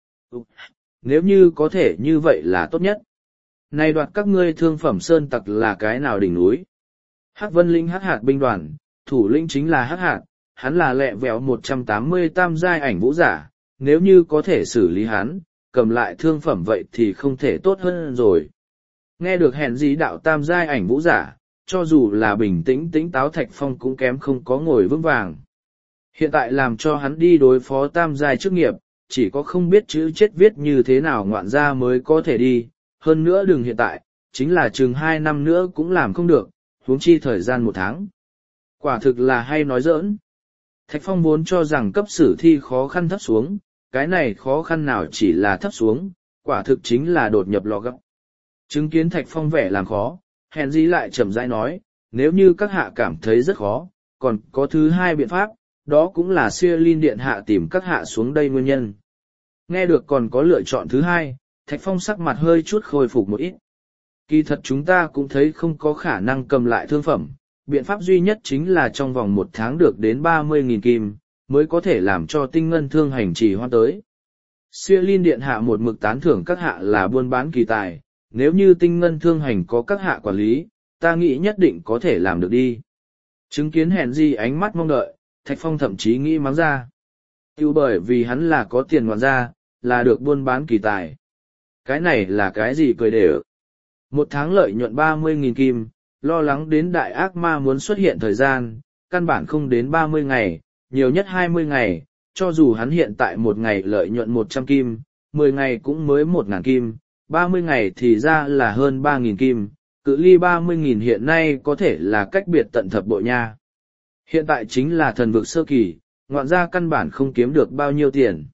Nếu như có thể như vậy là tốt nhất. Này đoạt các ngươi thương phẩm sơn tặc là cái nào đỉnh núi? Hắc Vân Linh Hắc Hạt binh đoàn, thủ lĩnh chính là Hắc Hạt, hắn là lẹ vẹo 180 tam giai ảnh vũ giả, nếu như có thể xử lý hắn, cầm lại thương phẩm vậy thì không thể tốt hơn rồi. Nghe được Henry đạo tam giai ảnh vũ giả, cho dù là bình tĩnh tĩnh táo Thạch Phong cũng kém không có ngồi vững vàng. Hiện tại làm cho hắn đi đối phó tam giai chức nghiệp, chỉ có không biết chữ chết viết như thế nào ngoạn ra mới có thể đi, hơn nữa đừng hiện tại, chính là chừng 2 năm nữa cũng làm không được, huống chi thời gian 1 tháng. Quả thực là hay nói giỡn. Thạch Phong vốn cho rằng cấp sử thi khó khăn thấp xuống, cái này khó khăn nào chỉ là thấp xuống, quả thực chính là đột nhập lò gấp. Chứng kiến Thạch Phong vẻ làm khó, Henry lại chậm rãi nói, nếu như các hạ cảm thấy rất khó, còn có thứ hai biện pháp, đó cũng là Siêu điện hạ tìm các hạ xuống đây nguyên nhân. Nghe được còn có lựa chọn thứ hai, Thạch Phong sắc mặt hơi chút khôi phục một ít. Kỳ thật chúng ta cũng thấy không có khả năng cầm lại thương phẩm, biện pháp duy nhất chính là trong vòng 1 tháng được đến 30.000 kim, mới có thể làm cho tinh ngân thương hành trì hoãn tới. Siêu điện hạ một mực tán thưởng các hạ là buôn bán kỳ tài, nếu như tinh ngân thương hành có các hạ quản lý, ta nghĩ nhất định có thể làm được đi. Chứng kiến hẹn gì ánh mắt mong đợi, Thạch Phong thậm chí nghĩ mắng ra. Tiêu bởi vì hắn là có tiền ngoạn gia, là được buôn bán kỳ tài. Cái này là cái gì cười để ở. Một tháng lợi nhuận 30.000 kim, lo lắng đến đại ác ma muốn xuất hiện thời gian, căn bản không đến 30 ngày, nhiều nhất 20 ngày, cho dù hắn hiện tại một ngày lợi nhuận 100 kim, 10 ngày cũng mới 1.000 kim, 30 ngày thì ra là hơn 3.000 kim, cự ly 30.000 hiện nay có thể là cách biệt tận thập bội nha. Hiện tại chính là thần vực sơ kỳ, ngoạn gia căn bản không kiếm được bao nhiêu tiền.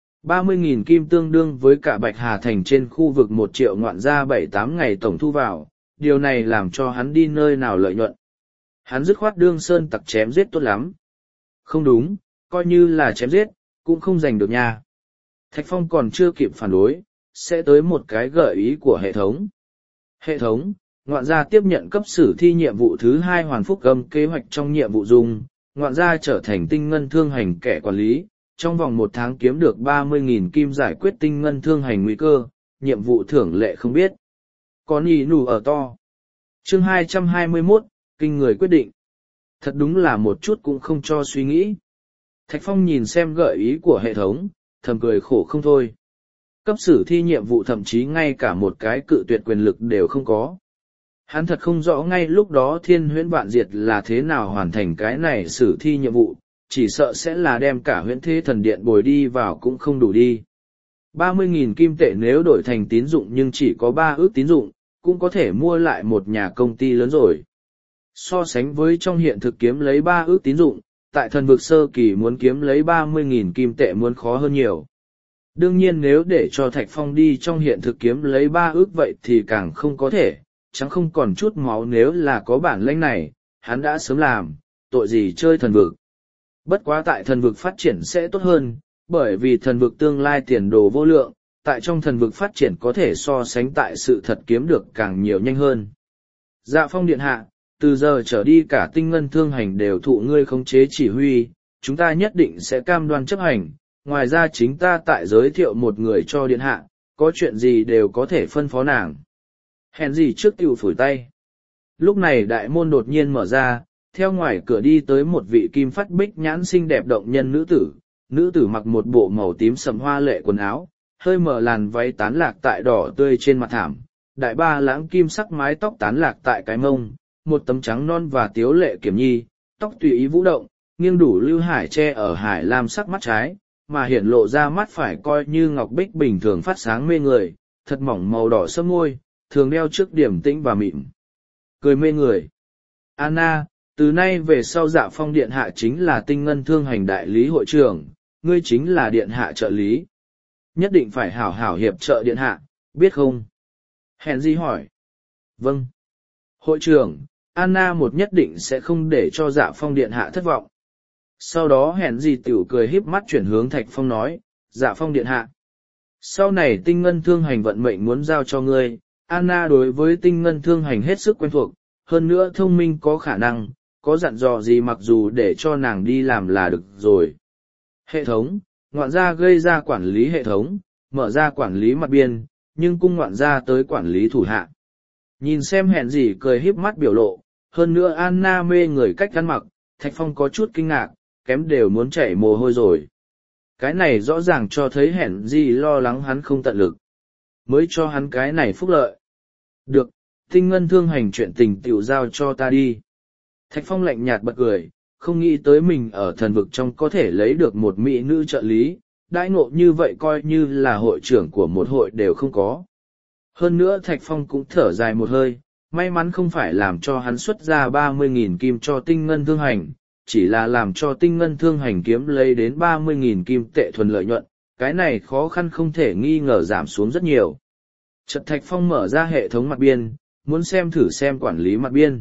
30.000 kim tương đương với cả Bạch Hà Thành trên khu vực 1 triệu ngoạn gia 7-8 ngày tổng thu vào, điều này làm cho hắn đi nơi nào lợi nhuận. Hắn dứt khoát đương sơn tặc chém giết tốt lắm. Không đúng, coi như là chém giết, cũng không giành được nha. Thạch Phong còn chưa kịp phản đối, sẽ tới một cái gợi ý của hệ thống. Hệ thống, ngoạn gia tiếp nhận cấp sử thi nhiệm vụ thứ 2 hoàn phúc âm kế hoạch trong nhiệm vụ dùng, ngoạn gia trở thành tinh ngân thương hành kẻ quản lý, trong vòng 1 tháng kiếm được 30.000 kim giải quyết tinh ngân thương hành nguy cơ, nhiệm vụ thưởng lệ không biết. Còn ý nù ở to. Chương 221, kinh người quyết định. Thật đúng là một chút cũng không cho suy nghĩ. Thạch Phong nhìn xem gợi ý của hệ thống, thầm cười khổ không thôi. Cấp sử thi nhiệm vụ thậm chí ngay cả một cái cự tuyệt quyền lực đều không có. Hắn thật không rõ ngay lúc đó thiên huyễn vạn diệt là thế nào hoàn thành cái này sử thi nhiệm vụ, chỉ sợ sẽ là đem cả huyễn thế thần điện bồi đi vào cũng không đủ đi. 30.000 kim tệ nếu đổi thành tín dụng nhưng chỉ có 3 ước tín dụng, cũng có thể mua lại một nhà công ty lớn rồi. So sánh với trong hiện thực kiếm lấy 3 ước tín dụng, tại thần vực sơ kỳ muốn kiếm lấy 30.000 kim tệ muốn khó hơn nhiều. Đương nhiên nếu để cho Thạch Phong đi trong hiện thực kiếm lấy 3 ước vậy thì càng không có thể, chẳng không còn chút máu nếu là có bản lĩnh này, hắn đã sớm làm, tội gì chơi thần vực. Bất quá tại thần vực phát triển sẽ tốt hơn, bởi vì thần vực tương lai tiền đồ vô lượng, tại trong thần vực phát triển có thể so sánh tại sự thật kiếm được càng nhiều nhanh hơn. Dạ Phong điện hạ, từ giờ trở đi cả tinh ngân thương hành đều thụ ngươi khống chế chỉ huy, chúng ta nhất định sẽ cam đoan chấp hành, ngoài ra chính ta tại giới thiệu một người cho điện hạ, có chuyện gì đều có thể phân phó nàng. Hèn gì trước tiểu phủi tay. Lúc này đại môn đột nhiên mở ra, theo ngoài cửa đi tới một vị kim phát bích nhãn xinh đẹp động nhân nữ tử mặc một bộ màu tím sẫm hoa lệ quần áo, hơi mở làn váy tán lạc tại đỏ tươi trên mặt thảm, đại ba lãng kim sắc mái tóc tán lạc tại cái mông, một tấm trắng non và tiếu lệ kiểm nhi, tóc tùy ý vũ động, nghiêng đủ lưu hải che ở hải lam sắc mắt trái, mà hiển lộ ra mắt phải coi như ngọc bích bình thường phát sáng mê người, thật mỏng màu đỏ sẫm môi, thường đeo trước điểm tĩnh và mịn. Cười mê người. Anna, từ nay về sau Dạ Phong điện hạ chính là tinh ngân thương hành đại lý hội trưởng, ngươi chính là điện hạ trợ lý. Nhất định phải hảo hảo hiệp trợ điện hạ, biết không? Henry hỏi. Vâng. Hội trưởng, Anna một nhất định sẽ không để cho Dạ Phong điện hạ thất vọng. Sau đó Henry tiểu cười híp mắt chuyển hướng Thạch Phong nói, Dạ Phong điện hạ. Sau này tinh ngân thương hành vận mệnh muốn giao cho ngươi, Anna đối với tinh ngân thương hành hết sức quen thuộc, hơn nữa thông minh có khả năng, có dặn dò gì mặc dù để cho nàng đi làm là được rồi. Hệ thống, ngoạn gia gây ra quản lý hệ thống, mở ra quản lý mặt biên, nhưng cung ngoạn gia tới quản lý thủ hạ. Nhìn xem hẹn gì cười híp mắt biểu lộ, hơn nữa Anna mê người cách ăn mặc, Thạch Phong có chút kinh ngạc, kém đều muốn chảy mồ hôi rồi. Cái này rõ ràng cho thấy hẹn gì lo lắng hắn không tận lực, mới cho hắn cái này phúc lợi. Được, tinh ngân thương hành chuyện tình tiểu giao cho ta đi. Thạch Phong lạnh nhạt bật cười, không nghĩ tới mình ở thần vực trong có thể lấy được một mỹ nữ trợ lý, đãi ngộ như vậy coi như là hội trưởng của một hội đều không có. Hơn nữa Thạch Phong cũng thở dài một hơi, may mắn không phải làm cho hắn xuất ra 30.000 kim cho tinh ngân thương hành, chỉ là làm cho tinh ngân thương hành kiếm lấy đến 30.000 kim tệ thuần lợi nhuận, cái này khó khăn không thể nghi ngờ giảm xuống rất nhiều. Chợt Thạch Phong mở ra hệ thống mặt biên, muốn thử xem quản lý mặt biên.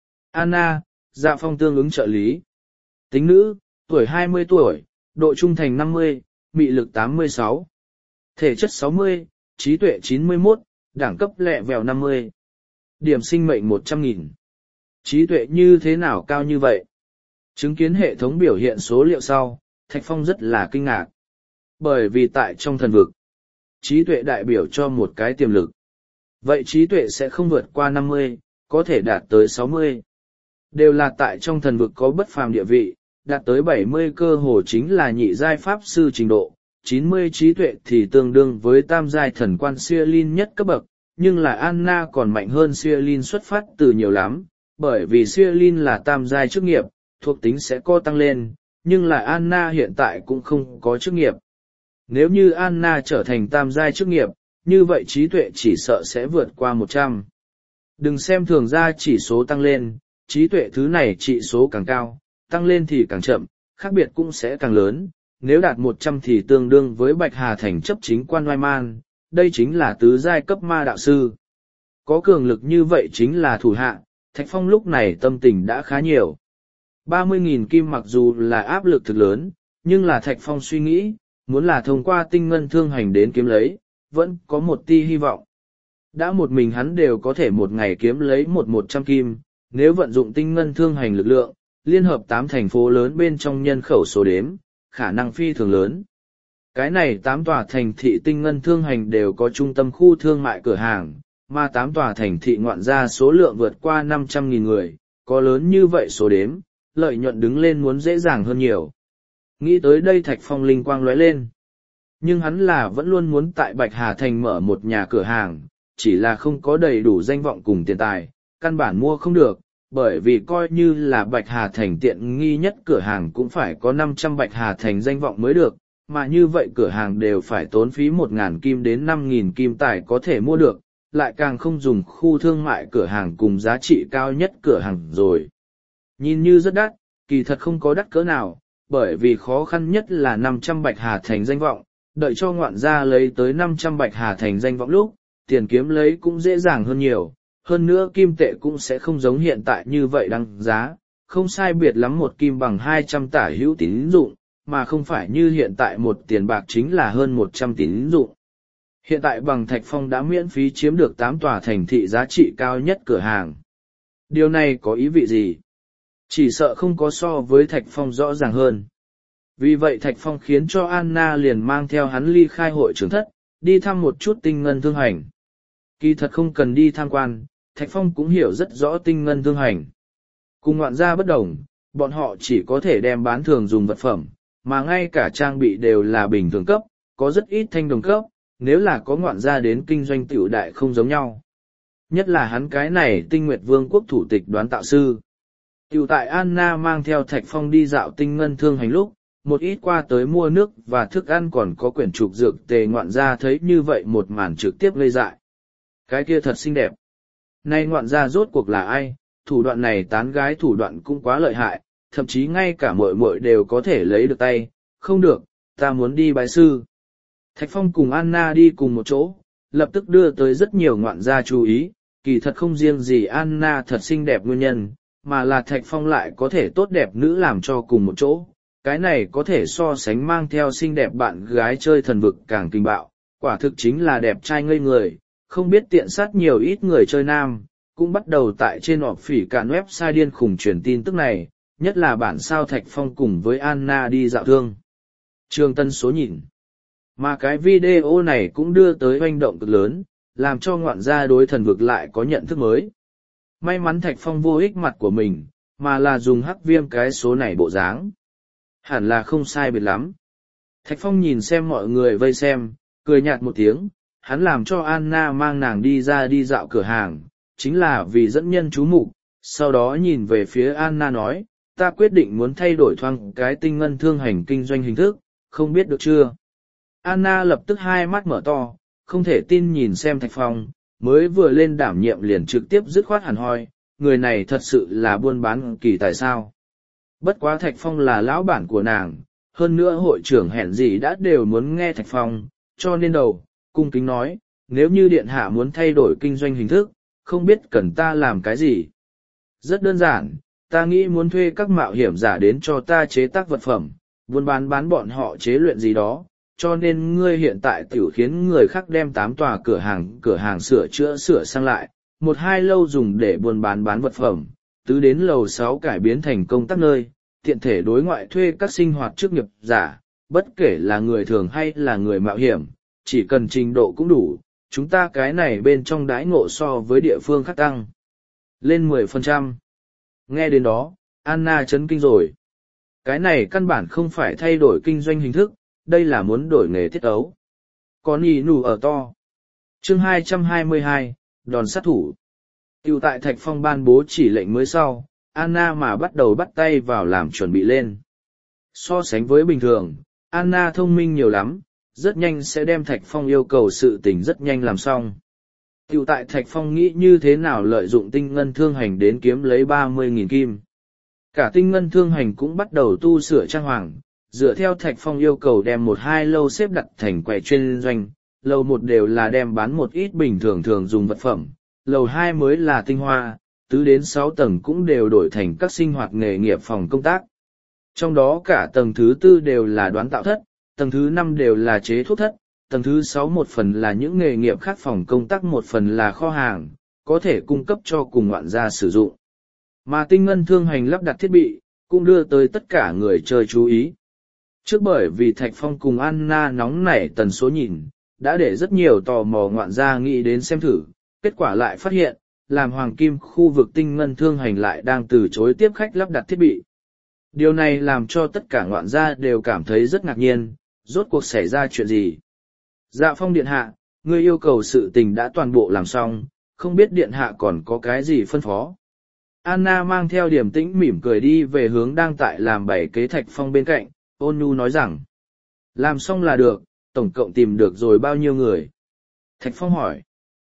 Anna, Dạ Phong tương ứng trợ lý. Tính nữ, tuổi 20 tuổi, độ trung thành 50, mị lực 86. Thể chất 60, trí tuệ 91, đẳng cấp lẹ vèo 50. Điểm sinh mệnh 100.000. Trí tuệ như thế nào cao như vậy? Chứng kiến hệ thống biểu hiện số liệu sau, Thạch Phong rất là kinh ngạc. Bởi vì tại trong thần vực, trí tuệ đại biểu cho một cái tiềm lực. Vậy trí tuệ sẽ không vượt qua 50, có thể đạt tới 60. Đều là tại trong thần vực có bất phàm địa vị, đạt tới 70 cơ hồ chính là nhị giai pháp sư trình độ, 90 trí tuệ thì tương đương với tam giai thần quan Siêu nhất cấp bậc, nhưng là Anna còn mạnh hơn Siêu xuất phát từ nhiều lắm, bởi vì Siêu là tam giai chức nghiệp, thuộc tính sẽ co tăng lên, nhưng là Anna hiện tại cũng không có chức nghiệp. Nếu như Anna trở thành tam giai chức nghiệp, như vậy trí tuệ chỉ sợ sẽ vượt qua 100. Đừng xem thường ra chỉ số tăng lên, trí tuệ thứ này trị số càng cao, tăng lên thì càng chậm, khác biệt cũng sẽ càng lớn, nếu đạt 100 thì tương đương với Bạch Hà Thành chấp chính quan oai man, đây chính là tứ giai cấp ma đạo sư. Có cường lực như vậy chính là thủ hạ, Thạch Phong lúc này tâm tình đã khá nhiều. 30.000 kim mặc dù là áp lực thực lớn, nhưng là Thạch Phong suy nghĩ, muốn là thông qua tinh ngân thương hành đến kiếm lấy, vẫn có một tia hy vọng. Đã một mình hắn đều có thể một ngày kiếm lấy 100 kim, nếu vận dụng tinh ngân thương hành lực lượng, liên hợp 8 thành phố lớn bên trong nhân khẩu số đếm, khả năng phi thường lớn. Cái này 8 tòa thành thị tinh ngân thương hành đều có trung tâm khu thương mại cửa hàng, mà 8 tòa thành thị ngoạn ra số lượng vượt qua 500.000 người, có lớn như vậy số đếm, lợi nhuận đứng lên muốn dễ dàng hơn nhiều. Nghĩ tới đây Thạch Phong linh quang lóe lên. Nhưng hắn là vẫn luôn muốn tại Bạch Hà Thành mở một nhà cửa hàng, chỉ là không có đầy đủ danh vọng cùng tiền tài, căn bản mua không được, bởi vì coi như là Bạch Hà Thành tiện nghi nhất cửa hàng cũng phải có 500 Bạch Hà Thành danh vọng mới được, mà như vậy cửa hàng đều phải tốn phí 1.000 kim đến 5.000 kim tài có thể mua được, lại càng không dùng khu thương mại cửa hàng cùng giá trị cao nhất cửa hàng rồi. Nhìn như rất đắt, kỳ thật không có đắt cỡ nào, bởi vì khó khăn nhất là 500 Bạch Hà Thành danh vọng, đợi cho ngoạn gia lấy tới 500 Bạch Hà Thành danh vọng lúc, tiền kiếm lấy cũng dễ dàng hơn nhiều, hơn nữa kim tệ cũng sẽ không giống hiện tại như vậy đăng giá, không sai biệt lắm một kim bằng 200 tả hữu tín dụng, mà không phải như hiện tại một tiền bạc chính là hơn 100 tín dụng. Hiện tại bằng Thạch Phong đã miễn phí chiếm được 8 tòa thành thị giá trị cao nhất cửa hàng. Điều này có ý vị gì? Chỉ sợ không có so với Thạch Phong rõ ràng hơn. Vì vậy Thạch Phong khiến cho Anna liền mang theo hắn ly khai hội trưởng thất, đi thăm một chút tinh ngân thương hành. Kỳ thật không cần đi tham quan, Thạch Phong cũng hiểu rất rõ tinh ngân thương hành. Cùng ngoạn gia bất đồng, bọn họ chỉ có thể đem bán thường dùng vật phẩm, mà ngay cả trang bị đều là bình thường cấp, có rất ít thanh đồng cấp, nếu là có ngoạn gia đến kinh doanh tiểu đại không giống nhau. Nhất là hắn cái này Tinh Nguyệt Vương quốc thủ tịch đoán tạo sư. Tiểu tại Anna mang theo Thạch Phong đi dạo tinh ngân thương hành lúc, một ít qua tới mua nước và thức ăn còn có quyển trục dược tề ngoạn gia thấy như vậy một màn trực tiếp gây dại. Cái kia thật xinh đẹp. Nay ngoạn gia rốt cuộc là ai, thủ đoạn này tán gái thủ đoạn cũng quá lợi hại, thậm chí ngay cả muội muội đều có thể lấy được tay, không được, ta muốn đi bái sư. Thạch Phong cùng Anna đi cùng một chỗ, lập tức đưa tới rất nhiều ngoạn gia chú ý, kỳ thật không riêng gì Anna thật xinh đẹp nguyên nhân, mà là Thạch Phong lại có thể tốt đẹp nữ làm cho cùng một chỗ. Cái này có thể so sánh mang theo xinh đẹp bạn gái chơi thần vực càng kinh bạo, quả thực chính là đẹp trai ngây người, không biết tiện sát nhiều ít người chơi nam, cũng bắt đầu tại trên họp phỉ cạn website điên khủng truyền tin tức này, nhất là bản sao Thạch Phong cùng với Anna đi dạo thương. Trường tân số nhìn. Mà cái video này cũng đưa tới hoành động cực lớn, làm cho ngoạn gia đối thần vực lại có nhận thức mới. May mắn Thạch Phong vô ích mặt của mình, mà là dùng hắc viêm cái số này bộ dáng. Hẳn là không sai biệt lắm. Thạch Phong nhìn xem mọi người vây xem, cười nhạt một tiếng, hắn làm cho Anna mang nàng đi ra đi dạo cửa hàng, chính là vì dẫn nhân chú mục. Sau đó nhìn về phía Anna nói, ta quyết định muốn thay đổi thoáng cái tinh ngân thương hành kinh doanh hình thức, không biết được chưa? Anna lập tức hai mắt mở to, không thể tin nhìn xem Thạch Phong, mới vừa lên đảm nhiệm liền trực tiếp dứt khoát hẳn hoi, người này thật sự là buôn bán kỳ tài sao. Bất quá Thạch Phong là lão bản của nàng, hơn nữa hội trưởng hẹn gì đã đều muốn nghe Thạch Phong, cho nên đầu, cung kính nói, nếu như điện hạ muốn thay đổi kinh doanh hình thức, không biết cần ta làm cái gì. Rất đơn giản, ta nghĩ muốn thuê các mạo hiểm giả đến cho ta chế tác vật phẩm, buôn bán bọn họ chế luyện gì đó, cho nên ngươi hiện tại tiểu khiến người khác đem 8 tòa cửa hàng sửa chữa sửa sang lại, 1-2 lâu dùng để buôn bán vật phẩm, tứ đến lầu 6 cải biến thành công tác nơi, tiện thể đối ngoại thuê các sinh hoạt chức nghiệp giả, bất kể là người thường hay là người mạo hiểm, chỉ cần trình độ cũng đủ, chúng ta cái này bên trong đãi ngộ so với địa phương khác tăng lên 10%. Nghe đến đó, Anna chấn kinh rồi. Cái này căn bản không phải thay đổi kinh doanh hình thức, đây là muốn đổi nghề tiết ấu. Còn ý nù ở to. Chương 222, đòn sát thủ. Tiểu tại Thạch Phong ban bố chỉ lệnh mới sau, Anna mà bắt đầu bắt tay vào làm chuẩn bị lên. So sánh với bình thường, Anna thông minh nhiều lắm, rất nhanh sẽ đem Thạch Phong yêu cầu sự tình rất nhanh làm xong. Tiểu tại Thạch Phong nghĩ như thế nào lợi dụng tinh ngân thương hành đến kiếm lấy 30.000 kim. Cả tinh ngân thương hành cũng bắt đầu tu sửa trang hoàng, dựa theo Thạch Phong yêu cầu đem 1-2 lâu xếp đặt thành quầy chuyên doanh, lầu 1 đều là đem bán một ít bình thường thường dùng vật phẩm, lầu 2 mới là tinh hoa, 4 đến 6 tầng cũng đều đổi thành các sinh hoạt nghề nghiệp phòng công tác. Trong đó cả tầng thứ 4 đều là đoán tạo thất, tầng thứ 5 đều là chế thuốc thất, tầng thứ 6 một phần là những nghề nghiệp khác phòng công tác, một phần là kho hàng, có thể cung cấp cho cùng ngoạn gia sử dụng. Mà tinh ngân thương hành lắp đặt thiết bị, cũng đưa tới tất cả người chơi chú ý. Trước bởi vì Thạch Phong cùng Anna nóng nảy tần số nhìn, đã để rất nhiều tò mò ngoạn gia nghĩ đến xem thử, kết quả lại phát hiện, làm hoàng kim khu vực tinh ngân thương hành lại đang từ chối tiếp khách lắp đặt thiết bị. Điều này làm cho tất cả ngoạn gia đều cảm thấy rất ngạc nhiên, rốt cuộc xảy ra chuyện gì. Dạ Phong điện hạ, ngươi yêu cầu sự tình đã toàn bộ làm xong, không biết điện hạ còn có cái gì phân phó. Anna mang theo điềm tĩnh mỉm cười đi về hướng đang tại làm bảy kế Thạch Phong bên cạnh, ôn nhu nói rằng. Làm xong là được, tổng cộng tìm được rồi bao nhiêu người? Thạch Phong hỏi.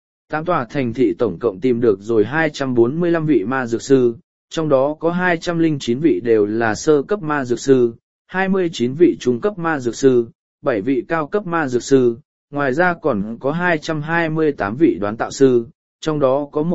8 tòa thành thị tổng cộng tìm được rồi 245 vị ma dược sư, trong đó có 209 vị đều là sơ cấp ma dược sư, 29 vị trung cấp ma dược sư, 7 vị cao cấp ma dược sư, ngoài ra còn có 228 vị đoán tạo sư, trong đó có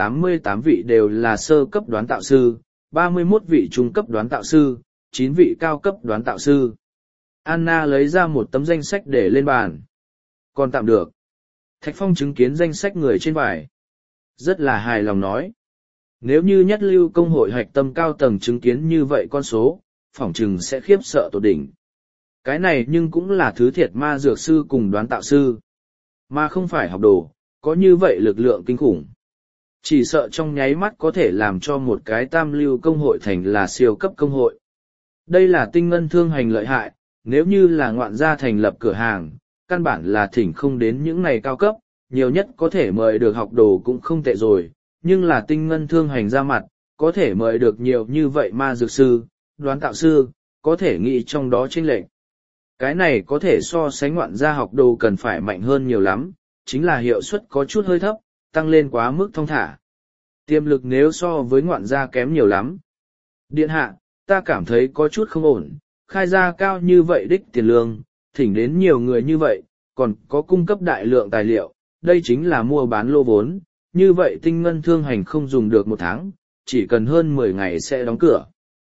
188 vị đều là sơ cấp đoán tạo sư, 31 vị trung cấp đoán tạo sư, 9 vị cao cấp đoán tạo sư. Anna lấy ra một tấm danh sách để lên bàn. Còn tạm được. Thạch Phong chứng kiến danh sách người trên vải. Rất là hài lòng nói. Nếu như nhất lưu công hội hạch tâm cao tầng chứng kiến như vậy con số, phỏng chừng sẽ khiếp sợ tột đỉnh. Cái này nhưng cũng là thứ thiệt ma dược sư cùng đoán tạo sư. Mà không phải học đồ, có như vậy lực lượng kinh khủng. Chỉ sợ trong nháy mắt có thể làm cho một cái tam lưu công hội thành là siêu cấp công hội. Đây là tinh ngân thương hành lợi hại, nếu như là ngoạn gia thành lập cửa hàng, căn bản là thỉnh không đến những này cao cấp, nhiều nhất có thể mời được học đồ cũng không tệ rồi, nhưng là tinh ngân thương hành ra mặt, có thể mời được nhiều như vậy ma dược sư, đoán tạo sư, có thể nghĩ trong đó chênh lệch. Cái này có thể so sánh ngoạn gia học đồ cần phải mạnh hơn nhiều lắm, chính là hiệu suất có chút hơi thấp, tăng lên quá mức thong thả. Tiềm lực nếu so với ngoạn gia kém nhiều lắm. Điện hạ, ta cảm thấy có chút không ổn, khai ra cao như vậy đích tiền lương, thỉnh đến nhiều người như vậy, còn có cung cấp đại lượng tài liệu, đây chính là mua bán lô vốn, như vậy tinh ngân thương hành không dùng được 1 tháng, chỉ cần hơn 10 ngày sẽ đóng cửa.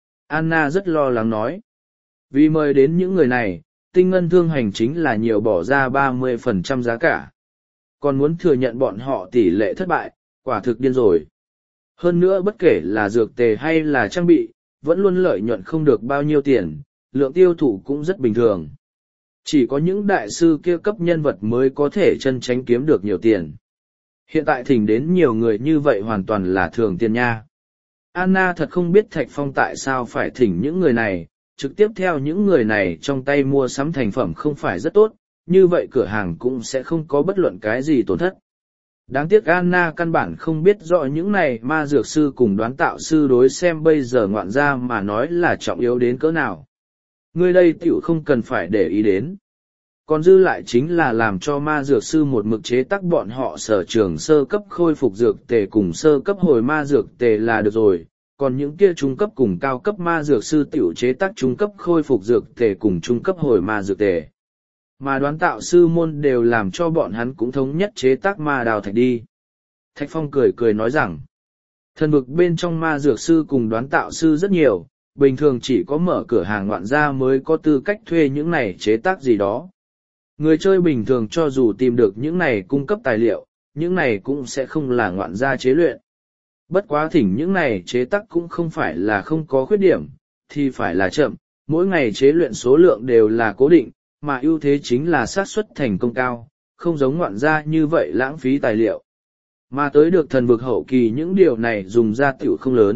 Anna rất lo lắng nói. Vì mời đến những người này, tinh ngân thương hành chính là nhiều bỏ ra 30% giá cả. Còn muốn thừa nhận bọn họ tỷ lệ thất bại, quả thực điên rồi. Hơn nữa bất kể là dược tề hay là trang bị, vẫn luôn lợi nhuận không được bao nhiêu tiền, lượng tiêu thụ cũng rất bình thường. Chỉ có những đại sư kia cấp nhân vật mới có thể chân tránh kiếm được nhiều tiền. Hiện tại thỉnh đến nhiều người như vậy hoàn toàn là thường tiền nha. Anna thật không biết Thạch Phong tại sao phải thỉnh những người này, trực tiếp theo những người này trong tay mua sắm thành phẩm không phải rất tốt, như vậy cửa hàng cũng sẽ không có bất luận cái gì tổn thất. Đáng tiếc Anna căn bản không biết rõ những này ma dược sư cùng đoán tạo sư đối xem bây giờ ngoạn gia mà nói là trọng yếu đến cỡ nào. Người đây tiểu không cần phải để ý đến. Còn dư lại chính là làm cho ma dược sư một mực chế tác bọn họ sở trường sơ cấp khôi phục dược tề cùng sơ cấp hồi ma dược tề là được rồi, còn những kia trung cấp cùng cao cấp ma dược sư tiểu chế tác trung cấp khôi phục dược tề cùng trung cấp hồi ma dược tề. Mà đoán tạo sư môn đều làm cho bọn hắn cũng thống nhất chế tác ma đào thạch đi. Thạch Phong cười cười nói rằng, thần vực bên trong ma dược sư cùng đoán tạo sư rất nhiều, bình thường chỉ có mở cửa hàng ngoạn gia mới có tư cách thuê những này chế tác gì đó. Người chơi bình thường cho dù tìm được những này cung cấp tài liệu, những này cũng sẽ không là ngoạn gia chế luyện. Bất quá thỉnh những này chế tác cũng không phải là không có khuyết điểm, thì phải là chậm, mỗi ngày chế luyện số lượng đều là cố định, mà ưu thế chính là xác suất thành công cao, không giống ngoạn gia như vậy lãng phí tài liệu. Mà tới được thần vực hậu kỳ những điều này dùng ra tiểu không lớn,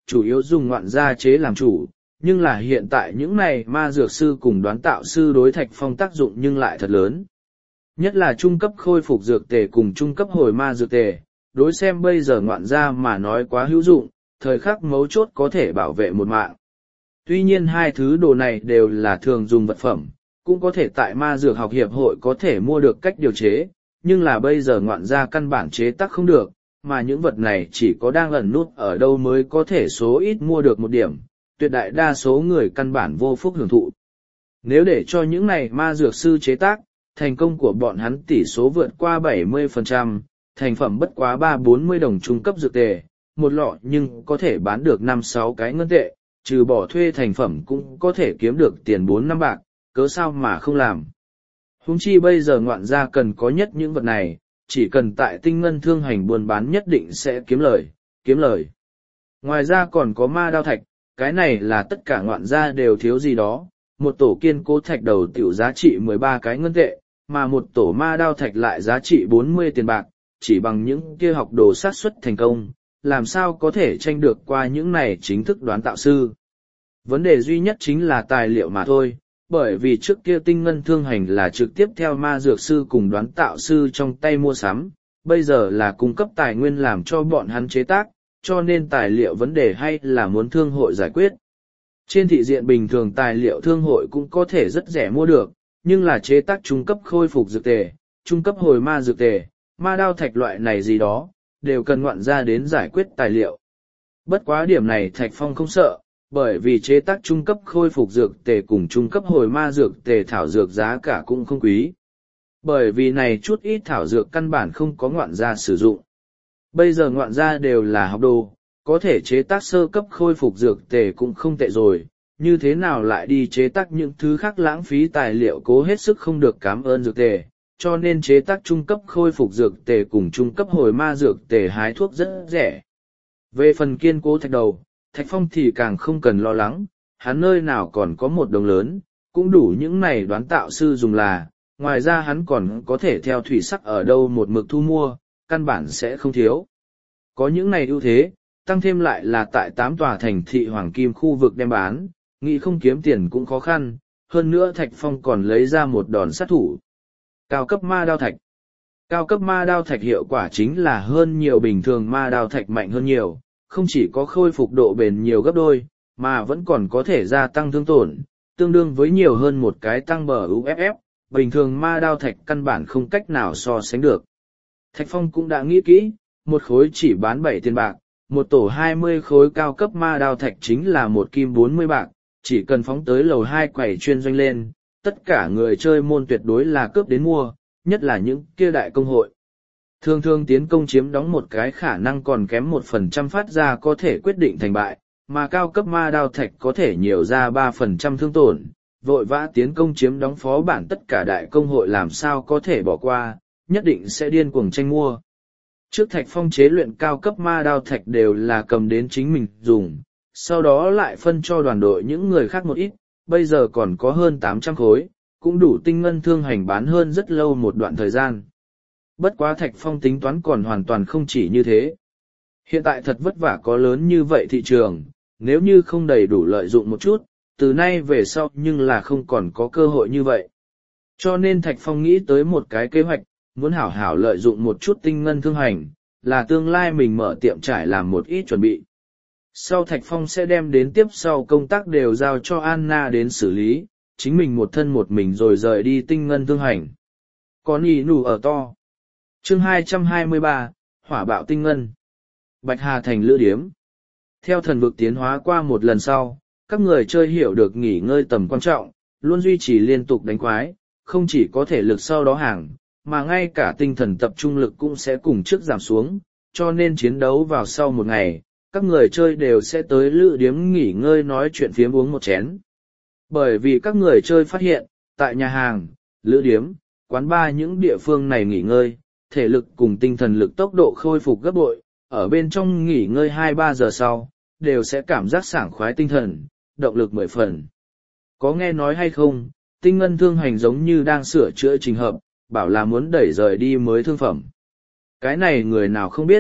chủ yếu dùng ngoạn gia chế làm chủ, nhưng là hiện tại những này ma dược sư cùng đoán tạo sư đối Thạch Phong tác dụng nhưng lại thật lớn. Nhất là trung cấp khôi phục dược tề cùng trung cấp hồi ma dược tề, đối xem bây giờ ngoạn gia mà nói quá hữu dụng, thời khắc mấu chốt có thể bảo vệ một mạng. Tuy nhiên hai thứ đồ này đều là thường dùng vật phẩm, cũng có thể tại ma dược học hiệp hội có thể mua được cách điều chế, nhưng là bây giờ ngoạn gia căn bản chế tác không được, mà những vật này chỉ có đang ẩn nút ở đâu mới có thể số ít mua được một điểm, tuyệt đại đa số người căn bản vô phúc hưởng thụ. Nếu để cho những này ma dược sư chế tác, thành công của bọn hắn tỷ số vượt qua 70%, thành phẩm bất quá 3-40 đồng trung cấp dược tề, một lọ nhưng có thể bán được 5-6 cái ngân tệ, trừ bỏ thuê thành phẩm cũng có thể kiếm được tiền 4-5 bạc, cớ sao mà không làm. Huống chi bây giờ ngoạn gia cần có nhất những vật này, chỉ cần tại tinh ngân thương hành buôn bán nhất định sẽ kiếm lời. Ngoài ra còn có ma đao thạch, cái này là tất cả ngoạn gia đều thiếu gì đó, một tổ kiên cố thạch đầu tiểu giá trị 13 cái ngân tệ, mà một tổ ma đao thạch lại giá trị 40 tiền bạc, chỉ bằng những kia học đồ sát xuất thành công, làm sao có thể tranh được qua những này chính thức đoán tạo sư. Vấn đề duy nhất chính là tài liệu mà thôi, bởi vì trước kia tinh ngân thương hành là trực tiếp theo ma dược sư cùng đoán tạo sư trong tay mua sắm, bây giờ là cung cấp tài nguyên làm cho bọn hắn chế tác, cho nên tài liệu vấn đề hay là muốn thương hội giải quyết. Trên thị diện bình thường tài liệu thương hội cũng có thể rất rẻ mua được, nhưng là chế tác trung cấp khôi phục dược tề, trung cấp hồi ma dược tề, ma đao thạch loại này gì đó, đều cần ngoạn ra đến giải quyết tài liệu. Bất quá điểm này Thạch Phong không sợ, bởi vì chế tác trung cấp khôi phục dược tề cùng trung cấp hồi ma dược tề thảo dược giá cả cũng không quý. Bởi vì này chút ít thảo dược căn bản không có ngoạn gia sử dụng. Bây giờ ngoạn gia đều là học đồ, có thể chế tác sơ cấp khôi phục dược tề cũng không tệ rồi, như thế nào lại đi chế tác những thứ khác lãng phí tài liệu cố hết sức không được cảm ơn dược tề, cho nên chế tác trung cấp khôi phục dược tề cùng trung cấp hồi ma dược tề hái thuốc rất rẻ. Về phần kiên cố thạch đầu, Thạch Phong thì càng không cần lo lắng, hắn nơi nào còn có một đồng lớn, cũng đủ những này đoán tạo sư dùng là, ngoài ra hắn còn có thể theo thủy sắc ở đâu một mực thu mua, căn bản sẽ không thiếu. Có những này ưu thế, tăng thêm lại là tại 8 tòa thành thị hoàng kim khu vực đem bán, nghĩ không kiếm tiền cũng khó khăn, hơn nữa Thạch Phong còn lấy ra một đòn sát thủ. Cao cấp ma đao thạch. Cao cấp ma đao thạch hiệu quả chính là hơn nhiều bình thường ma đao thạch mạnh hơn nhiều, không chỉ có khôi phục độ bền nhiều gấp đôi, mà vẫn còn có thể gia tăng thương tổn, tương đương với nhiều hơn một cái tăng bờ UFF, bình thường ma đao thạch căn bản không cách nào so sánh được. Thạch Phong cũng đã nghĩ kỹ, một khối chỉ bán 7 tiền bạc, một tổ 20 khối cao cấp ma đao thạch chính là một kim 40 bạc, chỉ cần phóng tới lầu 2 quầy chuyên doanh lên, tất cả người chơi môn tuyệt đối là cướp đến mua, nhất là những kia đại công hội. Thường thường tiến công chiếm đóng một cái khả năng còn kém 1% phát ra có thể quyết định thành bại, mà cao cấp ma đao thạch có thể nhiều ra 3% thương tổn, vội vã tiến công chiếm đóng phó bản tất cả đại công hội làm sao có thể bỏ qua, nhất định sẽ điên cuồng tranh mua. Trước Thạch Phong chế luyện cao cấp ma đao thạch đều là cầm đến chính mình dùng, sau đó lại phân cho đoàn đội những người khác một ít, bây giờ còn có hơn 800 khối, cũng đủ tinh ngân thương hành bán hơn rất lâu một đoạn thời gian. Bất quá Thạch Phong tính toán còn hoàn toàn không chỉ như thế. Hiện tại thật vất vả có lớn như vậy thị trường, nếu như không đầy đủ lợi dụng một chút, từ nay về sau nhưng là không còn có cơ hội như vậy. Cho nên Thạch Phong nghĩ tới một cái kế hoạch, muốn hảo hảo lợi dụng một chút tinh ngân thương hành, là tương lai mình mở tiệm trải làm một ít chuẩn bị. Sau Thạch Phong sẽ đem đến tiếp sau công tác đều giao cho Anna đến xử lý, chính mình một thân một mình rồi rời đi tinh ngân thương hành. Còn ý nụ ở to. Chương 223, Hỏa bạo tinh ngân. Bạch Hà thành lữ điếm. Theo thần vực tiến hóa qua một lần sau, các người chơi hiểu được nghỉ ngơi tầm quan trọng, luôn duy trì liên tục đánh quái, không chỉ có thể lực sau đó hàng, mà ngay cả tinh thần tập trung lực cũng sẽ cùng trước giảm xuống, cho nên chiến đấu vào sau một ngày, các người chơi đều sẽ tới lữ điếm nghỉ ngơi nói chuyện phiếm uống một chén. Bởi vì các người chơi phát hiện, tại nhà hàng, lữ điếm, quán bar những địa phương này nghỉ ngơi, thể lực cùng tinh thần lực tốc độ khôi phục gấp bội, ở bên trong nghỉ ngơi 2-3 giờ sau, đều sẽ cảm giác sảng khoái tinh thần, động lực 10 phần. Có nghe nói hay không, tinh ngân thương hành giống như đang sửa chữa trình hợp, bảo là muốn đẩy rời đi mới thương phẩm. Cái này người nào không biết,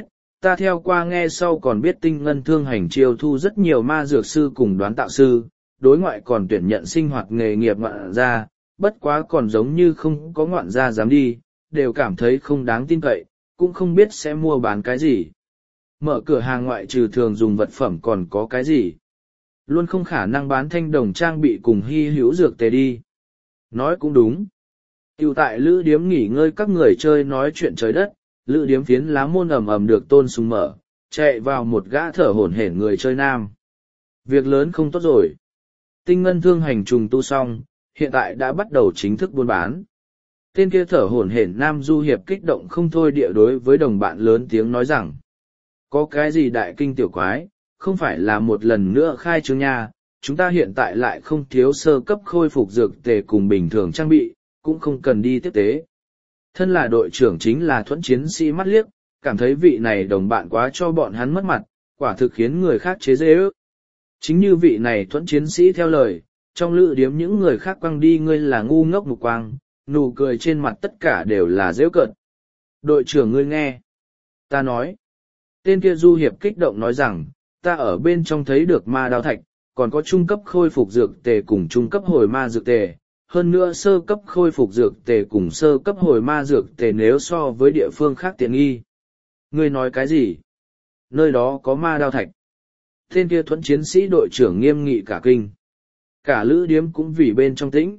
ta theo qua nghe sau còn biết tinh ngân thương hành chiêu thu rất nhiều ma dược sư cùng đoán tạo sư, đối ngoại còn tuyển nhận sinh hoạt nghề nghiệp ngoạn gia, bất quá còn giống như không có ngoạn gia dám đi, đều cảm thấy không đáng tin cậy, cũng không biết sẽ mua bán cái gì. Mở cửa hàng ngoại trừ thường dùng vật phẩm còn có cái gì. Luôn không khả năng bán thanh đồng trang bị cùng hy hữu dược tề đi. Nói cũng đúng. Tiểu tại lữ điếm nghỉ ngơi các người chơi nói chuyện trời đất, lữ điếm phiến lá môn ầm ầm được tôn sùng mở, chạy vào một gã thở hổn hển người chơi nam. Việc lớn không tốt rồi. Tinh ngân thương hành trùng tu xong, hiện tại đã bắt đầu chính thức buôn bán. Tên kia thở hổn hển nam du hiệp kích động không thôi địa đối với đồng bạn lớn tiếng nói rằng, có cái gì đại kinh tiểu quái, không phải là một lần nữa khai trương nha, chúng ta hiện tại lại không thiếu sơ cấp khôi phục dược tề cùng bình thường trang bị, cũng không cần đi tiếp tế. Thân là đội trưởng chính là thuẫn chiến sĩ mắt liếc, cảm thấy vị này đồng bạn quá cho bọn hắn mất mặt, quả thực khiến người khác chế giễu ước. Chính như vị này thuẫn chiến sĩ theo lời, trong lữ điếm những người khác quăng đi ngươi là ngu ngốc mục quang, nụ cười trên mặt tất cả đều là giễu cợt. Đội trưởng ngươi nghe. Ta nói. Tên kia du hiệp kích động nói rằng, ta ở bên trong thấy được ma đao thạch, còn có trung cấp khôi phục dược tề cùng trung cấp hồi ma dược tề. Hơn nữa sơ cấp khôi phục dược tề cùng sơ cấp hồi ma dược tề nếu so với địa phương khác tiện nghi. Ngươi nói cái gì? Nơi đó có ma đao thạch. Tên kia thuẫn chiến sĩ đội trưởng nghiêm nghị cả kinh. Cả lữ điếm cũng vì bên trong tĩnh.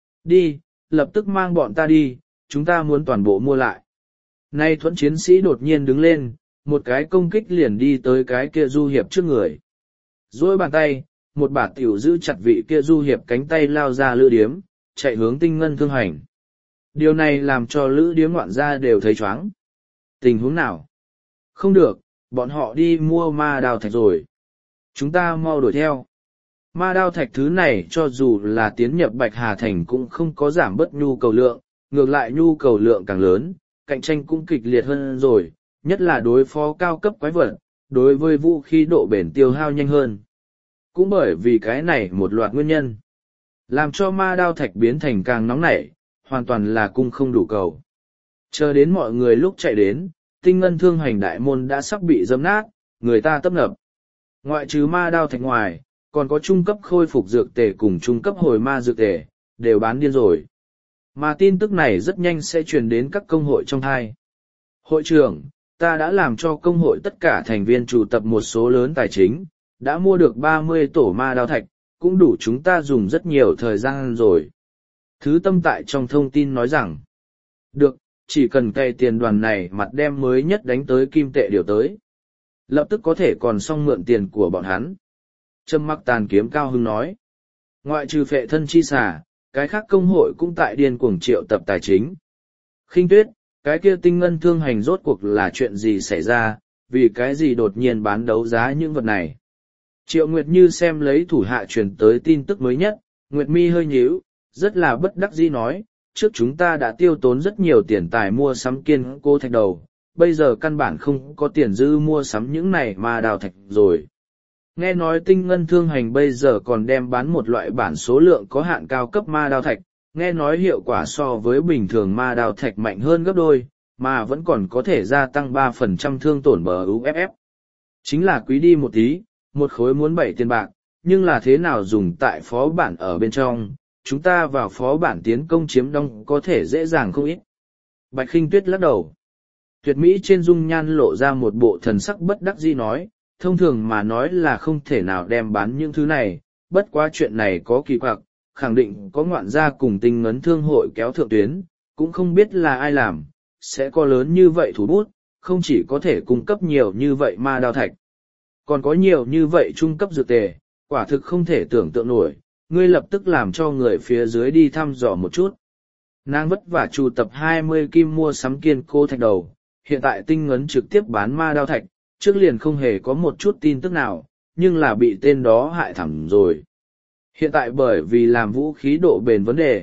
Đi, lập tức mang bọn ta đi, chúng ta muốn toàn bộ mua lại. Nay thuẫn chiến sĩ đột nhiên đứng lên, một cái công kích liền đi tới cái kia du hiệp trước người. Rồi bàn tay, một bả tiểu giữ chặt vị kia du hiệp cánh tay lao ra lữ điếm, chạy hướng tinh ngân thương hành. Điều này làm cho lữ điếm ngoạn gia đều thấy chóng. Tình huống nào? Không được, bọn họ đi mua ma đao thạch rồi. Chúng ta mau đuổi theo. Ma đao thạch thứ này cho dù là tiến nhập Bạch Hà Thành cũng không có giảm bớt nhu cầu lượng, ngược lại nhu cầu lượng càng lớn, cạnh tranh cũng kịch liệt hơn rồi, nhất là đối phó cao cấp quái vật, đối với vũ khí độ bền tiêu hao nhanh hơn. Cũng bởi vì cái này một loạt nguyên nhân, làm cho ma đao thạch biến thành càng nóng nảy, hoàn toàn là cung không đủ cầu. Chờ đến mọi người lúc chạy đến, tinh ngân thương hành đại môn đã sắp bị dẫm nát, người ta tấp nập. Ngoại trừ ma đao thạch ngoài, còn có trung cấp khôi phục dược tề cùng trung cấp hồi ma dược tề, đều bán điên rồi. Mà tin tức này rất nhanh sẽ truyền đến các công hội trong hai. Hội trưởng, ta đã làm cho công hội tất cả thành viên chủ tập một số lớn tài chính, đã mua được 30 tổ ma đao thạch, cũng đủ chúng ta dùng rất nhiều thời gian rồi. Thứ tâm tại trong thông tin nói rằng, được, chỉ cần cày tiền đoàn này mặt đem mới nhất đánh tới kim tệ điều tới. Lập tức có thể còn xong mượn tiền của bọn hắn. Trâm Mặc Tàn Kiếm cao hưng nói. Ngoại trừ phệ thân chi xả, cái khác công hội cũng tại điên cuồng triệu tập tài chính. Khinh Tuyết, cái kia tinh ngân thương hành rốt cuộc là chuyện gì xảy ra, vì cái gì đột nhiên bán đấu giá những vật này. Triệu Nguyệt Như xem lấy thủ hạ truyền tới tin tức mới nhất, Nguyệt Mi hơi nhíu, rất là bất đắc dĩ nói, trước chúng ta đã tiêu tốn rất nhiều tiền tài mua sắm kiên cố thạch đầu, bây giờ căn bản không có tiền dư mua sắm những này mà đào thạch rồi. Nghe nói tinh ngân thương hành bây giờ còn đem bán một loại bản số lượng có hạn cao cấp ma đao thạch, nghe nói hiệu quả so với bình thường ma đao thạch mạnh hơn gấp đôi, mà vẫn còn có thể gia tăng 3% thương tổn bờ UFF. Chính là quý đi một tí, một khối muốn 7 tiền bạc, nhưng là thế nào dùng tại phó bản ở bên trong, chúng ta vào phó bản tiến công chiếm đông có thể dễ dàng không ít. Bạch Khinh Tuyết lắc đầu. Tuyệt mỹ trên dung nhan lộ ra một bộ thần sắc bất đắc dĩ nói, thông thường mà nói là không thể nào đem bán những thứ này, bất quá chuyện này có kỳ quặc, khẳng định có ngoạn gia cùng tinh ngấn thương hội kéo thượng tuyến, cũng không biết là ai làm, sẽ có lớn như vậy thủ bút, không chỉ có thể cung cấp nhiều như vậy ma đao thạch, còn có nhiều như vậy trung cấp dược tề, quả thực không thể tưởng tượng nổi, ngươi lập tức làm cho người phía dưới đi thăm dò một chút. Nàng vất vả trụ tập 20 kim mua sắm kiên cố thạch đầu, hiện tại tinh ngấn trực tiếp bán ma đao thạch, trước liền không hề có một chút tin tức nào, nhưng là bị tên đó hại thẳng rồi. Hiện tại bởi vì làm vũ khí độ bền vấn đề,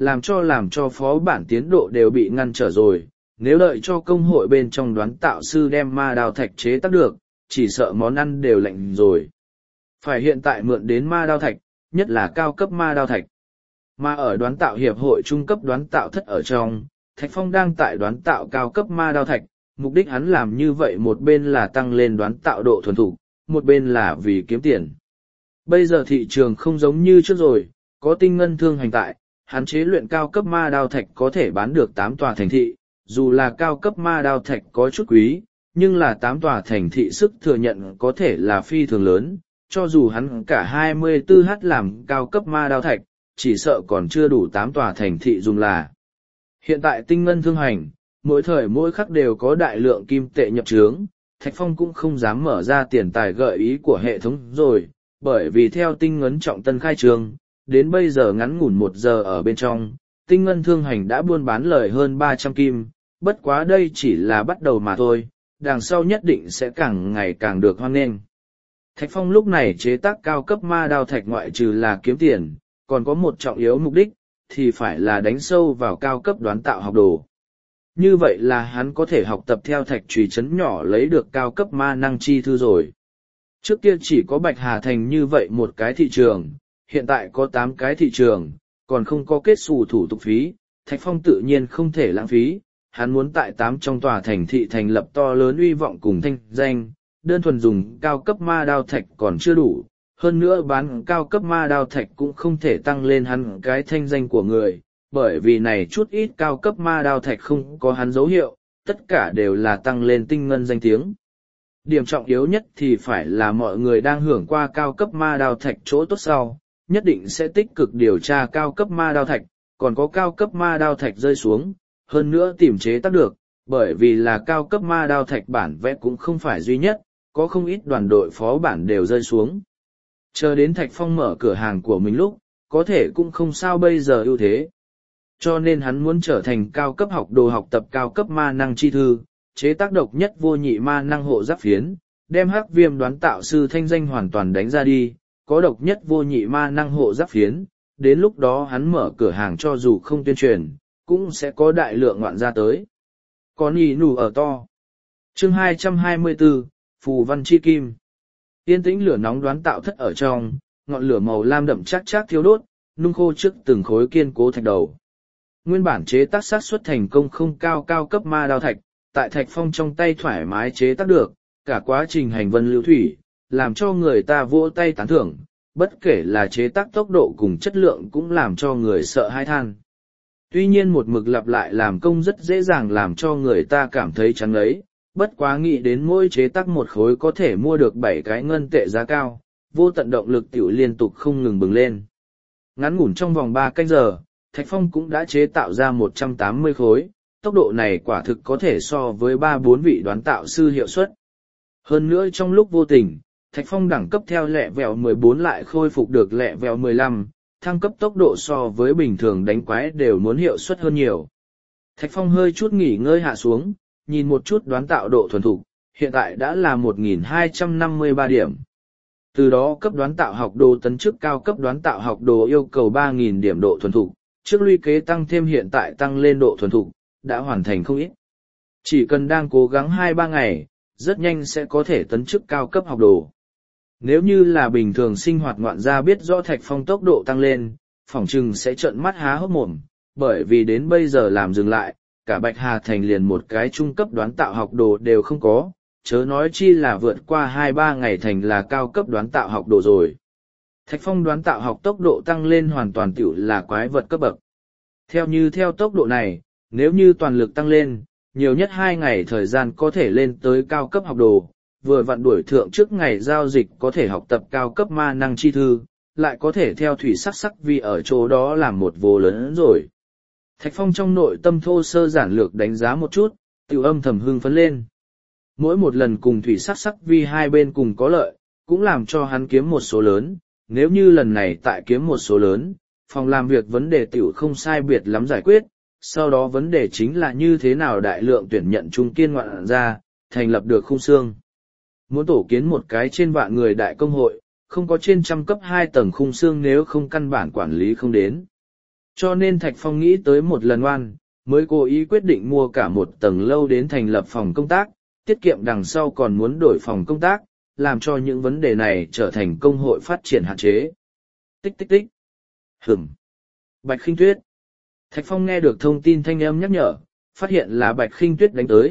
làm cho phó bản tiến độ đều bị ngăn trở rồi, nếu đợi cho công hội bên trong đoán tạo sư đem ma đao thạch chế tác được, chỉ sợ món ăn đều lạnh rồi. Phải hiện tại mượn đến ma đao thạch, nhất là cao cấp ma đao thạch. Mà ở đoán tạo hiệp hội trung cấp đoán tạo thất ở trong, Thạch Phong đang tại đoán tạo cao cấp ma đao thạch, mục đích hắn làm như vậy một bên là tăng lên đoán tạo độ thuần thục, một bên là vì kiếm tiền. Bây giờ thị trường không giống như trước rồi, có tinh ngân thương hành tại, hắn chế luyện cao cấp ma đao thạch có thể bán được 8 tòa thành thị, dù là cao cấp ma đao thạch có chút quý, nhưng là 8 tòa thành thị sức thừa nhận có thể là phi thường lớn, cho dù hắn cả 24h làm cao cấp ma đao thạch, chỉ sợ còn chưa đủ 8 tòa thành thị dùng là. Hiện tại tinh ngân thương hành, mỗi thời mỗi khắc đều có đại lượng kim tệ nhập trướng, Thạch Phong cũng không dám mở ra tiền tài gợi ý của hệ thống rồi, bởi vì theo tinh ngân trọng tân khai trương, đến bây giờ ngắn ngủn 1 giờ ở bên trong, tinh ngân thương hành đã buôn bán lời hơn 300 kim, bất quá đây chỉ là bắt đầu mà thôi, đằng sau nhất định sẽ càng ngày càng được hoan nghênh. Thạch Phong lúc này chế tác cao cấp ma đao thạch ngoại trừ là kiếm tiền, còn có một trọng yếu mục đích, thì phải là đánh sâu vào cao cấp đoán tạo học đồ. Như vậy là hắn có thể học tập theo thạch trùy chấn nhỏ lấy được cao cấp ma năng chi thư rồi. Trước kia chỉ có Bạch Hà Thành như vậy một cái thị trường, hiện tại có 8 cái thị trường, còn không có kết xù thủ tục phí, Thạch Phong tự nhiên không thể lãng phí, hắn muốn tại 8 trong tòa thành thị thành lập to lớn uy vọng cùng thanh danh, đơn thuần dùng cao cấp ma đao thạch còn chưa đủ, hơn nữa bán cao cấp ma đao thạch cũng không thể tăng lên hắn cái thanh danh của người, bởi vì này chút ít cao cấp ma đao thạch không có hắn dấu hiệu, tất cả đều là tăng lên tinh ngân danh tiếng. Điểm trọng yếu nhất thì phải là mọi người đang hưởng qua cao cấp ma đao thạch chỗ tốt sau, nhất định sẽ tích cực điều tra cao cấp ma đao thạch, còn có cao cấp ma đao thạch rơi xuống, hơn nữa tìm chế tác được, bởi vì là cao cấp ma đao thạch bản vẽ cũng không phải duy nhất, có không ít đoàn đội phó bản đều rơi xuống. Chờ đến Thạch Phong mở cửa hàng của mình lúc, có thể cũng không sao bây giờ ưu thế. Cho nên hắn muốn trở thành cao cấp học đồ học tập cao cấp ma năng chi thư, chế tác độc nhất vô nhị ma năng hộ giáp phiến, đem Hắc Viêm đoán tạo sư thanh danh hoàn toàn đánh ra đi, có độc nhất vô nhị ma năng hộ giáp phiến, đến lúc đó hắn mở cửa hàng cho dù không tuyên truyền, cũng sẽ có đại lượng ngoạn ra tới. Còn ý nụ ở to. Chương 224, Phù Văn Chi Kim. Yên tĩnh lửa nóng đoán tạo thất ở trong, ngọn lửa màu lam đậm chắc chắc thiêu đốt, nung khô trước từng khối kiên cố thạch đầu. Nguyên bản chế tác xác suất thành công không cao cao cấp ma đao thạch, tại Thạch Phong trong tay thoải mái chế tác được, cả quá trình hành vân lưu thủy, làm cho người ta vỗ tay tán thưởng, bất kể là chế tác tốc độ cùng chất lượng cũng làm cho người sợ hãi than. Tuy nhiên một mực lặp lại làm công rất dễ dàng làm cho người ta cảm thấy chán ấy, bất quá nghĩ đến mỗi chế tác một khối có thể mua được 7 cái ngân tệ giá cao, vô tận động lực tiểu liên tục không ngừng bừng lên. Ngắn ngủn trong vòng 3 canh giờ, Thạch Phong cũng đã chế tạo ra 180 khối, tốc độ này quả thực có thể so với 3-4 vị đoán tạo sư hiệu suất. Hơn nữa trong lúc vô tình, Thạch Phong đẳng cấp theo lẹ vẹo 14 lại khôi phục được lẹ vẹo 15, thăng cấp tốc độ so với bình thường đánh quái đều muốn hiệu suất hơn nhiều. Thạch Phong hơi chút nghỉ ngơi hạ xuống, nhìn một chút đoán tạo độ thuần thục, hiện tại đã là 1253 điểm. Từ đó cấp đoán tạo học đồ tấn chức cao cấp đoán tạo học đồ yêu cầu 3000 điểm độ thuần thục, trước luy kế tăng thêm hiện tại tăng lên độ thuần thục, đã hoàn thành không ít. Chỉ cần đang cố gắng 2-3 ngày, rất nhanh sẽ có thể tấn chức cao cấp học đồ. Nếu như là bình thường sinh hoạt ngoạn gia biết rõ Thạch Phong tốc độ tăng lên, phỏng chừng sẽ trợn mắt há hốc mồm, bởi vì đến bây giờ làm dừng lại, cả Bạch Hà Thành liền một cái trung cấp đoán tạo học đồ đều không có, chớ nói chi là vượt qua 2-3 ngày thành là cao cấp đoán tạo học đồ rồi. Thạch Phong đoán tạo học tốc độ tăng lên hoàn toàn tiểu là quái vật cấp bậc. Theo tốc độ này, nếu như toàn lực tăng lên, nhiều nhất 2 ngày thời gian có thể lên tới cao cấp học đồ, vừa vặn đuổi thượng trước ngày giao dịch có thể học tập cao cấp ma năng chi thư, lại có thể theo thủy sắc sắc vì ở chỗ đó làm một vô lớn rồi. Thạch Phong trong nội tâm thô sơ giản lược đánh giá một chút, tiểu âm thầm hưng phấn lên. Mỗi một lần cùng thủy sắc sắc vi hai bên cùng có lợi, cũng làm cho hắn kiếm một số lớn, nếu như lần này tại kiếm một số lớn, phòng làm việc vấn đề tiểu không sai biệt lắm giải quyết, sau đó vấn đề chính là như thế nào đại lượng tuyển nhận trung kiên ngoạn ra, thành lập được khung xương. Muốn tổ kiến một cái trên vạn người đại công hội, không có trên trăm cấp 2 tầng khung xương nếu không căn bản quản lý không đến. Cho nên Thạch Phong nghĩ tới một lần oan, mới cố ý quyết định mua cả một tầng lâu đến thành lập phòng công tác, tiết kiệm đằng sau còn muốn đổi phòng công tác, làm cho những vấn đề này trở thành công hội phát triển hạn chế. Tích tích tích. Bạch Khinh Tuyết. Thạch Phong nghe được thông tin thanh âm nhắc nhở, phát hiện là Bạch Khinh Tuyết đánh tới,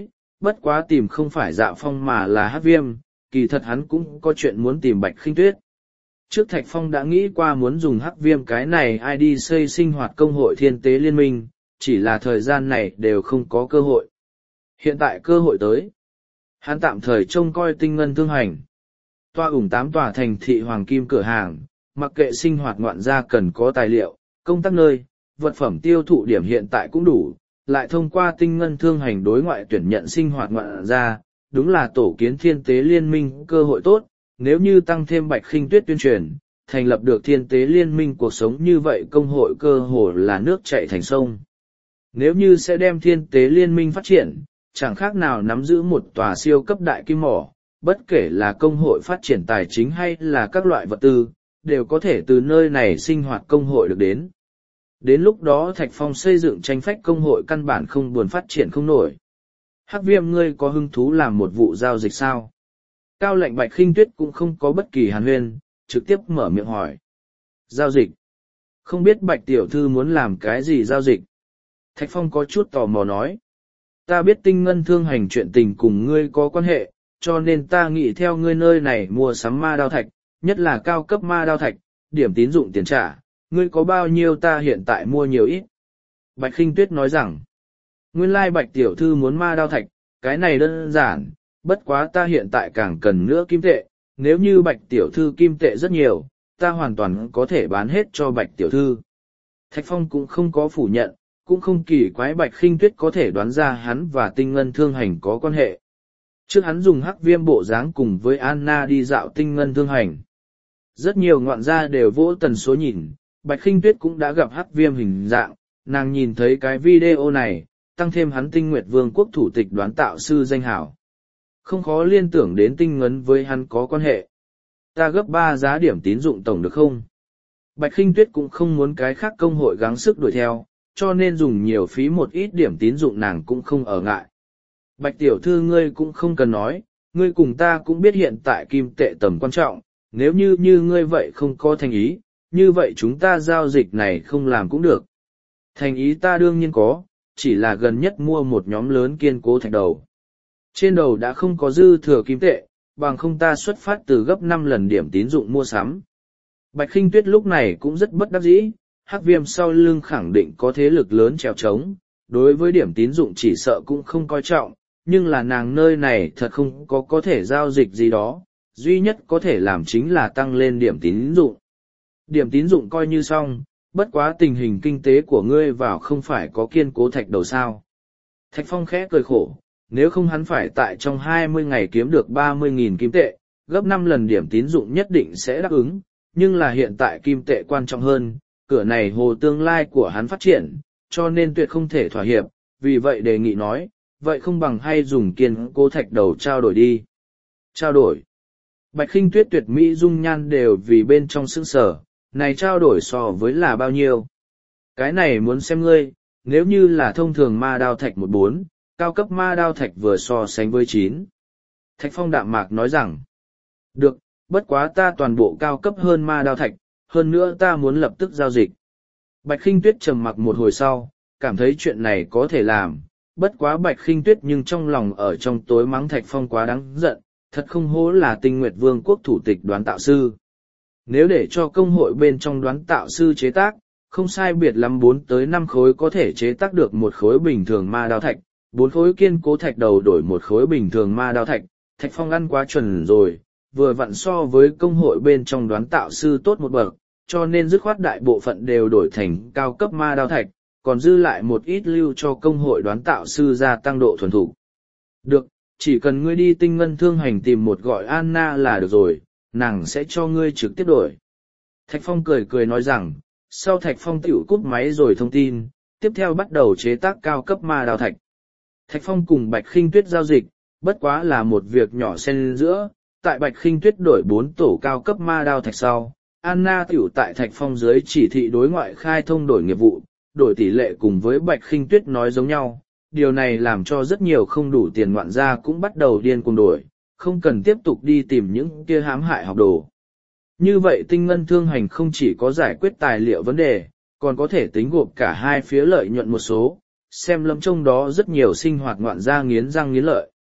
bất quá tìm không phải Dạ Phong mà là Hắc Viêm, kỳ thật hắn cũng có chuyện muốn tìm Bạch Khinh Tuyết. Trước Thạch Phong đã nghĩ qua muốn dùng Hắc Viêm cái này ai đi xây sinh hoạt công hội thiên tế liên minh, chỉ là thời gian này đều không có cơ hội. Hiện tại cơ hội tới. Hắn tạm thời trông coi Tinh Ngân Thương Hành. Toa ủng 8 tòa thành thị hoàng kim cửa hàng, mặc kệ sinh hoạt ngoạn gia cần có tài liệu, công tác nơi, vật phẩm tiêu thụ điểm hiện tại cũng đủ, lại thông qua Tinh Ngân Thương Hành đối ngoại tuyển nhận sinh hoạt ngoạn gia, đúng là tổ kiến thiên tế liên minh cơ hội tốt. Nếu như tăng thêm Bạch Khinh Tuyết tuyên truyền, thành lập được thiên tế liên minh, cuộc sống như vậy công hội cơ hồ là nước chảy thành sông. Nếu như sẽ đem thiên tế liên minh phát triển, chẳng khác nào nắm giữ một tòa siêu cấp đại kim mỏ, bất kể là công hội phát triển tài chính hay là các loại vật tư, đều có thể từ nơi này sinh hoạt công hội được đến. Đến lúc đó Thạch Phong xây dựng tranh phách công hội căn bản không buồn phát triển không nổi. Hắc Viêm, ngươi có hứng thú làm một vụ giao dịch sao? Cao lệnh Bạch Khinh Tuyết cũng không có bất kỳ hàn huyên, trực tiếp mở miệng hỏi. Giao dịch? Không biết Bạch tiểu thư muốn làm cái gì giao dịch? Thạch Phong có chút tò mò nói. Ta biết Tinh Ngân Thương Hành chuyện tình cùng ngươi có quan hệ, cho nên ta nghĩ theo ngươi nơi này mua sắm ma đao thạch, nhất là cao cấp ma đao thạch, điểm tín dụng tiền trả, ngươi có bao nhiêu ta hiện tại mua nhiều ít. Bạch Khinh Tuyết nói rằng, nguyên lai Bạch tiểu thư muốn ma đao thạch, cái này đơn giản, bất quá ta hiện tại càng cần nữa kim tệ, nếu như Bạch tiểu thư kim tệ rất nhiều, ta hoàn toàn có thể bán hết cho Bạch tiểu thư. Thạch Phong cũng không có phủ nhận, cũng không kỳ quái Bạch Khinh Tuyết có thể đoán ra hắn và Tinh Ngân Thương Hành có quan hệ. Trước hắn dùng Hắc Viêm bộ dáng cùng với Anna đi dạo Tinh Ngân Thương Hành. Rất nhiều ngoạn gia đều vỗ tần số nhìn, Bạch Khinh Tuyết cũng đã gặp Hắc Viêm hình dạng, nàng nhìn thấy cái video này, tăng thêm hắn Tinh Nguyệt Vương quốc thủ tịch đoán tạo sư danh hảo. Không khó liên tưởng đến Tinh Ngân với hắn có quan hệ. Ta gấp 3 giá điểm tín dụng tổng được không? Bạch Khinh Tuyết cũng không muốn cái khác công hội gắng sức đuổi theo, cho nên dùng nhiều phí một ít điểm tín dụng nàng cũng không ở ngại. Bạch tiểu thư, ngươi cũng không cần nói, ngươi cùng ta cũng biết hiện tại kim tệ tầm quan trọng, nếu như ngươi vậy không có thành ý, như vậy chúng ta giao dịch này không làm cũng được. Thành ý ta đương nhiên có, chỉ là gần nhất mua một nhóm lớn kiên cố thạch đầu. Trên đầu đã không có dư thừa kim tệ, bằng không ta xuất phát từ gấp 5 lần điểm tín dụng mua sắm. Bạch Khinh Tuyết lúc này cũng rất bất đắc dĩ, Hắc Viêm sau lưng khẳng định có thế lực lớn trèo trống, đối với điểm tín dụng chỉ sợ cũng không coi trọng, nhưng là nàng nơi này thật không có thể giao dịch gì đó, duy nhất có thể làm chính là tăng lên điểm tín dụng. Điểm tín dụng coi như xong, bất quá tình hình kinh tế của ngươi vào không phải có kiên cố thạch đầu sao. Thạch Phong khẽ cười khổ, nếu không hắn phải tại trong 20 ngày kiếm được 30.000 kim tệ, gấp 5 lần điểm tín dụng nhất định sẽ đáp ứng, nhưng là hiện tại kim tệ quan trọng hơn, cửa này hồ tương lai của hắn phát triển, cho nên tuyệt không thể thỏa hiệp, vì vậy đề nghị nói, vậy không bằng hay dùng kiên cố thạch đầu trao đổi đi. Trao đổi. Bạch Khinh Tuyết tuyệt mỹ dung nhan đều vì bên trong sững sờ, này trao đổi so với là bao nhiêu? Cái này muốn xem ngươi, nếu như là thông thường ma đao thạch 14, cao cấp ma đao thạch vừa so sánh với 9. Thạch Phong đạm mạc nói rằng, được, bất quá ta toàn bộ cao cấp hơn ma đao thạch, hơn nữa ta muốn lập tức giao dịch. Bạch Khinh Tuyết trầm mặc một hồi sau, cảm thấy chuyện này có thể làm, bất quá Bạch Khinh Tuyết nhưng trong lòng ở trong tối mắng Thạch Phong quá đáng giận, thật không hổ là Tinh Nguyệt Vương quốc thủ tịch đoán tạo sư. Nếu để cho công hội bên trong đoán tạo sư chế tác, không sai biệt lắm 4 tới 5 khối có thể chế tác được một khối bình thường ma đao thạch, 4 khối kiên cố thạch đầu đổi một khối bình thường ma đao thạch, Thạch Phong ăn quá chuẩn rồi, vừa vặn so với công hội bên trong đoán tạo sư tốt một bậc, cho nên dứt khoát đại bộ phận đều đổi thành cao cấp ma đao thạch, còn dư lại một ít lưu cho công hội đoán tạo sư gia tăng độ thuần thủ. Được, chỉ cần ngươi đi Tinh Ngân Thương Hành tìm một gọi Anna là được rồi, nàng sẽ cho ngươi trực tiếp đổi. Thạch Phong cười cười nói rằng, sau Thạch Phong tiểu cúp máy rồi thông tin, tiếp theo bắt đầu chế tác cao cấp ma đao thạch. Thạch Phong cùng Bạch Khinh Tuyết giao dịch, bất quá là một việc nhỏ xen giữa, tại Bạch Khinh Tuyết đổi 4 tổ cao cấp ma đao thạch sau, Anna tiểu tại Thạch Phong dưới chỉ thị đối ngoại khai thông đổi nghiệp vụ, đổi tỷ lệ cùng với Bạch Khinh Tuyết nói giống nhau, điều này làm cho rất nhiều không đủ tiền ngoạn gia cũng bắt đầu điên cuồng đổi, không cần tiếp tục đi tìm những kia hãm hại học đồ. Như vậy Tinh Ngân Thương Hành không chỉ có giải quyết tài liệu vấn đề, còn có thể tính gộp cả hai phía lợi nhuận một số, xem lâm trong đó rất nhiều sinh hoạt ngoạn gia nghiến răng nghiến lợi.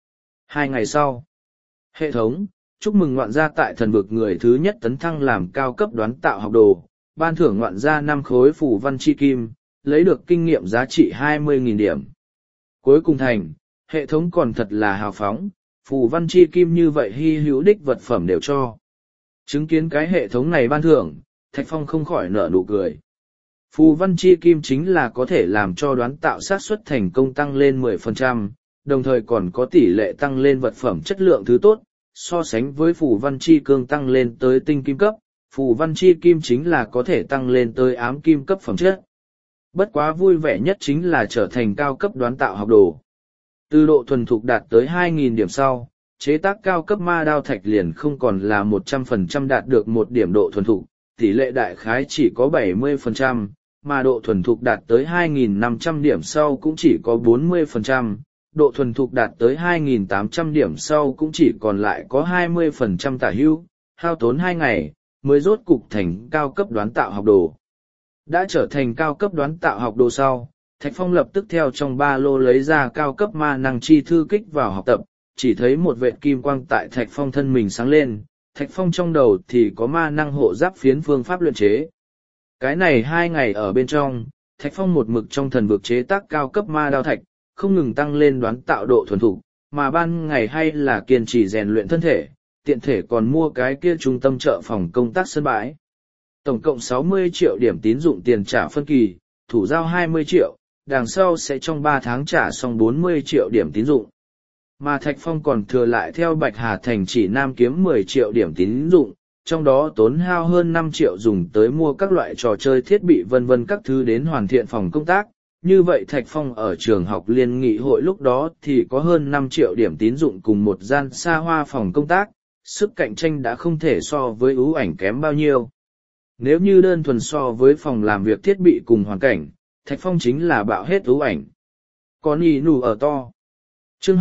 2 ngày sau, hệ thống, chúc mừng ngoạn gia tại thần vực người thứ nhất tấn thăng làm cao cấp đoán tạo học đồ, ban thưởng ngoạn gia 5 khối phù văn chi kim, lấy được kinh nghiệm giá trị 20.000 điểm. Cuối cùng thành, hệ thống còn thật là hào phóng, phù văn chi kim như vậy hy hữu đích vật phẩm đều cho. Chứng kiến cái hệ thống này ban thưởng, Thạch Phong không khỏi nở nụ cười. Phù văn chi kim chính là có thể làm cho đoán tạo xác suất thành công tăng lên 10%, đồng thời còn có tỷ lệ tăng lên vật phẩm chất lượng thứ tốt, so sánh với phù văn chi cương tăng lên tới tinh kim cấp, phù văn chi kim chính là có thể tăng lên tới ám kim cấp phẩm chất. Bất quá vui vẻ nhất chính là trở thành cao cấp đoán tạo học đồ. Từ độ thuần thục đạt tới 2.000 điểm sau, chế tác cao cấp ma đao thạch liền không còn là 100% đạt được 1 điểm độ thuần thục, tỷ lệ đại khái chỉ có 70%, mà độ thuần thục đạt tới 2.500 điểm sau cũng chỉ có 40%, độ thuần thục đạt tới 2.800 điểm sau cũng chỉ còn lại có 20% tả hữu, hao tốn 2 ngày, mới rốt cục thành cao cấp đoán tạo học đồ. Đã trở thành cao cấp đoán tạo học đồ sau, Thạch Phong lập tức theo trong ba lô lấy ra cao cấp ma năng chi thư kích vào học tập, chỉ thấy một vệt kim quang tại Thạch Phong thân mình sáng lên, Thạch Phong trong đầu thì có ma năng hộ giáp phiến phương pháp luyện chế. Cái này 2 ngày ở bên trong, Thạch Phong một mực trong thần vực chế tác cao cấp ma đao thạch, không ngừng tăng lên đoán tạo độ thuần thục, mà ban ngày hay là kiên trì rèn luyện thân thể, tiện thể còn mua cái kia trung tâm chợ phòng công tác sân bãi. Tổng cộng 60 triệu điểm tín dụng tiền trả phân kỳ, thủ giao 20 triệu, đằng sau sẽ trong 3 tháng trả xong 40 triệu điểm tín dụng. Mà Thạch Phong còn thừa lại theo Bạch Hà Thành chỉ Nam kiếm 10 triệu điểm tín dụng, trong đó tốn hao hơn 5 triệu dùng tới mua các loại trò chơi thiết bị vân vân các thứ đến hoàn thiện phòng công tác. Như vậy Thạch Phong ở trường học liên nghị hội lúc đó thì có hơn 5 triệu điểm tín dụng cùng một gian xa hoa phòng công tác, sức cạnh tranh đã không thể so với ưu ảnh kém bao nhiêu. Nếu như đơn thuần so với phòng làm việc thiết bị cùng hoàn cảnh, Thạch Phong chính là bạo hết ưu ảnh. Còn ý nù ở to. Chương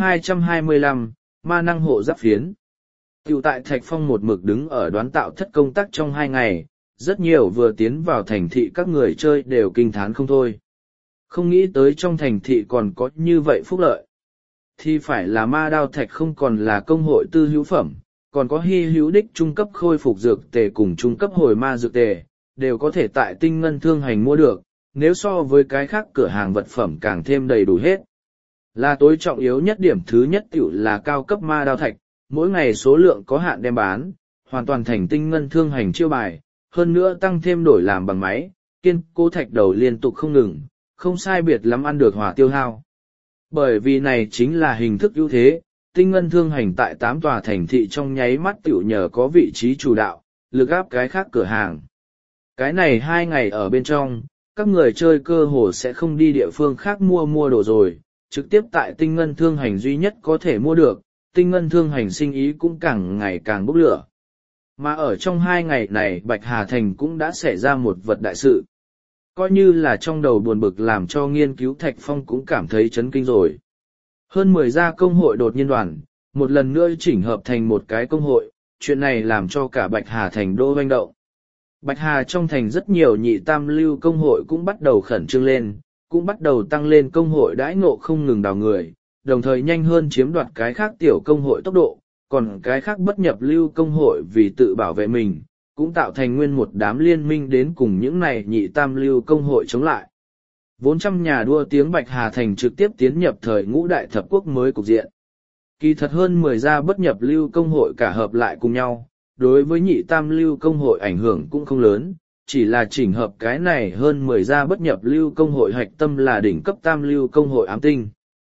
225, ma năng hộ giáp phiến. Tiểu tại Thạch Phong một mực đứng ở đoán tạo thất công tác trong 2 ngày, rất nhiều vừa tiến vào thành thị các người chơi đều kinh thán không thôi. Không nghĩ tới trong thành thị còn có như vậy phúc lợi. Thì phải là ma đao thạch không còn là công hội tư hữu phẩm, còn có hy hữu đích trung cấp khôi phục dược tề cùng trung cấp hồi ma dược tề, đều có thể tại tinh ngân thương hành mua được, nếu so với cái khác cửa hàng vật phẩm càng thêm đầy đủ hết. Là tối trọng yếu nhất điểm thứ nhất tiểu là cao cấp ma đao thạch, mỗi ngày số lượng có hạn đem bán, hoàn toàn thành tinh ngân thương hành chiêu bài, hơn nữa tăng thêm đổi làm bằng máy, kiên cố thạch đầu liên tục không ngừng, không sai biệt lắm ăn được hỏa tiêu hao. Bởi vì này chính là hình thức ưu thế, tinh ngân thương hành tại 8 tòa thành thị trong nháy mắt tiểu nhờ có vị trí chủ đạo, lực áp cái khác cửa hàng. Cái này 2 ngày ở bên trong, các người chơi cơ hồ sẽ không đi địa phương khác mua đồ rồi, trực tiếp tại tinh ngân thương hành duy nhất có thể mua được, tinh ngân thương hành sinh ý cũng càng ngày càng bốc lửa. Mà ở trong 2 ngày này Bạch Hà Thành cũng đã xảy ra một vật đại sự. Coi như là trong đầu buồn bực làm cho nghiên cứu Thạch Phong cũng cảm thấy chấn kinh rồi. Hơn 10 gia công hội đột nhiên đoàn, một lần nữa chỉnh hợp thành một cái công hội, chuyện này làm cho cả Bạch Hà Thành đô hoành động. Bạch Hà trong thành rất nhiều nhị tam lưu công hội cũng bắt đầu khẩn trương lên, cũng bắt đầu tăng lên công hội đãi ngộ không ngừng đào người, đồng thời nhanh hơn chiếm đoạt cái khác tiểu công hội tốc độ, còn cái khác bất nhập lưu công hội vì tự bảo vệ mình, cũng tạo thành nguyên một đám liên minh đến cùng những này nhị tam lưu công hội chống lại. Vốn trăm nhà đua tiếng Bạch Hà Thành trực tiếp tiến nhập thời ngũ đại thập quốc mới cục diện. Kỳ thật hơn 10 gia bất nhập lưu công hội cả hợp lại cùng nhau, đối với nhị tam lưu công hội ảnh hưởng cũng không lớn, chỉ là chỉnh hợp cái này hơn 10 gia bất nhập lưu công hội hạch tâm là đỉnh cấp tam lưu công hội ám tinh.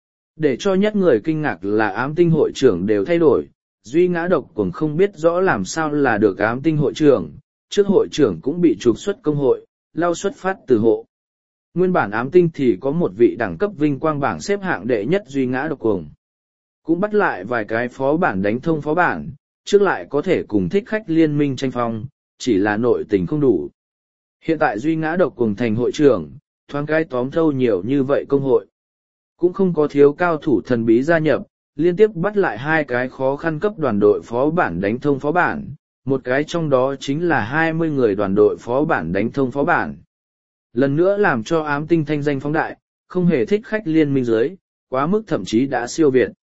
Để cho nhất người kinh ngạc là ám tinh hội trưởng đều thay đổi, Duy Ngã Độc cũng không biết rõ làm sao là được ám tinh hội trưởng, trước hội trưởng cũng bị trục xuất công hội, lao xuất phát từ hộ. Nguyên bản ám tinh thì có một vị đẳng cấp vinh quang bảng xếp hạng đệ nhất Duy Ngã Độc cuồng. Cũng bắt lại vài cái phó bản đánh thông phó bản, trước lại có thể cùng thích khách liên minh tranh phong, chỉ là nội tình không đủ. Hiện tại Duy Ngã Độc cuồng thành hội trưởng, thoáng cái tóm thâu nhiều như vậy công hội. Cũng không có thiếu cao thủ thần bí gia nhập, liên tiếp bắt lại 2 cái khó khăn cấp đoàn đội phó bản đánh thông phó bản, một cái trong đó chính là 20 người đoàn đội phó bản đánh thông phó bản. Lần nữa làm cho ám tinh thanh danh phóng đại, không hề thích khách liên minh dưới, quá mức thậm chí đã siêu việt.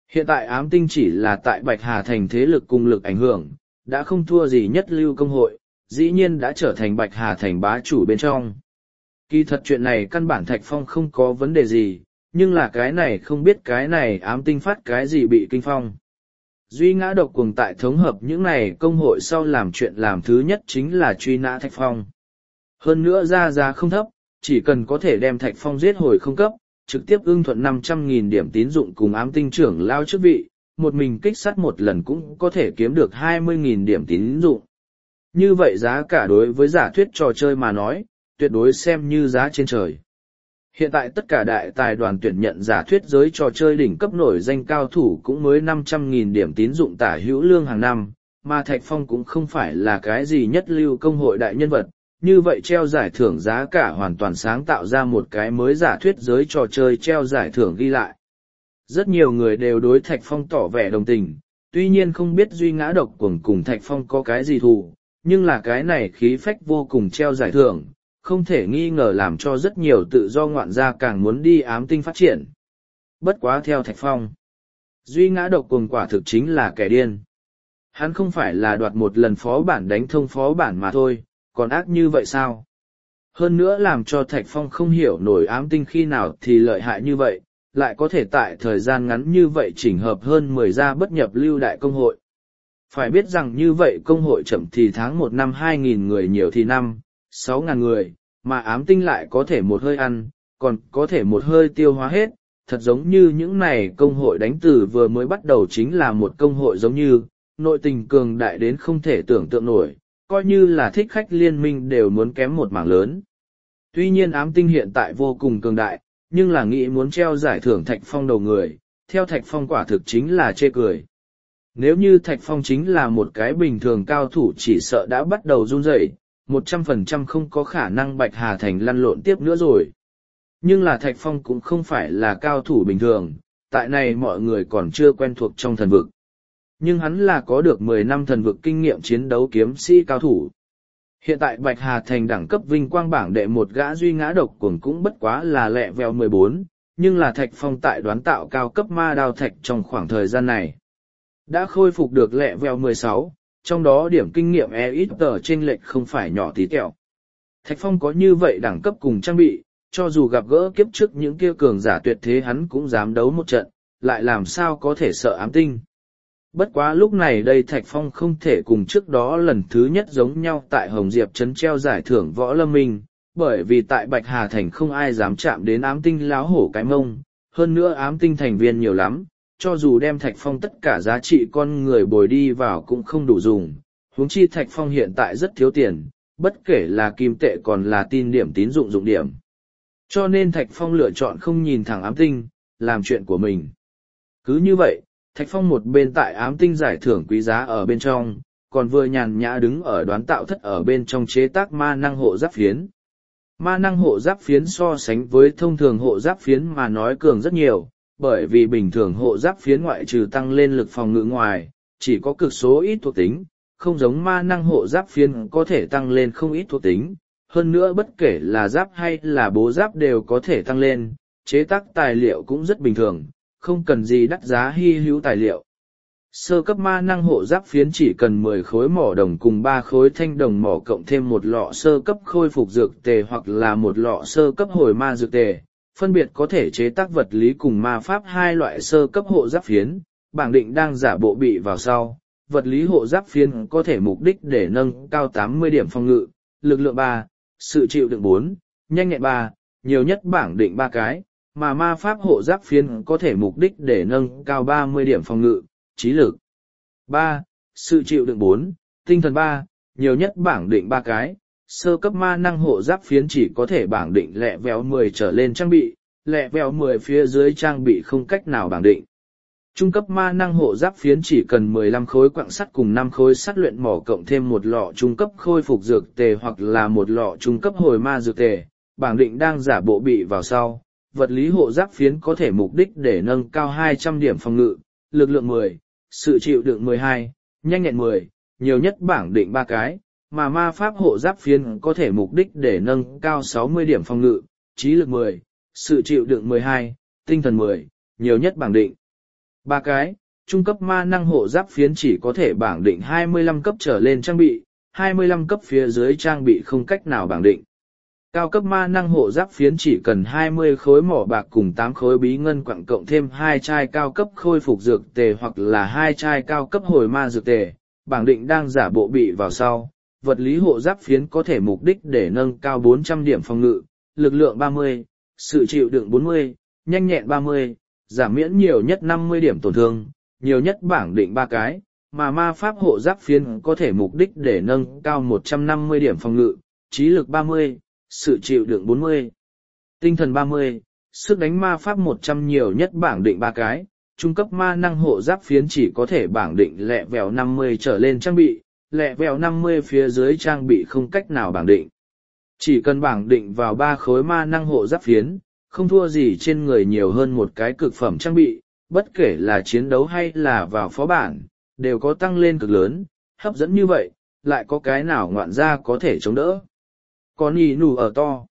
Hiện tại ám tinh chỉ là tại Bạch Hà Thành thế lực cùng lực ảnh hưởng, đã không thua gì nhất lưu công hội, dĩ nhiên đã trở thành Bạch Hà Thành bá chủ bên trong. Kỳ thật chuyện này căn bản Thạch Phong không có vấn đề gì, nhưng là cái này không biết cái này ám tinh phát cái gì bị kinh phong. Duy Ngã Độc Cuồng tại thống hợp những này công hội sau làm chuyện làm thứ nhất chính là truy nã Thạch Phong. Hơn nữa giá không thấp, chỉ cần có thể đem Thạch Phong giết hồi không cấp, trực tiếp ưng thuận 500.000 điểm tín dụng cùng ám tinh trưởng lao chức vị, một mình kích sát một lần cũng có thể kiếm được 20.000 điểm tín dụng. Như vậy giá cả đối với giả thuyết trò chơi mà nói, tuyệt đối xem như giá trên trời. Hiện tại tất cả đại tài đoàn tuyển nhận giả thuyết giới trò chơi đỉnh cấp nổi danh cao thủ cũng mới 500.000 điểm tín dụng tả hữu lương hàng năm, mà Thạch Phong cũng không phải là cái gì nhất lưu công hội đại nhân vật, như vậy treo giải thưởng giá cả hoàn toàn sáng tạo ra một cái mới giả thuyết giới trò chơi treo giải thưởng ghi lại. Rất nhiều người đều đối Thạch Phong tỏ vẻ đồng tình, tuy nhiên không biết Duy Ngã Độc Cuồng cùng Thạch Phong có cái gì thù, nhưng là cái này khí phách vô cùng treo giải thưởng, không thể nghi ngờ làm cho rất nhiều tự do ngoạn gia càng muốn đi ám tinh phát triển. Bất quá theo Thạch Phong, Duy Ngã Độc Cuồng quả thực chính là kẻ điên. Hắn không phải là đoạt một lần phó bản đánh thông phó bản mà thôi, còn ác như vậy sao? Hơn nữa làm cho Thạch Phong không hiểu nổi ám tinh khi nào thì lợi hại như vậy, lại có thể tại thời gian ngắn như vậy chỉnh hợp hơn 10 gia bất nhập lưu đại công hội. Phải biết rằng như vậy công hội chậm thì tháng 1 năm 2.000 người, nhiều thì 6.000 người, mà ám tinh lại có thể một hơi ăn, còn có thể một hơi tiêu hóa hết, thật giống như những này công hội đánh từ vừa mới bắt đầu chính là một công hội giống như, nội tình cường đại đến không thể tưởng tượng nổi, coi như là thích khách liên minh đều muốn kém một mảng lớn. Tuy nhiên ám tinh hiện tại vô cùng cường đại, nhưng là nghĩ muốn treo giải thưởng Thạch Phong đầu người, theo Thạch Phong quả thực chính là chê cười. Nếu như Thạch Phong chính là một cái bình thường cao thủ chỉ sợ đã bắt đầu run rẩy, 100% không có khả năng Bạch Hà Thành lăn lộn tiếp nữa rồi. Nhưng là Thạch Phong cũng không phải là cao thủ bình thường, tại này mọi người còn chưa quen thuộc trong thần vực. Nhưng hắn là có được 10 năm thần vực kinh nghiệm chiến đấu kiếm sĩ cao thủ. Hiện tại Bạch Hà Thành đẳng cấp vinh quang bảng đệ một gã Duy Ngã Độc Cuồng cũng bất quá là lẹ vèo 14, nhưng là Thạch Phong tại đoán tạo cao cấp ma đao thạch trong khoảng thời gian này đã khôi phục được lẹ vèo 16, trong đó điểm kinh nghiệm ít tờ chênh lệch không phải nhỏ tí tẹo. Thạch Phong có như vậy đẳng cấp cùng trang bị, cho dù gặp gỡ kiếp trước những kia cường giả tuyệt thế hắn cũng dám đấu một trận, lại làm sao có thể sợ ám tinh. Bất quá lúc này đây Thạch Phong không thể cùng trước đó lần thứ nhất giống nhau tại Hồng Diệp trấn treo giải thưởng Võ Lâm Minh, bởi vì tại Bạch Hà Thành không ai dám chạm đến ám tinh láo hổ cái mông, hơn nữa ám tinh thành viên nhiều lắm, cho dù đem Thạch Phong tất cả giá trị con người bồi đi vào cũng không đủ dùng, huống chi Thạch Phong hiện tại rất thiếu tiền, bất kể là kim tệ còn là tin điểm tín dụng dụng điểm. Cho nên Thạch Phong lựa chọn không nhìn thẳng ám tinh, làm chuyện của mình. Cứ như vậy, Thạch Phong một bên tại ám tinh giải thưởng quý giá ở bên trong, còn vừa nhàn nhã đứng ở đoán tạo thất ở bên trong chế tác ma năng hộ giáp phiến. Ma năng hộ giáp phiến so sánh với thông thường hộ giáp phiến mà nói cường rất nhiều, bởi vì bình thường hộ giáp phiến ngoại trừ tăng lên lực phòng ngự ngoài, chỉ có cực số ít thuộc tính, không giống ma năng hộ giáp phiến có thể tăng lên không ít thuộc tính. Hơn nữa bất kể là giáp hay là bố giáp đều có thể tăng lên, chế tác tài liệu cũng rất bình thường, không cần gì đắt giá hy hữu tài liệu. Sơ cấp ma năng hộ giáp phiến chỉ cần 10 khối mỏ đồng cùng 3 khối thanh đồng mỏ cộng thêm một lọ sơ cấp khôi phục dược tề hoặc là một lọ sơ cấp hồi ma dược tề, phân biệt có thể chế tác vật lý cùng ma pháp hai loại sơ cấp hộ giáp phiến, bảng định đang giả bộ bị vào sau. Vật lý hộ giáp phiến có thể mục đích để nâng cao 80 điểm phòng ngự, lực lượng 3, sự chịu đựng 4, nhanh nhẹn 3, nhiều nhất bảng định 3 cái, mà ma pháp hộ giáp phiến có thể mục đích để nâng cao 30 điểm phòng ngự, trí lực 3, sự chịu đựng 4, tinh thần 3, nhiều nhất bảng định 3 cái. Sơ cấp ma năng hộ giáp phiến chỉ có thể bảng định lẹ vèo 10 trở lên trang bị, lẹ vèo 10 phía dưới trang bị không cách nào bảng định. Trung cấp ma năng hộ giáp phiến chỉ cần 15 khối quặng sắt cùng 5 khối sắt luyện mỏ cộng thêm một lọ trung cấp khôi phục dược tề hoặc là một lọ trung cấp hồi ma dược tề, bảng định đang giả bộ bị vào sau. Vật lý hộ giáp phiến có thể mục đích để nâng cao 200 điểm phòng ngự, lực lượng 10, sự chịu đựng 12, nhanh nhẹn 10, nhiều nhất bảng định 3 cái, mà ma pháp hộ giáp phiến có thể mục đích để nâng cao 60 điểm phòng ngự, trí lực 10, sự chịu đựng 12, tinh thần 10, nhiều nhất bảng định 3 cái, trung cấp ma năng hộ giáp phiến chỉ có thể bảng định 25 cấp trở lên trang bị, 25 cấp phía dưới trang bị không cách nào bảng định. Cao cấp ma năng hộ giáp phiến chỉ cần 20 khối mỏ bạc cùng 8 khối bí ngân quặng cộng thêm 2 chai cao cấp khôi phục dược tề hoặc là 2 chai cao cấp hồi ma dược tề, bảng định đang giả bộ bị vào sau. Vật lý hộ giáp phiến có thể mục đích để nâng cao 400 điểm phòng ngự, lực lượng 30, sự chịu đựng 40, nhanh nhẹn 30, giảm miễn nhiều nhất 50 điểm tổn thương, nhiều nhất bảng định 3 cái, mà ma pháp hộ giáp phiến có thể mục đích để nâng cao 150 điểm phòng ngự, trí lực 30, sự chịu đựng 40, tinh thần 30, sức đánh ma pháp 100 nhiều nhất bảng định 3 cái, trung cấp ma năng hộ giáp phiến chỉ có thể bảng định lẹ vèo 50 trở lên trang bị, lẹ vèo 50 phía dưới trang bị không cách nào bảng định. Chỉ cần bảng định vào 3 khối ma năng hộ giáp phiến, không thua gì trên người nhiều hơn một cái cực phẩm trang bị, bất kể là chiến đấu hay là vào phó bản, đều có tăng lên cực lớn, hấp dẫn như vậy, lại có cái nào ngoạn gia có thể chống đỡ. Còn ý nù ở to.